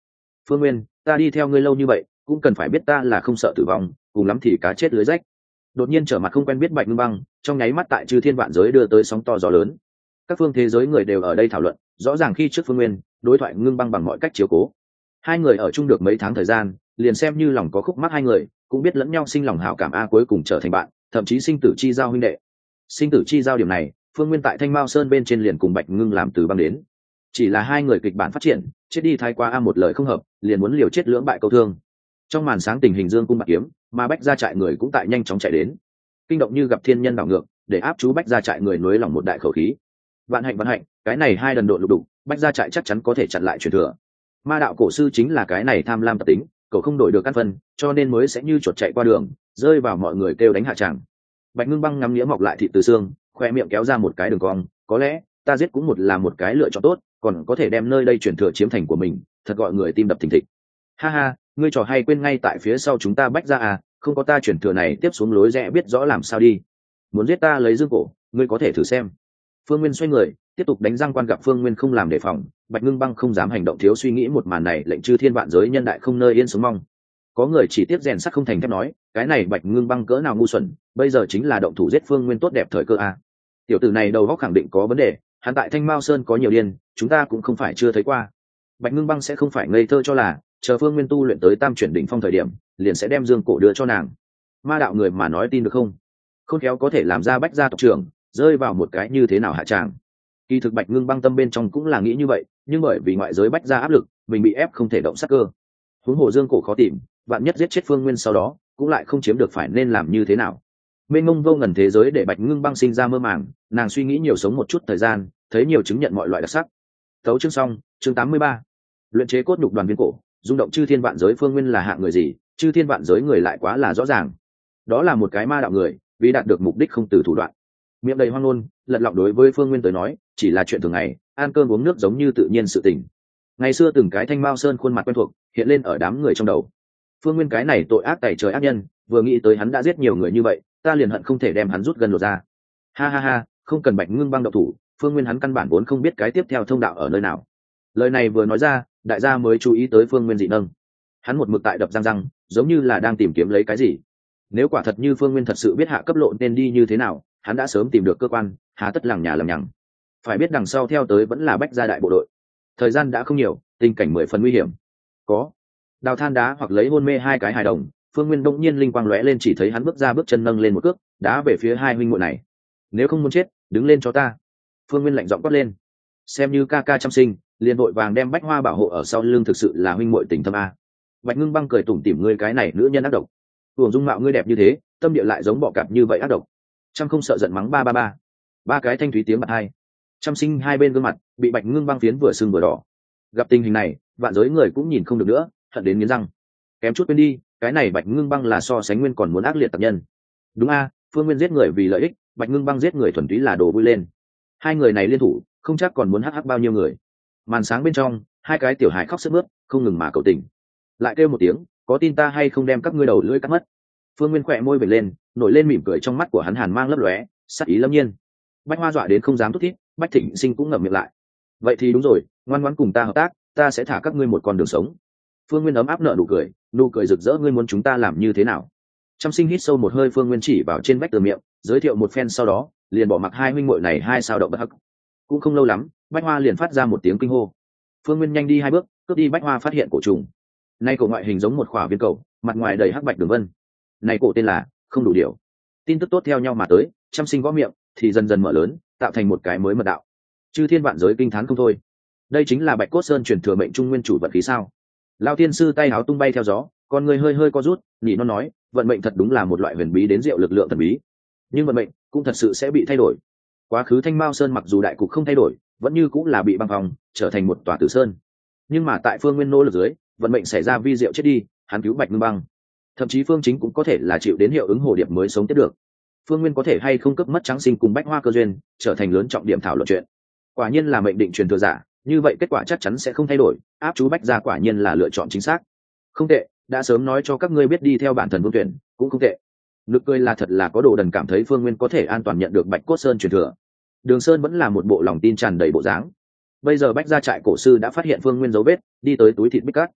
Phương Nguyên, ta đi theo ngươi lâu như vậy cũng cần phải biết ta là không sợ tử vong, cùng lắm thì cá chết lưới rách. Đột nhiên trở mặt không quen biết Bạch Ngưng Băng, trong nháy mắt tại chư thiên vạn giới đưa tới sóng to gió lớn. Các phương thế giới người đều ở đây thảo luận, rõ ràng khi trước Phương Nguyên đối thoại Ngưng Băng bằng mọi cách chiếu cố. Hai người ở chung được mấy tháng thời gian, liền xem như lòng có khúc mắc hai người cũng biết lẫn nhau sinh lòng hảo cảm, cuối cùng trở thành bạn, thậm chí sinh tử chi giao huynh đệ. Sinh tử chi giao điểm này, Phương Nguyên tại Thanh Mao Sơn bên trên liền cùng Bạch Ngưng làm từ băng đến. Chỉ là hai người kịch bản phát triển, chết đi thái quá một lời không hợp, liền muốn liều chết lưỡng bại câu thương. Trong màn sáng tình hình dương cung bạc kiếm, mà Bách Gia trại người cũng tại nhanh chóng chạy đến. Kinh động như gặp thiên nhân đảo ngược, để áp chú Bách Gia trại người nối lòng một đại khẩu khí. Vạn hạnh, cái này hai đần độn lục đục, Bách Gia trại chắc chắn có thể chặn lại truyền thừa. Ma đạo cổ sư chính là cái này tham lam tập tính, cậu không đổi được căn phần, cho nên mới sẽ như chuột chạy qua đường, rơi vào mọi người kêu đánh hạ tràng. Bạch Ngưng Băng ngắm nghĩa mọc lại thịt từ xương, khoe miệng kéo ra một cái đường cong, có lẽ ta giết cũng là một cái lựa chọn tốt, còn có thể đem nơi đây truyền thừa chiếm thành của mình, thật gọi người tim đập thình thịch. Ha ha, ngươi trò hay quên ngay tại phía sau chúng ta Bách Gia à, không có ta truyền thừa này tiếp xuống lối rẽ biết rõ làm sao đi. Muốn giết ta lấy dương cổ, ngươi có thể thử xem. Phương Nguyên xoay người tiếp tục đánh răng quan, gặp Phương Nguyên không làm đề phòng, Bạch Ngưng Băng không dám hành động thiếu suy nghĩ, một màn này lệnh chư thiên vạn giới nhân đại không nơi yên sống mong. Có người chỉ tiếc rèn sắt không thành thép, nói cái này Bạch Ngưng Băng cỡ nào ngu xuẩn, bây giờ chính là động thủ giết Phương Nguyên tốt đẹp thời cơ à. Tiểu tử này đầu óc khẳng định có vấn đề, hắn tại Thanh Mao Sơn có nhiều điên, chúng ta cũng không phải chưa thấy qua. Bạch Ngưng Băng sẽ không phải ngây thơ cho là chờ Phương Nguyên tu luyện tới tam chuyển đỉnh phong thời điểm, liền sẽ đem dương cổ đưa cho nàng. Ma đạo người mà nói tin được không? Khôn khéo có thể làm ra Bách Gia tộc trưởng rơi vào một cái như thế nào hạ tràng. Kỳ thực Bạch Ngưng Băng tâm bên trong cũng là nghĩ như vậy, nhưng bởi vì ngoại giới Bách Gia áp lực, mình bị ép không thể động sát cơ. Huống hồ dương cổ khó tìm, vạn nhất giết chết Phương Nguyên sau đó cũng lại không chiếm được, phải nên làm như thế nào? Mênh mông vô ngần thế giới để Bạch Ngưng Băng sinh ra mơ màng, nàng suy nghĩ nhiều, sống một chút thời gian, thấy nhiều, chứng nhận mọi loại đặc sắc. Tấu chương xong, chương 83. Luyện chế cốt nhục đoàn viên cổ, rung động chư thiên vạn giới. Phương Nguyên là hạng người gì, chư thiên vạn giới người lại quá là rõ ràng. Đó là một cái ma đạo người, vì đạt được mục đích không từ thủ đoạn. Miệng đầy hoang ngôn, lật lọng đối với Phương Nguyên tới nói chỉ là chuyện thường ngày, ăn cơm uống nước giống như tự nhiên sự tình. Ngày xưa từng cái Thanh Mao Sơn khuôn mặt quen thuộc hiện lên ở đám người trong đầu. Phương Nguyên cái này tội ác tày trời ác nhân, vừa nghĩ tới hắn đã giết nhiều người như vậy, ta liền hận không thể đem hắn rút gần lột ra. Ha ha ha, không cần Bạch Ngưng Băng động thủ, Phương Nguyên hắn căn bản vốn không biết cái tiếp theo thông đạo ở nơi nào. Lời này vừa nói ra, đại gia mới chú ý tới Phương Nguyên dị nâng. Hắn một mực tại đập răng răng, giống như là đang tìm kiếm lấy cái gì. Nếu quả thật như Phương Nguyên thật sự biết hạ cấp lộ nên đi như thế nào, hắn đã sớm tìm được cơ quan, hà tất lằng nhà lằng nhằng. Phải biết đằng sau theo tới vẫn là Bách Gia đại bộ đội. Thời gian đã không nhiều, tình cảnh 10 phần nguy hiểm. Có đào than đá hoặc lấy hôn mê hai cái hài đồng, Phương Nguyên đông nhiên linh quang lóe lên, chỉ thấy hắn bước ra bước chân nâng lên một cước, đá về phía hai huynh muội này. Nếu không muốn chết, đứng lên cho ta. Phương Nguyên lạnh giọng quát lên. Xem như ca ca chăm sinh, liền vội vàng đem Bách Hoa bảo hộ ở sau lưng, thực sự là huynh muội tình thâm a. Bạch Ngưng Băng cười tủm tỉm, ngươi cái này nữ nhân ác độc. Tuồng dung mạo ngươi đẹp như thế, tâm địa lại giống bọ cạp như vậy ác độc. Trăm không sợ giận mắng ba ba ba. Ba cái thanh thúy tiếng bật hai. Trăm sinh hai bên gương mặt bị Bạch Ngưng Băng phiến vừa sưng vừa đỏ. Gặp tình hình này, vạn giới người cũng nhìn không được nữa, hận đến nghiến răng. Kém chút quên đi, cái này Bạch Ngưng Băng là so sánh Nguyên còn muốn ác liệt tặc nhân. Đúng a, Phương Nguyên giết người vì lợi ích, Bạch Ngưng Băng giết người thuần túy là đồ vui lên. Hai người này liên thủ, không chắc còn muốn hắc bao nhiêu người. Màn sáng bên trong, hai cái tiểu hài khóc sướt mướt, không ngừng mà cầu tình. Lại kêu một tiếng, có tin ta hay không đem các ngươi đầu lưỡi cắt mất. Phương Nguyên khỏe môi vểnh lên, nổi lên mỉm cười, trong mắt của hắn hàn mang lấp lóe, sắc ý lâm nhiên. Bách Hoa dọa đến không dám thúc thiết, Bách Thịnh Sinh cũng ngậm miệng lại. Vậy thì đúng rồi, ngoan ngoãn cùng ta hợp tác, ta sẽ thả các ngươi một con đường sống. Phương Nguyên ấm áp nở nụ cười rực rỡ, ngươi muốn chúng ta làm như thế nào? Trăm sinh hít sâu một hơi, Phương Nguyên chỉ vào trên vách tường miệng, giới thiệu một phen, sau đó liền bỏ mặc hai huynh muội này hai sao động bất hắc. Cũng không lâu lắm, Bách Hoa liền phát ra một tiếng kinh hô. Phương Nguyên nhanh đi hai bước, cướp đi Bách Hoa, phát hiện cổ trùng. Nay cổ ngoại hình giống một khỏa viên cầu, mặt ngoài đầy hắc bạch đường vân. Này cổ tên là không đủ điều. Tin tức tốt theo nhau mà tới, Trăm sinh gõ miệng thì dần dần mở lớn, tạo thành một cái mới mật đạo. Chư thiên vạn giới kinh thán không thôi. Đây chính là Bạch Cốt Sơn truyền thừa mệnh trung nguyên chủ vận khí sao? Lão thiên sư tay áo tung bay theo gió, con người hơi hơi co rút, nhị nó nói, vận mệnh thật đúng là một loại huyền bí đến diệu lực lượng thần bí. Nhưng vận mệnh cũng thật sự sẽ bị thay đổi. Quá khứ Thanh Mao Sơn mặc dù đại cục không thay đổi, vẫn như cũng là bị băng phong, trở thành một tòa tử sơn. Nhưng mà tại Phương Nguyên nỗ lực dưới, vận mệnh xảy ra vi diệu chết đi, hắn cứu Bạch Ngưng Băng. Thậm chí Phương Chính cũng có thể là chịu đến hiệu ứng hồ điệp mới sống tiếp được. Phương Nguyên có thể hay không cấp mất Trắng Sinh cùng Bách Hoa cơ duyên, trở thành lớn trọng điểm thảo luận chuyện. Quả nhiên là mệnh định truyền thừa giả, như vậy kết quả chắc chắn sẽ không thay đổi, áp chú Bách Gia quả nhiên là lựa chọn chính xác. Không tệ, đã sớm nói cho các ngươi biết đi theo bản thần vương tuyển, cũng không tệ. Nực cười là thật là có đồ đần cảm thấy Phương Nguyên có thể an toàn nhận được Bạch Cốt Sơn truyền thừa. Đường Sơn vẫn là một bộ lòng tin tràn đầy bộ dáng. Bây giờ Bách Gia trại cổ sư đã phát hiện Phương Nguyên dấu vết, đi tới túi thịt bích cát.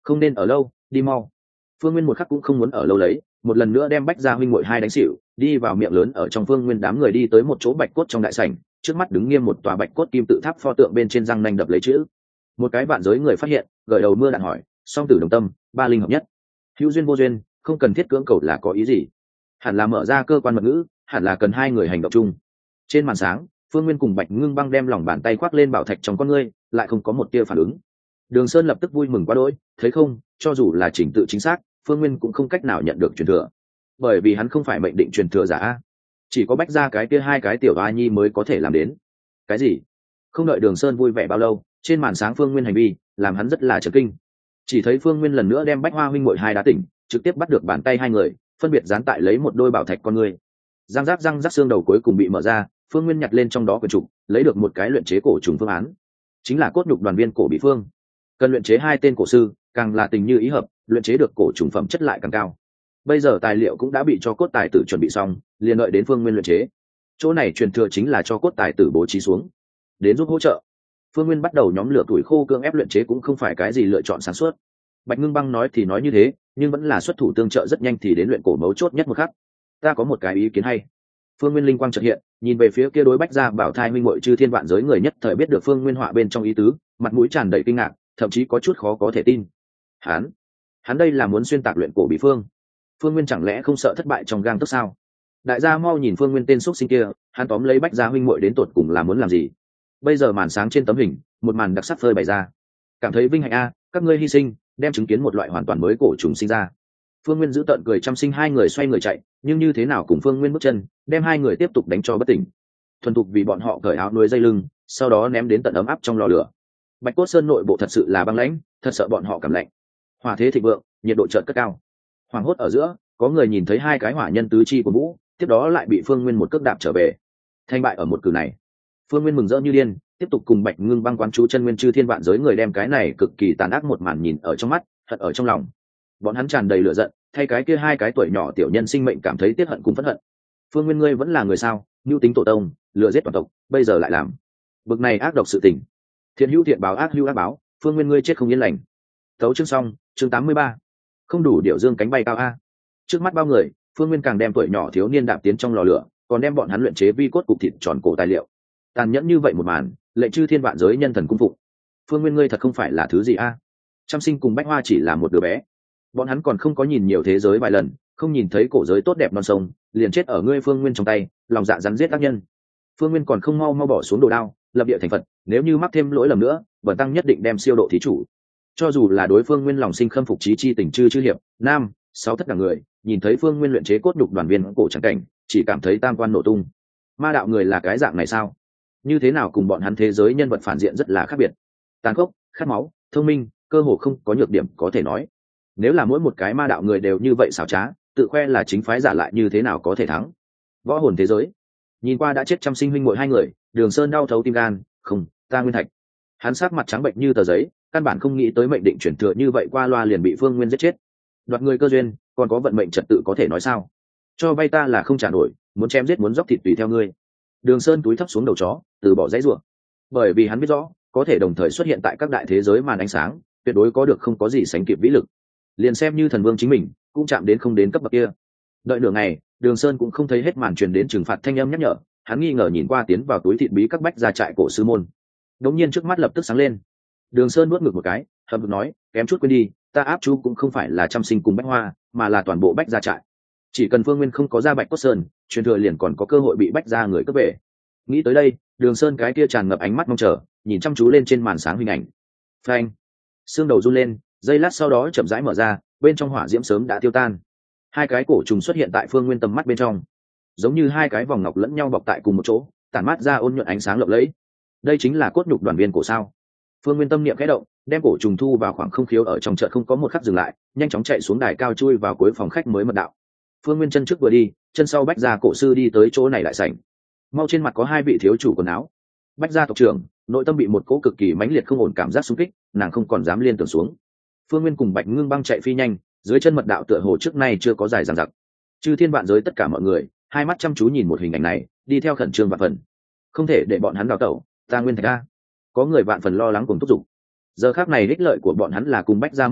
không nên ở lâu, đi mau. Phương Nguyên một khắc cũng không muốn ở lâu lấy, một lần nữa đem Bách Gia huynh muội hai đánh xỉu, đi vào miệng lớn ở trong Phương Nguyên đám người đi tới một chỗ bạch cốt trong đại sảnh, trước mắt đứng nghiêm một tòa bạch cốt kim tự tháp pho tượng bên trên răng nanh đập lấy chữ. Một cái vạn giới người phát hiện, gợi đầu mưa đạn hỏi, song tử đồng tâm, ba linh hợp nhất, hữu duyên vô duyên, không cần thiết cưỡng cầu là có ý gì? Hẳn là mở ra cơ quan mật ngữ, hẳn là cần hai người hành động chung. Trên màn sáng, Phương Nguyên cùng Bạch Ngưng Băng đem lòng bàn tay khoác lên bảo thạch trong con ngươi, lại không có một tia phản ứng. Đường Sơn lập tức vui mừng quá đỗi, thấy không, cho dù là chỉnh tự chính xác, Phương Nguyên cũng không cách nào nhận được truyền thừa, bởi vì hắn không phải mệnh định truyền thừa giả, chỉ có Bách Gia cái kia hai cái tiểu a nhi mới có thể làm đến. Cái gì? Không đợi Đường Sơn vui vẻ bao lâu, trên màn sáng Phương Nguyên hành vi làm hắn rất là chấn kinh. Chỉ thấy Phương Nguyên lần nữa đem Bách Hoa huynh muội hai đá tỉnh, trực tiếp bắt được bàn tay hai người, phân biệt dán tại lấy một đôi bảo thạch con người. Răng rác xương đầu cuối cùng bị mở ra, Phương Nguyên nhặt lên trong đó quyển trục, lấy được một cái luyện chế cổ trùng phương án, chính là cốt nhục đoàn viên cổ bị phương. Cần luyện chế hai tên cổ sư, càng là tình như ý hợp, luyện chế được cổ trùng phẩm chất lại càng cao. Bây giờ tài liệu cũng đã bị cho cốt tài tử chuẩn bị xong, liền đợi đến Phương Nguyên luyện chế. Chỗ này truyền thừa chính là cho cốt tài tử bố trí xuống, đến giúp hỗ trợ. Phương Nguyên bắt đầu nhóm lửa tuổi khô cương ép luyện chế cũng không phải cái gì lựa chọn sáng suốt. Bạch Ngưng Băng nói thì nói như thế, nhưng vẫn là xuất thủ tương trợ rất nhanh thì đến luyện cổ mấu chốt nhất một khắc. Ta có một cái ý kiến hay. Phương Nguyên linh quang chợt hiện, nhìn về phía kia đối Bách Gia bảo thai minh muội chư thiên vạn giới người nhất thời biết được Phương Nguyên họa bên trong ý tứ, mặt mũi tràn đầy kinh ngạc, thậm chí có chút khó có thể tin. Hắn đây là muốn xuyên tạc luyện cổ bị phương. Phương Nguyên chẳng lẽ không sợ thất bại trong gang tấc sao? Đại gia mau nhìn Phương Nguyên tên xuất sinh kia, hắn tóm lấy Bách Gia huynh muội đến tột cùng là muốn làm gì? Bây giờ màn sáng trên tấm hình, một màn đặc sắc phơi bày ra. Cảm thấy vinh hạnh a, các ngươi hy sinh, đem chứng kiến một loại hoàn toàn mới cổ trùng sinh ra. Phương Nguyên giữ tận cười chăm sinh hai người xoay người chạy, nhưng như thế nào cùng Phương Nguyên bước chân, đem hai người tiếp tục đánh cho bất tỉnh. Thuần thục vì bọn họ cởi áo nuôi dây lưng, sau đó ném đến tận ấm áp trong lò lửa. Bạch Cốt Sơn nội bộ thật sự là băng lãnh, thật sợ bọn họ cảm lạnh. Hỏa thế thịnh vượng, nhiệt độ chợt cất cao. Hoàng hốt ở giữa, có người nhìn thấy hai cái hỏa nhân tứ chi của Vũ, tiếp đó lại bị Phương Nguyên một cước đạp trở về. Thành bại ở một cử này. Phương Nguyên mừng rỡ như điên, tiếp tục cùng Bạch Ngưng Băng quán chú chân nguyên chư thiên vạn giới người đem cái này cực kỳ tàn ác một màn nhìn ở trong mắt, hận ở trong lòng. Bọn hắn tràn đầy lửa giận, thay cái kia hai cái tuổi nhỏ tiểu nhân sinh mệnh cảm thấy tiếc hận cùng phẫn hận. Phương Nguyên ngươi vẫn là người sao? Nhu tính tổ tông, lừa giết toàn tộc, bây giờ lại làm bực này ác độc sự tình. Thiện hữu thiện báo, ác hữu ác báo, Phương Nguyên ngươi chết không yên lành. Tấu chương xong, chương 83. Không đủ điệu dương cánh bay cao a. Trước mắt bao người, Phương Nguyên càng đem tuổi nhỏ thiếu niên đạp tiến trong lò lửa, còn đem bọn hắn luyện chế vi cốt cục thịt tròn cổ tài liệu. Tàn nhẫn như vậy một màn, lệnh chư thiên vạn giới nhân thần cung phụng. Phương Nguyên ngươi thật không phải là thứ gì a? Trăm Sinh cùng Bách Hoa chỉ là một đứa bé, bọn hắn còn không có nhìn nhiều thế giới vài lần, không nhìn thấy cổ giới tốt đẹp non sông, liền chết ở ngươi Phương Nguyên trong tay, lòng dạ rắn giết tác nhân. Phương Nguyên còn không mau bỏ xuống đồ đao, lập địa thành Phật, nếu như mắc thêm lỗi lầm nữa, bần tăng nhất định đem siêu độ thí chủ. Cho dù là đối phương Nguyên lòng sinh khâm phục chí chi tình chư hiệp, nam, sáu thất đẳng người, nhìn thấy Phương Nguyên luyện chế cốt nhục đoàn viên cổ trắng cảnh, chỉ cảm thấy tam quan nổ tung. Ma đạo người là cái dạng này sao? Như thế nào cùng bọn hắn thế giới nhân vật phản diện rất là khác biệt. Tàn khốc, khát máu, thông minh, cơ hồ không có nhược điểm có thể nói. Nếu là mỗi một cái ma đạo người đều như vậy xảo trá, tự khoe là chính phái giả lại như thế nào có thể thắng? Võ hồn thế giới. Nhìn qua đã chết Trăm Sinh huynh muội hai người, Đường Sơn đau thấu tim gan, không, ta Nguyên Thạch. Hắn sắc mặt trắng bệnh như tờ giấy, căn bản không nghĩ tới mệnh định chuyển thừa như vậy qua loa liền bị Phương Nguyên giết chết. Đoạt người cơ duyên, còn có vận mệnh trật tự có thể nói sao? Cho vay ta là không trả nổi, muốn chém giết muốn dốc thịt tùy theo ngươi. Đường Sơn túi thấp xuống đầu chó, từ bỏ dãy rủa. Bởi vì hắn biết rõ, có thể đồng thời xuất hiện tại các đại thế giới màn ánh sáng, tuyệt đối có được không có gì sánh kịp vĩ lực. Liền xem như thần vương chính mình, cũng chạm đến không đến cấp bậc kia. Đợi nửa ngày, Đường Sơn cũng không thấy hết màn truyền đến trừng phạt thanh âm nhắc nhở, hắn nghi ngờ nhìn qua tiến vào túi thịt bí các bách gia trại cổ sư môn. Đống nhiên trước mắt lập tức sáng lên. Đường Sơn nuốt ngược một cái, hậm hực nói, kém chút quên đi, ta áp chú cũng không phải là Trăm Sinh cùng Bách Hoa, mà là toàn bộ bách gia trại. Chỉ cần Phương Nguyên không có ra Bạch Cốt Sơn, truyền thừa liền còn có cơ hội bị bách gia người cướp về. Nghĩ tới đây, Đường Sơn cái kia tràn ngập ánh mắt mong chờ, nhìn chăm chú lên trên màn sáng hình ảnh. Phanh! Xương đầu run lên, giây lát sau đó chậm rãi mở ra, bên trong hỏa diễm sớm đã tiêu tan. Hai cái cổ trùng xuất hiện tại Phương Nguyên tầm mắt bên trong, giống như hai cái vòng ngọc lẫn nhau bọc tại cùng một chỗ, tản mát ra ôn nhuận ánh sáng lộng lẫy. Đây chính là cốt nhục đoàn viên cổ sao? Phương Nguyên tâm niệm khẽ động, đem cổ trùng thu vào khoảng không khiếu ở trong chợ không có một khắc dừng lại, nhanh chóng chạy xuống đài cao chui vào cuối phòng khách mới mật đạo. Phương Nguyên chân trước vừa đi, chân sau bách gia cổ sư đi tới chỗ này lại sảnh. Mau trên mặt có hai vị thiếu chủ quần áo. Bách gia tộc trưởng, nội tâm bị một cỗ cực kỳ mãnh liệt không ổn cảm giác xung kích, nàng không còn dám liên tưởng xuống. Phương Nguyên cùng Bạch Ngưng Băng chạy phi nhanh, dưới chân mật đạo tựa hồ trước nay chưa có dài dằng dặc. Chư thiên vạn giới tất cả mọi người, hai mắt chăm chú nhìn một hình ảnh này, đi theo khẩn trương vạn phần. Không thể để bọn hắn đào tẩu, ta Nguyên Thạch a. Có người vạn phần lo lắng cùng thúc giục. Giờ khắc này ích lợi của bọn hắn là cùng Bách gia móc đối,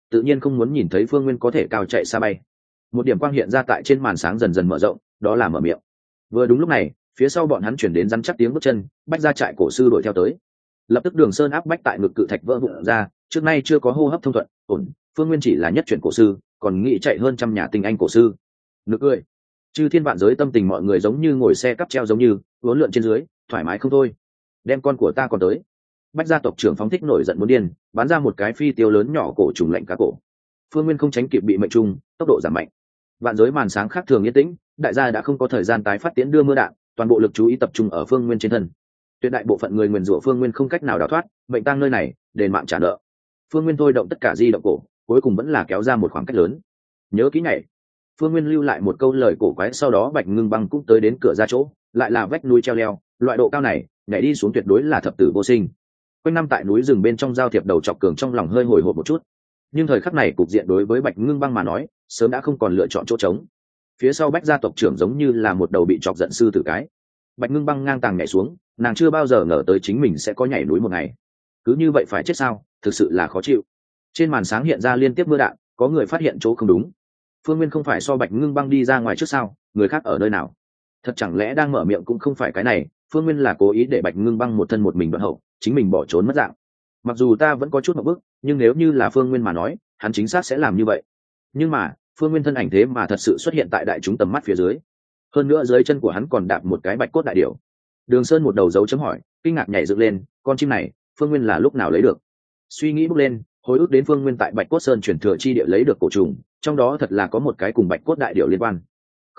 tự nhiên không muốn nhìn thấy phương nguyên có thể cao chạy xa bay. Một điểm quang hiện ra tại trên màn sáng dần dần mở rộng, đó là mở miệng. Vừa đúng lúc này, phía sau bọn hắn chuyển đến rắn chắc tiếng bước chân, Bách Gia trại cổ sư đuổi theo tới. Lập tức Đường Sơn áp bách tại ngực cự thạch vỡ vụn ra, trước nay chưa có hô hấp thông thuận, ổn, phương nguyên chỉ là nhất chuyển cổ sư, còn nghĩ chạy hơn trăm nhà tinh anh cổ sư. Nực cười. Chư thiên vạn giới tâm tình mọi người giống như ngồi xe cắp treo giống như uốn lượn trên dưới, thoải mái không thôi. Đem con của ta còn tới. Bách Gia tộc trưởng phóng thích nổi giận muốn điên, bắn ra một cái phi tiêu lớn nhỏ cổ trùng lạnh cá cổ. Phương nguyên không tránh kịp bị mệnh trung, tốc độ giảm mạnh. Vạn giới màn sáng khác thường yên tĩnh, đại gia đã không có thời gian tái phát tiễn đưa mưa đạn, toàn bộ lực chú ý tập trung ở phương nguyên trên thân. Tuyệt đại bộ phận người nguyền rủa phương nguyên không cách nào đào thoát, mệnh tang nơi này, đền mạng trả nợ. Phương nguyên thôi động tất cả di động cổ, cuối cùng vẫn là kéo ra một khoảng cách lớn. Nhớ kỹ ngày, phương nguyên lưu lại một câu lời cổ quái, sau đó Bạch Ngưng Băng cũng tới đến cửa ra chỗ, lại là vách núi treo leo, loại độ cao này nhảy đi xuống tuyệt đối là thập tử vô sinh. Quanh năm tại núi rừng bên trong giao thiệp đầu chọc cường trong lòng hơi hồi hộp một chút, nhưng thời khắc này cục diện đối với Bạch Ngưng Băng mà nói sớm đã không còn lựa chọn chỗ trống. Phía sau Bách Gia tộc trưởng giống như là một đầu bị chọc giận sư tử cái. Bạch Ngưng Băng ngang tàng nhảy xuống, nàng chưa bao giờ ngờ tới chính mình sẽ có nhảy núi một ngày. Cứ như vậy phải chết sao, thực sự là khó chịu. Trên màn sáng hiện ra liên tiếp mưa đạn, có người phát hiện chỗ không đúng. Phương Nguyên không phải so Bạch Ngưng Băng đi ra ngoài trước sao, người khác ở nơi nào? Thật chẳng lẽ đang mở miệng cũng không phải cái này, Phương Nguyên là cố ý để Bạch Ngưng Băng một thân một mình đoạn hậu, chính mình bỏ trốn mất dạng. Mặc dù ta vẫn có chút một bước, nhưng nếu như là Phương Nguyên mà nói, hắn chính xác sẽ làm như vậy. Nhưng mà Phương Nguyên thân ảnh thế mà thật sự xuất hiện tại đại chúng tầm mắt phía dưới, hơn nữa dưới chân của hắn còn đạp một cái bạch cốt đại điểu. Đường Sơn một đầu dấu chấm hỏi, kinh ngạc nhảy dựng lên, con chim này Phương Nguyên là lúc nào lấy được? Suy nghĩ bước lên, hồi ức đến Phương Nguyên tại Bạch Cốt Sơn chuyển thừa chi địa lấy được cổ trùng, trong đó thật là có một cái cùng bạch cốt đại điểu liên quan.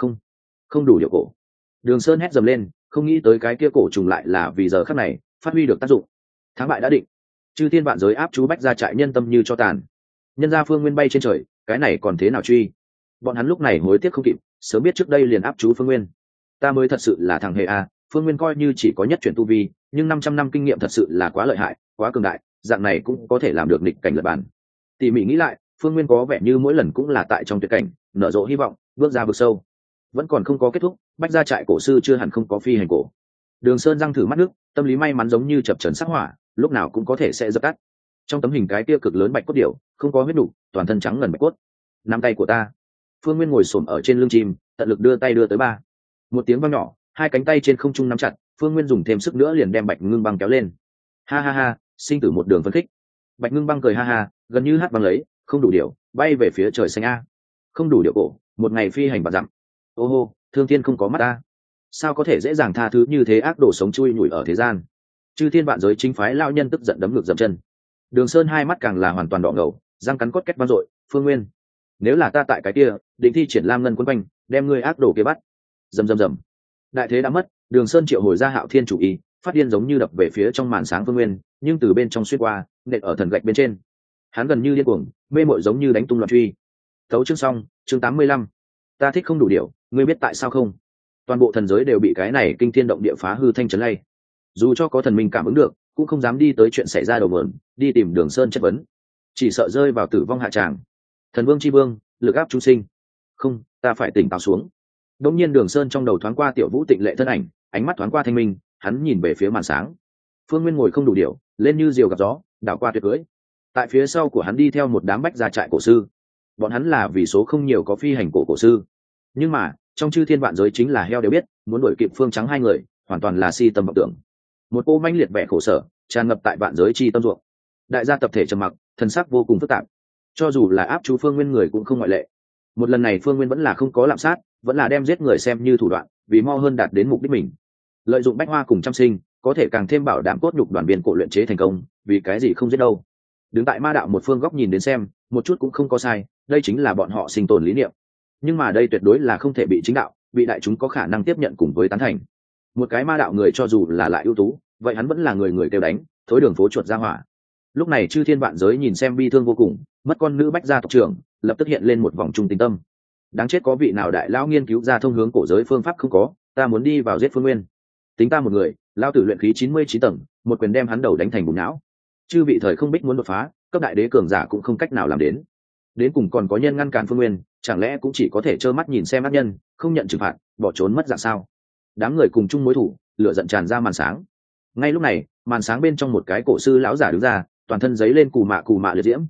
Không đủ điệu cổ. Đường Sơn hét dầm lên, không nghĩ tới cái kia cổ trùng lại là vì giờ khắc này phát huy được tác dụng. Thắng bại đã định, chư thiên vạn giới áp chú Bách Gia trại nhân tâm như cho tàn. Nhân gia Phương Nguyên bay trên trời, cái này còn thế nào truy? Bọn hắn lúc này hối tiếc không kịp, sớm biết trước đây liền áp chú Phương Nguyên. Ta mới thật sự là thằng hề a, Phương Nguyên coi như chỉ có nhất chuyển tu vi, nhưng 500 năm kinh nghiệm thật sự là quá lợi hại, quá cường đại, dạng này cũng có thể làm được nghịch cảnh lật bản. Tỉ mỉ nghĩ lại, Phương Nguyên có vẻ như mỗi lần cũng là tại trong tuyệt cảnh, nở rộ hy vọng, bước ra vực sâu. Vẫn còn không có kết thúc, Bách Gia trại cổ sư chưa hẳn không có phi hành cổ. Đường Sơn răng thử mắt nước, tâm lý may mắn giống như chập chờn sắc hỏa, lúc nào cũng có thể sẽ dập tắt. Trong tấm hình cái kia cực lớn bạch cốt điểu, không có huyết đủ, toàn thân trắng ngần bạch cốt. Nắm tay của ta. Phương Nguyên ngồi xổm ở trên lưng chim, tận lực đưa tay đưa tới ba. Một tiếng vang nhỏ, hai cánh tay trên không trung nắm chặt, Phương Nguyên dùng thêm sức nữa liền đem Bạch Ngưng Băng kéo lên. Ha ha ha, sinh tử một đường phân khích. Bạch Ngưng Băng cười ha ha, gần như hát vang lấy, không đủ điểu, bay về phía trời xanh a. Không đủ điệu cổ, một ngày phi hành bạt dặm. Ô hô, thương thiên không có mắt ta. Sao có thể dễ dàng tha thứ như thế, ác đồ sống chui nhủi ở thế gian. Chư thiên vạn giới chính phái lão nhân tức giận đấm ngược dậm chân. Đường Sơn hai mắt càng là hoàn toàn đỏ ngầu, răng cắn cốt két vang dội. Phương Nguyên, nếu là ta tại cái kia, định thi triển lam ngân quân quanh, đem ngươi ác đồ kia bắt. Rầm rầm rầm. Đại thế đã mất, Đường Sơn triệu hồi ra Hạo Thiên chủ ý, phát điên giống như đập về phía trong màn sáng Phương Nguyên, nhưng từ bên trong xuyên qua, nện ở thần gạch bên trên. Hắn gần như điên cuồng, mê mội giống như đánh tung loạn truy. Tấu chương xong, chương 85. Ta thích không đủ điệu, ngươi biết tại sao không? Toàn bộ thần giới đều bị cái này kinh thiên động địa phá hư thanh chấn lay. Dù cho có thần minh cảm ứng được, cũng không dám đi tới chuyện xảy ra đầu mượn, đi tìm Đường Sơn chất vấn, chỉ sợ rơi vào tử vong hạ tràng. Thần vương chi vương, lực áp chúng sinh. Không, ta phải tỉnh táo xuống. Đột nhiên Đường Sơn trong đầu thoáng qua Tiểu Vũ Tịnh lệ thân ảnh, ánh mắt thoáng qua thanh minh, hắn nhìn về phía màn sáng. Phương Nguyên ngồi không đủ điệu, lên như diều gặp gió, đảo qua tuyệt cưỡi. Tại phía sau của hắn đi theo một đám Bách Gia trại cổ sư. Bọn hắn là vì số không nhiều có phi hành cổ sư, nhưng mà trong chư thiên vạn giới chính là heo đều biết, muốn đuổi kịp Phương Trắng hai người, hoàn toàn là si tâm vọng tưởng. Một cô manh liệt vẻ khổ sở tràn ngập tại vạn giới chi tâm ruộng. Đại gia tập thể trầm mặc, thần sắc vô cùng phức tạp. Cho dù là áp chú Phương Nguyên người cũng không ngoại lệ. Một lần này Phương Nguyên vẫn là không có lạm sát, vẫn là đem giết người xem như thủ đoạn, vì mau hơn đạt đến mục đích mình. Lợi dụng bách hoa cùng trăm sinh, có thể càng thêm bảo đảm cốt nhục đoàn viên cổ luyện chế thành công, vì cái gì không giết đâu. Đứng tại ma đạo một phương góc nhìn đến xem, một chút cũng không có sai, đây chính là bọn họ sinh tồn lý niệm. Nhưng mà đây tuyệt đối là không thể bị chính đạo, bị đại chúng có khả năng tiếp nhận cùng với tán thành. Một cái ma đạo người cho dù là lại ưu tú, vậy hắn vẫn là người người kêu đánh, thối đường phố chuột ra hỏa. Lúc này chư thiên vạn giới nhìn xem bi thương vô cùng, mất con nữ Bách Gia tộc trưởng, lập tức hiện lên một vòng trung tình tâm. Đáng chết, có vị nào đại lão nghiên cứu ra thông hướng cổ giới phương pháp không có, ta muốn đi vào giết Phương Nguyên. Tính ta một người, lão tử luyện khí 99 tầng, một quyền đem hắn đầu đánh thành bùn não. Chư vị thời không bích muốn đột phá, cấp đại đế cường giả cũng không cách nào làm đến. Đến cùng còn có nhân ngăn cản Phương Nguyên, chẳng lẽ cũng chỉ có thể trơ mắt nhìn xem ác nhân, không nhận trừng phạt, bỏ trốn mất dạng sao? Đám người cùng chung mối thủ, lửa giận tràn ra màn sáng. Ngay lúc này, màn sáng bên trong một cái cổ sư lão giả đứng ra, toàn thân giấy lên cù mạ liệt diễm.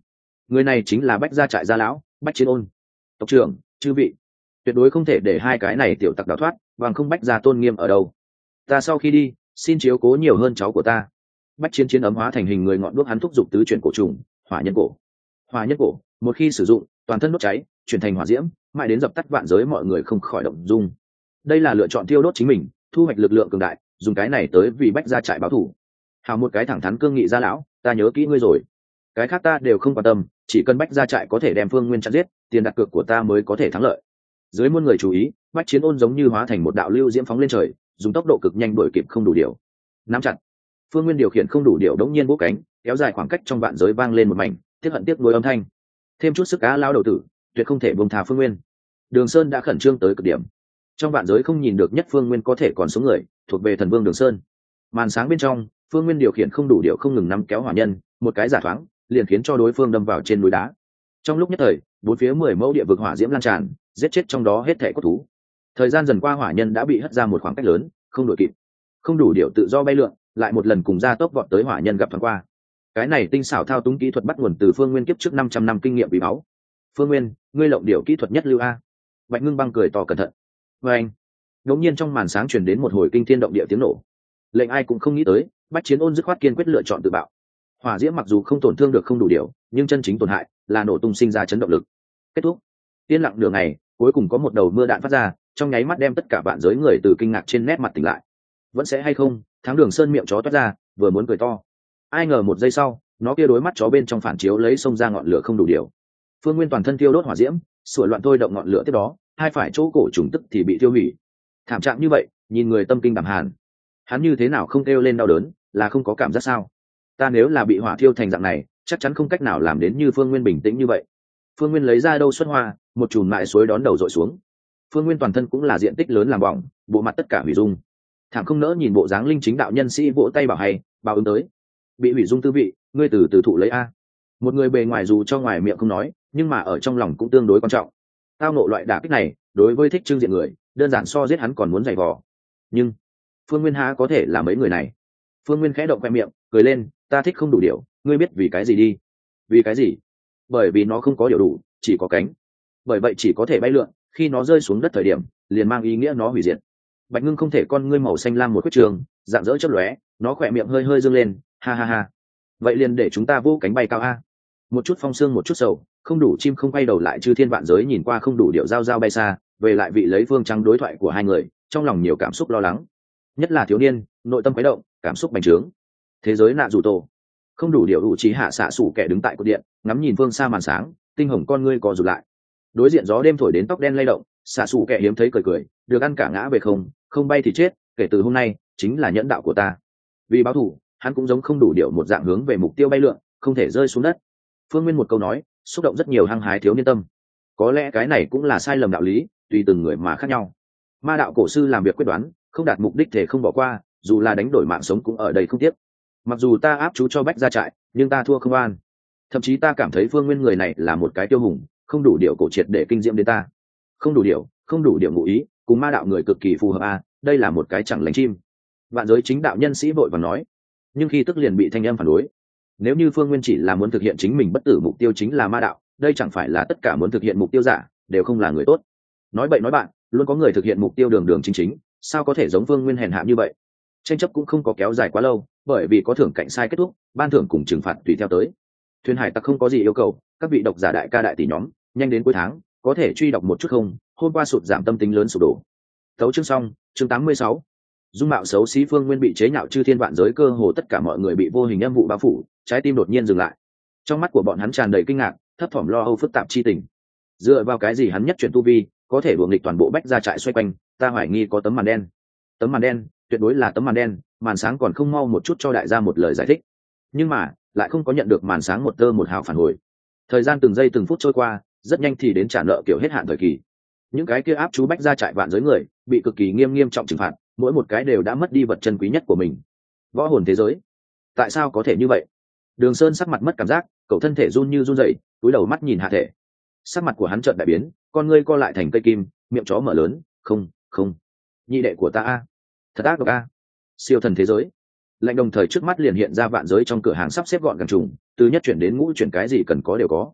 Người này chính là Bách Gia trại gia lão Bách Chiến Ôn. Tộc trưởng, chư vị, tuyệt đối không thể để hai cái này tiểu tặc đào thoát, bằng không Bách Gia tôn nghiêm ở đâu. Ta sau khi đi, xin chiếu cố nhiều hơn cháu của ta. Bách Chiến Chiến ấm hóa thành hình người ngọn đuốc, hắn thúc giục tứ chuyển cổ trùng hỏa nhân cổ. Hỏa nhân cổ một khi sử dụng, toàn thân đốt cháy, chuyển thành hỏa diễm, mãi đến dập tắt vạn giới, mọi người không khỏi động dung. Đây là lựa chọn thiêu đốt chính mình, thu hoạch lực lượng cường đại, dùng cái này tới vì Bách Gia trại báo thù. Hào một cái thẳng thắn cương nghị gia lão, ta nhớ kỹ ngươi rồi. Cái khác ta đều không quan tâm, chỉ cần Bách Gia trại có thể đem Phương Nguyên chặn giết, tiền đặt cược của ta mới có thể thắng lợi. Dưới muôn người chú ý, Bách Chiến Ôn giống như hóa thành một đạo lưu diễm phóng lên trời, dùng tốc độ cực nhanh đuổi kịp không đủ điều. Nắm chặt. Phương Nguyên điều khiển không đủ điều đống nhiên bốc cánh, kéo dài khoảng cách trong vạn giới, vang lên một mảnh tiếc hận tiếc nuối âm thanh. Thêm chút sức cá lao đầu tử, tuyệt không thể buông tha Phương Nguyên. Đường Sơn đã khẩn trương tới cực điểm. Trong vạn giới không nhìn được nhất Phương Nguyên có thể còn sống người, thuộc về thần vương Đường Sơn. Màn sáng bên trong, Phương Nguyên điều khiển không đủ điều không ngừng nắm kéo hỏa nhân, một cái giả thoáng, liền khiến cho đối phương đâm vào trên núi đá. Trong lúc nhất thời, bốn phía 10 mẫu địa vực hỏa diễm lan tràn, giết chết trong đó hết thảy cốt thú. Thời gian dần qua, hỏa nhân đã bị hất ra một khoảng cách lớn, không đuổi kịp. Không đủ điều tự do bay lượn, lại một lần cùng ra tốc vọt tới hỏa nhân gặp thoáng qua. Cái này tinh xảo thao túng kỹ thuật bắt nguồn từ Phương Nguyên kiếp trước 500 năm kinh nghiệm quý báu. Phương Nguyên, ngươi lộng điều kỹ thuật nhất lưu a. Bạch Ngưng Băng cười to cẩn thận. Và anh, đột nhiên trong màn sáng truyền đến một hồi kinh thiên động địa tiếng nổ. Lệnh ai cũng không nghĩ tới, Bách Chiến Ôn dứt khoát kiên quyết lựa chọn tự bạo. Hỏa diễm mặc dù không tổn thương được không đủ điều, nhưng chân chính tổn hại là nổ tung sinh ra chấn động lực. Kết thúc. Yên lặng nửa ngày, cuối cùng có một đầu mưa đạn phát ra, trong nháy mắt đem tất cả vạn giới người từ kinh ngạc trên nét mặt tỉnh lại. Vẫn sẽ hay không, thắng Đường Sơn miệng chó toát ra, vừa muốn cười to. Ai ngờ một giây sau, nó kia đối mắt chó bên trong phản chiếu lấy xông ra ngọn lửa không đủ điều. Phương Nguyên toàn thân thiêu đốt hỏa diễm, sủa loạn thôi động ngọn lửa tiếp đó, hai phải chỗ cổ trùng tức thì bị tiêu hủy. Thảm trạng như vậy, nhìn người tâm kinh đảm hàn. Hắn như thế nào không kêu lên đau đớn, là không có cảm giác sao? Ta nếu là bị hỏa thiêu thành dạng này, chắc chắn không cách nào làm đến như Phương Nguyên bình tĩnh như vậy. Phương Nguyên lấy ra đâu xuất hoa, một chùm mại suối đón đầu dội xuống. Phương Nguyên toàn thân cũng là diện tích lớn làm bỏng, bộ mặt tất cả hủy dung. Thảm không nỡ nhìn bộ dáng linh chính đạo nhân sĩ vỗ tay bảo hay, báo ứng tới. Bị hủy dung tư vị, ngươi từ từ thụ lấy a. Một người bề ngoài dù cho ngoài miệng không nói, nhưng mà ở trong lòng cũng tương đối quan trọng. Tao nộ loại đả kích này, đối với thích trưng diện người, đơn giản so giết hắn còn muốn giày vò. Nhưng Phương Nguyên há có thể là mấy người này? Phương Nguyên khẽ động khoe miệng, cười lên, ta thích không đủ điều, ngươi biết vì cái gì đi? Vì cái gì? Bởi vì nó không có điều đủ, chỉ có cánh. Bởi vậy chỉ có thể bay lượn, khi nó rơi xuống đất thời điểm, liền mang ý nghĩa nó hủy diệt. Bạch Ngưng không thể con ngươi màu xanh lam một quyết trường, dạng dỡ chớp lóe, nó khỏe miệng hơi hơi dương lên, ha ha ha. Vậy liền để chúng ta vô cánh bay cao a. Một chút phong sương một chút sầu, không đủ chim không quay đầu lại, chư thiên vạn giới nhìn qua không đủ điệu giao giao bay xa, về lại vị lấy phương trắng đối thoại của hai người, trong lòng nhiều cảm xúc lo lắng. Nhất là thiếu niên, nội tâm khuấy động, cảm xúc bành trướng. Thế giới nạ dù tổ, không đủ điệu đủ trí hạ xạ sủ kẻ đứng tại cột điện, ngắm nhìn phương xa màn sáng, tinh hồng con ngươi co rụt lại. Đối diện gió đêm thổi đến tóc đen lay động, xạ sủ kẻ hiếm thấy cười cười, được ăn cả ngã về không, không bay thì chết, kể từ hôm nay chính là nhẫn đạo của ta. Vì báo thù, hắn cũng giống không đủ điệu một dạng hướng về mục tiêu bay lượn, không thể rơi xuống đất. Phương Nguyên một câu nói, xúc động rất nhiều hăng hái thiếu niên tâm. Có lẽ cái này cũng là sai lầm đạo lý, tùy từng người mà khác nhau. Ma đạo cổ sư làm việc quyết đoán, không đạt mục đích thể không bỏ qua, dù là đánh đổi mạng sống cũng ở đây không tiếc. Mặc dù ta áp chú cho Bách Gia trại, nhưng ta thua không an. Thậm chí ta cảm thấy Phương Nguyên người này là một cái tiêu hùng, không đủ điệu cổ triệt để kinh diễm đến ta. Không đủ điệu ngụ ý, cùng ma đạo người cực kỳ phù hợp a, đây là một cái chẳng lành chim. Vạn giới chính đạo nhân sĩ vội vàng nói, nhưng khi tức liền bị thanh âm phản đối. Nếu như Phương Nguyên chỉ là muốn thực hiện chính mình bất tử mục tiêu chính là ma đạo, đây chẳng phải là tất cả muốn thực hiện mục tiêu giả đều không là người tốt. Nói bậy nói bạn, luôn có người thực hiện mục tiêu đường đường chính chính, sao có thể giống Phương Nguyên hèn hạ như vậy? Tranh chấp cũng không có kéo dài quá lâu, bởi vì có thưởng cạnh sai kết thúc, ban thưởng cùng trừng phạt tùy theo tới. Thuyền hải tặc không có gì yêu cầu, các vị độc giả đại ca đại tỷ nhóm, nhanh đến cuối tháng có thể truy đọc một chút không? Hôm qua sụt giảm tâm tính lớn sụp đổ. Tấu chương xong, chương 86. Dung mạo xấu xí Phương Nguyên bị chế nhạo chư thiên vạn giới, cơ hồ tất cả mọi người bị vô hình âm vụ bao phủ, trái tim đột nhiên dừng lại. Trong mắt của bọn hắn tràn đầy kinh ngạc, thấp thỏm lo âu phức tạp chi tình. Dựa vào cái gì hắn nhất chuyển tu vi, có thể đuổi nghịch toàn bộ Bách Gia trại xoay quanh? Ta hoài nghi có tấm màn đen. Tấm màn đen, tuyệt đối là tấm màn đen, màn sáng còn không mau một chút cho đại gia một lời giải thích. Nhưng mà, lại không có nhận được màn sáng một tơ một hào phản hồi. Thời gian từng giây từng phút trôi qua, rất nhanh thì đến trả nợ kiểu hết hạn thời kỳ. Những cái kia áp chú Bách Gia trại vạn giới người, bị cực kỳ nghiêm trọng trừng phạt, mỗi một cái đều đã mất đi vật chân quý nhất của mình. Võ hồn thế giới, tại sao có thể như vậy? Đường Sơn sắc mặt mất cảm giác, cậu thân thể run như run rẩy, cúi đầu mắt nhìn hạ thể. Sắc mặt của hắn chợt đại biến, con ngươi co lại thành cây kim, miệng chó mở lớn, không, nhị đệ của ta a, thật ác độc a. Siêu thần thế giới, lạnh đồng thời trước mắt liền hiện ra vạn giới trong cửa hàng sắp xếp gọn gàng trùng, từ nhất chuyển đến ngũ chuyển cái gì cần có đều có.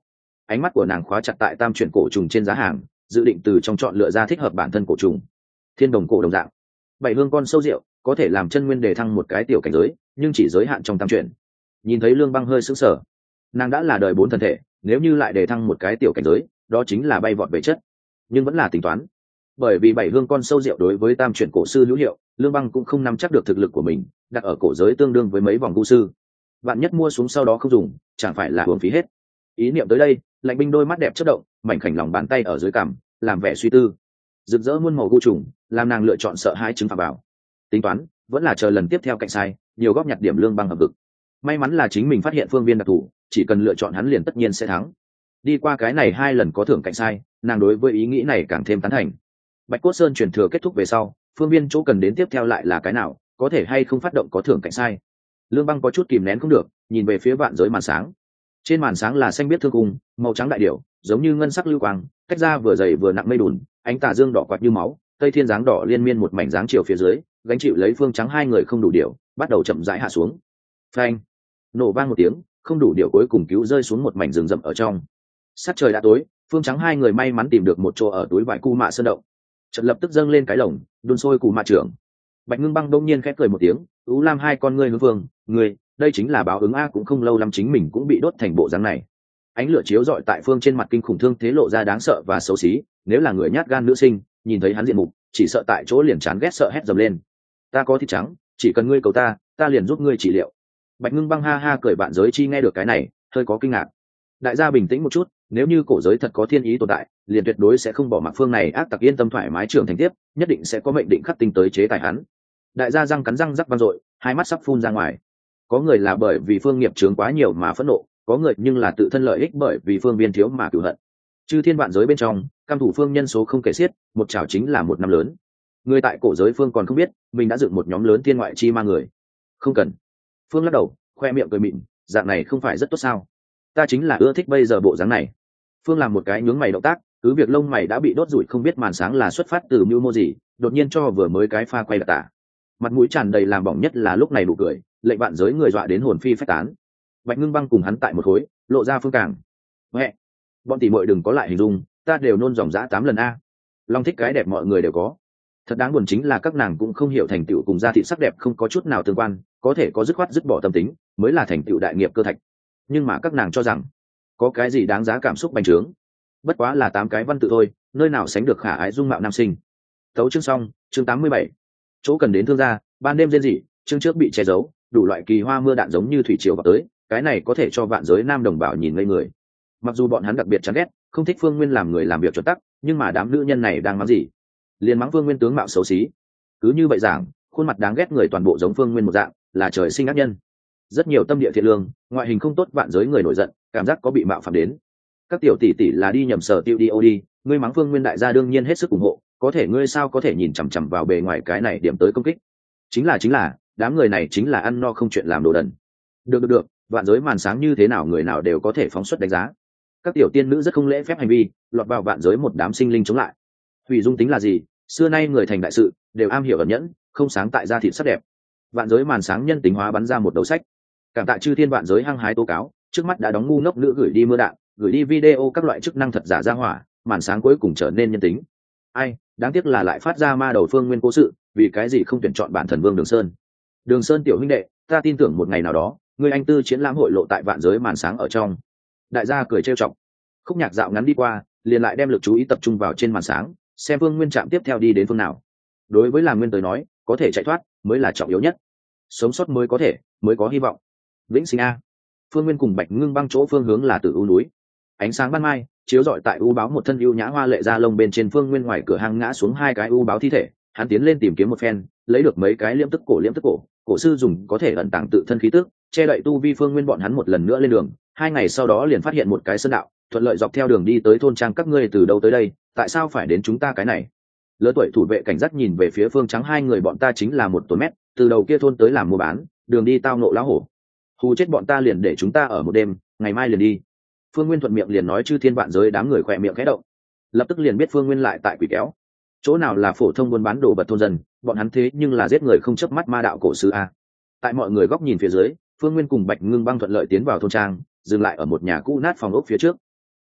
ánh mắt của nàng khóa chặt tại tam chuyển cổ trùng trên giá hàng, dự định từ trong chọn lựa ra thích hợp bản thân cổ trùng. Thiên đồng cổ đồng dạng, 7 hương con sâu rượu có thể làm chân nguyên đề thăng một cái tiểu cảnh giới, nhưng chỉ giới hạn trong tam chuyển. Nhìn thấy Lương Băng hơi sững sờ, nàng đã là đời 4 thần thể, nếu như lại đề thăng một cái tiểu cảnh giới, đó chính là bay vọt về chất. Nhưng vẫn là tính toán, bởi vì 7 hương con sâu rượu đối với tam chuyển cổ sư hữu hiệu, Lương Băng cũng không nắm chắc được thực lực của mình, đặt ở cổ giới tương đương với mấy vòng vu sư. Bạn nhất mua xuống sau đó không dùng, chẳng phải là uổng phí hết. Ý niệm tới đây, Lạnh Binh đôi mắt đẹp chớp động, mảnh khảnh lòng bàn tay ở dưới cằm, làm vẻ suy tư. Rực rỡ muôn màu gu trùng, làm nàng lựa chọn sợ hãi trứng phạm bảo. Tính toán, vẫn là chờ lần tiếp theo cạnh sai, nhiều góp nhặt điểm Lương Băng hợp vực. May mắn là chính mình phát hiện phương viên đặc thù, chỉ cần lựa chọn hắn liền tất nhiên sẽ thắng. Đi qua cái này 2 lần có thưởng cạnh sai, nàng đối với ý nghĩ này càng thêm tán thành. Bạch Cốt Sơn truyền thừa kết thúc về sau, phương viên chỗ cần đến tiếp theo lại là cái nào, có thể hay không phát động có thưởng cạnh sai. Lương Băng có chút kìm nén không được, nhìn về phía vạn giới màn sáng. Trên màn sáng là xanh biết thương cung, màu trắng đại điểu, giống như ngân sắc lưu quang, tách ra vừa dày vừa nặng mây đùn, ánh tà dương đỏ quạt như máu, tây thiên dáng đỏ liên miên một mảnh dáng chiều phía dưới, gánh chịu lấy phương trắng 2 người không đủ điểu, bắt đầu chậm rãi hạ xuống. Phanh! Nổ vang một tiếng, không đủ điểu cuối cùng cứu rơi xuống một mảnh rừng rậm ở trong. Sát trời đã tối, phương trắng 2 người may mắn tìm được một chỗ ở túi vải cu mạ sơn động. Chợt lập tức dâng lên cái lồng, đun sôi cù mạ trưởng. Bạch Ngưng Băng đông nhiên khẽ cười một tiếng, ú lam 2 con ngươi hướng vương, ngươi, đây chính là báo ứng a, cũng không lâu lắm chính mình cũng bị đốt thành bộ dáng này. Ánh lửa chiếu rọi tại phương trên mặt kinh khủng thương thế lộ ra đáng sợ và xấu xí, nếu là người nhát gan nữ sinh, nhìn thấy hắn diện mục, chỉ sợ tại chỗ liền chán ghét sợ hét dầm lên. Ta có thịt trắng, chỉ cần ngươi cầu ta liền giúp ngươi trị liệu. Bạch Ngưng Băng ha ha cười, bạn giới chi nghe được cái này, hơi có kinh ngạc. Đại gia bình tĩnh một chút, nếu như cổ giới thật có thiên ý tồn tại, liền tuyệt đối sẽ không bỏ mặc phương này ác tặc yên tâm thoải mái trưởng thành tiếp, nhất định sẽ có mệnh định khắc tinh tới chế tài hắn. Đại gia răng cắn răng rắc vang dội, hai mắt sắp phun ra ngoài. Có người là bởi vì phương nghiệp chướng quá nhiều mà phẫn nộ, có người nhưng là tự thân lợi ích bởi vì phương viên thiếu mà cửu hận. Chư thiên vạn giới bên trong, cam thủ phương nhân số không kể xiết, một chảo chính là một năm lớn. Người tại cổ giới phương còn không biết, mình đã dựng một nhóm lớn thiên ngoại chi ma người. Không cần. Phương lắc đầu, khoe miệng cười mịn, dạng này không phải rất tốt sao? Ta chính là ưa thích bây giờ bộ dáng này. Phương làm một cái nhướng mày động tác, cứ việc lông mày đã bị đốt rủi không biết màn sáng là xuất phát từ mưu mô gì, đột nhiên cho vừa mới cái pha quay đặc tả. Mặt mũi tràn đầy làm bỏng nhất là lúc này nụ cười, lệnh vạn giới người dọa đến hồn phi phách tán. Bạch Ngưng Băng cùng hắn tại một khối, lộ ra phương càng. Mẹ, bọn tỷ muội đừng có lại hình dung, ta đều nôn dòng dã 8 lần a. Long thích cái đẹp mọi người đều có. Thật đáng buồn chính là các nàng cũng không hiểu thành tựu cùng gia thị sắc đẹp không có chút nào tương quan, có thể có dứt khoát dứt bỏ tâm tính, mới là thành tựu đại nghiệp cơ thạch. Nhưng mà các nàng cho rằng, có cái gì đáng giá cảm xúc bành trướng. Bất quá là 8 cái văn tự thôi, nơi nào sánh được khả ái dung mạo nam sinh. Tấu chương xong, chương 87. Chỗ cần đến thương gia, ban đêm rên rỉ, chương trước bị che giấu, đủ loại kỳ hoa mưa đạn giống như thủy triều vào tới, cái này có thể cho vạn giới nam đồng bào nhìn ngây người. Mặc dù bọn hắn đặc biệt chán ghét, không thích Phương Nguyên làm người làm việc chuẩn tắc, nhưng mà đám nữ nhân này đang mắng gì? Liền mắng Phương Nguyên tướng mạo xấu xí. Cứ như vậy giảng, khuôn mặt đáng ghét người toàn bộ giống Phương Nguyên một dạng, là trời sinh ác nhân. Rất nhiều tâm địa thiện lương, ngoại hình không tốt vạn giới người nổi giận, cảm giác có bị mạo phạm đến. Các tiểu tỷ tỷ là đi nhầm sở tiêu đi ô đi, ngươi mắng Phương Nguyên đại gia đương nhiên hết sức ủng hộ, có thể ngươi sao có thể nhìn chằm chằm vào bề ngoài cái này điểm tới công kích. Chính là, đám người này chính là ăn no không chuyện làm đồ đần. Được, vạn giới màn sáng như thế nào người nào đều có thể phóng xuất đánh giá. Các tiểu tiên nữ rất không lễ phép hành vi, lọt vào vạn giới một đám sinh linh chống lại. Hủy dung tính là gì? Xưa nay người thành đại sự đều am hiểu ẩn nhẫn, không sáng tại gia thịt sắc đẹp. Vạn giới màn sáng nhân tính hóa bắn ra một đầu sách. Cảm tạ chư thiên vạn giới hăng hái tố cáo, trước mắt đã đóng ngu ngốc nữ gửi đi mưa đạn, gửi đi video các loại chức năng thật giả ra hỏa, màn sáng cuối cùng trở nên nhân tính. Ai, đáng tiếc là lại phát ra ma đầu Phương Nguyên cố sự, vì cái gì không tuyển chọn bản thần vương Đường Sơn. Đường Sơn tiểu huynh đệ, ta tin tưởng một ngày nào đó, người anh tư triển lãm hội lộ tại vạn giới màn sáng ở trong. Đại gia cười trêu chọc. Khúc nhạc dạo ngắn đi qua, liền lại đem lực chú ý tập trung vào trên màn sáng, xem Phương Nguyên chạm tiếp theo đi đến phương nào. Đối với Làm Nguyên tới nói, có thể chạy thoát mới là trọng yếu nhất, sống sót mới có hy vọng. Vĩnh sinh a. Phương Nguyên cùng Bạch Ngưng Băng chỗ phương hướng là Tử U núi. Ánh sáng ban mai chiếu rọi tại u báo một thân ưu nhã hoa lệ da lông bên trên. Phương Nguyên ngoài cửa hang ngã xuống 2 cái u báo thi thể, hắn tiến lên tìm kiếm một phen, lấy được mấy cái liễm tức cổ, cổ sư dùng có thể ẩn tàng tự thân khí tức, che đậy tu vi Phương Nguyên bọn hắn một lần nữa lên đường. 2 ngày sau đó liền phát hiện một cái sơn đạo, thuận lợi dọc theo đường đi tới thôn trang. Các ngươi từ đâu tới đây, tại sao phải đến chúng ta cái này? Lứa tuổi thủ vệ cảnh giác nhìn về phía Phương Trắng, 2 người bọn ta chính là một tuần mét, từ đầu kia thôn tới làm mua bán, đường đi tao nộ lão hổ, hù chết bọn ta liền để chúng ta ở một đêm, ngày mai liền đi. Phương Nguyên thuận miệng liền nói, chư thiên vạn giới đám người khỏe miệng khẽ động, lập tức liền biết Phương Nguyên lại tại quỷ kéo. Chỗ nào là phổ thông buôn bán đồ vật thôn dân, bọn hắn thế nhưng là giết người không chớp mắt ma đạo cổ sư a. Tại mọi người góc nhìn phía dưới, Phương Nguyên cùng Bạch Ngưng Băng thuận lợi tiến vào thôn trang, dừng lại ở một nhà cũ nát phòng ốc phía trước.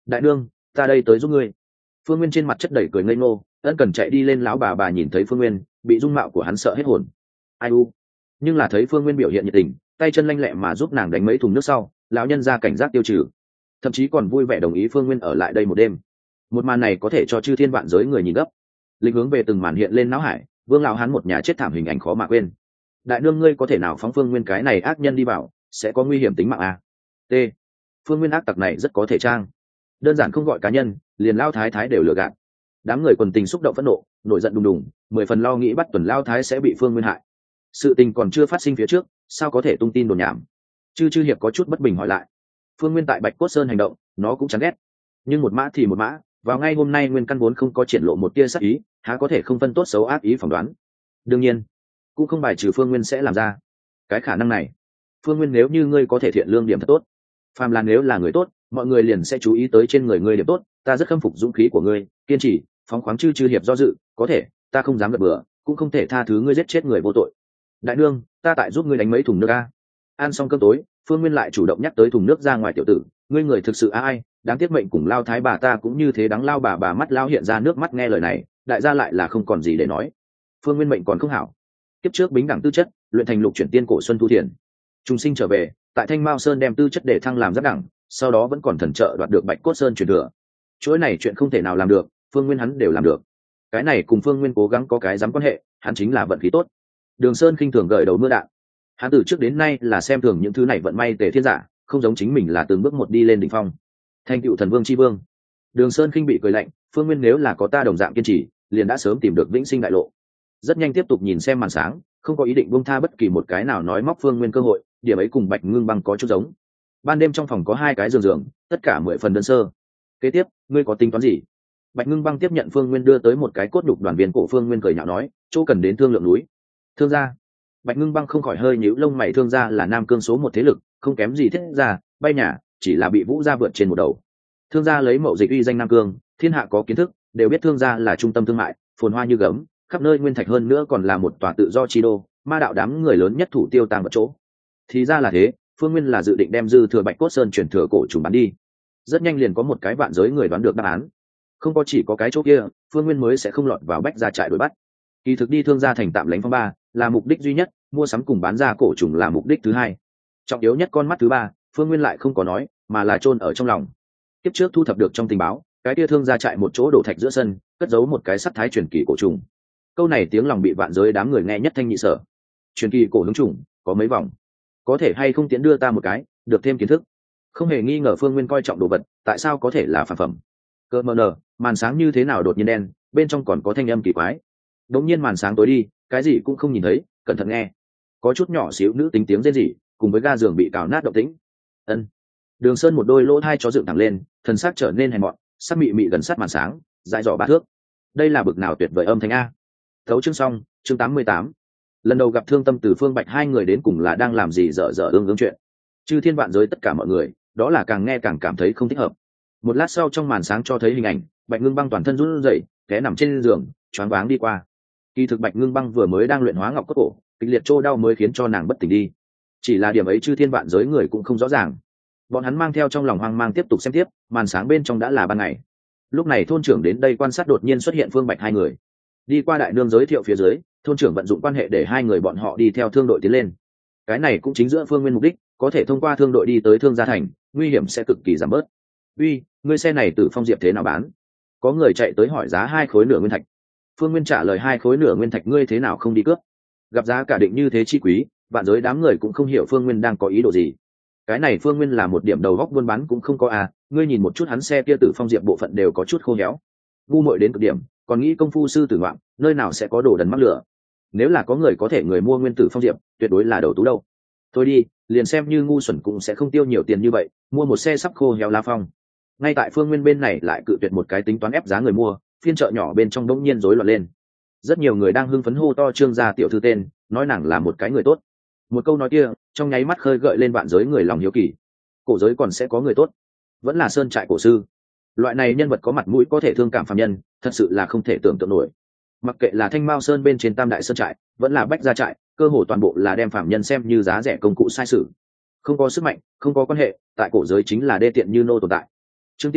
đại nương, ta đây tới giúp ngươi. Phương Nguyên trên mặt chất đầy cười ngây ngô, ân cần chạy đi lên. Lão bà nhìn thấy Phương Nguyên, bị dung mạo của hắn sợ hết hồn. Ai u. Nhưng là thấy Phương Nguyên biểu hiện nhiệt tình, tay chân lanh lẹ mà giúp nàng đánh mấy thùng nước sau, lão nhân ra cảnh giác tiêu trừ, thậm chí còn vui vẻ đồng ý Phương Nguyên ở lại đây một đêm. Một màn này có thể cho chư thiên vạn giới người nhìn gấp. Lịch hướng về từng màn hiện lên não hải, Vương lão hắn một nhà chết thảm hình ảnh khó mà quên. Đại nương, ngươi có thể nào phóng Phương Nguyên cái này ác nhân đi vào, sẽ có nguy hiểm tính mạng à? T. Phương Nguyên ác tặc này rất có thể trang, đơn giản không gọi cá nhân, liền lao thái thái đều lừa gạt. Đám người quần tình xúc động phẫn nộ, nổi giận đùng đùng, 10 phần lo nghĩ bắt tuần lao thái sẽ bị Phương Nguyên hại. Sự tình còn chưa phát sinh phía trước, sao có thể tung tin đồn nhảm? Chư hiệp có chút bất bình hỏi lại. Phương Nguyên tại Bạch Cốt Sơn hành động, nó cũng chán ghét, nhưng một mã thì một mã, vào ngay hôm nay Nguyên căn vốn không có triển lộ một tia sát ý, há có thể không phân tốt xấu ác ý phỏng đoán. Đương nhiên cũng không bài trừ Phương Nguyên sẽ làm ra cái khả năng này. Phương Nguyên, nếu như ngươi có thể thiện lương điểm thật tốt, phàm là nếu là người tốt, mọi người liền sẽ chú ý tới trên người ngươi điểm tốt. Ta rất khâm phục dũng khí của ngươi, kiên trì phóng khoáng. Chư hiệp do dự, có thể ta không dám gật bừa, cũng không thể tha thứ ngươi giết chết người vô tội. Đại nương, ta tại giúp ngươi đánh mấy thùng nước a. Ăn xong cơm tối, Phương Nguyên lại chủ động nhắc tới thùng nước ra ngoài. Tiểu tử, ngươi người thực sự ai, đáng tiếc mệnh cùng lao thái bà ta cũng như thế. Đáng lao bà mắt lao hiện ra nước mắt. Nghe lời này, đại gia lại là không còn gì để nói. Phương Nguyên mệnh còn không hảo, kiếp trước bính đẳng tư chất, luyện thành lục chuyển tiên cổ xuân thu thiền, trùng sinh trở về, tại Thanh Mao Sơn đem tư chất để thăng làm giáp đẳng, sau đó vẫn còn thần trợ đoạt được Bạch Cốt Sơn truyền thừa. Chuỗi này chuyện không thể nào làm được, Phương Nguyên hắn đều làm được. Cái này cùng Phương Nguyên cố gắng có cái dám quan hệ, hắn chính là vận khí tốt. Đường Sơn khinh thường gợi đầu mưa đạn, hắn từ trước đến nay là xem thường những thứ này vận may tề thiên giả, không giống chính mình là từng bước một đi lên đỉnh phong, thành cựu thần vương chi vương. Đường Sơn khinh bị cười lạnh, Phương Nguyên nếu là có ta đồng dạng kiên trì, liền đã sớm tìm được vĩnh sinh đại lộ. Rất nhanh tiếp tục nhìn xem màn sáng, không có ý định buông tha bất kỳ một cái nào nói móc Phương Nguyên cơ hội. Điểm ấy cùng Bạch Ngưng Băng có chút giống. Ban đêm trong phòng có 2 cái giường, tất cả 10 phần đơn sơ. Kế tiếp, ngươi có tính toán gì? Bạch Ngưng Băng tiếp nhận Phương Nguyên đưa tới một cái cốt nhục đoàn viên cổ. Phương Nguyên cười nhạo nói, chỗ cần đến thương lượng núi. Thương gia. Bạch Ngưng Băng không khỏi hơi nhíu lông mày. Thương gia là Nam Cương số 1 thế lực, không kém gì Thiết gia, bay nhà, chỉ là bị Vũ gia vượt trên một đầu. Thương gia lấy mậu dịch uy danh Nam Cương, thiên hạ có kiến thức, đều biết Thương gia là trung tâm thương mại, phồn hoa như gấm, khắp nơi nguyên thạch, hơn nữa còn là một tòa tự do chi đô, ma đạo đám người lớn nhất thủ tiêu tàng vật chỗ. Thì ra là thế, Phương Nguyên là dự định đem dư thừa Bạch Cốt Sơn truyền thừa cổ trùng bán đi. Rất nhanh liền có một cái vạn giới người đoán được đáp án. Không có chỉ có cái chỗ kia, Phương Nguyên mới sẽ không lọt vào Bách gia trại đuổi bắt. Kỳ thực đi Thương gia thành tạm lánh phong ba là mục đích duy nhất, mua sắm cùng bán ra cổ trùng là mục đích thứ hai. Trọng yếu nhất con mắt thứ ba, Phương Nguyên lại không có nói, mà là chôn ở trong lòng. Kiếp trước thu thập được trong tình báo, cái kia Thương gia trại một chỗ đổ thạch giữa sân, cất giấu một cái sắc thái truyền kỳ cổ trùng. Câu này tiếng lòng bị vạn giới đám người nghe nhất thanh nhị sở. Truyền kỳ cổ hướng trùng, có mấy vòng, có thể hay không tiến đưa ta một cái, được thêm kiến thức. Không hề nghi ngờ Phương Nguyên coi trọng đồ vật, tại sao có thể là phản phẩm? Cơ mờ nở, màn sáng như thế nào đột nhiên đen, bên trong còn có thanh âm kỳ quái. Đống nhiên màn sáng tối đi, cái gì cũng không nhìn thấy, cẩn thận nghe, có chút nhỏ xíu nữ tính tiếng rên rỉ, cùng với ga giường bị cào nát động tĩnh. Ân. Đường Sơn một đôi lỗ hai chó dựng thẳng lên, thần sắc trở nên hèn mọn, sắc mị mị gần sát màn sáng, dại dò 3 thước. Đây là bực nào tuyệt vời âm thanh a. Thấu chương xong, chương 88. Lần đầu gặp Thương Tâm từ Phương Bạch, 2 người đến cùng là đang làm gì dở dở ương chuyện. Chư thiên vạn giới tất cả mọi người, đó là càng nghe càng cảm thấy không thích hợp. Một lát sau trong màn sáng cho thấy hình ảnh, Bạch Ngưng Băng toàn thân run rẩy, té nằm trên giường, choáng váng đi qua. Kỳ thực Bạch Ngưng Băng vừa mới đang luyện hóa ngọc cốt cổ, kịch liệt trô đau mới khiến cho nàng bất tỉnh đi. Chỉ là điểm ấy chư thiên vạn giới người cũng không rõ ràng. Bọn hắn mang theo trong lòng hoang mang tiếp tục xem tiếp, màn sáng bên trong đã là ban ngày. Lúc này thôn trưởng đến đây quan sát, đột nhiên xuất hiện Phương Bạch 2 người. Đi qua đại nương giới thiệu phía dưới, thôn trưởng vận dụng quan hệ để 2 người bọn họ đi theo thương đội tiến lên. Cái này cũng chính giữa Phương Nguyên mục đích, có thể thông qua thương đội đi tới Thương gia thành, nguy hiểm sẽ cực kỳ giảm bớt. Uy, ngươi xe này từ Phong Diệp thế nào bán? Có người chạy tới hỏi giá 2 khối nửa nguyên thạch. Phương Nguyên trả lời 2 khối nửa nguyên thạch, ngươi thế nào không đi cướp? Gặp giá cả định như thế chi quý, vạn giới đám người cũng không hiểu Phương Nguyên đang có ý đồ gì. Cái này Phương Nguyên là một điểm đầu góc buôn bán cũng không có à, ngươi nhìn một chút hắn xe kia từ Phong Diệp bộ phận đều có chút khô héo. Ngu muội đến cực điểm, còn nghĩ công phu sư tử ngoạm, nơi nào sẽ có đồ đần mắc lửa. Nếu là có người có thể người mua nguyên tử Phong Diệp, tuyệt đối là đầu tú đâu. Thôi đi, liền xem như ngu xuẩn cũng sẽ không tiêu nhiều tiền như vậy, mua một xe sắp khô héo lá phong. Ngay tại Phương Nguyên bên này lại cự tuyệt một cái tính toán ép giá người mua, phiên chợ nhỏ bên trong đống nhiên rối loạn lên. Rất nhiều người đang hưng phấn hô to Trương gia tiểu thư tên, nói nàng là một cái người tốt. Một câu nói kia trong nháy mắt khơi gợi lên vạn giới người lòng hiếu kỳ. Cổ giới còn sẽ có người tốt? Vẫn là sơn trại cổ sư. Loại này nhân vật có mặt mũi, có thể thương cảm phàm nhân, thật sự là không thể tưởng tượng nổi. Mặc kệ là Thanh Mao Sơn bên trên Tam đại sơn trại, vẫn là Bách gia trại, cơ hồ toàn bộ là đem phàm nhân xem như giá rẻ công cụ sai sử. Không có sức mạnh, không có quan hệ, tại cổ giới chính là đê tiện như nô tồn tại. Trương tiên tử,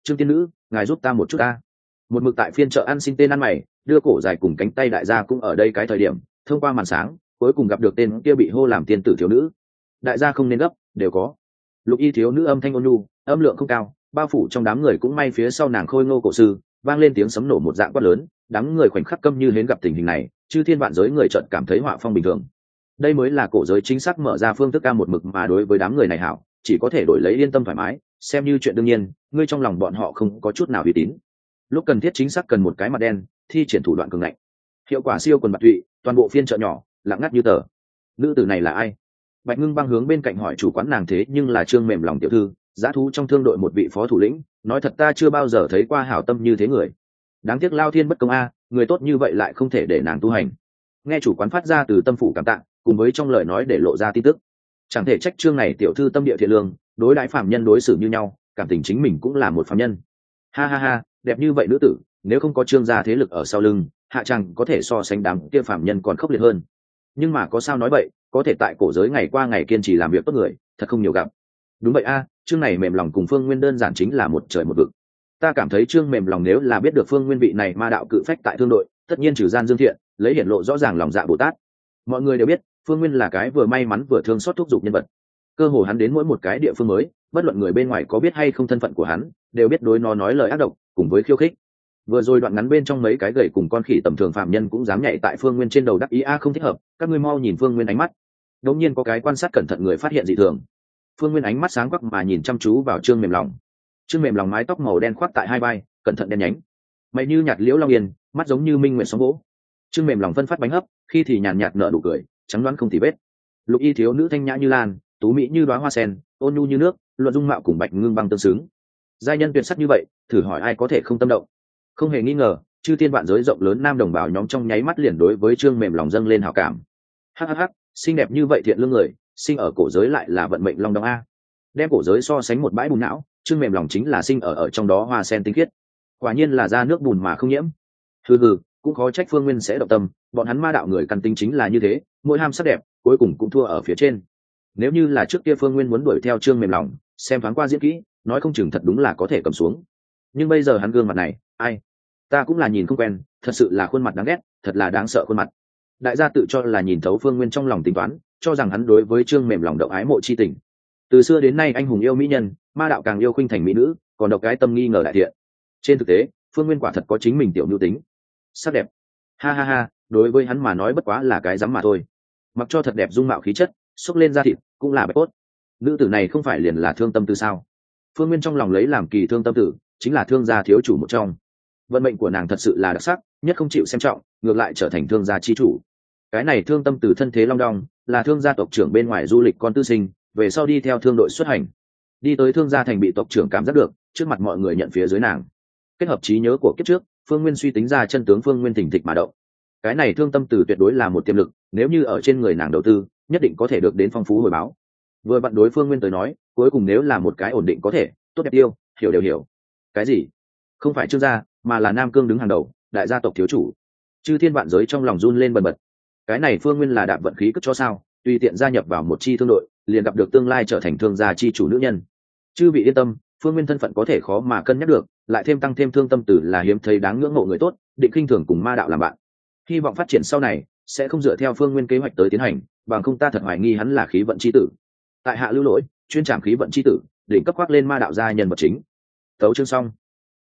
Trương tiên nữ, ngài giúp ta một chút ta. Một mực tại phiên chợ ăn xin tên ăn mày, đưa cổ dài cùng cánh tay đại gia cũng ở đây cái thời điểm, thông qua màn sáng cuối cùng gặp được tên kia bị hô làm tiên tử thiếu nữ. Đại gia không nên gấp, đều có. Lục y thiếu nữ âm thanh ôn nhu, âm lượng không cao, bao phủ trong đám người cũng may phía sau nàng khôi ngô cổ sư, vang lên tiếng sấm nổ một dạng quát lớn, đám người khoảnh khắc câm như hến gặp tình hình này, chư thiên vạn giới người chợt cảm thấy họa phong bình thường. Đây mới là cổ giới chính xác mở ra phương thức ca một mực mà đối với đám người này hảo, chỉ có thể đổi lấy yên tâm thoải mái, xem như chuyện đương nhiên, ngươi trong lòng bọn họ không có chút nào uy tín. Lúc cần thiết chính xác cần một cái mặt đen, thi triển thủ đoạn cường ngạnh. Hiệu quả siêu quần bạc tụy, toàn bộ phiên chợ nhỏ lặng ngắt như tờ. Nữ tử này là ai? Bạch Ngưng Băng hướng bên cạnh hỏi chủ quán nàng thế nhưng là Trương mềm lòng tiểu thư, giá thú trong thương đội một vị phó thủ lĩnh, nói thật ta chưa bao giờ thấy qua hảo tâm như thế người. Đáng tiếc lao thiên bất công a, người tốt như vậy lại không thể để nàng tu hành. Nghe chủ quán phát ra từ tâm phủ cảm tạ, cùng với trong lời nói để lộ ra tin tức. Chẳng thể trách Trương này tiểu thư tâm địa thiện lương, đối đãi phàm nhân đối xử như nhau, cảm tình chính mình cũng là một phàm nhân. Ha ha ha, đẹp như vậy nữ tử, nếu không có Trương gia thế lực ở sau lưng, hạ chàng có thể so sánh đám kia phàm nhân còn khốc liệt hơn. Nhưng mà có sao nói vậy, có thể tại cổ giới ngày qua ngày kiên trì làm việc tốt người, thật không nhiều gặp. Đúng vậy a, Trương này mềm lòng cùng Phương Nguyên đơn giản chính là một trời một vực. Ta cảm thấy Trương mềm lòng nếu là biết được Phương Nguyên vị này ma đạo cự phách tại thương đội, tất nhiên trừ gian dương thiện, lấy hiển lộ rõ ràng lòng dạ Bồ Tát. Mọi người đều biết, Phương Nguyên là cái vừa may mắn vừa thương xót thúc giục nhân vật. Cơ hồ hắn đến mỗi một cái địa phương mới, bất luận người bên ngoài có biết hay không thân phận của hắn, đều biết đối nó nói lời ác độc, cùng với khiêu khích. Vừa rồi đoạn ngắn bên trong mấy cái gậy cùng con khỉ tầm thường phạm nhân cũng dám nhảy tại Phương Nguyên trên đầu đắc ý a không thích hợp, các ngươi mau nhìn Phương Nguyên ánh mắt. Đột nhiên có cái quan sát cẩn thận người phát hiện dị thường. Phương Nguyên ánh mắt sáng quắc mà nhìn chăm chú vào Trương mềm lòng. Trương mềm lòng mái tóc màu đen khoác tại hai vai, cẩn thận đen nhánh. Mày như nhạt liễu long yên, mắt giống như minh nguyệt sóng vỗ. Trương mềm lòng phân phát bánh hấp, khi thì nhàn nhạt nở nụ cười, trắng đoán không tì vết. Lục y thiếu nữ thanh nhã như lan, tú mỹ như đóa hoa sen, ôn nhu như nước, luận dung mạo cùng Bạch Ngưng Băng tương xứng. Giai nhân tuyệt sắc như vậy, thử hỏi ai có thể không tâm động? Không hề nghi ngờ, chư thiên vạn giới rộng lớn nam đồng bào nhóm trong nháy mắt liền đối với Trương mềm lòng dâng lên hảo cảm. Hắc, xinh đẹp như vậy thiện lương người, sinh ở cổ giới lại là vận mệnh long đong a. Đem cổ giới so sánh một bãi bùn não, Trương mềm lòng chính là sinh ở trong đó hoa sen tinh khiết. Quả nhiên là ra nước bùn mà không nhiễm. Hừ, cũng khó trách Phương Nguyên sẽ động tâm, bọn hắn ma đạo người căn tính chính là như thế, mỗi ham sắc đẹp, cuối cùng cũng thua ở phía trên. Nếu như là trước kia Phương Nguyên muốn đuổi theo Trương mềm lòng, xem thoáng qua diễn kỹ, nói không chừng thật đúng là có thể cầm xuống. Nhưng bây giờ hắn gương mặt này, ai? Ta cũng là nhìn không quen, thật sự là khuôn mặt đáng ghét, thật là đáng sợ khuôn mặt. Đại gia tự cho là nhìn thấu Phương Nguyên trong lòng tính toán, cho rằng hắn đối với Trương mềm lòng động ái mộ chi tình. Từ xưa đến nay anh hùng yêu mỹ nhân, ma đạo càng yêu khuynh thành mỹ nữ, còn độc cái tâm nghi ngờ đại thiện. Trên thực tế, Phương Nguyên quả thật có chính mình tiểu nhu tính. Sắc đẹp. Ha, đối với hắn mà nói bất quá là cái rắm mà thôi. Mặc cho thật đẹp dung mạo khí chất, xúc lên da thịt, cũng là bạch cốt. Nữ tử này không phải liền là thương tâm tư sao? Phương Nguyên trong lòng lấy làm kỳ thương tâm tử, chính là thương gia thiếu chủ một trong. Vận mệnh của nàng thật sự là đặc sắc, nhất không chịu xem trọng, ngược lại trở thành thương gia chi chủ. Cái này thương tâm từ thân thế long đong, là thương gia tộc trưởng bên ngoài du lịch con tư sinh, về sau đi theo thương đội xuất hành, đi tới thương gia thành bị tộc trưởng cảm giác được, trước mặt mọi người nhận phía dưới nàng. Kết hợp trí nhớ của kiếp trước, Phương Nguyên suy tính ra chân tướng Phương Nguyên thỉnh thịch mà động. Cái này thương tâm từ tuyệt đối là một tiềm lực, nếu như ở trên người nàng đầu tư, nhất định có thể được đến phong phú hồi báo. Vừa vặn đối Phương Nguyên tới nói, cuối cùng nếu là một cái ổn định có thể, tốt đẹp yêu, hiểu đều hiểu. Cái gì? Không phải Trương gia, mà là Nam Cương đứng hàng đầu, đại gia tộc thiếu chủ. Chư thiên vạn giới trong lòng run lên bần bật. Cái này Phương Nguyên là đạp vận khí cất cho sao? Tùy tiện gia nhập vào một chi thương đội, liền gặp được tương lai trở thành thương gia chi chủ nữ nhân. Chư vị yên tâm, Phương Nguyên thân phận có thể khó mà cân nhắc được, lại thêm tăng thêm thương tâm tử là hiếm thấy đáng ngưỡng mộ người tốt, định khinh thường cùng ma đạo làm bạn. Hy vọng phát triển sau này sẽ không dựa theo Phương Nguyên kế hoạch tới tiến hành, bằng không ta thật hoài nghi hắn là khí vận chi tử. Tại hạ lưu lỗi, chuyên trảm khí vận chi tử, đỉnh cấp khoác lên ma đạo gia nhân vật chính. Tấu chương xong.